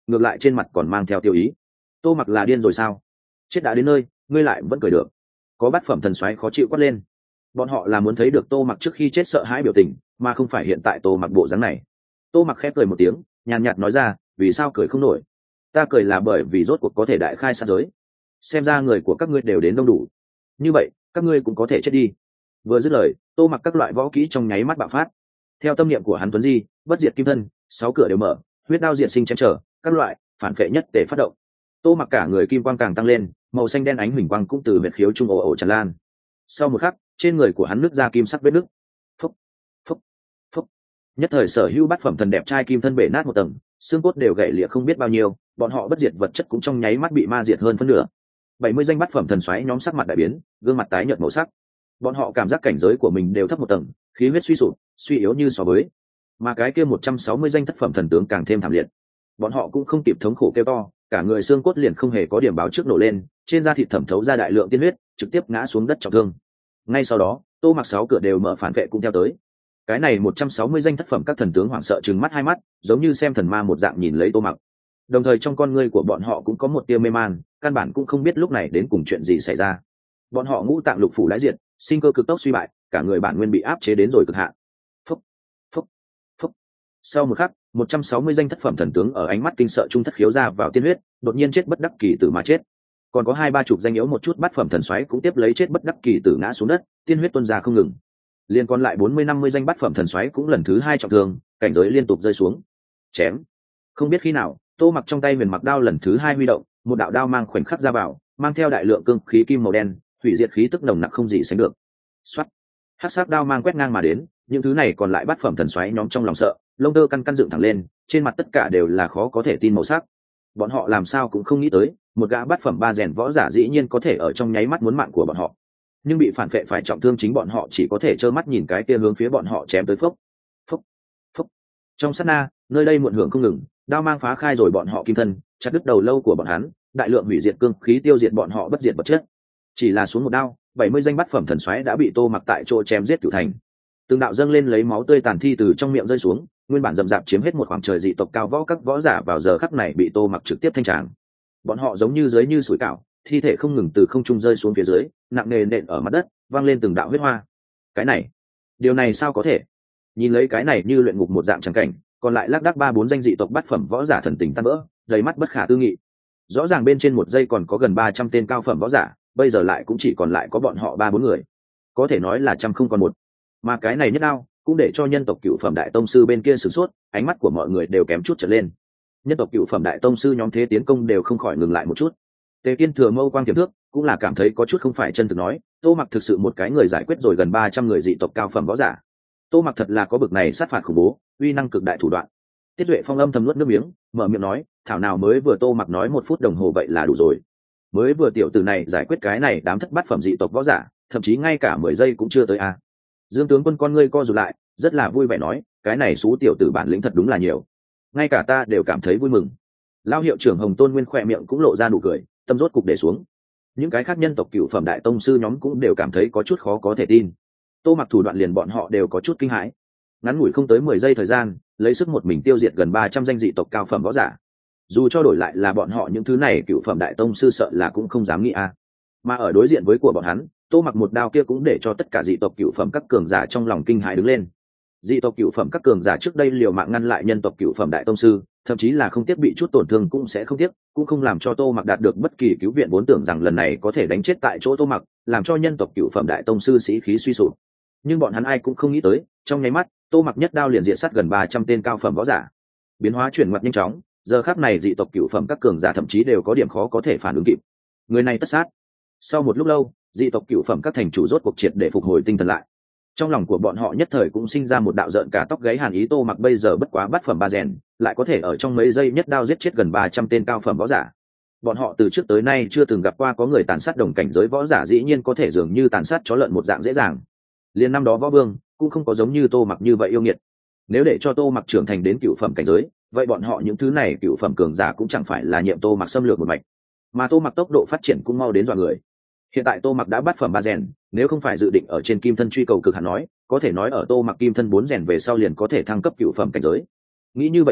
Speaker 1: ngược lại trên mặt còn mang theo tiêu ý. Tô Mặc là điên rồi sao? Chết đã đến nơi ngươi lại vẫn cười được. Có bát phẩm thần soái khó chịu quát lên. Bọn họ là muốn thấy được Tô Mặc trước khi chết sợ hãi biểu tình, mà không phải hiện tại Tô Mặc bộ dáng này. Tô Mặc khép cười một tiếng, nhàn nhạt nói ra, vì sao cười không nổi? Ta cười là bởi vì rốt cuộc có thể đại khai sát giới. Xem ra người của các ngươi đều đến đông đủ, như vậy các ngươi cũng có thể chết đi. Vừa dứt lời, Tô Mặc các loại võ kỹ trong nháy mắt bạo phát. Theo tâm niệm của hắn tuấn di, bất diệt kim thân, sáu cửa đều mở, huyết đao diệt sinh chém trở, các loại phản phệ nhất để phát động. Tô Mặc cả người kim quang càng tăng lên, màu xanh đen ánh huỳnh quang cũng từ huyệt khiếu trung ồ ồ tràn lan. Sau một khắc, trên người của hắn nứt ra kim sắc vết nứt. Phốc, phốc, phốc. Nhất thời sở hữu bát phẩm thần đẹp trai kim thân bể nát một tầng, xương cốt đều gãy lìa không biết bao nhiêu, bọn họ bất diệt vật chất cũng trong nháy mắt bị ma diệt hơn phân nửa. bảy mươi danh bát phẩm thần xoáy nhóm sắc mặt đại biến, gương mặt tái nhợt màu sắc. Bọn họ cảm giác cảnh giới của mình đều thấp một tầng, khí huyết suy sụp, suy yếu như so với. Mà cái kia một trăm sáu mươi danh thất phẩm thần tướng càng thêm thảm liệt. Bọn họ cũng không kịp thống khổ kêu to, cả người xương cốt liền không hề có điểm báo trước nổ lên, trên da thịt thẩm thấu ra đại lượng tiên huyết, trực tiếp ngã xuống đất trọng thương. Ngay sau đó, Tô Mặc sáu cửa đều mở phản vệ cũng theo tới. Cái này một trăm sáu mươi danh thất phẩm các thần tướng hoảng sợ trừng mắt hai mắt, giống như xem thần ma một dạng nhìn lấy Tô Mặc. Đồng thời trong con ngươi của bọn họ cũng có một tia mê man, căn bản cũng không biết lúc này đến cùng chuyện gì xảy ra. Bọn họ ngũ tạng lục phủ đái diệt, sinh cơ cực tốc suy bại, cả người bản nguyên bị áp chế đến rồi cực hạn. Phốc, phốc, phốc. Sau một khắc, một trăm sáu mươi danh thất phẩm thần tướng ở ánh mắt kinh sợ trung thất khiếu ra vào tiên huyết, đột nhiên chết bất đắc kỳ tử mà chết. Còn có hai ba chục danh yếu một chút bát phẩm thần xoáy cũng tiếp lấy chết bất đắc kỳ tử ngã xuống đất, tiên huyết tuôn ra không ngừng. Liên còn lại bốn mươi năm mươi danh bát phẩm thần xoáy cũng lần thứ hai trọng thương, cảnh giới liên tục rơi xuống. Chém. Không biết khi nào, Tô Mặc trong tay huyền mặc đao lần thứ hai huy động, một đạo đao mang khoảnh khắc ra vào, mang theo đại lượng cương khí kim màu đen, hủy diệt khí tức nồng nặc không gì sánh được. Soát. Hắc sắc đao mang quét ngang mà đến, những thứ này còn lại bát phẩm thần xoáy nhóm trong lòng sợ, lông tơ căn căn dựng thẳng lên, trên mặt tất cả đều là khó có thể tin màu sắc. Bọn họ làm sao cũng không nghĩ tới, một gã bát phẩm ba rèn võ giả dĩ nhiên có thể ở trong nháy mắt muốn mạng của bọn họ. Nhưng bị phản phệ phải trọng thương chính bọn họ chỉ có thể trơ mắt nhìn cái kia hướng phía bọn họ chém tới phốc. Phốc. Phốc. Trong sát na, nơi đây muộn hưởng không ngừng, đao mang phá khai rồi bọn họ kim thân, chặt đứt đầu lâu của bọn hắn, đại lượng hủy diệt cương khí tiêu diệt bọn họ bất diệt vật chất. Chỉ là xuống một đao, bảy mươi danh bát phẩm thần xoáy đã bị Tô Mặc tại chỗ chém giết cửu thành. Từng đạo dâng lên lấy máu tươi tàn thi từ trong miệng rơi xuống, nguyên bản rậm rạp chiếm hết một khoảng trời dị tộc cao võ các võ giả vào giờ khắc này bị Tô Mặc trực tiếp thanh tràng. Bọn họ giống như dưới như sủi cảo, thi thể không ngừng từ không trung rơi xuống phía dưới, nặng nề nện ở mặt đất, vang lên từng đạo huyết hoa. Cái này, điều này sao có thể? Nhìn lấy cái này như luyện ngục một dạng trắng cảnh, còn lại lác đác ba bốn danh dị tộc bát phẩm võ giả thần tình tan vỡ, đầy mắt bất khả tư nghị. Rõ ràng bên trên một giây còn có gần ba trăm tên cao phẩm võ giả, bây giờ lại cũng chỉ còn lại có bọn họ ba bốn người, có thể nói là trăm không còn một. Mà cái này nhất đao cũng để cho nhân tộc cựu phẩm đại tông sư bên kia sửng sốt, ánh mắt của mọi người đều kém chút trở lên. Nhân tộc cựu phẩm đại tông sư nhóm thế tiến công đều không khỏi ngừng lại một chút. Tề Kiên thừa mâu quang tiềm thước, cũng là cảm thấy có chút không phải chân thực nói, Tô Mặc thực sự một cái người giải quyết rồi gần ba trăm người dị tộc cao phẩm võ giả. Tô Mặc thật là có bực này sát phạt khủng bố, uy năng cực đại thủ đoạn. Tiết Duệ Phong âm thầm nuốt nước miếng, mở miệng nói, thảo nào mới vừa Tô Mặc nói một phút đồng hồ vậy là đủ rồi. Mới vừa tiểu tử này giải quyết cái này đám thất bát phẩm dị tộc võ giả, thậm chí ngay cả mười giây cũng chưa tới a. À. Dương tướng quân con ngươi co rụt lại, rất là vui vẻ nói, cái này xú tiểu tử bản lĩnh thật đúng là nhiều, ngay cả ta đều cảm thấy vui mừng. Lao hiệu trưởng Hồng Tôn Nguyên khỏe miệng cũng lộ ra nụ cười, tâm rốt cục để xuống. Những cái khác nhân tộc cựu phẩm đại tông sư nhóm cũng đều cảm thấy có chút khó có thể tin. Tô Mặc thủ đoạn liền bọn họ đều có chút kinh hãi. Ngắn ngủi không tới mười giây thời gian, lấy sức một mình tiêu diệt gần ba trăm danh dị tộc cao phẩm võ giả. Dù cho đổi lại là bọn họ những thứ này cựu phẩm đại tông sư sợ là cũng không dám nghĩ a. À. Mà ở đối diện với của bọn hắn, Tô Mặc một đao kia cũng để cho tất cả dị tộc cựu phẩm các cường giả trong lòng kinh hãi đứng lên. Dị tộc cựu phẩm các cường giả trước đây liều mạng ngăn lại nhân tộc cựu phẩm đại tông sư, thậm chí là không tiếc bị chút tổn thương cũng sẽ không tiếc, cũng không làm cho Tô Mặc đạt được bất kỳ cứu viện, vốn tưởng rằng lần này có thể đánh chết tại chỗ Tô Mặc, làm cho nhân tộc cựu phẩm đại tông sư sĩ khí suy sụp. Nhưng bọn hắn ai cũng không nghĩ tới, trong nháy mắt, Tô Mặc nhất đao liền diện sát gần ba trăm tên cao phẩm võ giả. Biến hóa chuyển ngoặt nhanh chóng, giờ khắc này dị tộc cựu phẩm các cường giả thậm chí đều có điểm khó có thể phản ứng kịp. Người này tất sát. Sau một lúc lâu, dị tộc cựu phẩm các thành chủ rốt cuộc triệt để phục hồi tinh thần lại. Trong lòng của bọn họ nhất thời cũng sinh ra một đạo giận cả tóc gáy hàn ý. Tô Mặc bây giờ bất quá bát phẩm ba rèn, lại có thể ở trong mấy giây nhất đao giết chết gần ba trăm tên cao phẩm võ giả. Bọn họ từ trước tới nay chưa từng gặp qua có người tàn sát đồng cảnh giới võ giả dĩ nhiên có thể dường như tàn sát chó lợn một dạng dễ dàng. Liên năm đó võ vương cũng không có giống như Tô Mặc như vậy yêu nghiệt. Nếu để cho Tô Mặc trưởng thành đến cựu phẩm cảnh giới, vậy bọn họ những thứ này cựu phẩm cường giả cũng chẳng phải là nhiệm Tô Mặc xâm lược một mạch. Mà Tô Mặc tốc độ phát triển cũng mau đến dọa người. Hiện tại Tô Mặc đã bát phẩm ba rèn, nếu không phải dự định ở trên kim thân truy cầu cực hạn nói, có thể nói ở Tô Mặc kim thân bốn rèn về sau liền có thể thăng cấp cựu phẩm cảnh giới. Nghĩ như vậy tới,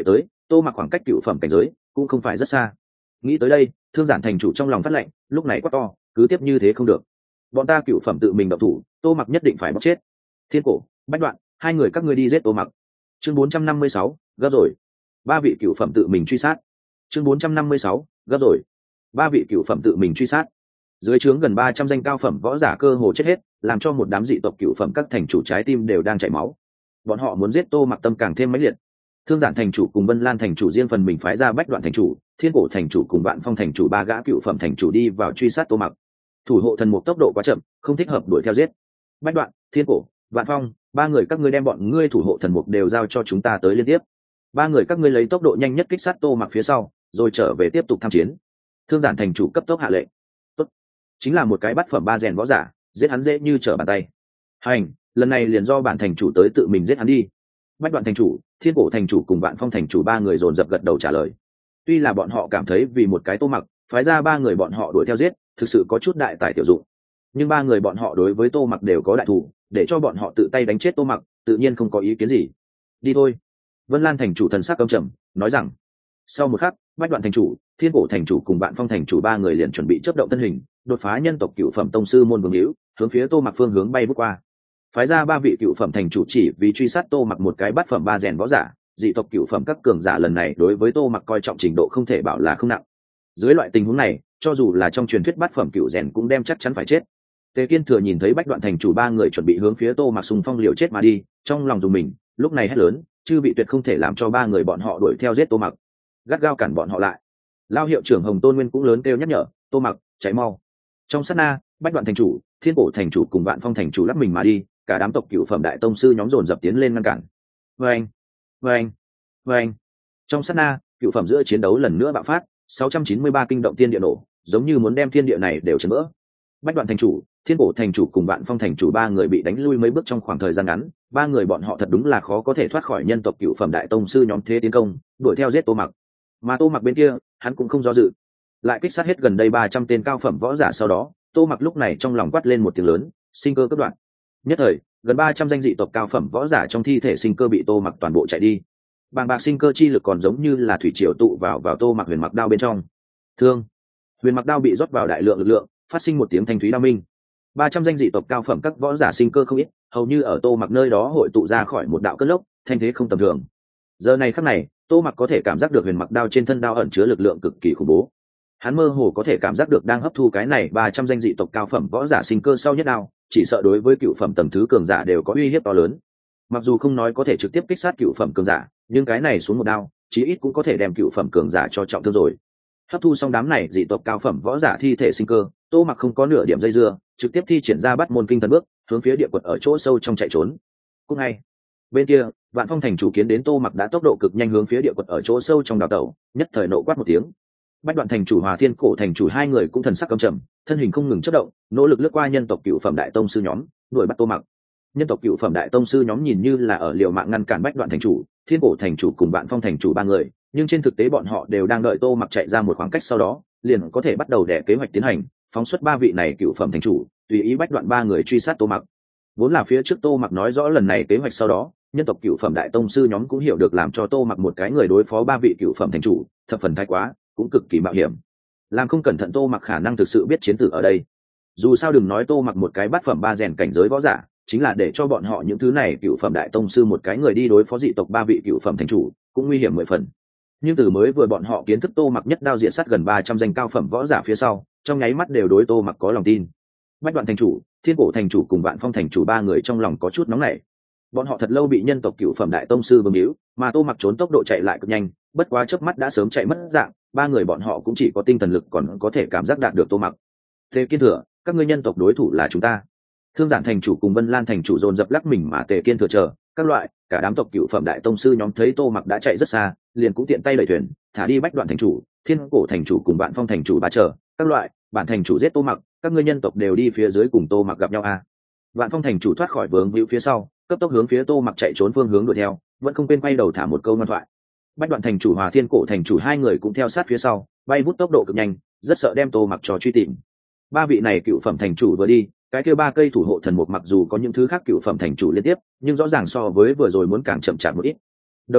Speaker 1: tô mặc khoảng cách cựu phẩm cảnh giới cũng không phải rất xa. Nghĩ tới đây, Thương Giản thành chủ trong lòng phát lệnh, lúc này quát to, cứ tiếp như thế không được, bọn ta cựu phẩm tự mình động thủ, tô mặc nhất định phải bóc chết. Thiên Cổ, Bách Đoạn, hai người các ngươi đi giết tô mặc. Chương bốn trăm năm mươi sáu, gấp rồi. Ba vị cựu phẩm tự mình truy sát. Chương bốn trăm năm mươi sáu, gấp rồi. Ba vị cựu phẩm tự mình truy sát. Dưới trướng gần ba trăm danh cao phẩm võ giả cơ hồ chết hết, làm cho một đám dị tộc cựu phẩm các thành chủ trái tim đều đang chảy máu. Bọn họ muốn giết tô mặc tâm càng thêm mãnh liệt. Thương Giản thành chủ cùng Vân Lan thành chủ riêng phần mình phái ra Bách Đoạn thành chủ, Thiên Cổ thành chủ cùng Vạn Phong thành chủ ba gã cựu phẩm thành chủ đi vào truy sát tô mặc. Thủ hộ thần mục tốc độ quá chậm, không thích hợp đuổi theo giết. Bách Đoạn, Thiên Cổ, Vạn Phong, ba người các ngươi đem bọn ngươi thủ hộ thần mục đều giao cho chúng ta tới liên tiếp. Ba người các ngươi lấy tốc độ nhanh nhất kích sát tô mặc phía sau, rồi trở về tiếp tục tham chiến. Thương Giản thành chủ cấp tốc hạ lệnh. Tốt, chính là một cái bát phẩm ba rèn võ giả, giết hắn dễ như trở bàn tay. Hành, lần này liền do bản thành chủ tới tự mình giết hắn đi. Bách Đoạn thành chủ, Thiên Cổ thành chủ cùng Vạn Phong thành chủ ba người dồn dập gật đầu trả lời. Tuy là bọn họ cảm thấy vì một cái tô mặc, phái ra ba người bọn họ đuổi theo giết, thực sự có chút đại tài tiểu dụng. Nhưng ba người bọn họ đối với tô mặc đều có đại thù, để cho bọn họ tự tay đánh chết tô mặc, tự nhiên không có ý kiến gì. Đi thôi. Vân Lan thành chủ thần sắc căm trầm, nói rằng. Sau một khắc, Bách Đoạn thành chủ, Thiên Cổ thành chủ cùng Vạn Phong thành chủ ba người liền chuẩn bị chớp động thân hình, đột phá nhân tộc cựu phẩm tông sư môn vương hữu, hướng phía tô mặc phương hướng bay vút qua. Phái ra ba vị cựu phẩm thành chủ chỉ vì truy sát tô mặc một cái bát phẩm ba rèn võ giả, dị tộc cựu phẩm các cường giả lần này đối với tô mặc coi trọng trình độ không thể bảo là không nặng. Dưới loại tình huống này, cho dù là trong truyền thuyết bát phẩm cựu rèn cũng đem chắc chắn phải chết. Tề Kiên Thừa nhìn thấy Bách Đoạn thành chủ ba người chuẩn bị hướng phía tô mặc xung phong liều chết mà đi, trong lòng dùng mình, lúc này hét lớn, chư vị tuyệt không thể làm cho ba người bọn họ đuổi theo giết tô mặc, gắt gao cản bọn họ lại. Lao hiệu trưởng Hồng Tôn Nguyên cũng lớn kêu nhắc nhở, tô mặc, cháy mau. Trong sát na, Bách Đoạn thành chủ, Thiên Cổ thành chủ cùng Vạn Phong thành chủ lắp mình mà đi, cả đám tộc cựu phẩm đại tông sư nhóm dồn dập tiến lên ngăn cản. Vâng, vâng, vâng. Trong sát na, cựu phẩm giữa chiến đấu lần nữa bạo phát, sáu trăm chín mươi ba kinh động tiên địa nổ, giống như muốn đem thiên địa này đều chấn vỡ. Bách Đoạn thành chủ, Thiên Cổ thành chủ cùng Vạn Phong thành chủ ba người bị đánh lui mấy bước trong khoảng thời gian ngắn, ba người bọn họ thật đúng là khó có thể thoát khỏi nhân tộc cựu phẩm đại tông sư nhóm thế tiến công, đuổi theo giết tô mặc. Mà tô mặc bên kia, hắn cũng không do dự, lại kích sát hết gần đây ba trăm tên cao phẩm võ giả. Sau đó, tô mặc lúc này trong lòng quát lên một tiếng lớn, sinh cơ cấp đoạn. Nhất thời, gần ba trăm danh dị tộc cao phẩm võ giả trong thi thể sinh cơ bị tô mặc toàn bộ chạy đi. Bàng bạc sinh cơ chi lực còn giống như là thủy triều tụ vào vào tô mặc huyền mặc đao bên trong. Thương, huyền mặc đao bị rót vào đại lượng lực lượng, phát sinh một tiếng thanh thúy đao minh. Ba trăm danh dị tộc cao phẩm các võ giả sinh cơ không ít, hầu như ở tô mặc nơi đó hội tụ ra khỏi một đạo cơn lốc, thanh thế không tầm thường. Giờ này khắc này, tô mặc có thể cảm giác được huyền mặc đao trên thân đao ẩn chứa lực lượng cực kỳ khủng bố. Hắn mơ hồ có thể cảm giác được đang hấp thu cái này ba trăm danh dị tộc cao phẩm võ giả sinh cơ sau nhất đao, chỉ sợ đối với cựu phẩm tầng thứ cường giả đều có uy hiếp to lớn. Mặc dù không nói có thể trực tiếp kích sát cựu phẩm cường giả, nhưng cái này xuống một đao, chí ít cũng có thể đem cựu phẩm cường giả cho trọng thương rồi. Hấp thu xong đám này dị tộc cao phẩm võ giả thi thể sinh cơ, tô mặc không có nửa điểm dây dưa, trực tiếp thi triển ra bắt môn kinh thần bước, hướng phía địa quật ở chỗ sâu trong chạy trốn. Cũng ngay bên kia, Vạn Phong thành chủ kiến đến tô mặc đã tốc độ cực nhanh hướng phía địa quật ở chỗ sâu trong đào tẩu, nhất thời nộ quát một tiếng. Bách Đoạn thành chủ Hòa Thiên Cổ thành chủ hai người cũng thần sắc căm trầm, thân hình không ngừng chớp động, nỗ lực lướt qua nhân tộc cựu phẩm đại tông sư nhóm, đuổi bắt tô mặc. Nhân tộc cựu phẩm đại tông sư nhóm nhìn như là ở liều mạng ngăn cản Bách Đoạn thành chủ, Thiên Cổ thành chủ cùng Vạn Phong thành chủ ba người, nhưng trên thực tế bọn họ đều đang đợi tô mặc chạy ra một khoảng cách, sau đó liền có thể bắt đầu đẻ kế hoạch tiến hành, phóng xuất ba vị này cựu phẩm thành chủ, tùy ý Bách Đoạn ba người truy sát tô mặc. Vốn là phía trước tô mặc nói rõ lần này kế hoạch, sau đó nhân tộc cựu phẩm đại tông sư nhóm cũng hiểu được làm cho tô mặc một cái người đối phó ba vị cựu phẩm thành chủ, thập phần thái quá, cũng cực kỳ mạo hiểm. Làm không cẩn thận tô mặc khả năng thực sự biết chiến tử ở đây. Dù sao đừng nói tô mặc một cái bát phẩm ba rèn cảnh giới võ giả, chính là để cho bọn họ những thứ này cựu phẩm đại tông sư một cái người đi đối phó dị tộc ba vị cựu phẩm thành chủ, cũng nguy hiểm mười phần. Nhưng từ mới vừa bọn họ kiến thức tô mặc nhất đao diện sát gần ba trăm danh cao phẩm võ giả phía sau, trong nháy mắt đều đối tô mặc có lòng tin. Bách Đoạn thành chủ, Thiên Cổ thành chủ cùng Vạn Phong thành chủ ba người trong lòng có chút nóng nảy. Bọn họ thật lâu bị nhân tộc cựu phẩm đại tông sư vương hữu, mà tô mặc trốn tốc độ chạy lại cực nhanh, bất quá chớp mắt đã sớm chạy mất dạng, ba người bọn họ cũng chỉ có tinh thần lực còn có thể cảm giác đạt được tô mặc. Tề Kiên Thừa, các ngươi nhân tộc đối thủ là chúng ta. Thương Giản thành chủ cùng Vân Lan thành chủ dồn dập lắc mình mà Tề Kiên Thừa chờ các loại, cả đám tộc cựu phẩm đại tông sư nhóm thấy tô mặc đã chạy rất xa, liền cũng tiện tay đẩy thuyền, thả đi Bách Đoạn thành chủ, Thiên Cổ thành chủ cùng Vạn Phong thành chủ ba chờ các loại, bản thành chủ giết tô mặc, các ngươi nhân tộc đều đi phía dưới cùng tô mặc gặp nhau a. Vạn Phong thành chủ thoát khỏi vướng víu phía sau, cấp tốc hướng phía tô mặc chạy trốn phương hướng đuổi theo, vẫn không quên quay đầu thả một câu ngoan thoại. Bách Đoạn thành chủ Hòa Thiên Cổ thành chủ hai người cũng theo sát phía sau, bay vút tốc độ cực nhanh, rất sợ đem tô mặc cho truy tìm. Ba vị này cựu phẩm thành chủ vừa đi, cái kia ba cây thủ hộ thần mục mặc dù có những thứ khác cựu phẩm thành chủ liên tiếp, nhưng rõ ràng so với vừa rồi muốn càng chậm chạp một ít. Đồng thời,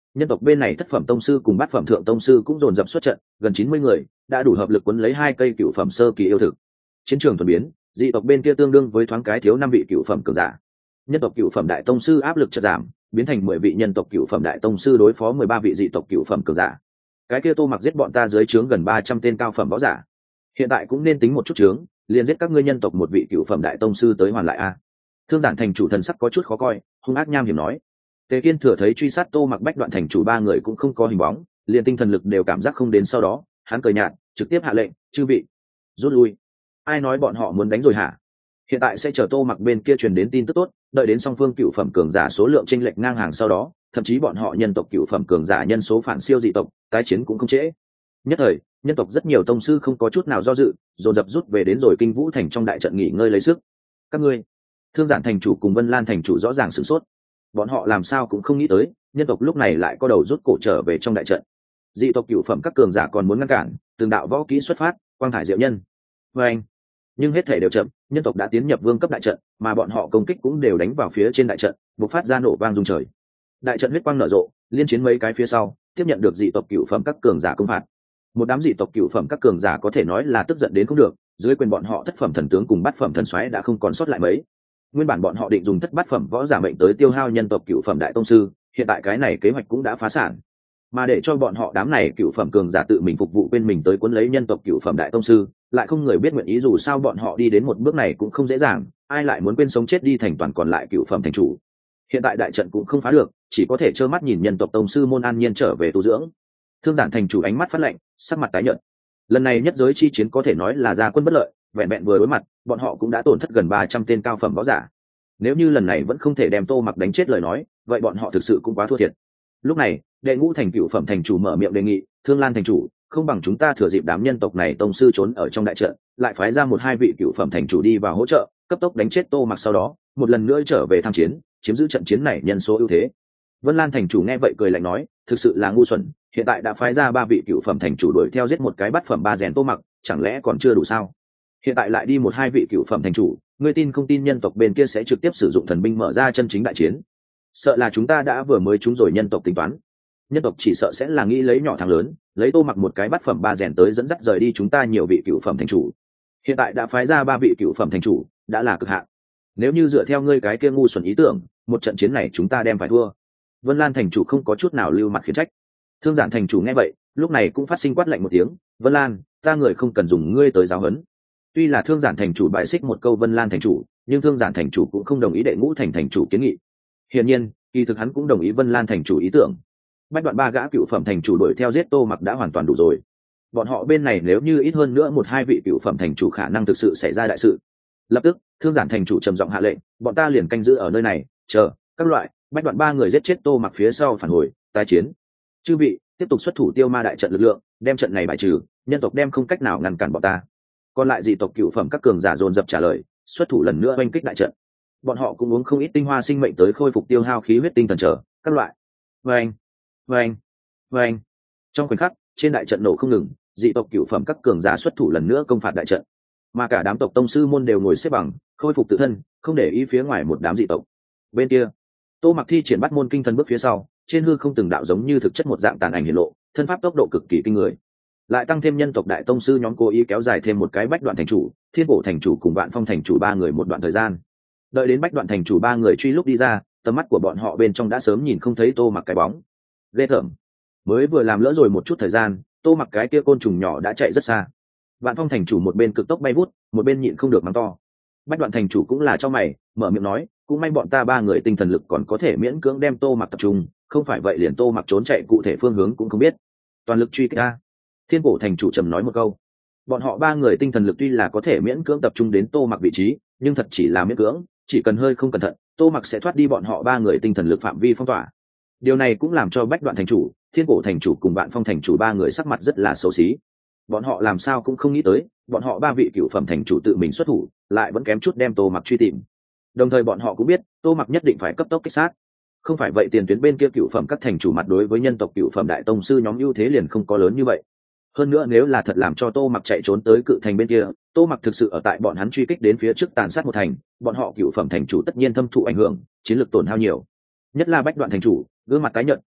Speaker 1: nhân tộc bên này thất phẩm tông sư cùng bát phẩm thượng tông sư cũng dồn dập xuất trận, gần chín mươi người đã đủ hợp lực quấn lấy hai cây cựu phẩm sơ kỳ yêu thực. Chiến trường thuần biến, dị tộc bên kia tương đương với thoáng cái thiếu năm vị cựu phẩm cường giả. Nhân tộc cựu phẩm đại tông sư áp lực chợt giảm, biến thành mười vị nhân tộc cựu phẩm đại tông sư đối phó mười ba vị dị tộc cựu phẩm cường giả. Cái kia Tô Mặc giết bọn ta dưới trướng gần ba trăm tên cao phẩm võ giả, hiện tại cũng nên tính một chút trướng, liền giết các ngươi nhân tộc một vị cựu phẩm đại tông sư tới hoàn lại a. Thương Giản thành chủ thần sắc có chút khó coi, hung ác nham hiểm nói. Tề Kiên thừa thấy truy sát Tô Mặc Bách Đoạn thành chủ ba người cũng không có hình bóng, liền tinh thần lực đều cảm giác không đến, sau đó hắn cười nhạt, trực tiếp hạ lệnh, chư vị rút lui. Ai nói bọn họ muốn đánh rồi hả? Hiện tại sẽ chờ Tô Mặc bên kia truyền đến tin tức tốt, đợi đến song phương cựu phẩm cường giả số lượng chênh lệch ngang hàng, sau đó thậm chí bọn họ nhân tộc cựu phẩm cường giả nhân số phản siêu dị tộc, tái chiến cũng không trễ. Nhất thời, nhân tộc rất nhiều tông sư không có chút nào do dự, dồn dập rút về đến rồi Kinh Vũ thành trong đại trận nghỉ ngơi lấy sức. Các ngươi, Thương Giản thành chủ cùng Vân Lan thành chủ rõ ràng sửng sốt. Bọn họ làm sao cũng không nghĩ tới, nhân tộc lúc này lại có đầu rút cổ trở về trong đại trận. Dị tộc cựu phẩm các cường giả còn muốn ngăn cản, từng đạo võ kỹ xuất phát, quang thải diệu nhân. Và anh, nhưng hết thể đều chậm, nhân tộc đã tiến nhập vương cấp đại trận, mà bọn họ công kích cũng đều đánh vào phía trên đại trận, bộc phát ra nổ vang rung trời. Đại trận huyết quang nở rộ, liên chiến mấy cái phía sau, tiếp nhận được dị tộc cựu phẩm các cường giả công phạt. Một đám dị tộc cựu phẩm các cường giả có thể nói là tức giận đến không được, dưới quyền bọn họ thất phẩm thần tướng cùng bát phẩm thần soái đã không còn sót lại mấy. Nguyên bản bọn họ định dùng thất bát phẩm võ giả mệnh tới tiêu hao nhân tộc cựu phẩm đại tông sư, hiện tại cái này kế hoạch cũng đã phá sản. Mà để cho bọn họ đám này cựu phẩm cường giả tự mình phục vụ bên mình tới cuốn lấy nhân tộc cựu phẩm đại tông sư, lại không người biết nguyện ý, dù sao bọn họ đi đến một bước này cũng không dễ dàng, ai lại muốn quên sống chết đi thành toàn còn lại cựu phẩm thành chủ. Hiện tại đại trận cũng không phá được, chỉ có thể trơ mắt nhìn nhân tộc tông sư môn an nhiên trở về tu dưỡng. Thương Giản thành chủ ánh mắt phát lạnh, sắc mặt tái nhợt. Lần này nhất giới chi chiến có thể nói là ra quân bất lợi, vẹn vẹn vừa đối mặt, bọn họ cũng đã tổn thất gần ba trăm tên cao phẩm võ giả. Nếu như lần này vẫn không thể đem Tô Mặc đánh chết lời nói, vậy bọn họ thực sự cũng quá thua thiệt. Lúc này, Đệ Ngũ thành cựu phẩm thành chủ mở miệng đề nghị, Thương Lan thành chủ, không bằng chúng ta thừa dịp đám nhân tộc này tông sư trốn ở trong đại trận, lại phái ra một hai vị cựu phẩm thành chủ đi vào hỗ trợ, cấp tốc đánh chết Tô Mặc, sau đó một lần nữa trở về tham chiến, chiếm giữ trận chiến này nhân số ưu thế. Vân Lan thành chủ nghe vậy cười lạnh nói, thực sự là ngu xuẩn, hiện tại đã phái ra ba vị cựu phẩm thành chủ đuổi theo giết một cái bát phẩm ba rèn Tô Mặc, chẳng lẽ còn chưa đủ sao? Hiện tại lại đi một hai vị cựu phẩm thành chủ, ngươi tin không tin nhân tộc bên kia sẽ trực tiếp sử dụng thần binh mở ra chân chính đại chiến? Sợ là chúng ta đã vừa mới trúng rồi nhân tộc tính toán. Nhân tộc chỉ sợ sẽ là nghĩ lấy nhỏ thắng lớn, lấy Tô Mặc một cái bát phẩm ba rèn tới dẫn dắt rời đi chúng ta nhiều vị cựu phẩm thành chủ. Hiện tại đã phái ra ba vị cựu phẩm thành chủ, đã là cực hạn. Nếu như dựa theo ngươi cái kia ngu xuẩn ý tưởng, một trận chiến này chúng ta đem phải thua. Vân Lan thành chủ không có chút nào lưu mặt khiển trách. Thương Giản thành chủ nghe vậy, lúc này cũng phát sinh quát lạnh một tiếng, Vân Lan, ta người không cần dùng ngươi tới giáo huấn. Tuy là Thương Giản thành chủ bại xích một câu Vân Lan thành chủ, nhưng Thương Giản thành chủ cũng không đồng ý Đệ Ngũ thành thành chủ kiến nghị. Hiển nhiên, kỳ thực hắn cũng đồng ý Vân Lan thành chủ ý tưởng. Bách Đoạn ba gã cựu phẩm thành chủ đuổi theo giết Tô Mặc đã hoàn toàn đủ rồi. Bọn họ bên này nếu như ít hơn nữa một hai vị cựu phẩm thành chủ khả năng thực sự xảy ra đại sự. Lập tức, Thương Giản thành chủ trầm giọng hạ lệnh, bọn ta liền canh giữ ở nơi này, chờ các loại Bách Đoạn ba người giết chết Tô Mặc phía sau phản hồi, tái chiến. Chư vị, tiếp tục xuất thủ tiêu ma đại trận lực lượng, đem trận này bài trừ, nhân tộc đem không cách nào ngăn cản bọn ta. Còn lại dị tộc cựu phẩm các cường giả dồn dập trả lời, xuất thủ lần nữa oanh kích đại trận. Bọn họ cũng uống không ít tinh hoa sinh mệnh tới khôi phục tiêu hao khí huyết tinh thần trở các loại. Vâng, vâng, vâng. Trong khoảnh khắc, trên đại trận nổ không ngừng, dị tộc cựu phẩm các cường giả xuất thủ lần nữa công phạt đại trận, mà cả đám tộc tông sư môn đều ngồi xếp bằng, khôi phục tự thân, không để ý phía ngoài một đám dị tộc. Bên kia, Tô Mặc thi triển bắt môn kinh thần bước phía sau, trên hư không từng đạo giống như thực chất một dạng tàn ảnh hiện lộ, thân pháp tốc độ cực kỳ kinh người. Lại tăng thêm nhân tộc đại tông sư nhóm cố ý kéo dài thêm một cái Bách Đoạn thành chủ, Thiên Cổ thành chủ cùng Vạn Phong thành chủ ba người một đoạn thời gian. Đợi đến Bách Đoạn thành chủ ba người truy lúc đi ra, tầm mắt của bọn họ bên trong đã sớm nhìn không thấy Tô Mặc cái bóng. Ghê tởm. Mới vừa làm lỡ rồi một chút thời gian, Tô Mặc cái kia côn trùng nhỏ đã chạy rất xa. Vạn Phong thành chủ một bên cực tốc bay vút, một bên nhịn không được mắng to. Bách Đoạn thành chủ cũng là cho mày, mở miệng nói, cũng may bọn ta ba người tinh thần lực còn có thể miễn cưỡng đem Tô Mặc tập trung, không phải vậy liền Tô Mặc trốn chạy cụ thể phương hướng cũng không biết. Toàn lực truy kích a. Thiên Cổ thành chủ trầm nói một câu. Bọn họ ba người tinh thần lực tuy là có thể miễn cưỡng tập trung đến Tô Mặc vị trí, nhưng thật chỉ là miễn cưỡng, chỉ cần hơi không cẩn thận, Tô Mặc sẽ thoát đi bọn họ ba người tinh thần lực phạm vi phong tỏa. Điều này cũng làm cho Bách Đoạn thành chủ, Thiên Cổ thành chủ cùng Vạn Phong thành chủ ba người sắc mặt rất là xấu xí. Bọn họ làm sao cũng không nghĩ tới, bọn họ ba vị cựu phẩm thành chủ tự mình xuất thủ, lại vẫn kém chút đem Tô Mặc truy tìm. Đồng thời bọn họ cũng biết, Tô Mặc nhất định phải cấp tốc kích sát. Không phải vậy tiền tuyến bên kia cựu phẩm các thành chủ mặt đối với nhân tộc cựu phẩm đại tông sư nhóm ưu thế liền không có lớn như vậy. Hơn nữa nếu là thật làm cho Tô Mặc chạy trốn tới cự thành bên kia, Tô Mặc thực sự ở tại bọn hắn truy kích đến phía trước tàn sát một thành, bọn họ cựu phẩm thành chủ tất nhiên thâm thụ ảnh hưởng, chiến lược tổn hao nhiều. Nhất là Bách Đoạn thành chủ, gương mặt tái nhợt,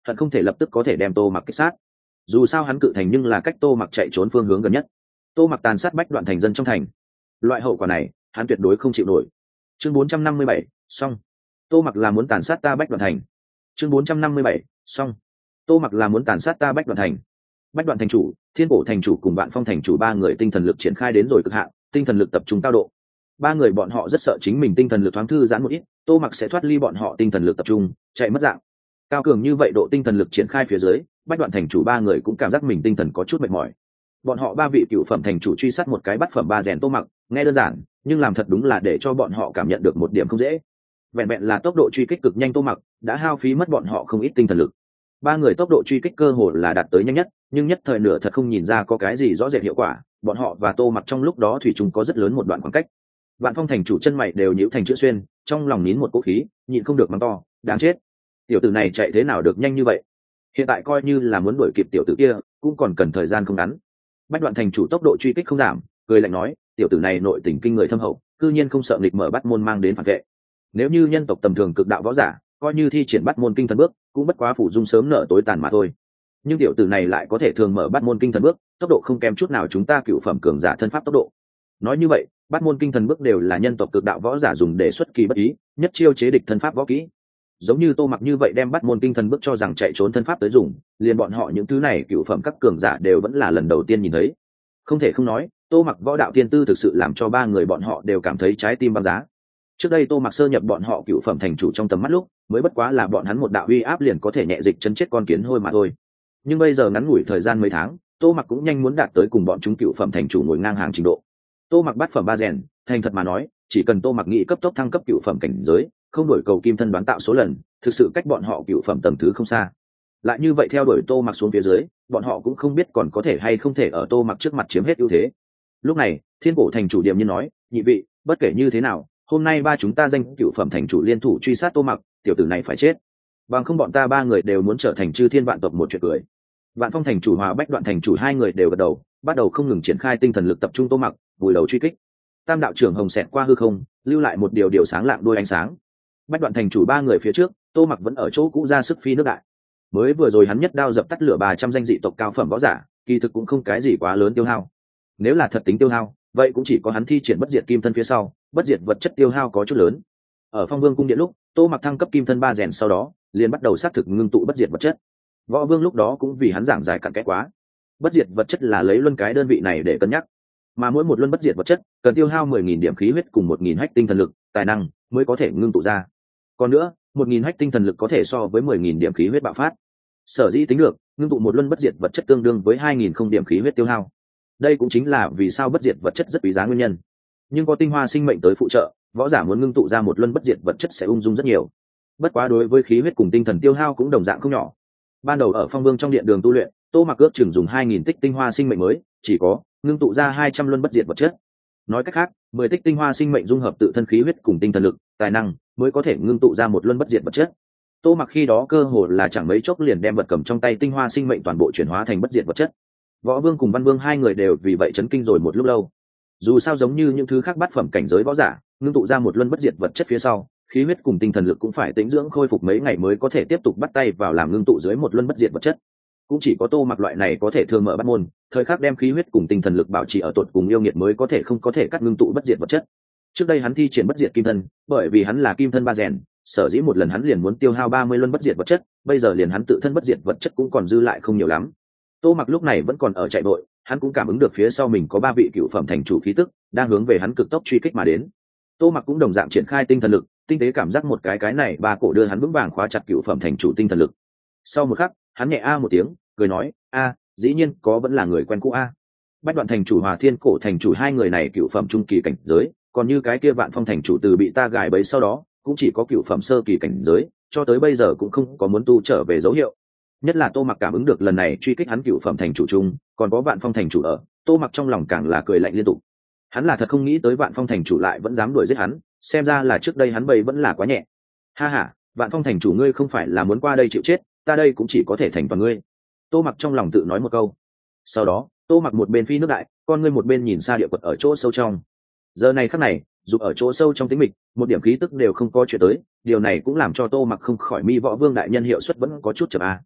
Speaker 1: hận không thể lập tức có thể đem Tô Mặc kích sát. Dù sao hắn cự thành nhưng là cách Tô Mặc chạy trốn phương hướng gần nhất. Tô Mặc tàn sát bách đoạn thành dân trong thành, loại hậu quả này hắn tuyệt đối không chịu nổi. Chương bốn trăm năm mươi bảy, xong. Tô Mặc là muốn tàn sát ta bách đoạn thành. Chương bốn trăm năm mươi bảy, xong. Tô Mặc là muốn tàn sát ta bách đoạn thành. Bách đoạn thành chủ, Thiên Cổ thành chủ cùng Vạn Phong thành chủ ba người tinh thần lực triển khai đến rồi cực hạn, tinh thần lực tập trung cao độ. Ba người bọn họ rất sợ chính mình tinh thần lực thoáng thư giãn một ít, Tô Mặc sẽ thoát ly bọn họ tinh thần lực tập trung, chạy mất dạng. Cao cường như vậy độ tinh thần lực triển khai phía dưới, bách đoạn thành chủ ba người cũng cảm giác mình tinh thần có chút mệt mỏi. Bọn họ ba vị cựu phẩm thành chủ truy sát một cái bát phẩm ba rèn Tô Mặc, nghe đơn giản, nhưng làm thật đúng là để cho bọn họ cảm nhận được một điểm không dễ. Vẹn vẹn là tốc độ truy kích cực nhanh Tô Mặc, đã hao phí mất bọn họ không ít tinh thần lực. Ba người tốc độ truy kích cơ hồ là đạt tới nhanh nhất, nhưng nhất thời nửa thật không nhìn ra có cái gì rõ rệt hiệu quả, bọn họ và Tô Mặc trong lúc đó thủy chung có rất lớn một đoạn khoảng cách. Vạn Phong thành chủ chân mày đều nhíu thành chữ xuyên, trong lòng nín một cỗ khí, nhịn không được mắng to, đáng chết. Tiểu tử này chạy thế nào được nhanh như vậy? Hiện tại coi như là muốn đuổi kịp tiểu tử kia, cũng còn cần thời gian không ngắn. Bách đoạn thành chủ tốc độ truy kích không giảm, cười lạnh nói, tiểu tử này nội tình kinh người thâm hậu, cư nhiên không sợ nghịch mở bắt môn mang đến phản vệ. Nếu như nhân tộc tầm thường cực đạo võ giả, coi như thi triển bắt môn kinh thần bước, cũng bất quá phủ dung sớm nở tối tàn mà thôi. Nhưng tiểu tử này lại có thể thường mở bắt môn kinh thần bước, tốc độ không kém chút nào chúng ta cựu phẩm cường giả thân pháp tốc độ. Nói như vậy, bắt môn kinh thần bước đều là nhân tộc cực đạo võ giả dùng để xuất kỳ bất ý, nhất chiêu chế địch thân pháp võ kỹ. Giống như Tô Mặc như vậy đem bắt môn kinh thần bước cho rằng chạy trốn thân pháp tới dùng, liền bọn họ những thứ này cựu phẩm các cường giả đều vẫn là lần đầu tiên nhìn thấy. Không thể không nói, Tô Mặc võ đạo tiên tư thực sự làm cho ba người bọn họ đều cảm thấy trái tim băng giá. Trước đây Tô Mặc sơ nhập bọn họ cựu phẩm thành chủ trong tầm mắt lúc, mới bất quá là bọn hắn một đạo uy áp liền có thể nhẹ dịch chân chết con kiến hôi mà thôi. Nhưng bây giờ ngắn ngủi thời gian mấy tháng, Tô Mặc cũng nhanh muốn đạt tới cùng bọn chúng cựu phẩm thành chủ ngồi ngang hàng trình độ. Tô Mặc bát phẩm ba rèn, thành thật mà nói, chỉ cần Tô Mặc nghĩ cấp tốc thăng cấp cựu phẩm cảnh giới, không đổi cầu kim thân đoán tạo số lần, thực sự cách bọn họ cựu phẩm tầng thứ không xa. Lại như vậy theo đuổi Tô Mặc xuống phía dưới, bọn họ cũng không biết còn có thể hay không thể ở Tô Mặc trước mặt chiếm hết ưu thế. Lúc này, Thiên Cổ thành chủ điềm nhiên nói, nhị vị, bất kể như thế nào, hôm nay ba chúng ta danh cựu phẩm thành chủ liên thủ truy sát Tô Mặc, tiểu tử này phải chết. Bằng không bọn ta ba người đều muốn trở thành chư thiên vạn tộc một chuyện cười. Vạn Phong thành chủ hòa Bách Đoạn thành chủ hai người đều gật đầu, bắt đầu không ngừng triển khai tinh thần lực tập trung Tô Mặc, vùi đầu truy kích. Tam đạo trưởng hồng xẹt qua hư không, lưu lại một điều điều sáng lạng đôi ánh sáng. Bách Đoạn thành chủ ba người phía trước, Tô Mặc vẫn ở chỗ cũ ra sức phi nước đại. Mới vừa rồi hắn nhất đao dập tắt lửa ba trăm danh dị tộc cao phẩm võ giả, kỳ thực cũng không cái gì quá lớn tiêu hao. Nếu là thật tính tiêu hao, vậy cũng chỉ có hắn thi triển bất diệt kim thân phía sau, bất diệt vật chất tiêu hao có chút lớn. Ở Phong Vương cung điện lúc, Tô Mặc thăng cấp kim thân ba rèn sau đó, liền bắt đầu xác thực ngưng tụ bất diệt vật chất. Võ Vương lúc đó cũng vì hắn giảng giải cặn kẽ quá. Bất diệt vật chất là lấy luân cái đơn vị này để cân nhắc, mà mỗi một luân bất diệt vật chất cần tiêu hao mười nghìn điểm khí huyết cùng một nghìn hách tinh thần lực, tài năng mới có thể ngưng tụ ra. Còn nữa, một nghìn hách tinh thần lực có thể so với mười nghìn điểm khí huyết bạo phát. Sở dĩ tính được, ngưng tụ một luân bất diệt vật chất tương đương với hai nghìn không điểm khí huyết tiêu hao. Đây cũng chính là vì sao bất diệt vật chất rất quý giá nguyên nhân. Nhưng có tinh hoa sinh mệnh tới phụ trợ, võ giả muốn ngưng tụ ra một luân bất diệt vật chất sẽ ung dung rất nhiều. Bất quá đối với khí huyết cùng tinh thần tiêu hao cũng đồng dạng không nhỏ. Ban đầu ở Phong Vương trong điện đường tu luyện, Tô Mặc ước chừng dùng hai nghìn tích tinh hoa sinh mệnh mới, chỉ có ngưng tụ ra hai trăm luân bất diệt vật chất. Nói cách khác, mười tích tinh hoa sinh mệnh dung hợp tự thân khí huyết cùng tinh thần lực, tài năng mới có thể ngưng tụ ra một luân bất diệt vật chất. Tô Mặc khi đó cơ hồ là chẳng mấy chốc liền đem vật cầm trong tay tinh hoa sinh mệnh toàn bộ chuyển hóa thành bất diệt vật chất. Võ Vương cùng Văn Vương hai người đều vì vậy chấn kinh rồi một lúc lâu. Dù sao giống như những thứ khác bát phẩm cảnh giới võ giả, ngưng tụ ra một luân bất diệt vật chất phía sau, khí huyết cùng tinh thần lực cũng phải tĩnh dưỡng khôi phục mấy ngày mới có thể tiếp tục bắt tay vào làm ngưng tụ dưới một luân bất diệt vật chất. Cũng chỉ có Tô Mặc loại này có thể thường mở bắt môn, thời khắc đem khí huyết cùng tinh thần lực bảo trì ở tột cùng yêu nghiệt mới có thể không có thể cắt ngưng tụ bất diệt vật chất. Trước đây hắn thi triển bất diệt kim thân, bởi vì hắn là kim thân ba rèn, sở dĩ một lần hắn liền muốn tiêu hao ba mươi luân bất diệt vật chất, bây giờ liền hắn tự thân bất diệt vật chất cũng còn dư lại không nhiều lắm. Tô Mặc lúc này vẫn còn ở chạy vội, hắn cũng cảm ứng được phía sau mình có ba vị cựu phẩm thành chủ khí tức đang hướng về hắn cực tốc truy kích mà đến. Tô Mặc cũng đồng dạng triển khai tinh thần lực, tinh tế cảm giác một cái cái này ba cổ đưa hắn vững vàng khóa chặt cựu phẩm thành chủ tinh thần lực. Sau một khắc, hắn nhẹ a một tiếng, cười nói, a, dĩ nhiên có vẫn là người quen cũ a. Bách Đoạn thành chủ hòa Thiên Cổ thành chủ hai người này cựu phẩm trung kỳ cảnh giới, còn như cái kia Vạn Phong thành chủ từ bị ta gài bẫy sau đó, cũng chỉ có cựu phẩm sơ kỳ cảnh giới, cho tới bây giờ cũng không có muốn tu trở về dấu hiệu. Nhất là Tô Mặc cảm ứng được lần này truy kích hắn cựu phẩm thành chủ trung, còn có Vạn Phong thành chủ ở, Tô Mặc trong lòng càng là cười lạnh liên tục. Hắn là thật không nghĩ tới Vạn Phong thành chủ lại vẫn dám đuổi giết hắn, xem ra là trước đây hắn bầy vẫn là quá nhẹ. Ha ha, Vạn Phong thành chủ ngươi không phải là muốn qua đây chịu chết, ta đây cũng chỉ có thể thành toàn ngươi. Tô Mặc trong lòng tự nói một câu. Sau đó, Tô Mặc một bên phi nước đại, con ngươi một bên nhìn xa địa quật ở chỗ sâu trong. Giờ này khắc này, dù ở chỗ sâu trong tĩnh mịch, một điểm khí tức đều không có chuyện tới, điều này cũng làm cho Tô Mặc không khỏi mi võ vương đại nhân hiệu suất vẫn có chút chậm a.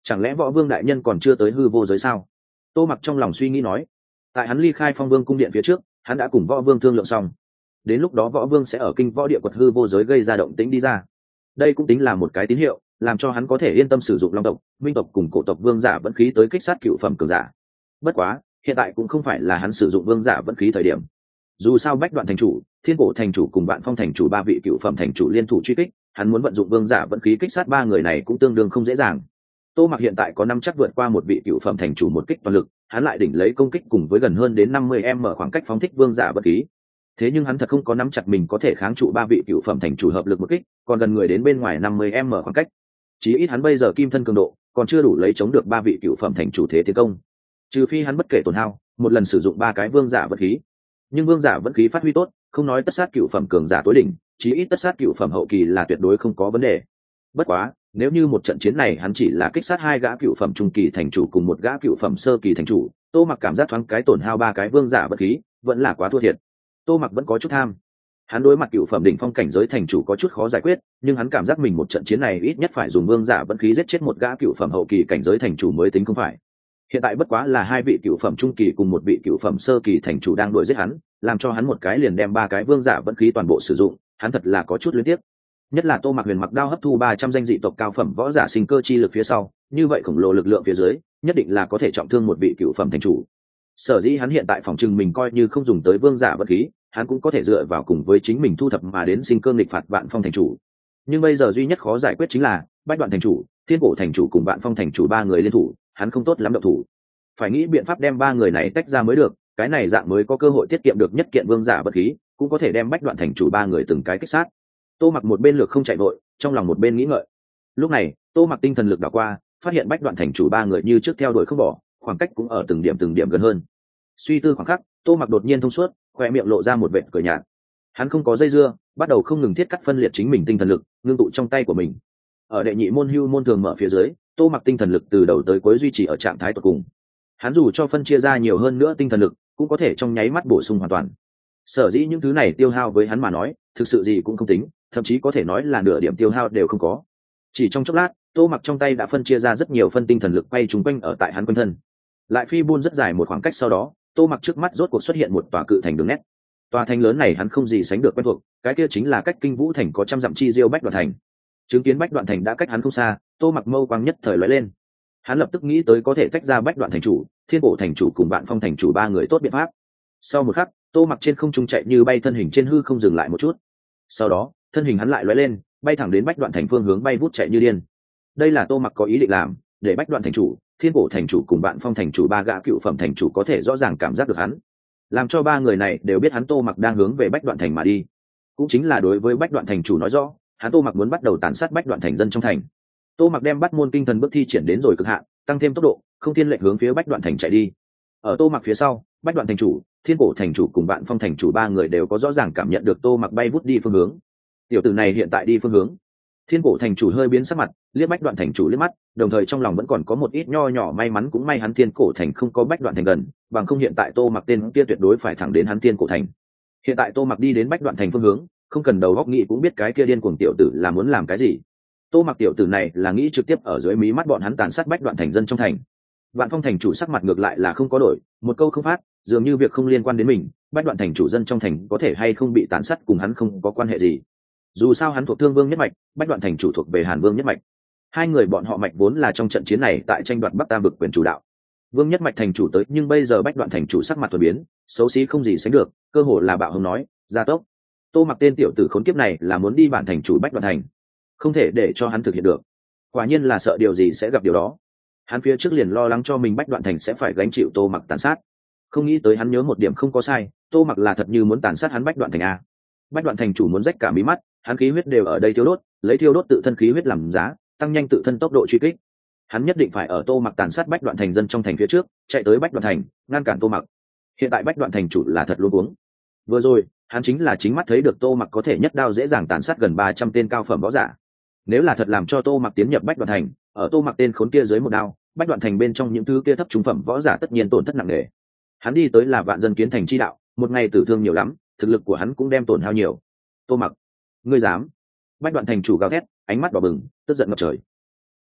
Speaker 1: chẳng lẽ võ vương đại nhân còn chưa tới hư vô giới sao? Tô Mặc trong lòng suy nghĩ nói. Tại hắn ly khai Phong Vương cung điện phía trước, hắn đã cùng võ vương thương lượng xong, đến lúc đó võ vương sẽ ở kinh võ địa quật hư vô giới gây ra động tĩnh đi ra. Đây cũng tính là một cái tín hiệu, làm cho hắn có thể yên tâm sử dụng long tộc, minh tộc cùng cổ tộc vương giả vẫn khí tới kích sát cựu phẩm cường giả. Bất quá hiện tại cũng không phải là hắn sử dụng vương giả vẫn khí thời điểm. Dù sao bách đoạn thành chủ, thiên cổ thành chủ cùng vạn phong thành chủ ba vị cựu phẩm thành chủ liên thủ truy kích, hắn muốn vận dụng vương giả vẫn khí kích sát ba người này cũng tương đương không dễ dàng. Tô Mặc hiện tại có năm chắc vượt qua một vị cựu phẩm thành chủ một kích toàn lực, hắn lại đỉnh lấy công kích cùng với gần hơn đến năm mươi m khoảng cách phóng thích vương giả bất khí. Thế nhưng hắn thật không có nắm chặt mình có thể kháng trụ ba vị cựu phẩm thành chủ hợp lực một kích, còn gần người đến bên ngoài năm mươi m khoảng cách. Chí ít hắn bây giờ kim thân cường độ còn chưa đủ lấy chống được ba vị cựu phẩm thành chủ thế tiến công. Trừ phi hắn bất kể tổn hao, một lần sử dụng ba cái vương giả bất khí. Nhưng vương giả bất khí phát huy tốt, không nói tất sát cựu phẩm cường giả tối đỉnh, chí ít tất sát cựu phẩm hậu kỳ là tuyệt đối không có vấn đề. Bất quá, nếu như một trận chiến này hắn chỉ là kích sát hai gã cựu phẩm trung kỳ thành chủ cùng một gã cựu phẩm sơ kỳ thành chủ, Tô Mặc cảm giác thoáng cái tổn hao ba cái vương giả bất khí, vẫn là quá thua thiệt. Tô Mặc vẫn có chút tham. Hắn đối mặt cựu phẩm đỉnh phong cảnh giới thành chủ có chút khó giải quyết, nhưng hắn cảm giác mình một trận chiến này ít nhất phải dùng vương giả bất khí giết chết một gã cựu phẩm hậu kỳ cảnh giới thành chủ mới tính không phải. Hiện tại bất quá là hai vị cựu phẩm trung kỳ cùng một vị cựu phẩm sơ kỳ thành chủ đang đuổi giết hắn, làm cho hắn một cái liền đem ba cái vương giả bất khí toàn bộ sử dụng, hắn thật là có chút luyến tiếc. Nhất là Tô Mặc huyền mặc đao hấp thu ba trăm danh dị tộc cao phẩm võ giả sinh cơ chi lực phía sau, như vậy khổng lồ lực lượng phía dưới, nhất định là có thể trọng thương một vị cựu phẩm thành chủ. Sở dĩ hắn hiện tại phòng trừng mình coi như không dùng tới vương giả bất khí, hắn cũng có thể dựa vào cùng với chính mình thu thập mà đến sinh cơ nghịch phạt vạn phong thành chủ. Nhưng bây giờ duy nhất khó giải quyết chính là bách đoạn thành chủ, thiên cổ thành chủ cùng vạn phong thành chủ ba người liên thủ, hắn không tốt lắm động thủ. Phải nghĩ biện pháp đem ba người này tách ra mới được, cái này dạng mới có cơ hội tiết kiệm được nhất kiện vương giả bất khí, cũng có thể đem bách đoạn thành chủ ba người từng cái kích sát. Tô Mặc một bên lược không chạy vội, trong lòng một bên nghĩ ngợi. Lúc này Tô Mặc tinh thần lực đảo qua, phát hiện bách đoạn thành chủ ba người như trước theo đuổi không bỏ, khoảng cách cũng ở từng điểm từng điểm gần hơn. Suy tư khoảng khắc, Tô Mặc đột nhiên thông suốt, khoe miệng lộ ra một vệt cười nhạt. Hắn không có dây dưa, bắt đầu không ngừng thiết cắt phân liệt chính mình tinh thần lực, ngưng tụ trong tay của mình. Ở đệ nhị môn hưu môn thường mở phía dưới, Tô Mặc tinh thần lực từ đầu tới cuối duy trì ở trạng thái tột cùng. Hắn dù cho phân chia ra nhiều hơn nữa tinh thần lực, cũng có thể trong nháy mắt bổ sung hoàn toàn. Sở dĩ những thứ này tiêu hao với hắn mà nói, thực sự gì cũng không tính, thậm chí có thể nói là nửa điểm tiêu hao đều không có. Chỉ trong chốc lát, Tô Mặc trong tay đã phân chia ra rất nhiều phân tinh thần lực quay trúng quanh ở tại hắn quanh thân. Lại phi buôn rất dài một khoảng cách sau đó, Tô Mặc trước mắt rốt cuộc xuất hiện một tòa cự thành đường nét. Tòa thành lớn này hắn không gì sánh được quen thuộc, cái kia chính là cách Kinh Vũ thành có trăm dặm chi diêu Bách Đoạn thành. Chứng kiến Bách Đoạn thành đã cách hắn không xa, Tô Mặc mâu quang nhất thời lóe lên. Hắn lập tức nghĩ tới có thể tách ra Bách Đoạn thành chủ, thiên cổ thành chủ cùng vạn phong thành chủ ba người tốt biện pháp. Sau một khắc, Tô Mặc trên không trung chạy như bay, thân hình trên hư không dừng lại một chút. Sau đó, thân hình hắn lại lóe lên, bay thẳng đến Bách Đoạn thành phương hướng bay vút chạy như điên. Đây là Tô Mặc có ý định làm, để Bách Đoạn thành chủ, thiên cổ thành chủ cùng vạn phong thành chủ ba gã cựu phẩm thành chủ có thể rõ ràng cảm giác được hắn, làm cho ba người này đều biết hắn Tô Mặc đang hướng về Bách Đoạn thành mà đi. Cũng chính là đối với Bách Đoạn thành chủ nói rõ, hắn Tô Mặc muốn bắt đầu tàn sát Bách Đoạn thành dân trong thành. Tô Mặc đem bắt môn kinh thần bước thi triển đến rồi cực hạn, tăng thêm tốc độ, không thiên lệch hướng phía Bách Đoạn thành chạy đi. Ở Tô Mặc phía sau, Bách Đoạn thành chủ, thiên cổ thành chủ cùng vạn phong thành chủ ba người đều có rõ ràng cảm nhận được Tô Mặc bay vút đi phương hướng. Tiểu tử này hiện tại đi phương hướng. Thiên cổ thành chủ hơi biến sắc mặt, liếc Bách Đoạn thành chủ liếc mắt, đồng thời trong lòng vẫn còn có một ít nho nhỏ may mắn, cũng may hắn thiên cổ thành không có Bách Đoạn thành gần, bằng không hiện tại Tô Mặc tên kia tuyệt đối phải thẳng đến hắn thiên cổ thành. Hiện tại Tô Mặc đi đến Bách Đoạn thành phương hướng, không cần đầu óc nghĩ cũng biết cái kia điên cuồng tiểu tử là muốn làm cái gì. Tô Mặc tiểu tử này là nghĩ trực tiếp ở dưới mí mắt bọn hắn tàn sát Bách Đoạn thành dân trong thành. Vạn phong thành chủ sắc mặt ngược lại là không có đổi, một câu không phát, dường như việc không liên quan đến mình, Bách Đoạn thành chủ dân trong thành có thể hay không bị tàn sát cùng hắn không có quan hệ gì. Dù sao hắn thuộc Thương Vương nhất mạch, Bách Đoạn thành chủ thuộc về Hàn Vương nhất mạch. Hai người bọn họ mạch vốn là trong trận chiến này tại tranh đoạt Bắc Tam vực quyền chủ đạo. Vương nhất mạch thành chủ tới, nhưng bây giờ Bách Đoạn thành chủ sắc mặt thuần biến, xấu xí không gì sánh được, cơ hồ là bạo hùng nói, gia tốc. Tô Mặc tên tiểu tử khốn kiếp này là muốn đi bản thành chủ Bách Đoạn thành, không thể để cho hắn thực hiện được. Quả nhiên là sợ điều gì sẽ gặp điều đó. Hắn phía trước liền lo lắng cho mình Bách Đoạn thành sẽ phải gánh chịu Tô Mặc tàn sát, không nghĩ tới hắn nhớ một điểm không có sai, Tô Mặc là thật như muốn tàn sát hắn Bách Đoạn thành a. Bách Đoạn thành chủ muốn rách cả mí mắt, hắn khí huyết đều ở đây thiêu đốt, lấy thiêu đốt tự thân khí huyết làm giá, tăng nhanh tự thân tốc độ truy kích. Hắn nhất định phải ở Tô Mặc tàn sát Bách Đoạn thành dân trong thành phía trước, chạy tới Bách Đoạn thành, ngăn cản Tô Mặc. Hiện tại Bách Đoạn thành chủ là thật luống cuống. Vừa rồi, hắn chính là chính mắt thấy được Tô Mặc có thể nhất đao dễ dàng tàn sát gần ba trăm tên cao phẩm võ giả. Nếu là thật làm cho Tô Mặc tiến nhập Bách Đoạn thành, ở Tô Mặc tên khốn kia dưới một đao, Bách Đoạn thành bên trong những thứ kia thấp trung phẩm võ giả tất nhiên tổn thất nặng nề. Hắn đi tới là vạn dân kiến thành chi đạo, một ngày tử thương nhiều lắm, thực lực của hắn cũng đem tổn hao nhiều. Tô Mặc, ngươi dám? Bách Đoạn thành chủ gào thét, ánh mắt đỏ bừng, tức giận ngập trời.